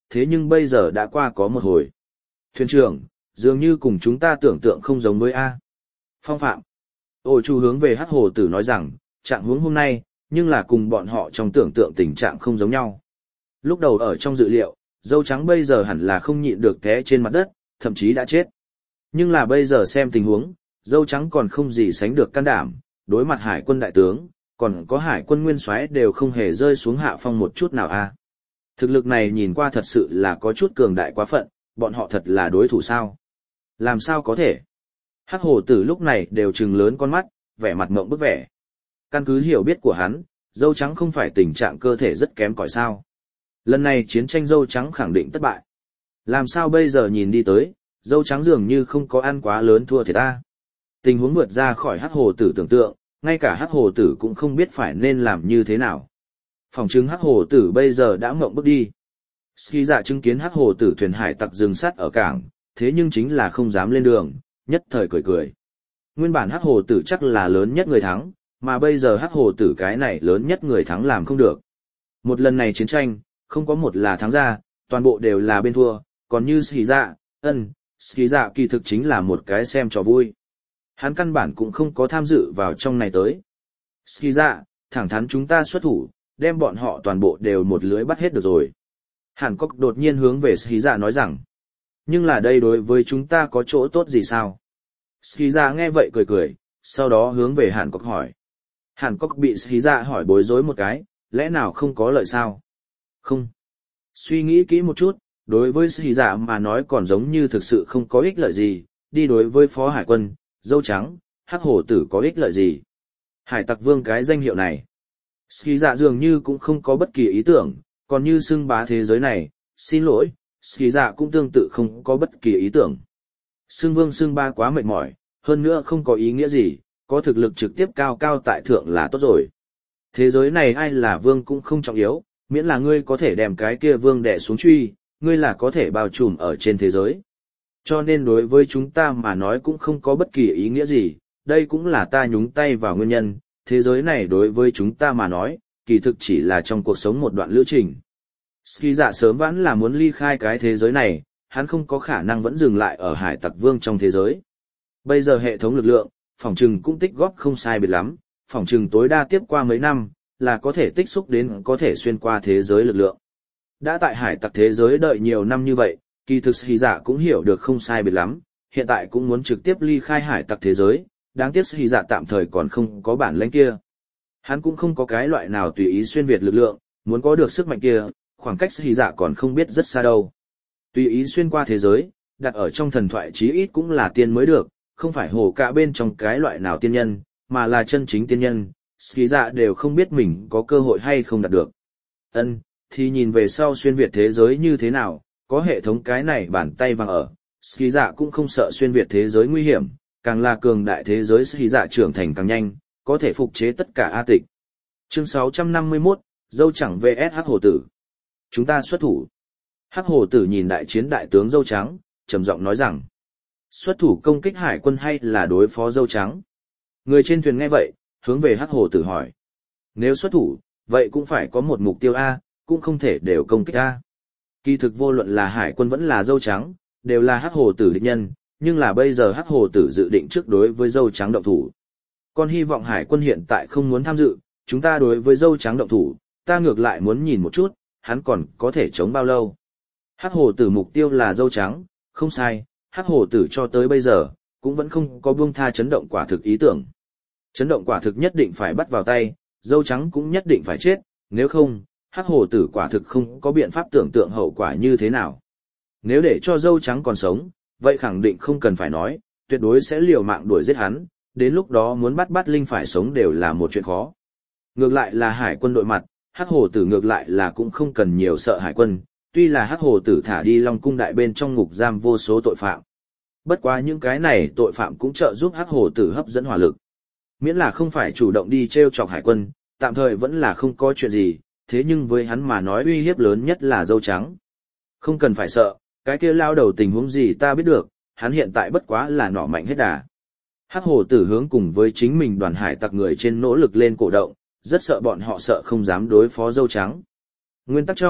thế nhưng bây giờ đã qua có một hồi. Thuyền trưởng, dường như cùng chúng ta tưởng tượng không giống với A. Phong phạm. Ôi chu hướng về hắc hồ tử nói rằng, trạng huống hôm nay, nhưng là cùng bọn họ trong tưởng tượng tình trạng không giống nhau. Lúc đầu ở trong dự liệu, dâu trắng bây giờ hẳn là không nhịn được té trên mặt đất, thậm chí đã chết. Nhưng là bây giờ xem tình huống, dâu trắng còn không gì sánh được can đảm, đối mặt hải quân đại tướng, còn có hải quân nguyên soái đều không hề rơi xuống hạ phong một chút nào a. Thực lực này nhìn qua thật sự là có chút cường đại quá phận, bọn họ thật là đối thủ sao? Làm sao có thể? Hắc hồ tử lúc này đều trừng lớn con mắt, vẻ mặt ngộng bức vẻ. Căn cứ hiểu biết của hắn, dâu trắng không phải tình trạng cơ thể rất kém cỏi sao. Lần này chiến tranh dâu trắng khẳng định thất bại. Làm sao bây giờ nhìn đi tới, dâu trắng dường như không có ăn quá lớn thua thiệt ta. Tình huống vượt ra khỏi hắc hồ tử tưởng tượng, ngay cả hắc hồ tử cũng không biết phải nên làm như thế nào. Phòng chứng hắc hồ tử bây giờ đã ngộng bước đi. Ski dạ chứng kiến hắc hồ tử thuyền hải tặc dừng sắt ở cảng, thế nhưng chính là không dám lên đường, nhất thời cười cười. Nguyên bản hắc hồ tử chắc là lớn nhất người thắng, mà bây giờ hắc hồ tử cái này lớn nhất người thắng làm không được. Một lần này chiến tranh, không có một là thắng ra, toàn bộ đều là bên thua, còn như Ski dạ, ân, Ski dạ kỳ thực chính là một cái xem trò vui. Hắn căn bản cũng không có tham dự vào trong này tới. Ski dạ, thẳng thắn chúng ta xuất thủ, đem bọn họ toàn bộ đều một lưới bắt hết được rồi. Hàn Cốc đột nhiên hướng về Ski dạ nói rằng, nhưng là đây đối với chúng ta có chỗ tốt gì sao? Ski dạ nghe vậy cười cười, sau đó hướng về Hàn Cốc hỏi. Hàn Cốc bị Ski dạ hỏi bối rối một cái, lẽ nào không có lợi sao? Không. Suy nghĩ kỹ một chút, đối với Ski dạ mà nói còn giống như thực sự không có ích lợi gì, đi đối với phó hải quân, dâu trắng, hắc hổ tử có ích lợi gì? Hải tặc vương cái danh hiệu này. Ski dạ dường như cũng không có bất kỳ ý tưởng, còn như xưng bá thế giới này, xin lỗi, Ski dạ cũng tương tự không có bất kỳ ý tưởng. Xưng vương xưng ba quá mệt mỏi, hơn nữa không có ý nghĩa gì, có thực lực trực tiếp cao cao tại thượng là tốt rồi. Thế giới này ai là vương cũng không trọng yếu, miễn là ngươi có thể đem cái kia vương đè xuống truy, ngươi là có thể bao trùm ở trên thế giới. Cho nên đối với chúng ta mà nói cũng không có bất kỳ ý nghĩa gì, đây cũng là ta nhúng tay vào nguyên nhân, thế giới này đối với chúng ta mà nói, kỳ thực chỉ là trong cuộc sống một đoạn lữ trình. Ski dạ sớm vãn là muốn ly khai cái thế giới này, hắn không có khả năng vẫn dừng lại ở hải tặc vương trong thế giới. Bây giờ hệ thống lực lượng, phỏng trừng cũng tích góp không sai biệt lắm, phỏng trừng tối đa tiếp qua mấy năm, là có thể tích xúc đến có thể xuyên qua thế giới lực lượng. Đã tại hải tặc thế giới đợi nhiều năm như vậy, kỳ thực Ski dạ cũng hiểu được không sai biệt lắm, hiện tại cũng muốn trực tiếp ly khai hải tặc thế giới, đáng tiếc Ski dạ tạm thời còn không có bản lĩnh kia. Hắn cũng không có cái loại nào tùy ý xuyên việt lực lượng, muốn có được sức mạnh kia, khoảng cách Ski dạ còn không biết rất xa đâu. Tùy ý xuyên qua thế giới, đặt ở trong thần thoại chí ít cũng là tiên mới được, không phải hồ cả bên trong cái loại nào tiên nhân, mà là chân chính tiên nhân, Ski dạ đều không biết mình có cơ hội hay không đạt được. Ân, thì nhìn về sau xuyên việt thế giới như thế nào, có hệ thống cái này bàn tay vàng ở, Ski dạ cũng không sợ xuyên việt thế giới nguy hiểm, càng là cường đại thế giới Ski dạ trưởng thành càng nhanh, có thể phục chế tất cả A tịch. Chương sáu trăm năm mươi mốt, dâu chẳng vs hắc hồ tử. Chúng ta xuất thủ. Hắc hồ tử nhìn đại chiến đại tướng dâu trắng, trầm giọng nói rằng, xuất thủ công kích hải quân hay là đối phó dâu trắng? Người trên thuyền nghe vậy, hướng về hắc hồ tử hỏi. Nếu xuất thủ, vậy cũng phải có một mục tiêu A, cũng không thể đều công kích A. Kỳ thực vô luận là hải quân vẫn là dâu trắng, đều là hắc hồ tử địch nhân, nhưng là bây giờ hắc hồ tử dự định trước đối với dâu trắng động thủ. Con hy vọng hải quân hiện tại không muốn tham dự, chúng ta đối với dâu trắng động thủ, ta ngược lại muốn nhìn một chút, hắn còn có thể chống bao lâu. Hắc hồ tử mục tiêu là dâu trắng, không sai, hắc hồ tử cho tới bây giờ, cũng vẫn không có buông tha chấn động quả thực ý tưởng. Chấn động quả thực nhất định phải bắt vào tay, dâu trắng cũng nhất định phải chết, nếu không, hắc hồ tử quả thực không có biện pháp tưởng tượng hậu quả như thế nào. Nếu để cho dâu trắng còn sống, vậy khẳng định không cần phải nói, tuyệt đối sẽ liều mạng đuổi giết hắn, đến lúc đó muốn bắt bắt linh phải sống đều là một chuyện khó. Ngược lại là hải quân đội mặt, hắc hồ tử ngược lại là cũng không cần nhiều sợ hải quân, tuy là hắc hồ tử thả đi Long cung đại bên trong ngục giam vô số tội phạm. Bất quá những cái này tội phạm cũng trợ giúp hắc hồ tử hấp dẫn hỏa lực. Miễn là không phải chủ động đi treo chọc hải quân, tạm thời vẫn là không có chuyện gì, thế nhưng với hắn mà nói uy hiếp lớn nhất là dâu trắng. Không cần phải sợ, cái kia lao đầu tình huống gì ta biết được, hắn hiện tại bất quá là nỏ mạnh hết đà. Hắc hồ tử hướng cùng với chính mình đoàn hải tặc người trên nỗ lực lên cổ động, rất sợ bọn họ sợ không dám đối phó dâu trắng. Nguyên tắc trong,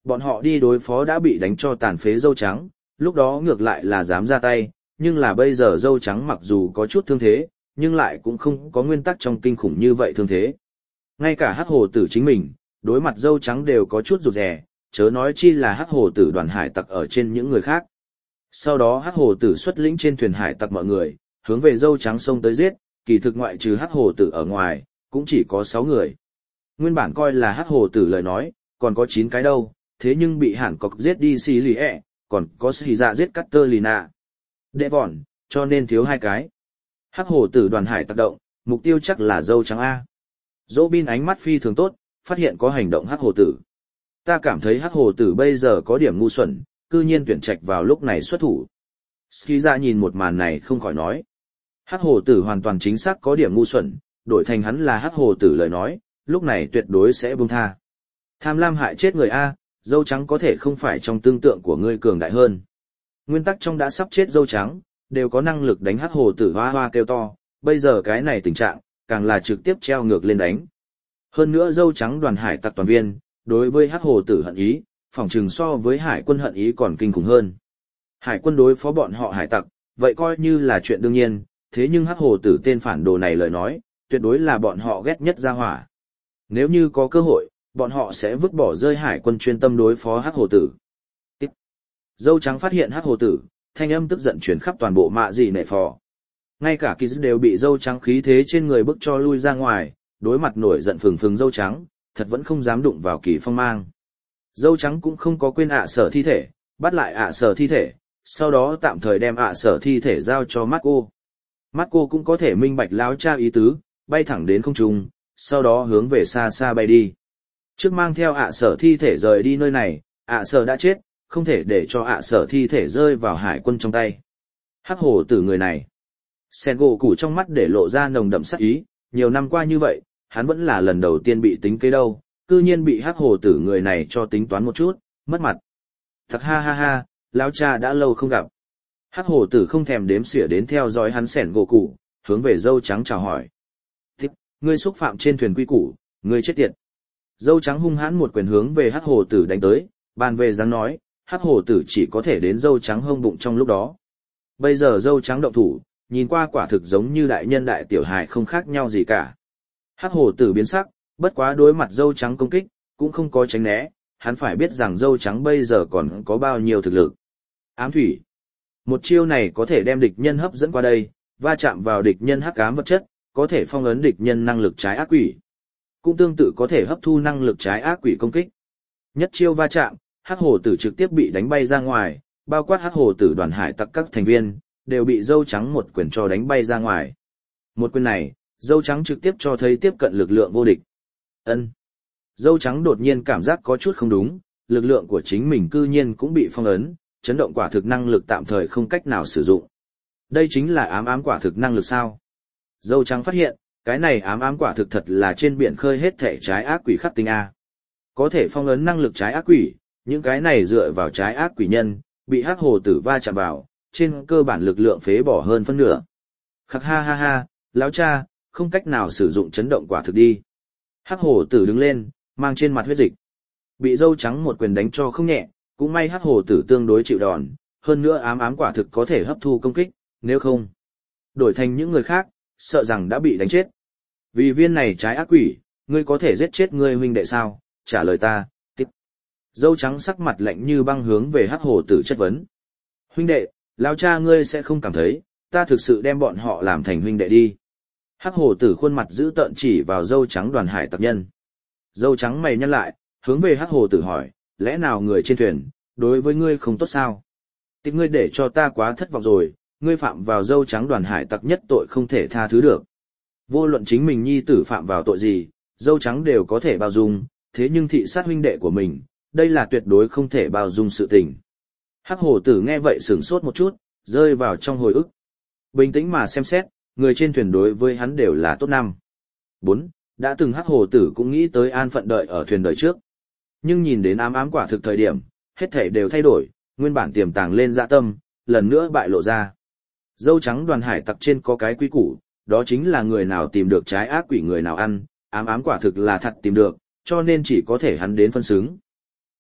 Bọn họ đi đối phó đã bị đánh cho tàn phế dâu trắng, lúc đó ngược lại là dám ra tay, nhưng là bây giờ dâu trắng mặc dù có chút thương thế, nhưng lại cũng không có nguyên tắc trong kinh khủng như vậy thương thế. Ngay cả hắc hồ tử chính mình, đối mặt dâu trắng đều có chút rụt rè, chớ nói chi là hắc hồ tử đoàn hải tặc ở trên những người khác. Sau đó hắc hồ tử xuất lĩnh trên thuyền hải tặc mọi người, hướng về dâu trắng sông tới giết, kỳ thực ngoại trừ hắc hồ tử ở ngoài, cũng chỉ có sáu người. Nguyên bản coi là hắc hồ tử lời nói, còn có chín cái đâu, thế nhưng bị hẳn cọc giết đi xì lì ẹ, còn có xì dạ giết cắt tơ lì nạ. Đệ vòn, cho nên thiếu hai cái. Hắc hồ tử đoàn hải tặc động, mục tiêu chắc là dâu trắng A. Dỗ bin ánh mắt phi thường tốt, phát hiện có hành động hắc hồ tử. Ta cảm thấy hắc hồ tử bây giờ có điểm ngu xuẩn, cư nhiên tuyển trạch vào lúc này xuất thủ. Ski ra nhìn một màn này không khỏi nói. Hắc hồ tử hoàn toàn chính xác có điểm ngu xuẩn, đổi thành hắn là hắc hồ tử lời nói, lúc này tuyệt đối sẽ buông tha. Tham lam hại chết người A, dâu trắng có thể không phải trong tương tượng của ngươi cường đại hơn. Nguyên tắc trong đã sắp chết dâu trắng, đều có năng lực đánh hắc hồ tử hoa hoa kêu to, bây giờ cái này tình trạng, càng là trực tiếp treo ngược lên đánh. Hơn nữa dâu trắng đoàn hải tặc toàn viên, đối với hắc hồ tử hận ý, phỏng chừng so với hải quân hận ý còn kinh khủng hơn. Hải quân đối phó bọn họ hải tặc, vậy coi như là chuyện đương nhiên, thế nhưng hắc hồ tử tên phản đồ này lời nói, tuyệt đối là bọn họ ghét nhất ra hỏa. Nếu như có cơ hội, bọn họ sẽ vứt bỏ rơi hải quân chuyên tâm đối phó hắc hồ tử. Tiếp. Dâu trắng phát hiện hắc hồ tử, thanh âm tức giận truyền khắp toàn bộ mạ dị nệ phò. Ngay cả kỳ dứt đều bị dâu trắng khí thế trên người bức cho lui ra ngoài, đối mặt nổi giận phừng phừng dâu trắng, thật vẫn không dám đụng vào Kỳ Phong mang. Dâu trắng cũng không có quên ạ sở thi thể, bắt lại ạ sở thi thể, sau đó tạm thời đem ạ sở thi thể giao cho Marco. Marco cũng có thể minh bạch láo cha ý tứ, bay thẳng đến không trung, sau đó hướng về xa xa bay đi. Trước mang theo ạ sở thi thể rời đi nơi này, ạ sở đã chết, không thể để cho ạ sở thi thể rơi vào hải quân trong tay. Hắc hồ tử người này. Sen gỗ củ trong mắt để lộ ra nồng đậm sắc ý, nhiều năm qua như vậy, hắn vẫn là lần đầu tiên bị tính kế đâu, cư nhiên bị hắc hồ tử người này cho tính toán một chút, mất mặt. Thật ha ha ha, lão cha đã lâu không gặp. Hắc hồ tử không thèm đếm xỉa đến theo dõi hắn sẻn gỗ củ, hướng về dâu trắng chào hỏi. Thích, ngươi xúc phạm trên thuyền quy củ, ngươi chết tiệt. Dâu trắng hung hãn một quyền hướng về hắc hồ tử đánh tới, bàn về dáng nói, hắc hồ tử chỉ có thể đến dâu trắng hông bụng trong lúc đó. Bây giờ dâu trắng động thủ, nhìn qua quả thực giống như đại nhân đại tiểu hài không khác nhau gì cả. Hắc hồ tử biến sắc, bất quá đối mặt dâu trắng công kích, cũng không có tránh né, hắn phải biết rằng dâu trắng bây giờ còn có bao nhiêu thực lực. Ám thủy. Một chiêu này có thể đem địch nhân hấp dẫn qua đây, va chạm vào địch nhân hắc ám vật chất, có thể phong ấn địch nhân năng lực trái ác quỷ. Cũng tương tự có thể hấp thu năng lực trái ác quỷ công kích. Nhất chiêu va chạm, hắc hồ tử trực tiếp bị đánh bay ra ngoài, bao quát hắc hồ tử đoàn hải tặc các thành viên, đều bị dâu trắng một quyền cho đánh bay ra ngoài. Một quyền này, dâu trắng trực tiếp cho thấy tiếp cận lực lượng vô địch. Ân. Dâu trắng đột nhiên cảm giác có chút không đúng, lực lượng của chính mình cư nhiên cũng bị phong ấn, chấn động quả thực năng lực tạm thời không cách nào sử dụng. Đây chính là ám ám quả thực năng lực sao? Dâu trắng phát hiện, cái này ám ám quả thực thật là trên biển khơi hết thể trái ác quỷ khắc tinh A. Có thể phong ấn năng lực trái ác quỷ, những cái này dựa vào trái ác quỷ nhân, bị hắc hồ tử va chạm vào, trên cơ bản lực lượng phế bỏ hơn phân nửa. Khắc ha ha ha, lão cha, không cách nào sử dụng chấn động quả thực đi. Hắc hồ tử đứng lên, mang trên mặt huyết dịch. Bị dâu trắng một quyền đánh cho không nhẹ, cũng may hắc hồ tử tương đối chịu đòn, hơn nữa ám ám quả thực có thể hấp thu công kích, nếu không đổi thành những người khác, sợ rằng đã bị đánh chết. Vì viên này trái ác quỷ, ngươi có thể giết chết ngươi huynh đệ sao? Trả lời ta, tiếp. Dâu trắng sắc mặt lạnh như băng hướng về hắc hồ tử chất vấn. Huynh đệ, lão cha ngươi sẽ không cảm thấy, ta thực sự đem bọn họ làm thành huynh đệ đi. Hắc hồ tử khuôn mặt giữ tợn chỉ vào dâu trắng đoàn hải tặc nhân. Dâu trắng mày nhăn lại, hướng về hắc hồ tử hỏi, lẽ nào người trên thuyền, đối với ngươi không tốt sao? Tiếp ngươi để cho ta quá thất vọng rồi, ngươi phạm vào dâu trắng đoàn hải tặc nhất tội không thể tha thứ được. Vô luận chính mình nhi tử phạm vào tội gì, dâu trắng đều có thể bao dung, thế nhưng thị sát huynh đệ của mình, đây là tuyệt đối không thể bao dung sự tình. Hắc hồ tử nghe vậy sửng sốt một chút, rơi vào trong hồi ức. Bình tĩnh mà xem xét, người trên thuyền đối với hắn đều là tốt năm. Bốn, đã từng hắc hồ tử cũng nghĩ tới an phận đợi ở thuyền đời trước. Nhưng nhìn đến ám ám quả thực thời điểm, hết thể đều thay đổi, nguyên bản tiềm tàng lên dạ tâm, lần nữa bại lộ ra. Dâu trắng đoàn hải tặc trên có cái quý củ, đó chính là người nào tìm được trái ác quỷ người nào ăn, ám ám quả thực là thật tìm được, cho nên chỉ có thể hắn đến phân xứng.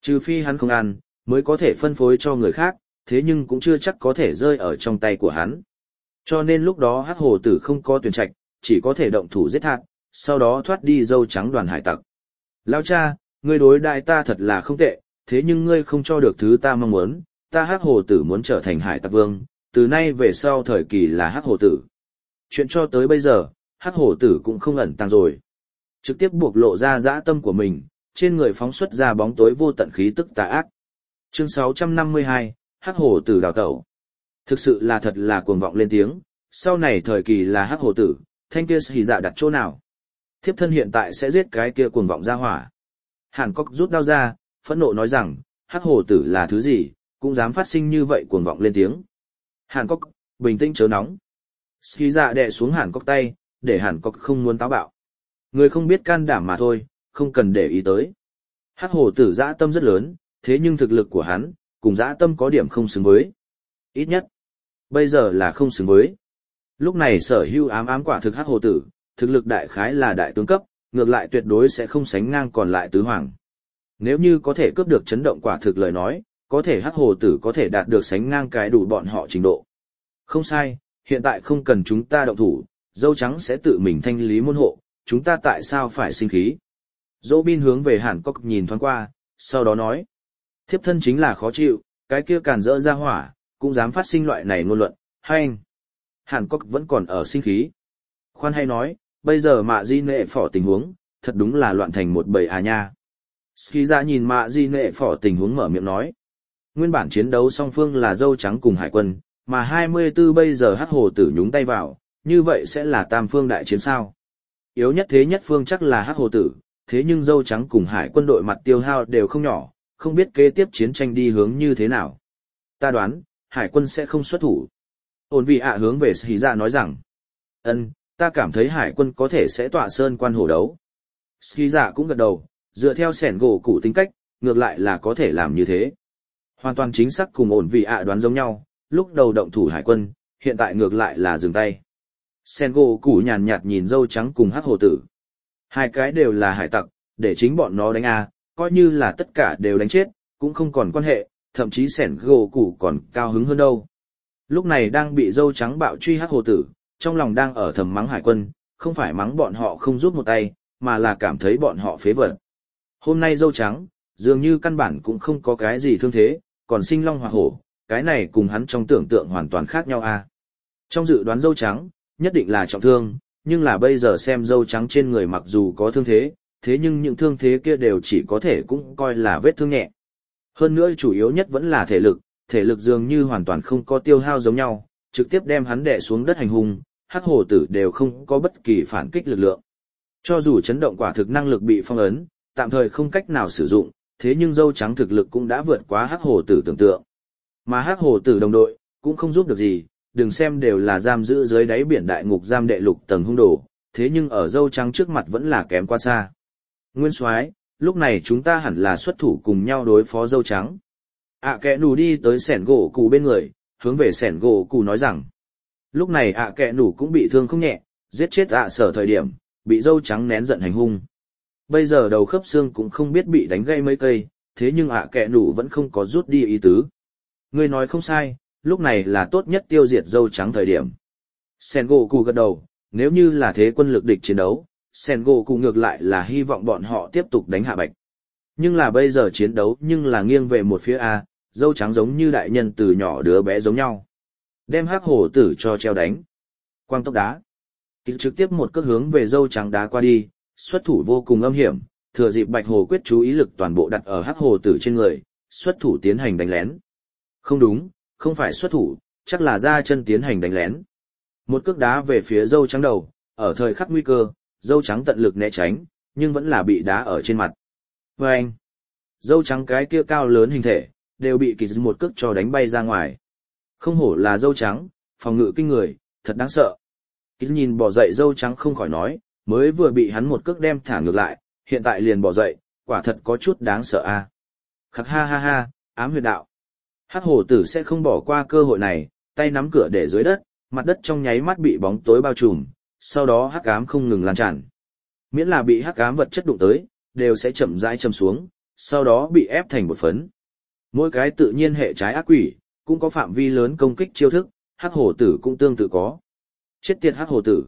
Trừ phi hắn không ăn, mới có thể phân phối cho người khác, thế nhưng cũng chưa chắc có thể rơi ở trong tay của hắn. Cho nên lúc đó hắc hồ tử không có tuyển trạch, chỉ có thể động thủ giết thạc, sau đó thoát đi dâu trắng đoàn hải tặc. Lão cha, ngươi đối đại ta thật là không tệ, thế nhưng ngươi không cho được thứ ta mong muốn, ta hắc hồ tử muốn trở thành hải tặc vương, từ nay về sau thời kỳ là hắc hồ tử. Chuyện cho tới bây giờ, hắc hồ tử cũng không ẩn tàng rồi. Trực tiếp buộc lộ ra dã tâm của mình, trên người phóng xuất ra bóng tối vô tận khí tức tà ác. Chương sáu trăm năm mươi hai, hắc hồ tử đào tẩu. Thực sự là thật là cuồng vọng lên tiếng, sau này thời kỳ là hắc hồ tử, thanh kia hỉ dạ đặt chỗ nào. Thiếp thân hiện tại sẽ giết cái kia cuồng vọng ra hỏa. Hàn Cốc rút đao ra, phẫn nộ nói rằng, hắc hồ tử là thứ gì, cũng dám phát sinh như vậy cuồng vọng lên tiếng. Hàn Cốc, bình tĩnh chớ nóng. Hỉ dạ đè xuống Hàn Cốc tay, để Hàn Cốc không muốn táo bạo. Người không biết can đảm mà thôi, không cần để ý tới. Hắc hồ tử dã tâm rất lớn, thế nhưng thực lực của hắn, cùng dã tâm có điểm không xứng với. Ít nhất, bây giờ là không xứng với. Lúc này sở hữu ám ám quả thực hắc hồ tử, thực lực đại khái là đại tướng cấp, ngược lại tuyệt đối sẽ không sánh ngang còn lại tứ hoàng. Nếu như có thể cướp được chấn động quả thực lời nói, có thể hắc hồ tử có thể đạt được sánh ngang cái đủ bọn họ trình độ. Không sai, hiện tại không cần chúng ta động thủ, dâu trắng sẽ tự mình thanh lý môn hộ, chúng ta tại sao phải sinh khí. Dỗ bin hướng về Hàn Cốc nhìn thoáng qua, sau đó nói. Thiếp thân chính là khó chịu, cái kia càn rỡ ra hỏa, cũng dám phát sinh loại này ngôn luận, hay anh. Hàn Cốc vẫn còn ở sinh khí. Khoan hay nói, bây giờ mạ di nệ phỏ tình huống, thật đúng là loạn thành một bầy à nha. Ski ra nhìn mạ di nệ phỏ tình huống mở miệng nói. Nguyên bản chiến đấu song phương là dâu trắng cùng hải quân, mà hai mươi tư bây giờ hắc hồ tử nhúng tay vào, như vậy sẽ là tam phương đại chiến sao. Yếu nhất thế nhất phương chắc là hắc hồ tử, thế nhưng dâu trắng cùng hải quân đội mặt tiêu hao đều không nhỏ, không biết kế tiếp chiến tranh đi hướng như thế nào. Ta đoán, hải quân sẽ không xuất thủ. Ổn vị ạ hướng về Sĩ Dạ nói rằng, ân, ta cảm thấy hải quân có thể sẽ tọa sơn quan hổ đấu. Sĩ Dạ cũng gật đầu, dựa theo sẻn gỗ cụ tính cách, ngược lại là có thể làm như thế. Hoàn toàn chính xác cùng ổn vị ạ đoán giống nhau, lúc đầu động thủ hải quân, hiện tại ngược lại là dừng tay. Sẻn gỗ cụ nhàn nhạt nhìn dâu trắng cùng hắc hồ tử. Hai cái đều là hải tặc, để chính bọn nó đánh a, coi như là tất cả đều đánh chết, cũng không còn quan hệ, thậm chí sẻn gỗ cụ còn cao hứng hơn đâu. Lúc này đang bị dâu trắng bạo truy hắc hồ tử, trong lòng đang ở thầm mắng hải quân, không phải mắng bọn họ không giúp một tay, mà là cảm thấy bọn họ phế vật. Hôm nay dâu trắng, dường như căn bản cũng không có cái gì thương thế, còn sinh long hỏa hổ, cái này cùng hắn trong tưởng tượng hoàn toàn khác nhau a. Trong dự đoán dâu trắng, nhất định là trọng thương, nhưng là bây giờ xem dâu trắng trên người mặc dù có thương thế, thế nhưng những thương thế kia đều chỉ có thể cũng coi là vết thương nhẹ. Hơn nữa chủ yếu nhất vẫn là thể lực, thể lực dường như hoàn toàn không có tiêu hao giống nhau, trực tiếp đem hắn đè xuống đất hành hung, hắc hồ tử đều không có bất kỳ phản kích lực lượng. Cho dù chấn động quả thực năng lực bị phong ấn, tạm thời không cách nào sử dụng, thế nhưng dâu trắng thực lực cũng đã vượt quá hắc hồ tử tưởng tượng. Mà hắc hồ tử đồng đội, cũng không giúp được gì, đừng xem đều là giam giữ dưới đáy biển đại ngục giam đệ lục tầng hung đồ, thế nhưng ở dâu trắng trước mặt vẫn là kém quá xa. Nguyên soái, lúc này chúng ta hẳn là xuất thủ cùng nhau đối phó dâu trắng. ạ à kẹ nù đi tới sẻn gỗ cụ bên người, hướng về sẻn gỗ cụ nói rằng. Lúc này ạ à kẹ nù cũng bị thương không nhẹ, giết chết ạ sở thời điểm, bị dâu trắng nén giận hành hung. Bây giờ đầu khớp xương cũng không biết bị đánh gãy mấy cây, thế nhưng ạ à kẹ nù vẫn không có rút đi ý tứ. Ngươi nói không sai, lúc này là tốt nhất tiêu diệt dâu trắng thời điểm. Sẻn gỗ cụ gật đầu, nếu như là thế quân lực địch chiến đấu, sẻn gỗ cụ ngược lại là hy vọng bọn họ tiếp tục đánh hạ bạch. Nhưng là bây giờ chiến đấu nhưng là nghiêng về một phía A, dâu trắng giống như đại nhân từ nhỏ đứa bé giống nhau. Đem hắc hổ tử cho treo đánh. Quang tốc đá. Kích trực tiếp một cước hướng về dâu trắng đá qua đi, xuất thủ vô cùng âm hiểm, thừa dịp bạch hồ quyết chú ý lực toàn bộ đặt ở hắc hổ tử trên người, xuất thủ tiến hành đánh lén. Không đúng, không phải xuất thủ, chắc là ra chân tiến hành đánh lén. Một cước đá về phía dâu trắng đầu, ở thời khắc nguy cơ, dâu trắng tận lực né tránh, nhưng vẫn là bị đá ở trên mặt. Và anh, dâu trắng cái kia cao lớn hình thể, đều bị kỳ một cước cho đánh bay ra ngoài. Không hổ là dâu trắng, phòng ngự kinh người, thật đáng sợ. Kỳ nhìn bỏ dậy dâu trắng không khỏi nói, mới vừa bị hắn một cước đem thả ngược lại, hiện tại liền bỏ dậy, quả thật có chút đáng sợ a. À. Khắc ha ha ha, ám huyệt đạo. Hắc hổ tử sẽ không bỏ qua cơ hội này, tay nắm cửa để dưới đất, mặt đất trong nháy mắt bị bóng tối bao trùm, sau đó hắc ám không ngừng lan tràn. Miễn là bị hắc ám vật chất đụng tới, đều sẽ chậm rãi châm xuống, sau đó bị ép thành bột phấn. Mỗi cái tự nhiên hệ trái ác quỷ, cũng có phạm vi lớn công kích chiêu thức, hắc hổ tử cũng tương tự có. Chết tiệt hắc hổ tử.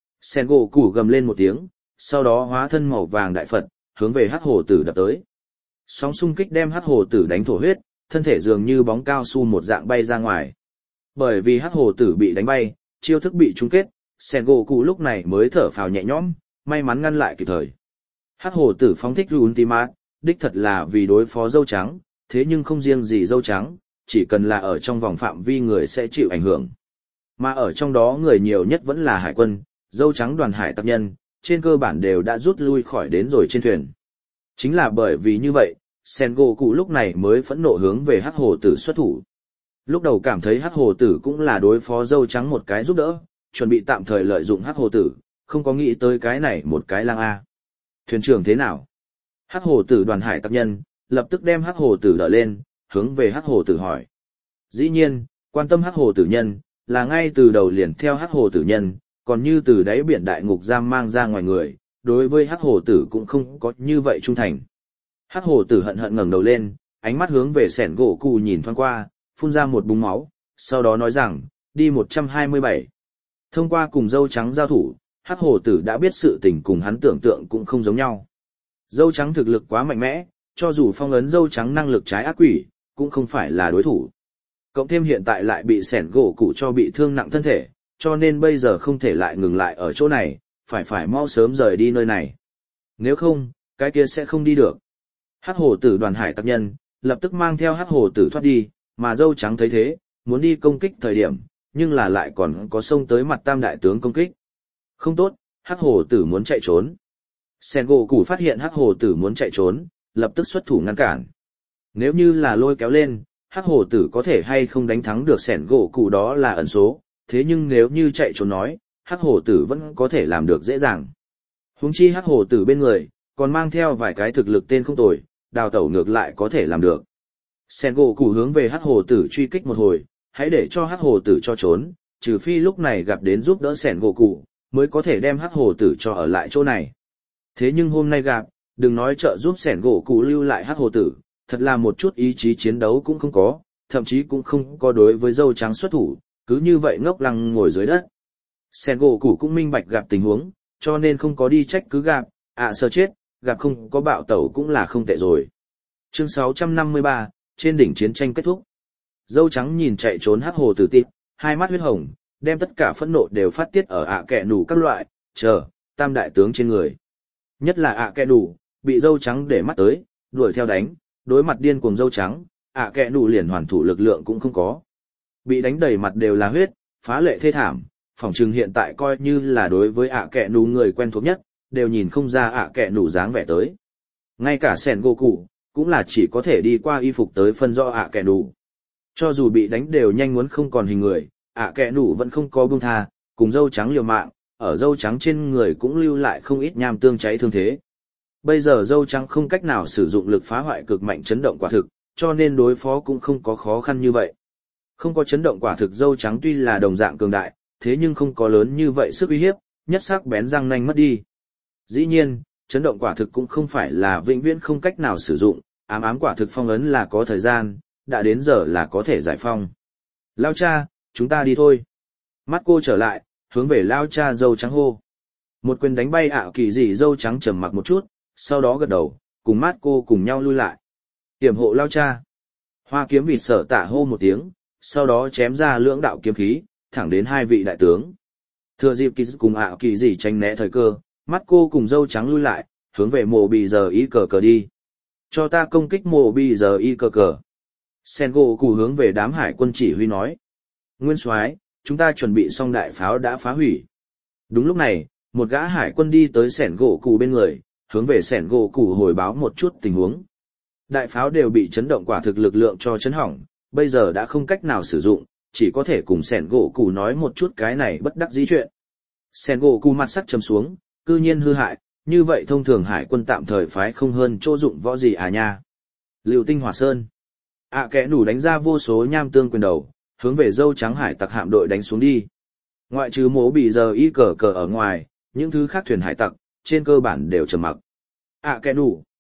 Sengoku gầm lên một tiếng, sau đó hóa thân màu vàng đại Phật, hướng về hắc hổ tử đập tới. Sóng xung kích đem hắc hổ tử đánh thổ huyết, thân thể dường như bóng cao su một dạng bay ra ngoài. Bởi vì hắc hổ tử bị đánh bay, chiêu thức bị trúng kết, Sengoku lúc này mới thở phào nhẹ nhõm, may mắn ngăn lại kịp thời. Hắc hổ tử phóng thích Ultimate, đích thật là vì đối phó dâu trắng, thế nhưng không riêng gì dâu trắng, chỉ cần là ở trong vòng phạm vi người sẽ chịu ảnh hưởng. Mà ở trong đó người nhiều nhất vẫn là hải quân, dâu trắng đoàn hải tặc nhân, trên cơ bản đều đã rút lui khỏi đến rồi trên thuyền. Chính là bởi vì như vậy, Sengoku lúc này mới phẫn nộ hướng về hắc hổ tử xuất thủ. Lúc đầu cảm thấy hắc hổ tử cũng là đối phó dâu trắng một cái giúp đỡ, chuẩn bị tạm thời lợi dụng hắc hổ tử, không có nghĩ tới cái này một cái lang A. Thuyền trưởng thế nào? Hắc hổ tử đoàn hải tặc nhân, lập tức đem hắc hổ tử đỡ lên, hướng về hắc hổ tử hỏi. Dĩ nhiên, quan tâm hắc hổ tử nhân, là ngay từ đầu liền theo hắc hổ tử nhân, còn như từ đáy biển đại ngục giam mang ra ngoài người, đối với hắc hổ tử cũng không có như vậy trung thành. Hắc hổ tử hận hận ngẩng đầu lên, ánh mắt hướng về sẻn gỗ cụ nhìn thoáng qua, phun ra một búng máu, sau đó nói rằng, đi một trăm hai mươi bảy. Thông qua cùng dâu trắng giao thủ, hắc hổ tử đã biết sự tình cùng hắn tưởng tượng cũng không giống nhau. Dâu trắng thực lực quá mạnh mẽ, cho dù phong ấn dâu trắng năng lực trái ác quỷ, cũng không phải là đối thủ. Cộng thêm hiện tại lại bị sẻn gỗ cụ cho bị thương nặng thân thể, cho nên bây giờ không thể lại ngừng lại ở chỗ này, phải phải mau sớm rời đi nơi này. Nếu không, cái kia sẽ không đi được. Hắc hổ tử đoàn hải tặc nhân, lập tức mang theo hắc hổ tử thoát đi, mà dâu trắng thấy thế, muốn đi công kích thời điểm, nhưng là lại còn có xông tới mặt tam đại tướng công kích. Không tốt, hắc hổ tử muốn chạy trốn. Sengoku phát hiện hắc hổ tử muốn chạy trốn, lập tức xuất thủ ngăn cản. Nếu như là lôi kéo lên, hắc hổ tử có thể hay không đánh thắng được Sengoku đó là ẩn số, thế nhưng nếu như chạy trốn nói, hắc hổ tử vẫn có thể làm được dễ dàng. Huống chi hắc hổ tử bên người, còn mang theo vài cái thực lực tên không tồi, đào tẩu ngược lại có thể làm được. Sengoku hướng về hắc hổ tử truy kích một hồi, hãy để cho hắc hổ tử cho trốn, trừ phi lúc này gặp đến giúp đỡ Sengoku, mới có thể đem hắc hổ tử cho ở lại chỗ này. Thế nhưng hôm nay gặp, đừng nói trợ giúp Sengoku lưu lại hắc hổ tử, thật là một chút ý chí chiến đấu cũng không có, thậm chí cũng không có đối với dâu trắng xuất thủ, cứ như vậy ngốc lăng ngồi dưới đất. Sengoku cũng minh bạch gặp tình huống, cho nên không có đi trách cứ gặp, ạ sợ chết, gặp không có bạo tẩu cũng là không tệ rồi. Chương sáu trăm năm mươi ba, trên đỉnh chiến tranh kết thúc. Dâu trắng nhìn chạy trốn hắc hồ tử tịt, hai mắt huyết hồng, đem tất cả phẫn nộ đều phát tiết ở ạ kẹ nủ các loại, chờ, tam đại tướng trên người. Nhất là ạ kẹ nủ, bị dâu trắng để mắt tới, đuổi theo đánh, đối mặt điên cuồng dâu trắng, ạ kẹ nủ liền hoàn thủ lực lượng cũng không có. Bị đánh đầy mặt đều là huyết, phá lệ thê thảm, phỏng chừng hiện tại coi như là đối với ạ kẹ nủ người quen thuộc nhất, đều nhìn không ra ạ kẹ nủ dáng vẻ tới. Ngay cả Sengoku, cũng là chỉ có thể đi qua y phục tới phân rõ ạ kẹ nủ. Cho dù bị đánh đều nhanh muốn không còn hình người, ạ kẹ nủ vẫn không có buông tha, cùng dâu trắng liều mạng, ở dâu trắng trên người cũng lưu lại không ít nham tương cháy thương thế. Bây giờ dâu trắng không cách nào sử dụng lực phá hoại cực mạnh chấn động quả thực, cho nên đối phó cũng không có khó khăn như vậy. Không có chấn động quả thực dâu trắng tuy là đồng dạng cường đại, thế nhưng không có lớn như vậy sức uy hiếp, nhất sắc bén răng nanh mất đi. Dĩ nhiên, chấn động quả thực cũng không phải là vĩnh viễn không cách nào sử dụng, ám ám quả thực phong ấn là có thời gian, đã đến giờ là có thể giải phong. Lao cha, chúng ta đi thôi. Mắt cô trở lại, hướng về Lao cha dâu trắng hô. Một quyền đánh bay ảo kỳ dị dâu trắng trầm mặc một chút, sau đó gật đầu, cùng mắt cô cùng nhau lui lại. Hiểm hộ Lao cha. Hoa kiếm vịt sở tạ hô một tiếng, sau đó chém ra lưỡng đạo kiếm khí, thẳng đến hai vị đại tướng. Thừa dịp kỳ cùng ảo kỳ dị tránh né thời cơ, mắt cô cùng dâu trắng lui lại, hướng về mộ bì giờ y cờ cờ đi. Cho ta công kích mộ bì giờ y cờ cờ. Sengoku hướng về đám hải quân chỉ huy nói. Nguyên soái, chúng ta chuẩn bị xong đại pháo đã phá hủy. Đúng lúc này, một gã hải quân đi tới Sengoku bên người, hướng về Sengoku hồi báo một chút tình huống. Đại pháo đều bị chấn động quả thực lực lượng cho chấn hỏng, bây giờ đã không cách nào sử dụng, chỉ có thể cùng Sengoku nói một chút cái này bất đắc dĩ chuyện. Sengoku mặt sắc trầm xuống, cư nhiên hư hại, như vậy thông thường hải quân tạm thời phái không hơn chỗ dụng võ gì à nha. Lưu Tinh Hỏa Sơn. ạ kẽ nủ đánh ra vô số nham tương quyền đầu, hướng về dâu trắng hải tặc hạm đội đánh xuống đi. Ngoại trừ mố bị giờ y cờ cờ ở ngoài, những thứ khác thuyền hải tặc, trên cơ bản đều trầm mặc. ạ kẽ nủ.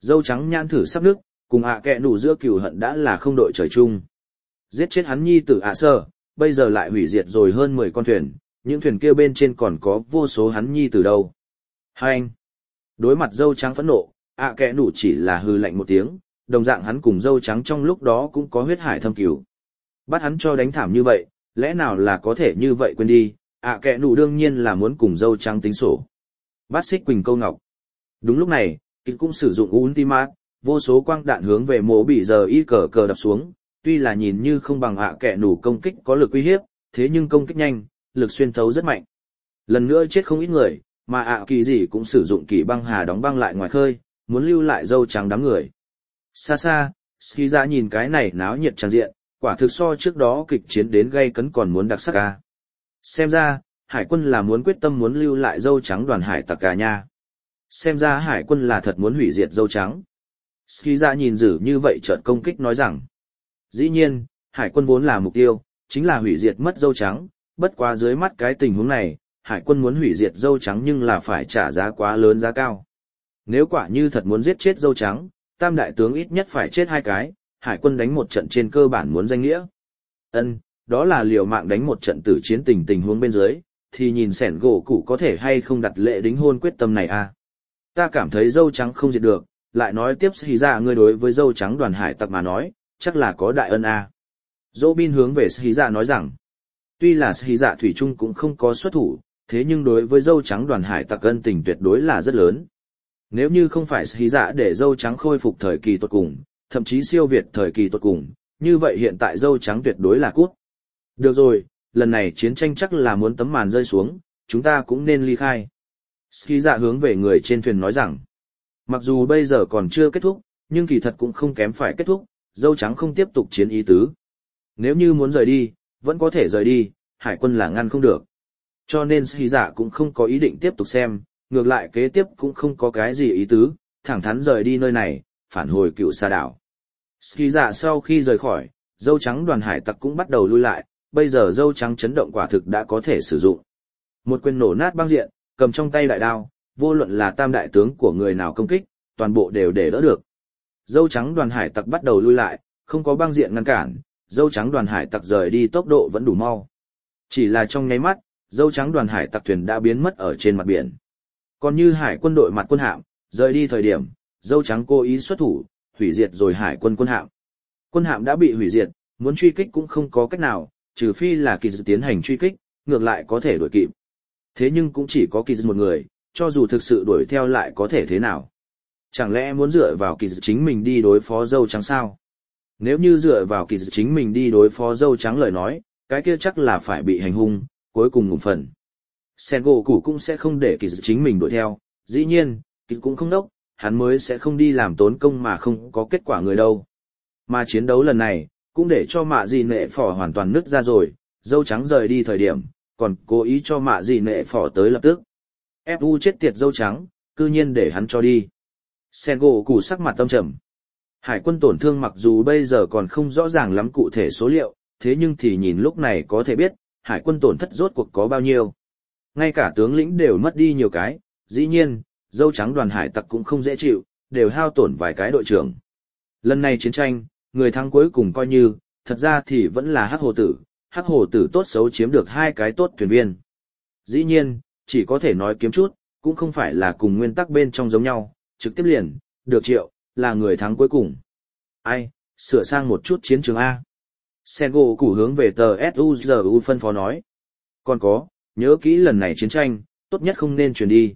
Dâu trắng nhãn thử sắp nước, cùng ạ kẹ nủ giữa cừu hận đã là không đội trời chung. Giết chết hắn nhi tử ạ sơ, bây giờ lại hủy diệt rồi hơn mười con thuyền, những thuyền kia bên trên còn có vô số hắn nhi tử đâu. Hai anh. Đối mặt dâu trắng phẫn nộ, ạ kẹ nủ chỉ là hư lạnh một tiếng, đồng dạng hắn cùng dâu trắng trong lúc đó cũng có huyết hải thâm cừu. Bắt hắn cho đánh thảm như vậy, lẽ nào là có thể như vậy quên đi, ạ kẹ nủ đương nhiên là muốn cùng dâu trắng tính sổ. Bắt xích quỳnh câu ngọc. Đúng lúc này, kịch cũng sử dụng ultimate, vô số quang đạn hướng về mộ bị giờ y cờ cờ đập xuống, tuy là nhìn như không bằng ạ kẹ nủ công kích có lực uy hiếp, thế nhưng công kích nhanh, lực xuyên thấu rất mạnh. Lần nữa chết không ít người, mà ạ kỳ gì cũng sử dụng kỳ băng hà đóng băng lại ngoài khơi, muốn lưu lại dâu trắng đám người. Xa xa, Ski ra nhìn cái này náo nhiệt tràn diện, quả thực so trước đó kịch chiến đến gay cấn còn muốn đặc sắc ca. Xem ra, hải quân là muốn quyết tâm muốn lưu lại dâu trắng đoàn hải tặc cả nha. Xem ra hải quân là thật muốn hủy diệt dâu trắng. Ski ra nhìn dữ như vậy chợt công kích nói rằng, dĩ nhiên, hải quân vốn là mục tiêu, chính là hủy diệt mất dâu trắng, bất quá dưới mắt cái tình huống này, hải quân muốn hủy diệt dâu trắng nhưng là phải trả giá quá lớn giá cao. Nếu quả như thật muốn giết chết dâu trắng, tam đại tướng ít nhất phải chết hai cái, hải quân đánh một trận trên cơ bản muốn danh nghĩa. Ân, đó là liều mạng đánh một trận tử chiến tình tình huống bên dưới, thì nhìn sẻn gỗ cụ có thể hay không đặt lệ đính hôn quyết tâm này à. Ta cảm thấy dâu trắng không diệt được, lại nói tiếp Sĩ Dạ ngươi đối với dâu trắng đoàn hải tặc mà nói, chắc là có đại ân à. Robin hướng về Sĩ Dạ nói rằng, tuy là Sĩ Dạ thủy chung cũng không có xuất thủ, thế nhưng đối với dâu trắng đoàn hải tặc ân tình tuyệt đối là rất lớn. Nếu như không phải Sĩ Dạ để dâu trắng khôi phục thời kỳ tuột cùng, thậm chí siêu việt thời kỳ tuột cùng, như vậy hiện tại dâu trắng tuyệt đối là cút. Được rồi, lần này chiến tranh chắc là muốn tấm màn rơi xuống, chúng ta cũng nên ly khai. Sĩ Dạ hướng về người trên thuyền nói rằng, mặc dù bây giờ còn chưa kết thúc, nhưng kỳ thật cũng không kém phải kết thúc, dâu trắng không tiếp tục chiến ý tứ. Nếu như muốn rời đi, vẫn có thể rời đi, hải quân là ngăn không được. Cho nên Sĩ Dạ cũng không có ý định tiếp tục xem, ngược lại kế tiếp cũng không có cái gì ý tứ, thẳng thắn rời đi nơi này, phản hồi cựu sa đảo. Sĩ Dạ sau khi rời khỏi, dâu trắng đoàn hải tặc cũng bắt đầu lui lại, bây giờ dâu trắng chấn động quả thực đã có thể sử dụng. Một quyền nổ nát băng diện, cầm trong tay đại đao, vô luận là tam đại tướng của người nào công kích, toàn bộ đều để đỡ được. Dâu trắng đoàn hải tặc bắt đầu lui lại, không có băng diện ngăn cản, dâu trắng đoàn hải tặc rời đi tốc độ vẫn đủ mau. Chỉ là trong nháy mắt, dâu trắng đoàn hải tặc thuyền đã biến mất ở trên mặt biển. Còn như hải quân đội mặt quân hạm, rời đi thời điểm, dâu trắng cố ý xuất thủ, hủy diệt rồi hải quân quân hạm. Quân hạm đã bị hủy diệt, muốn truy kích cũng không có cách nào, trừ phi là kỳ dự tiến hành truy kích, ngược lại có thể đuổi kịp. Thế nhưng cũng chỉ có kỳ dự một người, cho dù thực sự đuổi theo lại có thể thế nào. Chẳng lẽ muốn dựa vào kỳ dự chính mình đi đối phó dâu trắng sao? Nếu như dựa vào kỳ dự chính mình đi đối phó dâu trắng lời nói, cái kia chắc là phải bị hành hung, cuối cùng ngủm phần. Sengoku cũng sẽ không để kỳ dự chính mình đuổi theo, dĩ nhiên, kỳ cũng không đốc, hắn mới sẽ không đi làm tốn công mà không có kết quả người đâu. Mà chiến đấu lần này, cũng để cho mạ gì nệ phỏ hoàn toàn nứt ra rồi, dâu trắng rời đi thời điểm, còn cố ý cho mạ gì nệ phỏ tới lập tức. ép u chết tiệt dâu trắng, cư nhiên để hắn cho đi. Sengoku sắc mặt tâm trầm. Hải quân tổn thương mặc dù bây giờ còn không rõ ràng lắm cụ thể số liệu, thế nhưng thì nhìn lúc này có thể biết, hải quân tổn thất rốt cuộc có bao nhiêu. Ngay cả tướng lĩnh đều mất đi nhiều cái, dĩ nhiên, dâu trắng đoàn hải tặc cũng không dễ chịu, đều hao tổn vài cái đội trưởng. Lần này chiến tranh, người thắng cuối cùng coi như, thật ra thì vẫn là Hắc Hồ Tử, Hắc Hồ Tử tốt xấu chiếm được hai cái tốt thuyền viên. Dĩ nhiên, chỉ có thể nói kiếm chút, cũng không phải là cùng nguyên tắc bên trong giống nhau, trực tiếp liền, được triệu, là người thắng cuối cùng. Ai, sửa sang một chút chiến trường A. Sengoku hướng về tờ Suzu phân phó nói. Còn có, nhớ kỹ lần này chiến tranh, tốt nhất không nên chuyển đi.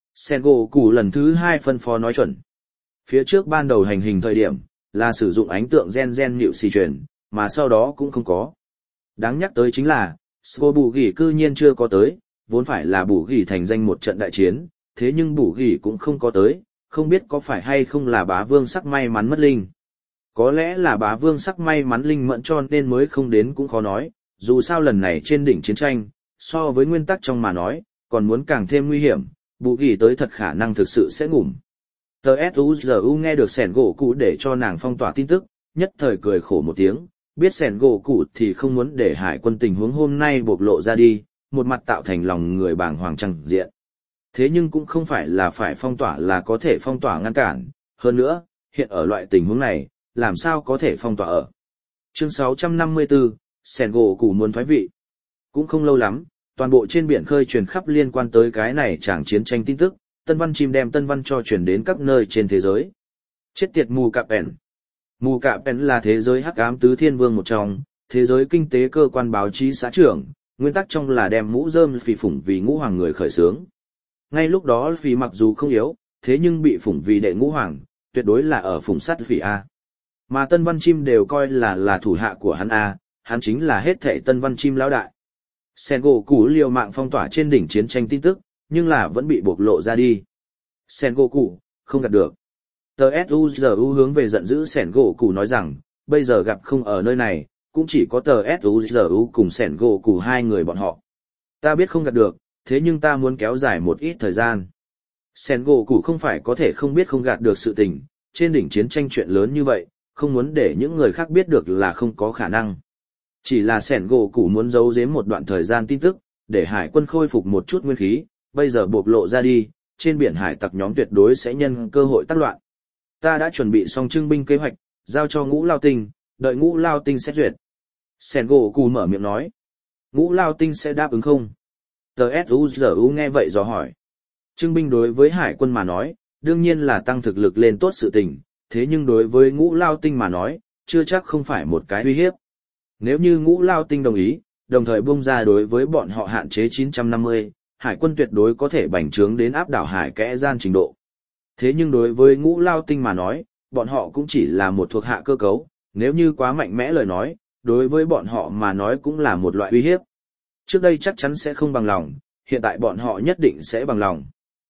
Sengoku lần thứ hai phân phó nói chuẩn. Phía trước ban đầu hành hình thời điểm, là sử dụng ánh tượng gen gen nhịu xì truyền, mà sau đó cũng không có. Đáng nhắc tới chính là, Sco Bù Gỉ cư nhiên chưa có tới, vốn phải là Bù Gỉ thành danh một trận đại chiến, thế nhưng Bù Gỉ cũng không có tới, không biết có phải hay không là bá vương sắc may mắn mất linh. Có lẽ là bá vương sắc may mắn linh mẫn cho nên mới không đến cũng khó nói, dù sao lần này trên đỉnh chiến tranh, so với nguyên tắc trong mà nói, còn muốn càng thêm nguy hiểm, Bù Gỉ tới thật khả năng thực sự sẽ ngủm. Tờ Suzu nghe được sẻn gỗ cụ để cho nàng phong tỏa tin tức, nhất thời cười khổ một tiếng, biết sẻn gỗ cụ thì không muốn để hải quân tình huống hôm nay bộc lộ ra đi, một mặt tạo thành lòng người bàng hoàng trăng diện. Thế nhưng cũng không phải là phải phong tỏa là có thể phong tỏa ngăn cản, hơn nữa, hiện ở loại tình huống này, làm sao có thể phong tỏa ở. Chương sáu trăm năm mươi tư, Sẻn gỗ củ muốn thoái vị. Cũng không lâu lắm, toàn bộ trên biển khơi truyền khắp liên quan tới cái này chẳng chiến tranh tin tức, Tân Văn Chim đem Tân Văn cho truyền đến các nơi trên thế giới. Chết tiệt mù cạp ẻn. Mù cạp ẻn là thế giới hắc ám tứ thiên vương một trong, thế giới kinh tế cơ quan báo chí xã trưởng, nguyên tắc trong là đem mũ rơm phỉ phủng vì ngũ hoàng người khởi xướng. Ngay lúc đó phỉ mặc dù không yếu, thế nhưng bị phủng vì đệ ngũ hoàng, tuyệt đối là ở phủng sắt phỉ A. Mà Tân Văn Chim đều coi là là thủ hạ của hắn A, hắn chính là hết thảy Tân Văn Chim lão đại. Sẻn gỗ củ liều mạng phong tỏa trên đỉnh chiến tranh tin tức, nhưng là vẫn bị bộc lộ ra đi. Sẻn gỗ củ, không gạt được. Tờ suzu hướng về giận dữ Sẻn gỗ củ nói rằng, bây giờ gặp không ở nơi này, cũng chỉ có tờ suzu cùng Sẻn gỗ củ hai người bọn họ. Ta biết không gạt được, thế nhưng ta muốn kéo dài một ít thời gian. Sẻn gỗ củ không phải có thể không biết không gạt được sự tình, trên đỉnh chiến tranh chuyện lớn như vậy, không muốn để những người khác biết được là không có khả năng. Chỉ là Sẻn gỗ củ muốn giấu giếm một đoạn thời gian tin tức, để hải quân khôi phục một chút nguyên khí, bây giờ bộc lộ ra đi, trên biển hải tặc nhóm tuyệt đối sẽ nhân cơ hội tác loạn. Ta đã chuẩn bị xong trưng binh kế hoạch, giao cho Ngũ Lao Tinh, đợi Ngũ Lao Tinh xét duyệt. Sẻn gỗ củ mở miệng nói. Ngũ Lao Tinh sẽ đáp ứng không? Tờ suzu nghe vậy dò hỏi. Trưng binh đối với hải quân mà nói, đương nhiên là tăng thực lực lên tốt sự tình, thế nhưng đối với Ngũ Lao Tinh mà nói, chưa chắc không phải một cái uy hiếp. Nếu như Ngũ Lao Tinh đồng ý, đồng thời bung ra đối với bọn họ hạn chế chín trăm năm mươi, hải quân tuyệt đối có thể bành trướng đến áp đảo hải kẽ gian trình độ. Thế nhưng đối với Ngũ Lao Tinh mà nói, bọn họ cũng chỉ là một thuộc hạ cơ cấu, nếu như quá mạnh mẽ lời nói, đối với bọn họ mà nói cũng là một loại uy hiếp. Trước đây chắc chắn sẽ không bằng lòng, hiện tại bọn họ nhất định sẽ bằng lòng.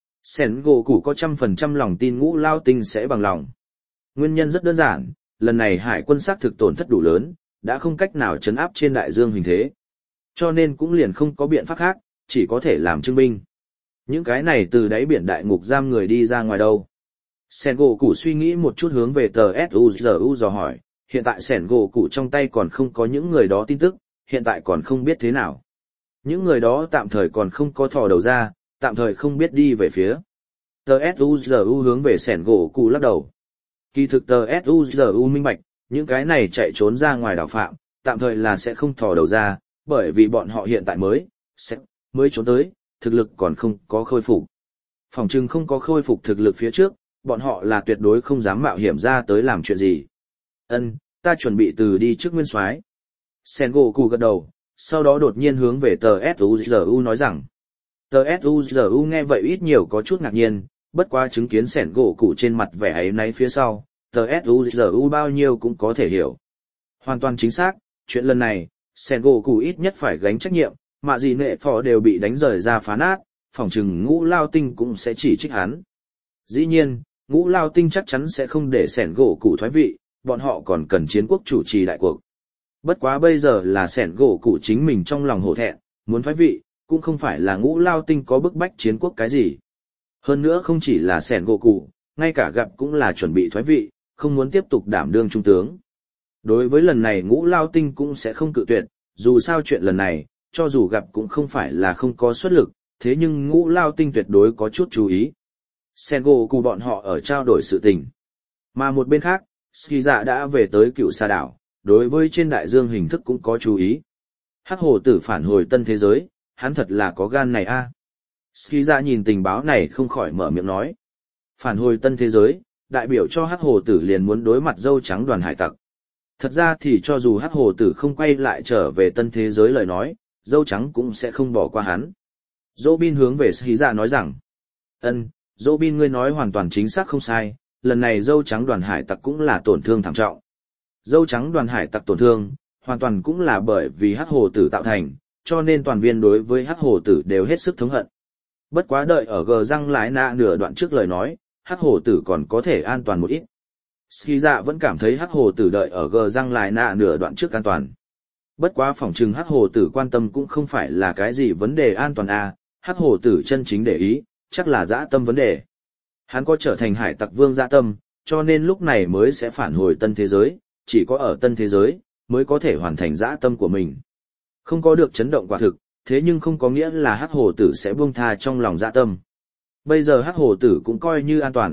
Sẻn gỗ củ có trăm phần trăm lòng tin Ngũ Lao Tinh sẽ bằng lòng. Nguyên nhân rất đơn giản, lần này hải quân xác thực tổn thất đủ lớn, đã không cách nào trấn áp trên đại dương hình thế. Cho nên cũng liền không có biện pháp khác, chỉ có thể làm trưng binh. Những cái này từ đáy biển đại ngục giam người đi ra ngoài đâu. Sẻn gỗ củ suy nghĩ một chút hướng về tờ suzu dò hỏi, hiện tại sẻn gỗ củ trong tay còn không có những người đó tin tức, hiện tại còn không biết thế nào. Những người đó tạm thời còn không có thò đầu ra, tạm thời không biết đi về phía. Tờ suzu hướng về sẻn gỗ củ lắc đầu. Kỳ thực tờ suzu minh bạch, những cái này chạy trốn ra ngoài đảo phạm, tạm thời là sẽ không thò đầu ra, bởi vì bọn họ hiện tại mới, sẽ, mới trốn tới, thực lực còn không có khôi phục. Phòng trưng không có khôi phục thực lực phía trước, bọn họ là tuyệt đối không dám mạo hiểm ra tới làm chuyện gì. Ân, ta chuẩn bị từ đi trước nguyên soái. Sẻn gỗ củ gật đầu, sau đó đột nhiên hướng về tờ suzu nói rằng. Tờ suzu nghe vậy ít nhiều có chút ngạc nhiên, bất quá chứng kiến sẻn gỗ củ trên mặt vẻ ấy náy phía sau, tờ suzu bao nhiêu cũng có thể hiểu. Hoàn toàn chính xác, chuyện lần này, sẻn gỗ củ ít nhất phải gánh trách nhiệm, mạ gì nệ phò đều bị đánh rời ra phá nát, phỏng chừng Ngũ Lao Tinh cũng sẽ chỉ trích hắn. Dĩ nhiên, Ngũ Lao Tinh chắc chắn sẽ không để sẻn gỗ củ thoái vị, bọn họ còn cần chiến quốc chủ trì đại cuộc. Bất quá bây giờ là sẻn gỗ củ chính mình trong lòng hổ thẹn, muốn thoái vị, cũng không phải là Ngũ Lao Tinh có bức bách chiến quốc cái gì. Hơn nữa không chỉ là sẻn gỗ củ, ngay cả gặp cũng là chuẩn bị thoái vị, không muốn tiếp tục đảm đương trung tướng. Đối với lần này Ngũ Lao Tinh cũng sẽ không cự tuyệt, dù sao chuyện lần này, cho dù gặp cũng không phải là không có xuất lực, thế nhưng Ngũ Lao Tinh tuyệt đối có chút chú ý. Sẻn gỗ củ bọn họ ở trao đổi sự tình. Mà một bên khác, Ski Dạ đã về tới Cựu Sa đảo, đối với trên đại dương hình thức cũng có chú ý. Hắc hồ tử phản hồi tân thế giới, hắn thật là có gan này a. À. Ski Dạ nhìn tình báo này không khỏi mở miệng nói. Phản hồi tân thế giới, đại biểu cho Hắc hồ tử liền muốn đối mặt dâu trắng đoàn hải tặc. Thật ra thì cho dù Hắc hồ tử không quay lại trở về tân thế giới lời nói, dâu trắng cũng sẽ không bỏ qua hắn. Robin hướng về Ski Dạ nói rằng, ân, Robin ngươi nói hoàn toàn chính xác không sai, lần này dâu trắng đoàn hải tặc cũng là tổn thương thảm trọng. Dâu trắng đoàn hải tặc tổn thương, hoàn toàn cũng là bởi vì Hắc hồ tử tạo thành, cho nên toàn viên đối với Hắc hồ tử đều hết sức thống hận. Bất quá đợi ở gờ răng lái nạ nửa đoạn trước lời nói, Hắc hồ tử còn có thể an toàn một ít. Ski Dạ vẫn cảm thấy Hắc hồ tử đợi ở gờ răng lái nạ nửa đoạn trước an toàn. Bất quá phỏng chừng Hắc hồ tử quan tâm cũng không phải là cái gì vấn đề an toàn a, Hắc hồ tử chân chính để ý, chắc là dã tâm vấn đề. Hắn có trở thành hải tặc vương dã tâm, cho nên lúc này mới sẽ phản hồi tân thế giới, chỉ có ở tân thế giới, mới có thể hoàn thành dã tâm của mình. Không có được chấn động quả thực, thế nhưng không có nghĩa là Hắc hồ tử sẽ buông tha trong lòng dã tâm. Bây giờ Hắc hồ tử cũng coi như an toàn,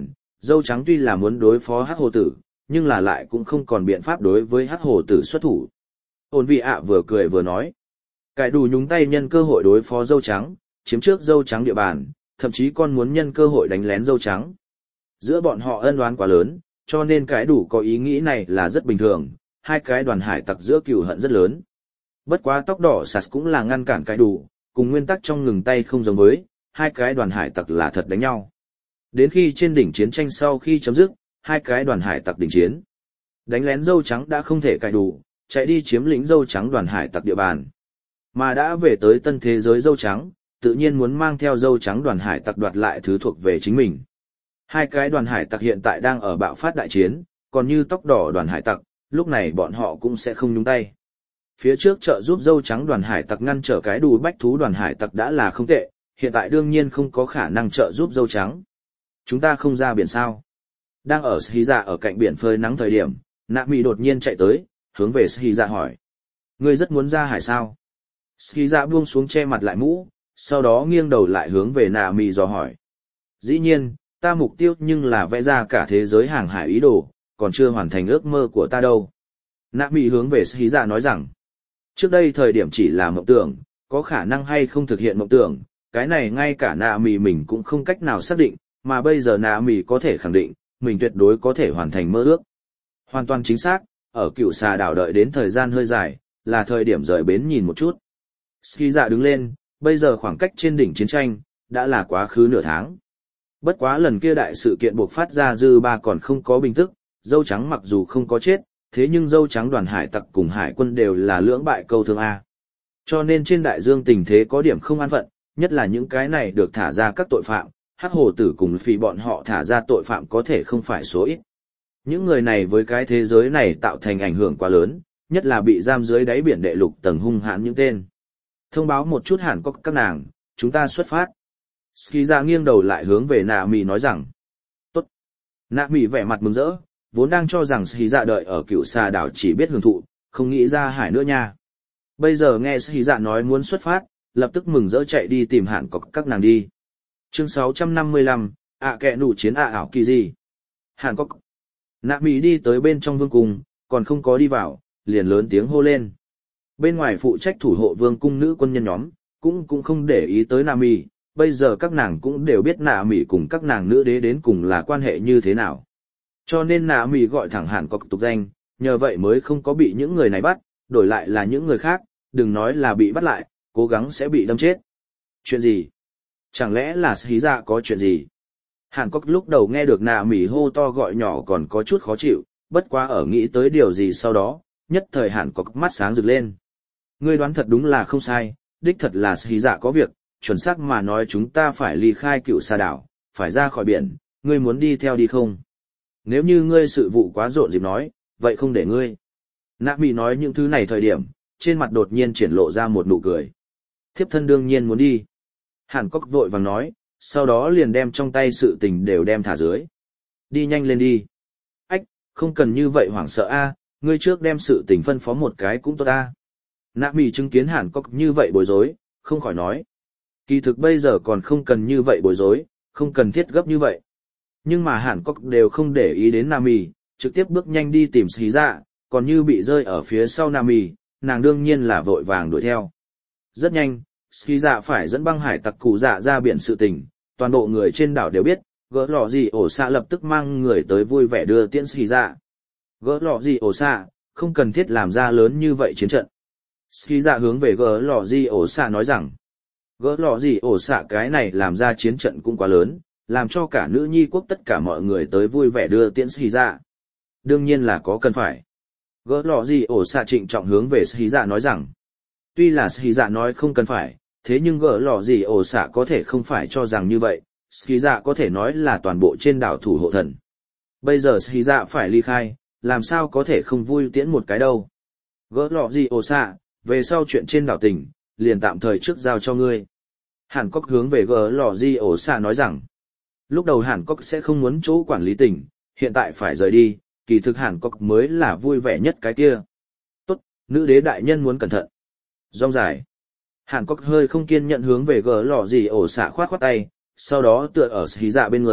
Dâu trắng tuy là muốn đối phó hắc hồ tử, nhưng là lại cũng không còn biện pháp đối với hắc hồ tử xuất thủ. Ôn vị ạ vừa cười vừa nói. Cải đủ nhúng tay nhân cơ hội đối phó dâu trắng, chiếm trước dâu trắng địa bàn, thậm chí còn muốn nhân cơ hội đánh lén dâu trắng. Giữa bọn họ ân oán quá lớn, cho nên cái đủ có ý nghĩ này là rất bình thường, hai cái đoàn hải tặc giữa cừu hận rất lớn. Bất quá tóc đỏ sạt cũng là ngăn cản cái đủ, cùng nguyên tắc trong ngừng tay không giống với, hai cái đoàn hải tặc là thật đánh nhau. Đến khi trên đỉnh chiến tranh sau khi chấm dứt, hai cái đoàn hải tặc đỉnh chiến. Đánh lén dâu trắng đã không thể cài đủ, chạy đi chiếm lĩnh dâu trắng đoàn hải tặc địa bàn. Mà đã về tới tân thế giới dâu trắng, tự nhiên muốn mang theo dâu trắng đoàn hải tặc đoạt lại thứ thuộc về chính mình. Hai cái đoàn hải tặc hiện tại đang ở bạo phát đại chiến, còn như tóc đỏ đoàn hải tặc, lúc này bọn họ cũng sẽ không nhúng tay. Phía trước trợ giúp dâu trắng đoàn hải tặc ngăn trở cái đù bách thú đoàn hải tặc đã là không tệ, hiện tại đương nhiên không có khả năng trợ giúp dâu trắng. Chúng ta không ra biển sao? Đang ở Shiza ở cạnh biển phơi nắng thời điểm, Nạ Mị đột nhiên chạy tới, hướng về Shiza hỏi. Ngươi rất muốn ra hải sao? Shiza buông xuống che mặt lại mũ, sau đó nghiêng đầu lại hướng về Nạ Mị dò hỏi. Dĩ nhiên, ta mục tiêu nhưng là vẽ ra cả thế giới hàng hải ý đồ, còn chưa hoàn thành ước mơ của ta đâu. Nạ Mị hướng về Shiza nói rằng, trước đây thời điểm chỉ là mộng tưởng, có khả năng hay không thực hiện mộng tưởng, cái này ngay cả Nạ Mị mình cũng không cách nào xác định, mà bây giờ Nạ Mị có thể khẳng định, mình tuyệt đối có thể hoàn thành mơ ước. Hoàn toàn chính xác, ở cựu xà đảo đợi đến thời gian hơi dài, là thời điểm rời bến nhìn một chút. Ski dạ đứng lên, bây giờ khoảng cách trên đỉnh chiến tranh, đã là quá khứ nửa tháng. Bất quá lần kia đại sự kiện buộc phát ra dư ba còn không có bình tức, dâu trắng mặc dù không có chết, thế nhưng dâu trắng đoàn hải tặc cùng hải quân đều là lưỡng bại câu thương A. Cho nên trên đại dương tình thế có điểm không an phận, nhất là những cái này được thả ra các tội phạm, hắc hồ tử cùng phì bọn họ thả ra tội phạm có thể không phải số ít. Những người này với cái thế giới này tạo thành ảnh hưởng quá lớn, nhất là bị giam dưới đáy biển đệ lục tầng hung hãn những tên. Thông báo một chút hẳn có các nàng, chúng ta xuất phát. Ski ra nghiêng đầu lại hướng về Nạ Mị nói rằng. Tốt. Nạ Mị vẻ mặt mừng rỡ, vốn đang cho rằng Ski dạ đợi ở cựu xà đảo chỉ biết hưởng thụ, không nghĩ ra hải nữa nha. Bây giờ nghe Ski dạ nói muốn xuất phát, lập tức mừng rỡ chạy đi tìm hẳn có các nàng đi. Chương sáu trăm năm mươi lăm, ạ kẹ nụ chiến ạ ảo kỳ gì. Hàn Cốc. Nạ Mị đi tới bên trong vương cung, còn không có đi vào, liền lớn tiếng hô lên. Bên ngoài phụ trách thủ hộ vương cung nữ quân nhân nhóm, cũng cũng không để ý tới Nạ Mị, bây giờ các nàng cũng đều biết Nạ Mị cùng các nàng nữ đế đến cùng là quan hệ như thế nào. Cho nên Nạ Mị gọi thẳng Hàn Cốc tục danh, nhờ vậy mới không có bị những người này bắt, đổi lại là những người khác, đừng nói là bị bắt lại, cố gắng sẽ bị đâm chết. Chuyện gì? Chẳng lẽ là Hí Dạ có chuyện gì? Hàn Cốc lúc đầu nghe được Nạ Mị hô to gọi nhỏ còn có chút khó chịu, bất quá ở nghĩ tới điều gì sau đó, nhất thời Hàn Cốc mắt sáng rực lên. Ngươi đoán thật đúng là không sai, đích thật là Hí Dạ có việc, chuẩn xác mà nói chúng ta phải ly khai cựu xà đảo, phải ra khỏi biển, ngươi muốn đi theo đi không? Nếu như ngươi sự vụ quá rộn rịp nói, vậy không để ngươi. Nạ Mị nói những thứ này thời điểm, trên mặt đột nhiên triển lộ ra một nụ cười. Thiếp thân đương nhiên muốn đi. Hàn Cốc vội vàng nói, sau đó liền đem trong tay sự tình đều đem thả dưới. Đi nhanh lên đi. Ách, không cần như vậy hoảng sợ a, ngươi trước đem sự tình phân phó một cái cũng tốt a. Nạ Mị chứng kiến Hàn Cốc như vậy bối rối, không khỏi nói. Kỳ thực bây giờ còn không cần như vậy bối rối, không cần thiết gấp như vậy. Nhưng mà Hàn Cốc đều không để ý đến Nạ Mị, trực tiếp bước nhanh đi tìm Hí Dạ, còn như bị rơi ở phía sau Nạ Mị, nàng đương nhiên là vội vàng đuổi theo. Rất nhanh, Ski Dạ phải dẫn băng hải tặc cụ dạ ra biển sự tình, toàn bộ người trên đảo đều biết, gỡ lọ gì ổ xạ lập tức mang người tới vui vẻ đưa tiễn Ski Dạ. Gỡ lọ gì ổ xạ, không cần thiết làm ra lớn như vậy chiến trận. Ski Dạ hướng về gỡ lọ gì ổ xạ nói rằng, gỡ lọ gì ổ xạ cái này làm ra chiến trận cũng quá lớn, làm cho cả nữ nhi quốc tất cả mọi người tới vui vẻ đưa tiễn Ski Dạ. Đương nhiên là có cần phải. Gỡ lọ gì ổ xạ trịnh trọng hướng về Ski Dạ nói rằng, tuy là Ski Dạ nói không cần phải, thế nhưng gỡ lọ gì ổ xạ có thể không phải cho rằng như vậy, Ski Dạ có thể nói là toàn bộ trên đảo thủ hộ thần. Bây giờ Ski Dạ phải ly khai, làm sao có thể không vui tiễn một cái đâu. Gỡ lọ gì ổ xạ, về sau chuyện trên đảo tỉnh, liền tạm thời trước giao cho ngươi. Hàn Cốc hướng về gỡ lọ gì ổ xạ nói rằng, lúc đầu Hàn Cốc sẽ không muốn chỗ quản lý tỉnh, hiện tại phải rời đi, kỳ thực Hàn Cốc mới là vui vẻ nhất cái kia. Tốt, nữ đế đại nhân muốn cẩn thận. Rong dài. Hàn Cốc hơi không kiên nhận hướng về gỡ lọ gì ổ xạ khoát khoát tay, sau đó tựa ở Hí Dạ bên người,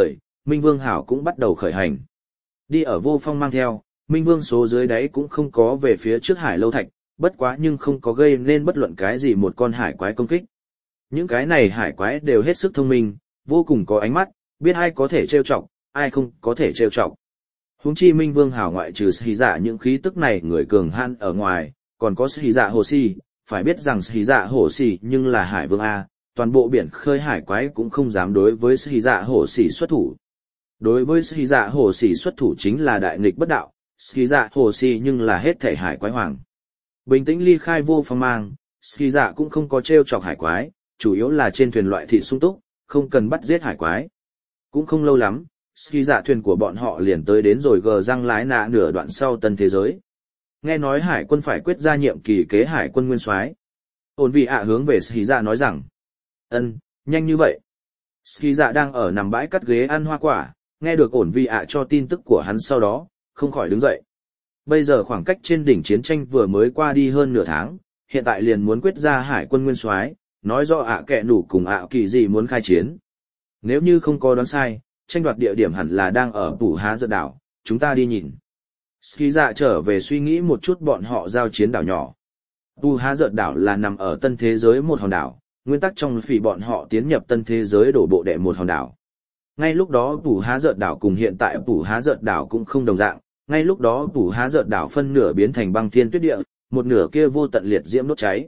Minh Vương Hảo cũng bắt đầu khởi hành. Đi ở vô phong mang theo, Minh Vương số dưới đáy cũng không có về phía trước hải lâu thạch, bất quá nhưng không có gây nên bất luận cái gì một con hải quái công kích. Những cái này hải quái đều hết sức thông minh, vô cùng có ánh mắt, biết ai có thể trêu chọc, ai không có thể trêu chọc. Huống chi Minh Vương Hảo ngoại trừ Sĩ Dạ những khí tức này người cường hãn ở ngoài, còn có Sĩ Dạ Hồ Sĩ, phải biết rằng Sĩ Dạ Hồ Sĩ nhưng là hải vương a, toàn bộ biển khơi hải quái cũng không dám đối với Sĩ Dạ Hồ Sĩ xuất thủ. Đối với Sĩ Dạ Hồ Sĩ xuất thủ chính là đại nghịch bất đạo, Sĩ Dạ Hồ Sĩ nhưng là hết thể hải quái hoàng. Bình tĩnh ly khai vô phong mang, Sĩ Dạ cũng không có trêu chọc hải quái, chủ yếu là trên thuyền loại thịt sung túc, không cần bắt giết hải quái. Cũng không lâu lắm, Sĩ Dạ thuyền của bọn họ liền tới đến rồi gờ răng lái nạ nửa đoạn sau tân thế giới. Nghe nói hải quân phải quyết ra nhiệm kỳ kế hải quân nguyên soái. Ổn vị ạ hướng về Sĩ Dạ nói rằng, ân, nhanh như vậy. Sĩ Dạ đang ở nằm bãi cắt ghế ăn hoa quả, nghe được ổn vị ạ cho tin tức của hắn sau đó, không khỏi đứng dậy. Bây giờ khoảng cách trên đỉnh chiến tranh vừa mới qua đi hơn nửa tháng, hiện tại liền muốn quyết ra hải quân nguyên soái, nói rõ ạ kẹ nủ cùng ạ kỳ gì muốn khai chiến. Nếu như không có đoán sai, tranh đoạt địa điểm hẳn là đang ở Phủ Há Giật đảo, chúng ta đi nhìn. Ski dạ trở về suy nghĩ một chút bọn họ giao chiến đảo nhỏ. Phủ Há Giật đảo là nằm ở tân thế giới một hòn đảo, nguyên tắc trong phỉ bọn họ tiến nhập tân thế giới đổ bộ đệ một hòn đảo. Ngay lúc đó Phủ Há Giật đảo cùng hiện tại Phủ Há Giật đảo cũng không đồng dạng, ngay lúc đó Phủ Há Giật đảo phân nửa biến thành băng thiên tuyết địa, một nửa kia vô tận liệt diễm đốt cháy.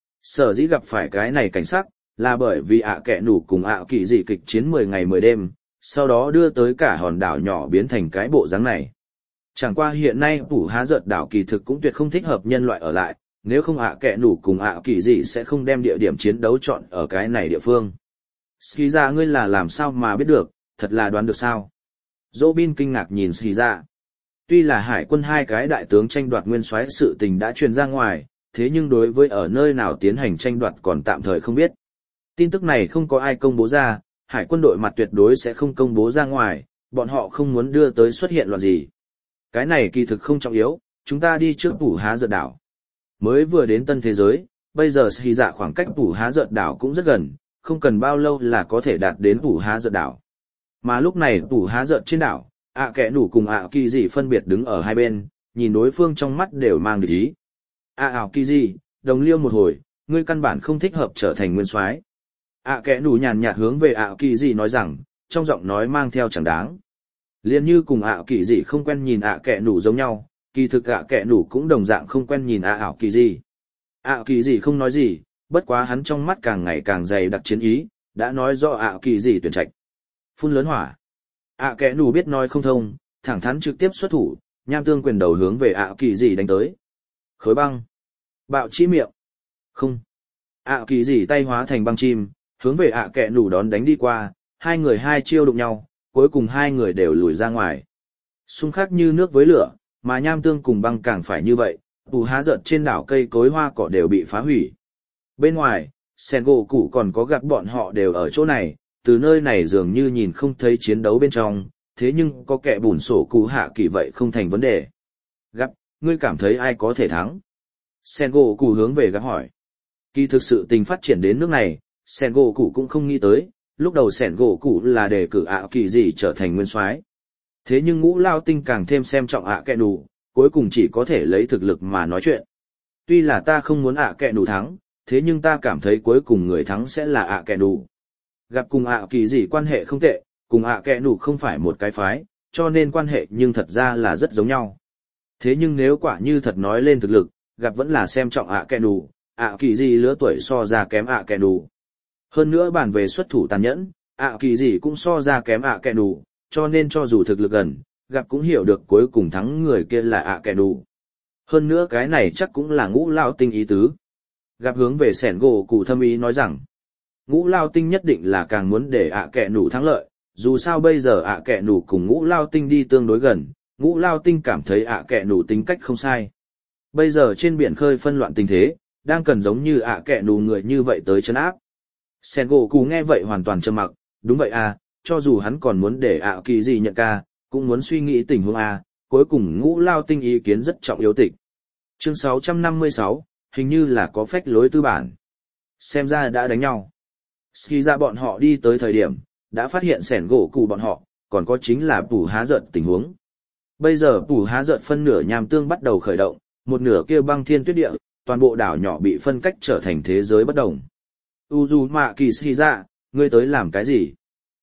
Sở dĩ gặp phải cái này cảnh sắc, là bởi vì ạ kẹ nủ cùng ạ kỳ dị kịch chiến mười ngày mười đêm, sau đó đưa tới cả hòn đảo nhỏ biến thành cái bộ dáng này. Chẳng qua hiện nay Phủ Há Giật đảo kỳ thực cũng tuyệt không thích hợp nhân loại ở lại, nếu không ạ kẹ nủ cùng ạ kỳ dị sẽ không đem địa điểm chiến đấu chọn ở cái này địa phương. Ski ra ngươi là làm sao mà biết được, thật là đoán được sao? Robin kinh ngạc nhìn Ski ra. Tuy là hải quân hai cái đại tướng tranh đoạt nguyên soái sự tình đã truyền ra ngoài, thế nhưng đối với ở nơi nào tiến hành tranh đoạt còn tạm thời không biết. Tin tức này không có ai công bố ra, hải quân đội mặt tuyệt đối sẽ không công bố ra ngoài, bọn họ không muốn đưa tới xuất hiện loạn gì. Cái này kỳ thực không trọng yếu, chúng ta đi trước Phủ Há Giật đảo. Mới vừa đến tân thế giới, bây giờ Sĩ Dạ khoảng cách Phủ Há Giật đảo cũng rất gần, không cần bao lâu là có thể đạt đến Phủ Há Giật đảo. Mà lúc này Phủ Há Giật trên đảo, ạ kẽ nủ cùng ạ kỳ dị phân biệt đứng ở hai bên, nhìn đối phương trong mắt đều mang địch ý. ạ ảo kỳ dị, đồng liêu một hồi, ngươi căn bản không thích hợp trở thành nguyên soái. ạ kẽ nủ nhàn nhạt hướng về ạ kỳ dị nói rằng, trong giọng nói mang theo chẳng đáng. Liên như cùng ạ kỳ dị không quen nhìn ạ kẽ nủ giống nhau, kỳ thực ạ kẽ nủ cũng đồng dạng không quen nhìn ạ ảo kỳ dị. ạ kỳ dị không nói gì, bất quá hắn trong mắt càng ngày càng dày đặc chiến ý, đã nói rõ ạ kỳ dị tuyển trạch. Phun lớn hỏa. ạ kẽ nủ biết nói không thông, thẳng thắn trực tiếp xuất thủ, nham tương quyền đầu hướng về ạ kỳ dị đánh tới. Khối băng. Bạo chỉ miệng. Không. ạ kỳ dị tay hóa thành băng chim, hướng về ạ kẽ nủ đón đánh đi qua, hai người hai chiêu đụng nhau, cuối cùng hai người đều lùi ra ngoài. Xung khắc như nước với lửa, mà nham tương cùng băng càng phải như vậy, Phủ Há Giật trên đảo cây cối hoa cỏ đều bị phá hủy. Bên ngoài, sen gỗ cũ còn có gặp bọn họ đều ở chỗ này, từ nơi này dường như nhìn không thấy chiến đấu bên trong, thế nhưng có kẻ bùn sổ cụ hạ kỳ vậy không thành vấn đề. Gặp, ngươi cảm thấy ai có thể thắng? Sen gỗ cũ hướng về gặp hỏi. Kỳ thực sự tình phát triển đến nước này, sen gỗ cũ cũng không nghĩ tới, lúc đầu sen gỗ cũ là đề cử ạ kỳ gì trở thành nguyên soái. Thế nhưng ngũ lao tinh càng thêm xem trọng ạ kẹ nủ, cuối cùng chỉ có thể lấy thực lực mà nói chuyện. Tuy là ta không muốn ạ kẹ nủ thắng, thế nhưng ta cảm thấy cuối cùng người thắng sẽ là ạ kẹ nủ. Gặp cùng ạ kỳ gì quan hệ không tệ, cùng ạ kẹ nủ không phải một cái phái, cho nên quan hệ nhưng thật ra là rất giống nhau. Thế nhưng nếu quả như thật nói lên thực lực, gặp vẫn là xem trọng ạ kẹ nủ, ạ kỳ gì lứa tuổi so ra kém ạ kẹ nủ. Hơn nữa bàn về xuất thủ tàn nhẫn, ạ kỳ gì cũng so ra kém ạ kẹ nủ, cho nên cho dù thực lực gần, gặp cũng hiểu được cuối cùng thắng người kia là ạ kẹ nủ. Hơn nữa cái này chắc cũng là ngũ lao tinh ý tứ. Gặp hướng về sẻn gỗ cụ thâm ý nói rằng, ngũ lao tinh nhất định là càng muốn để ạ kẹ nủ thắng lợi, dù sao bây giờ ạ kẹ nủ cùng ngũ lao tinh đi tương đối gần, ngũ lao tinh cảm thấy ạ kẹ nủ tính cách không sai. Bây giờ trên biển khơi phân loạn tình thế, đang cần giống như ạ kẹ nủ người như vậy tới chấn áp. Sẻn gỗ cụ nghe vậy hoàn toàn trầm mặc, đúng vậy à, cho dù hắn còn muốn để ạ kỳ gì nhận ca, cũng muốn suy nghĩ tình huống à, cuối cùng ngũ lao tinh ý kiến rất trọng yếu tịch. Chương sáu trăm năm mươi sáu, hình như là có phách lối tư bản. Xem ra đã đánh nhau. Ski ra bọn họ đi tới thời điểm, đã phát hiện sẻn gỗ cụ bọn họ, còn có chính là Bù Há Giận tình huống. Bây giờ Bù Há Giận phân nửa nham tương bắt đầu khởi động, một nửa kia băng thiên tuyết địa, toàn bộ đảo nhỏ bị phân cách trở thành thế giới bất đồng. Uzumaki Shiza, ngươi tới làm cái gì?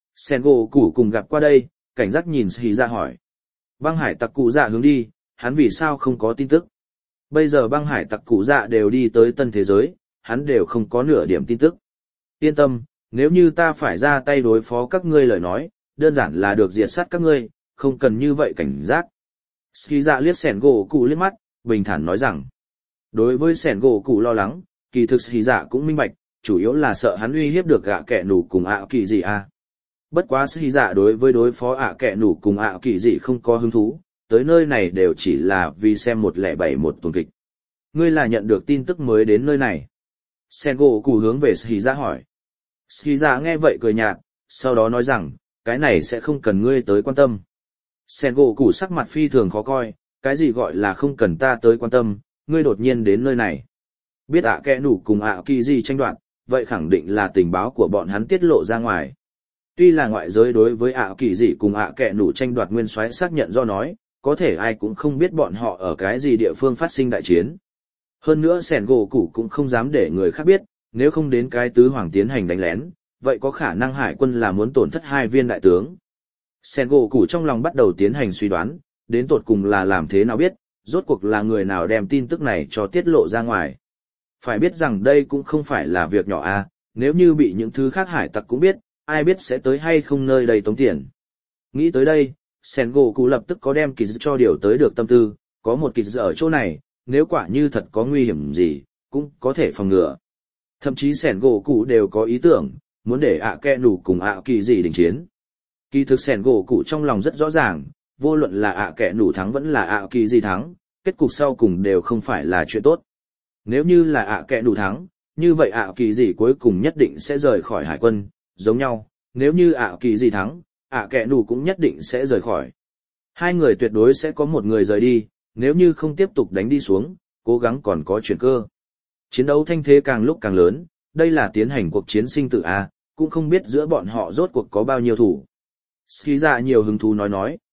Sengoku cùng gặp qua đây, cảnh giác nhìn Shiza hỏi. Băng hải tặc cụ dạ hướng đi, hắn vì sao không có tin tức? Bây giờ băng hải tặc cụ dạ đều đi tới tân thế giới, hắn đều không có nửa điểm tin tức. Yên tâm, nếu như ta phải ra tay đối phó các ngươi lời nói, đơn giản là được diệt sát các ngươi, không cần như vậy cảnh giác. Shiza liếc Sengoku liếc mắt, bình thản nói rằng. Đối với Sengoku lo lắng, kỳ thực Shiza cũng minh bạch, chủ yếu là sợ hắn uy hiếp được ạ kẻ nủ cùng ạ kỳ gì à. Bất quá Shiza đối với đối phó ạ kẻ nủ cùng ạ kỳ gì không có hứng thú, tới nơi này đều chỉ là vì xem một lẻ bảy một tuần kịch. Ngươi là nhận được tin tức mới đến nơi này. Sengoku hướng về Shiza hỏi. Shiza nghe vậy cười nhạt, sau đó nói rằng, cái này sẽ không cần ngươi tới quan tâm. Sengoku sắc mặt phi thường khó coi, cái gì gọi là không cần ta tới quan tâm, ngươi đột nhiên đến nơi này. Biết ạ kẻ nủ cùng ạ kỳ gì tranh đoạt, vậy khẳng định là tình báo của bọn hắn tiết lộ ra ngoài. Tuy là ngoại giới đối với ạ kỳ gì cùng ạ kẻ nủ tranh đoạt nguyên soái xác nhận do nói, có thể ai cũng không biết bọn họ ở cái gì địa phương phát sinh đại chiến. Hơn nữa Sengoku cũng không dám để người khác biết, nếu không đến cái tứ hoàng tiến hành đánh lén, vậy có khả năng hải quân là muốn tổn thất hai viên đại tướng. Sengoku trong lòng bắt đầu tiến hành suy đoán, đến tột cùng là làm thế nào biết, rốt cuộc là người nào đem tin tức này cho tiết lộ ra ngoài. Phải biết rằng đây cũng không phải là việc nhỏ à, nếu như bị những thứ khác hải tặc cũng biết, ai biết sẽ tới hay không nơi đây tống tiền. Nghĩ tới đây, Sengoku lập tức có đem kỳ dự cho điều tới được tâm tư, có một kỳ dự ở chỗ này, nếu quả như thật có nguy hiểm gì, cũng có thể phòng ngừa. Thậm chí Sengoku đều có ý tưởng, muốn để ạ kẻ nủ cùng ạ kỳ gì đình chiến. Kỳ thực Sengoku trong lòng rất rõ ràng, vô luận là ạ kẻ nủ thắng vẫn là ạ kỳ gì thắng, kết cục sau cùng đều không phải là chuyện tốt. Nếu như là ạ kẻ nủ thắng, như vậy ạ kỳ gì cuối cùng nhất định sẽ rời khỏi hải quân, giống nhau, nếu như ạ kỳ gì thắng, ạ kẻ nủ cũng nhất định sẽ rời khỏi. Hai người tuyệt đối sẽ có một người rời đi, nếu như không tiếp tục đánh đi xuống, cố gắng còn có chuyển cơ. Chiến đấu thanh thế càng lúc càng lớn, đây là tiến hành cuộc chiến sinh tử A, cũng không biết giữa bọn họ rốt cuộc có bao nhiêu thủ. Ski ra nhiều hứng thú nói nói,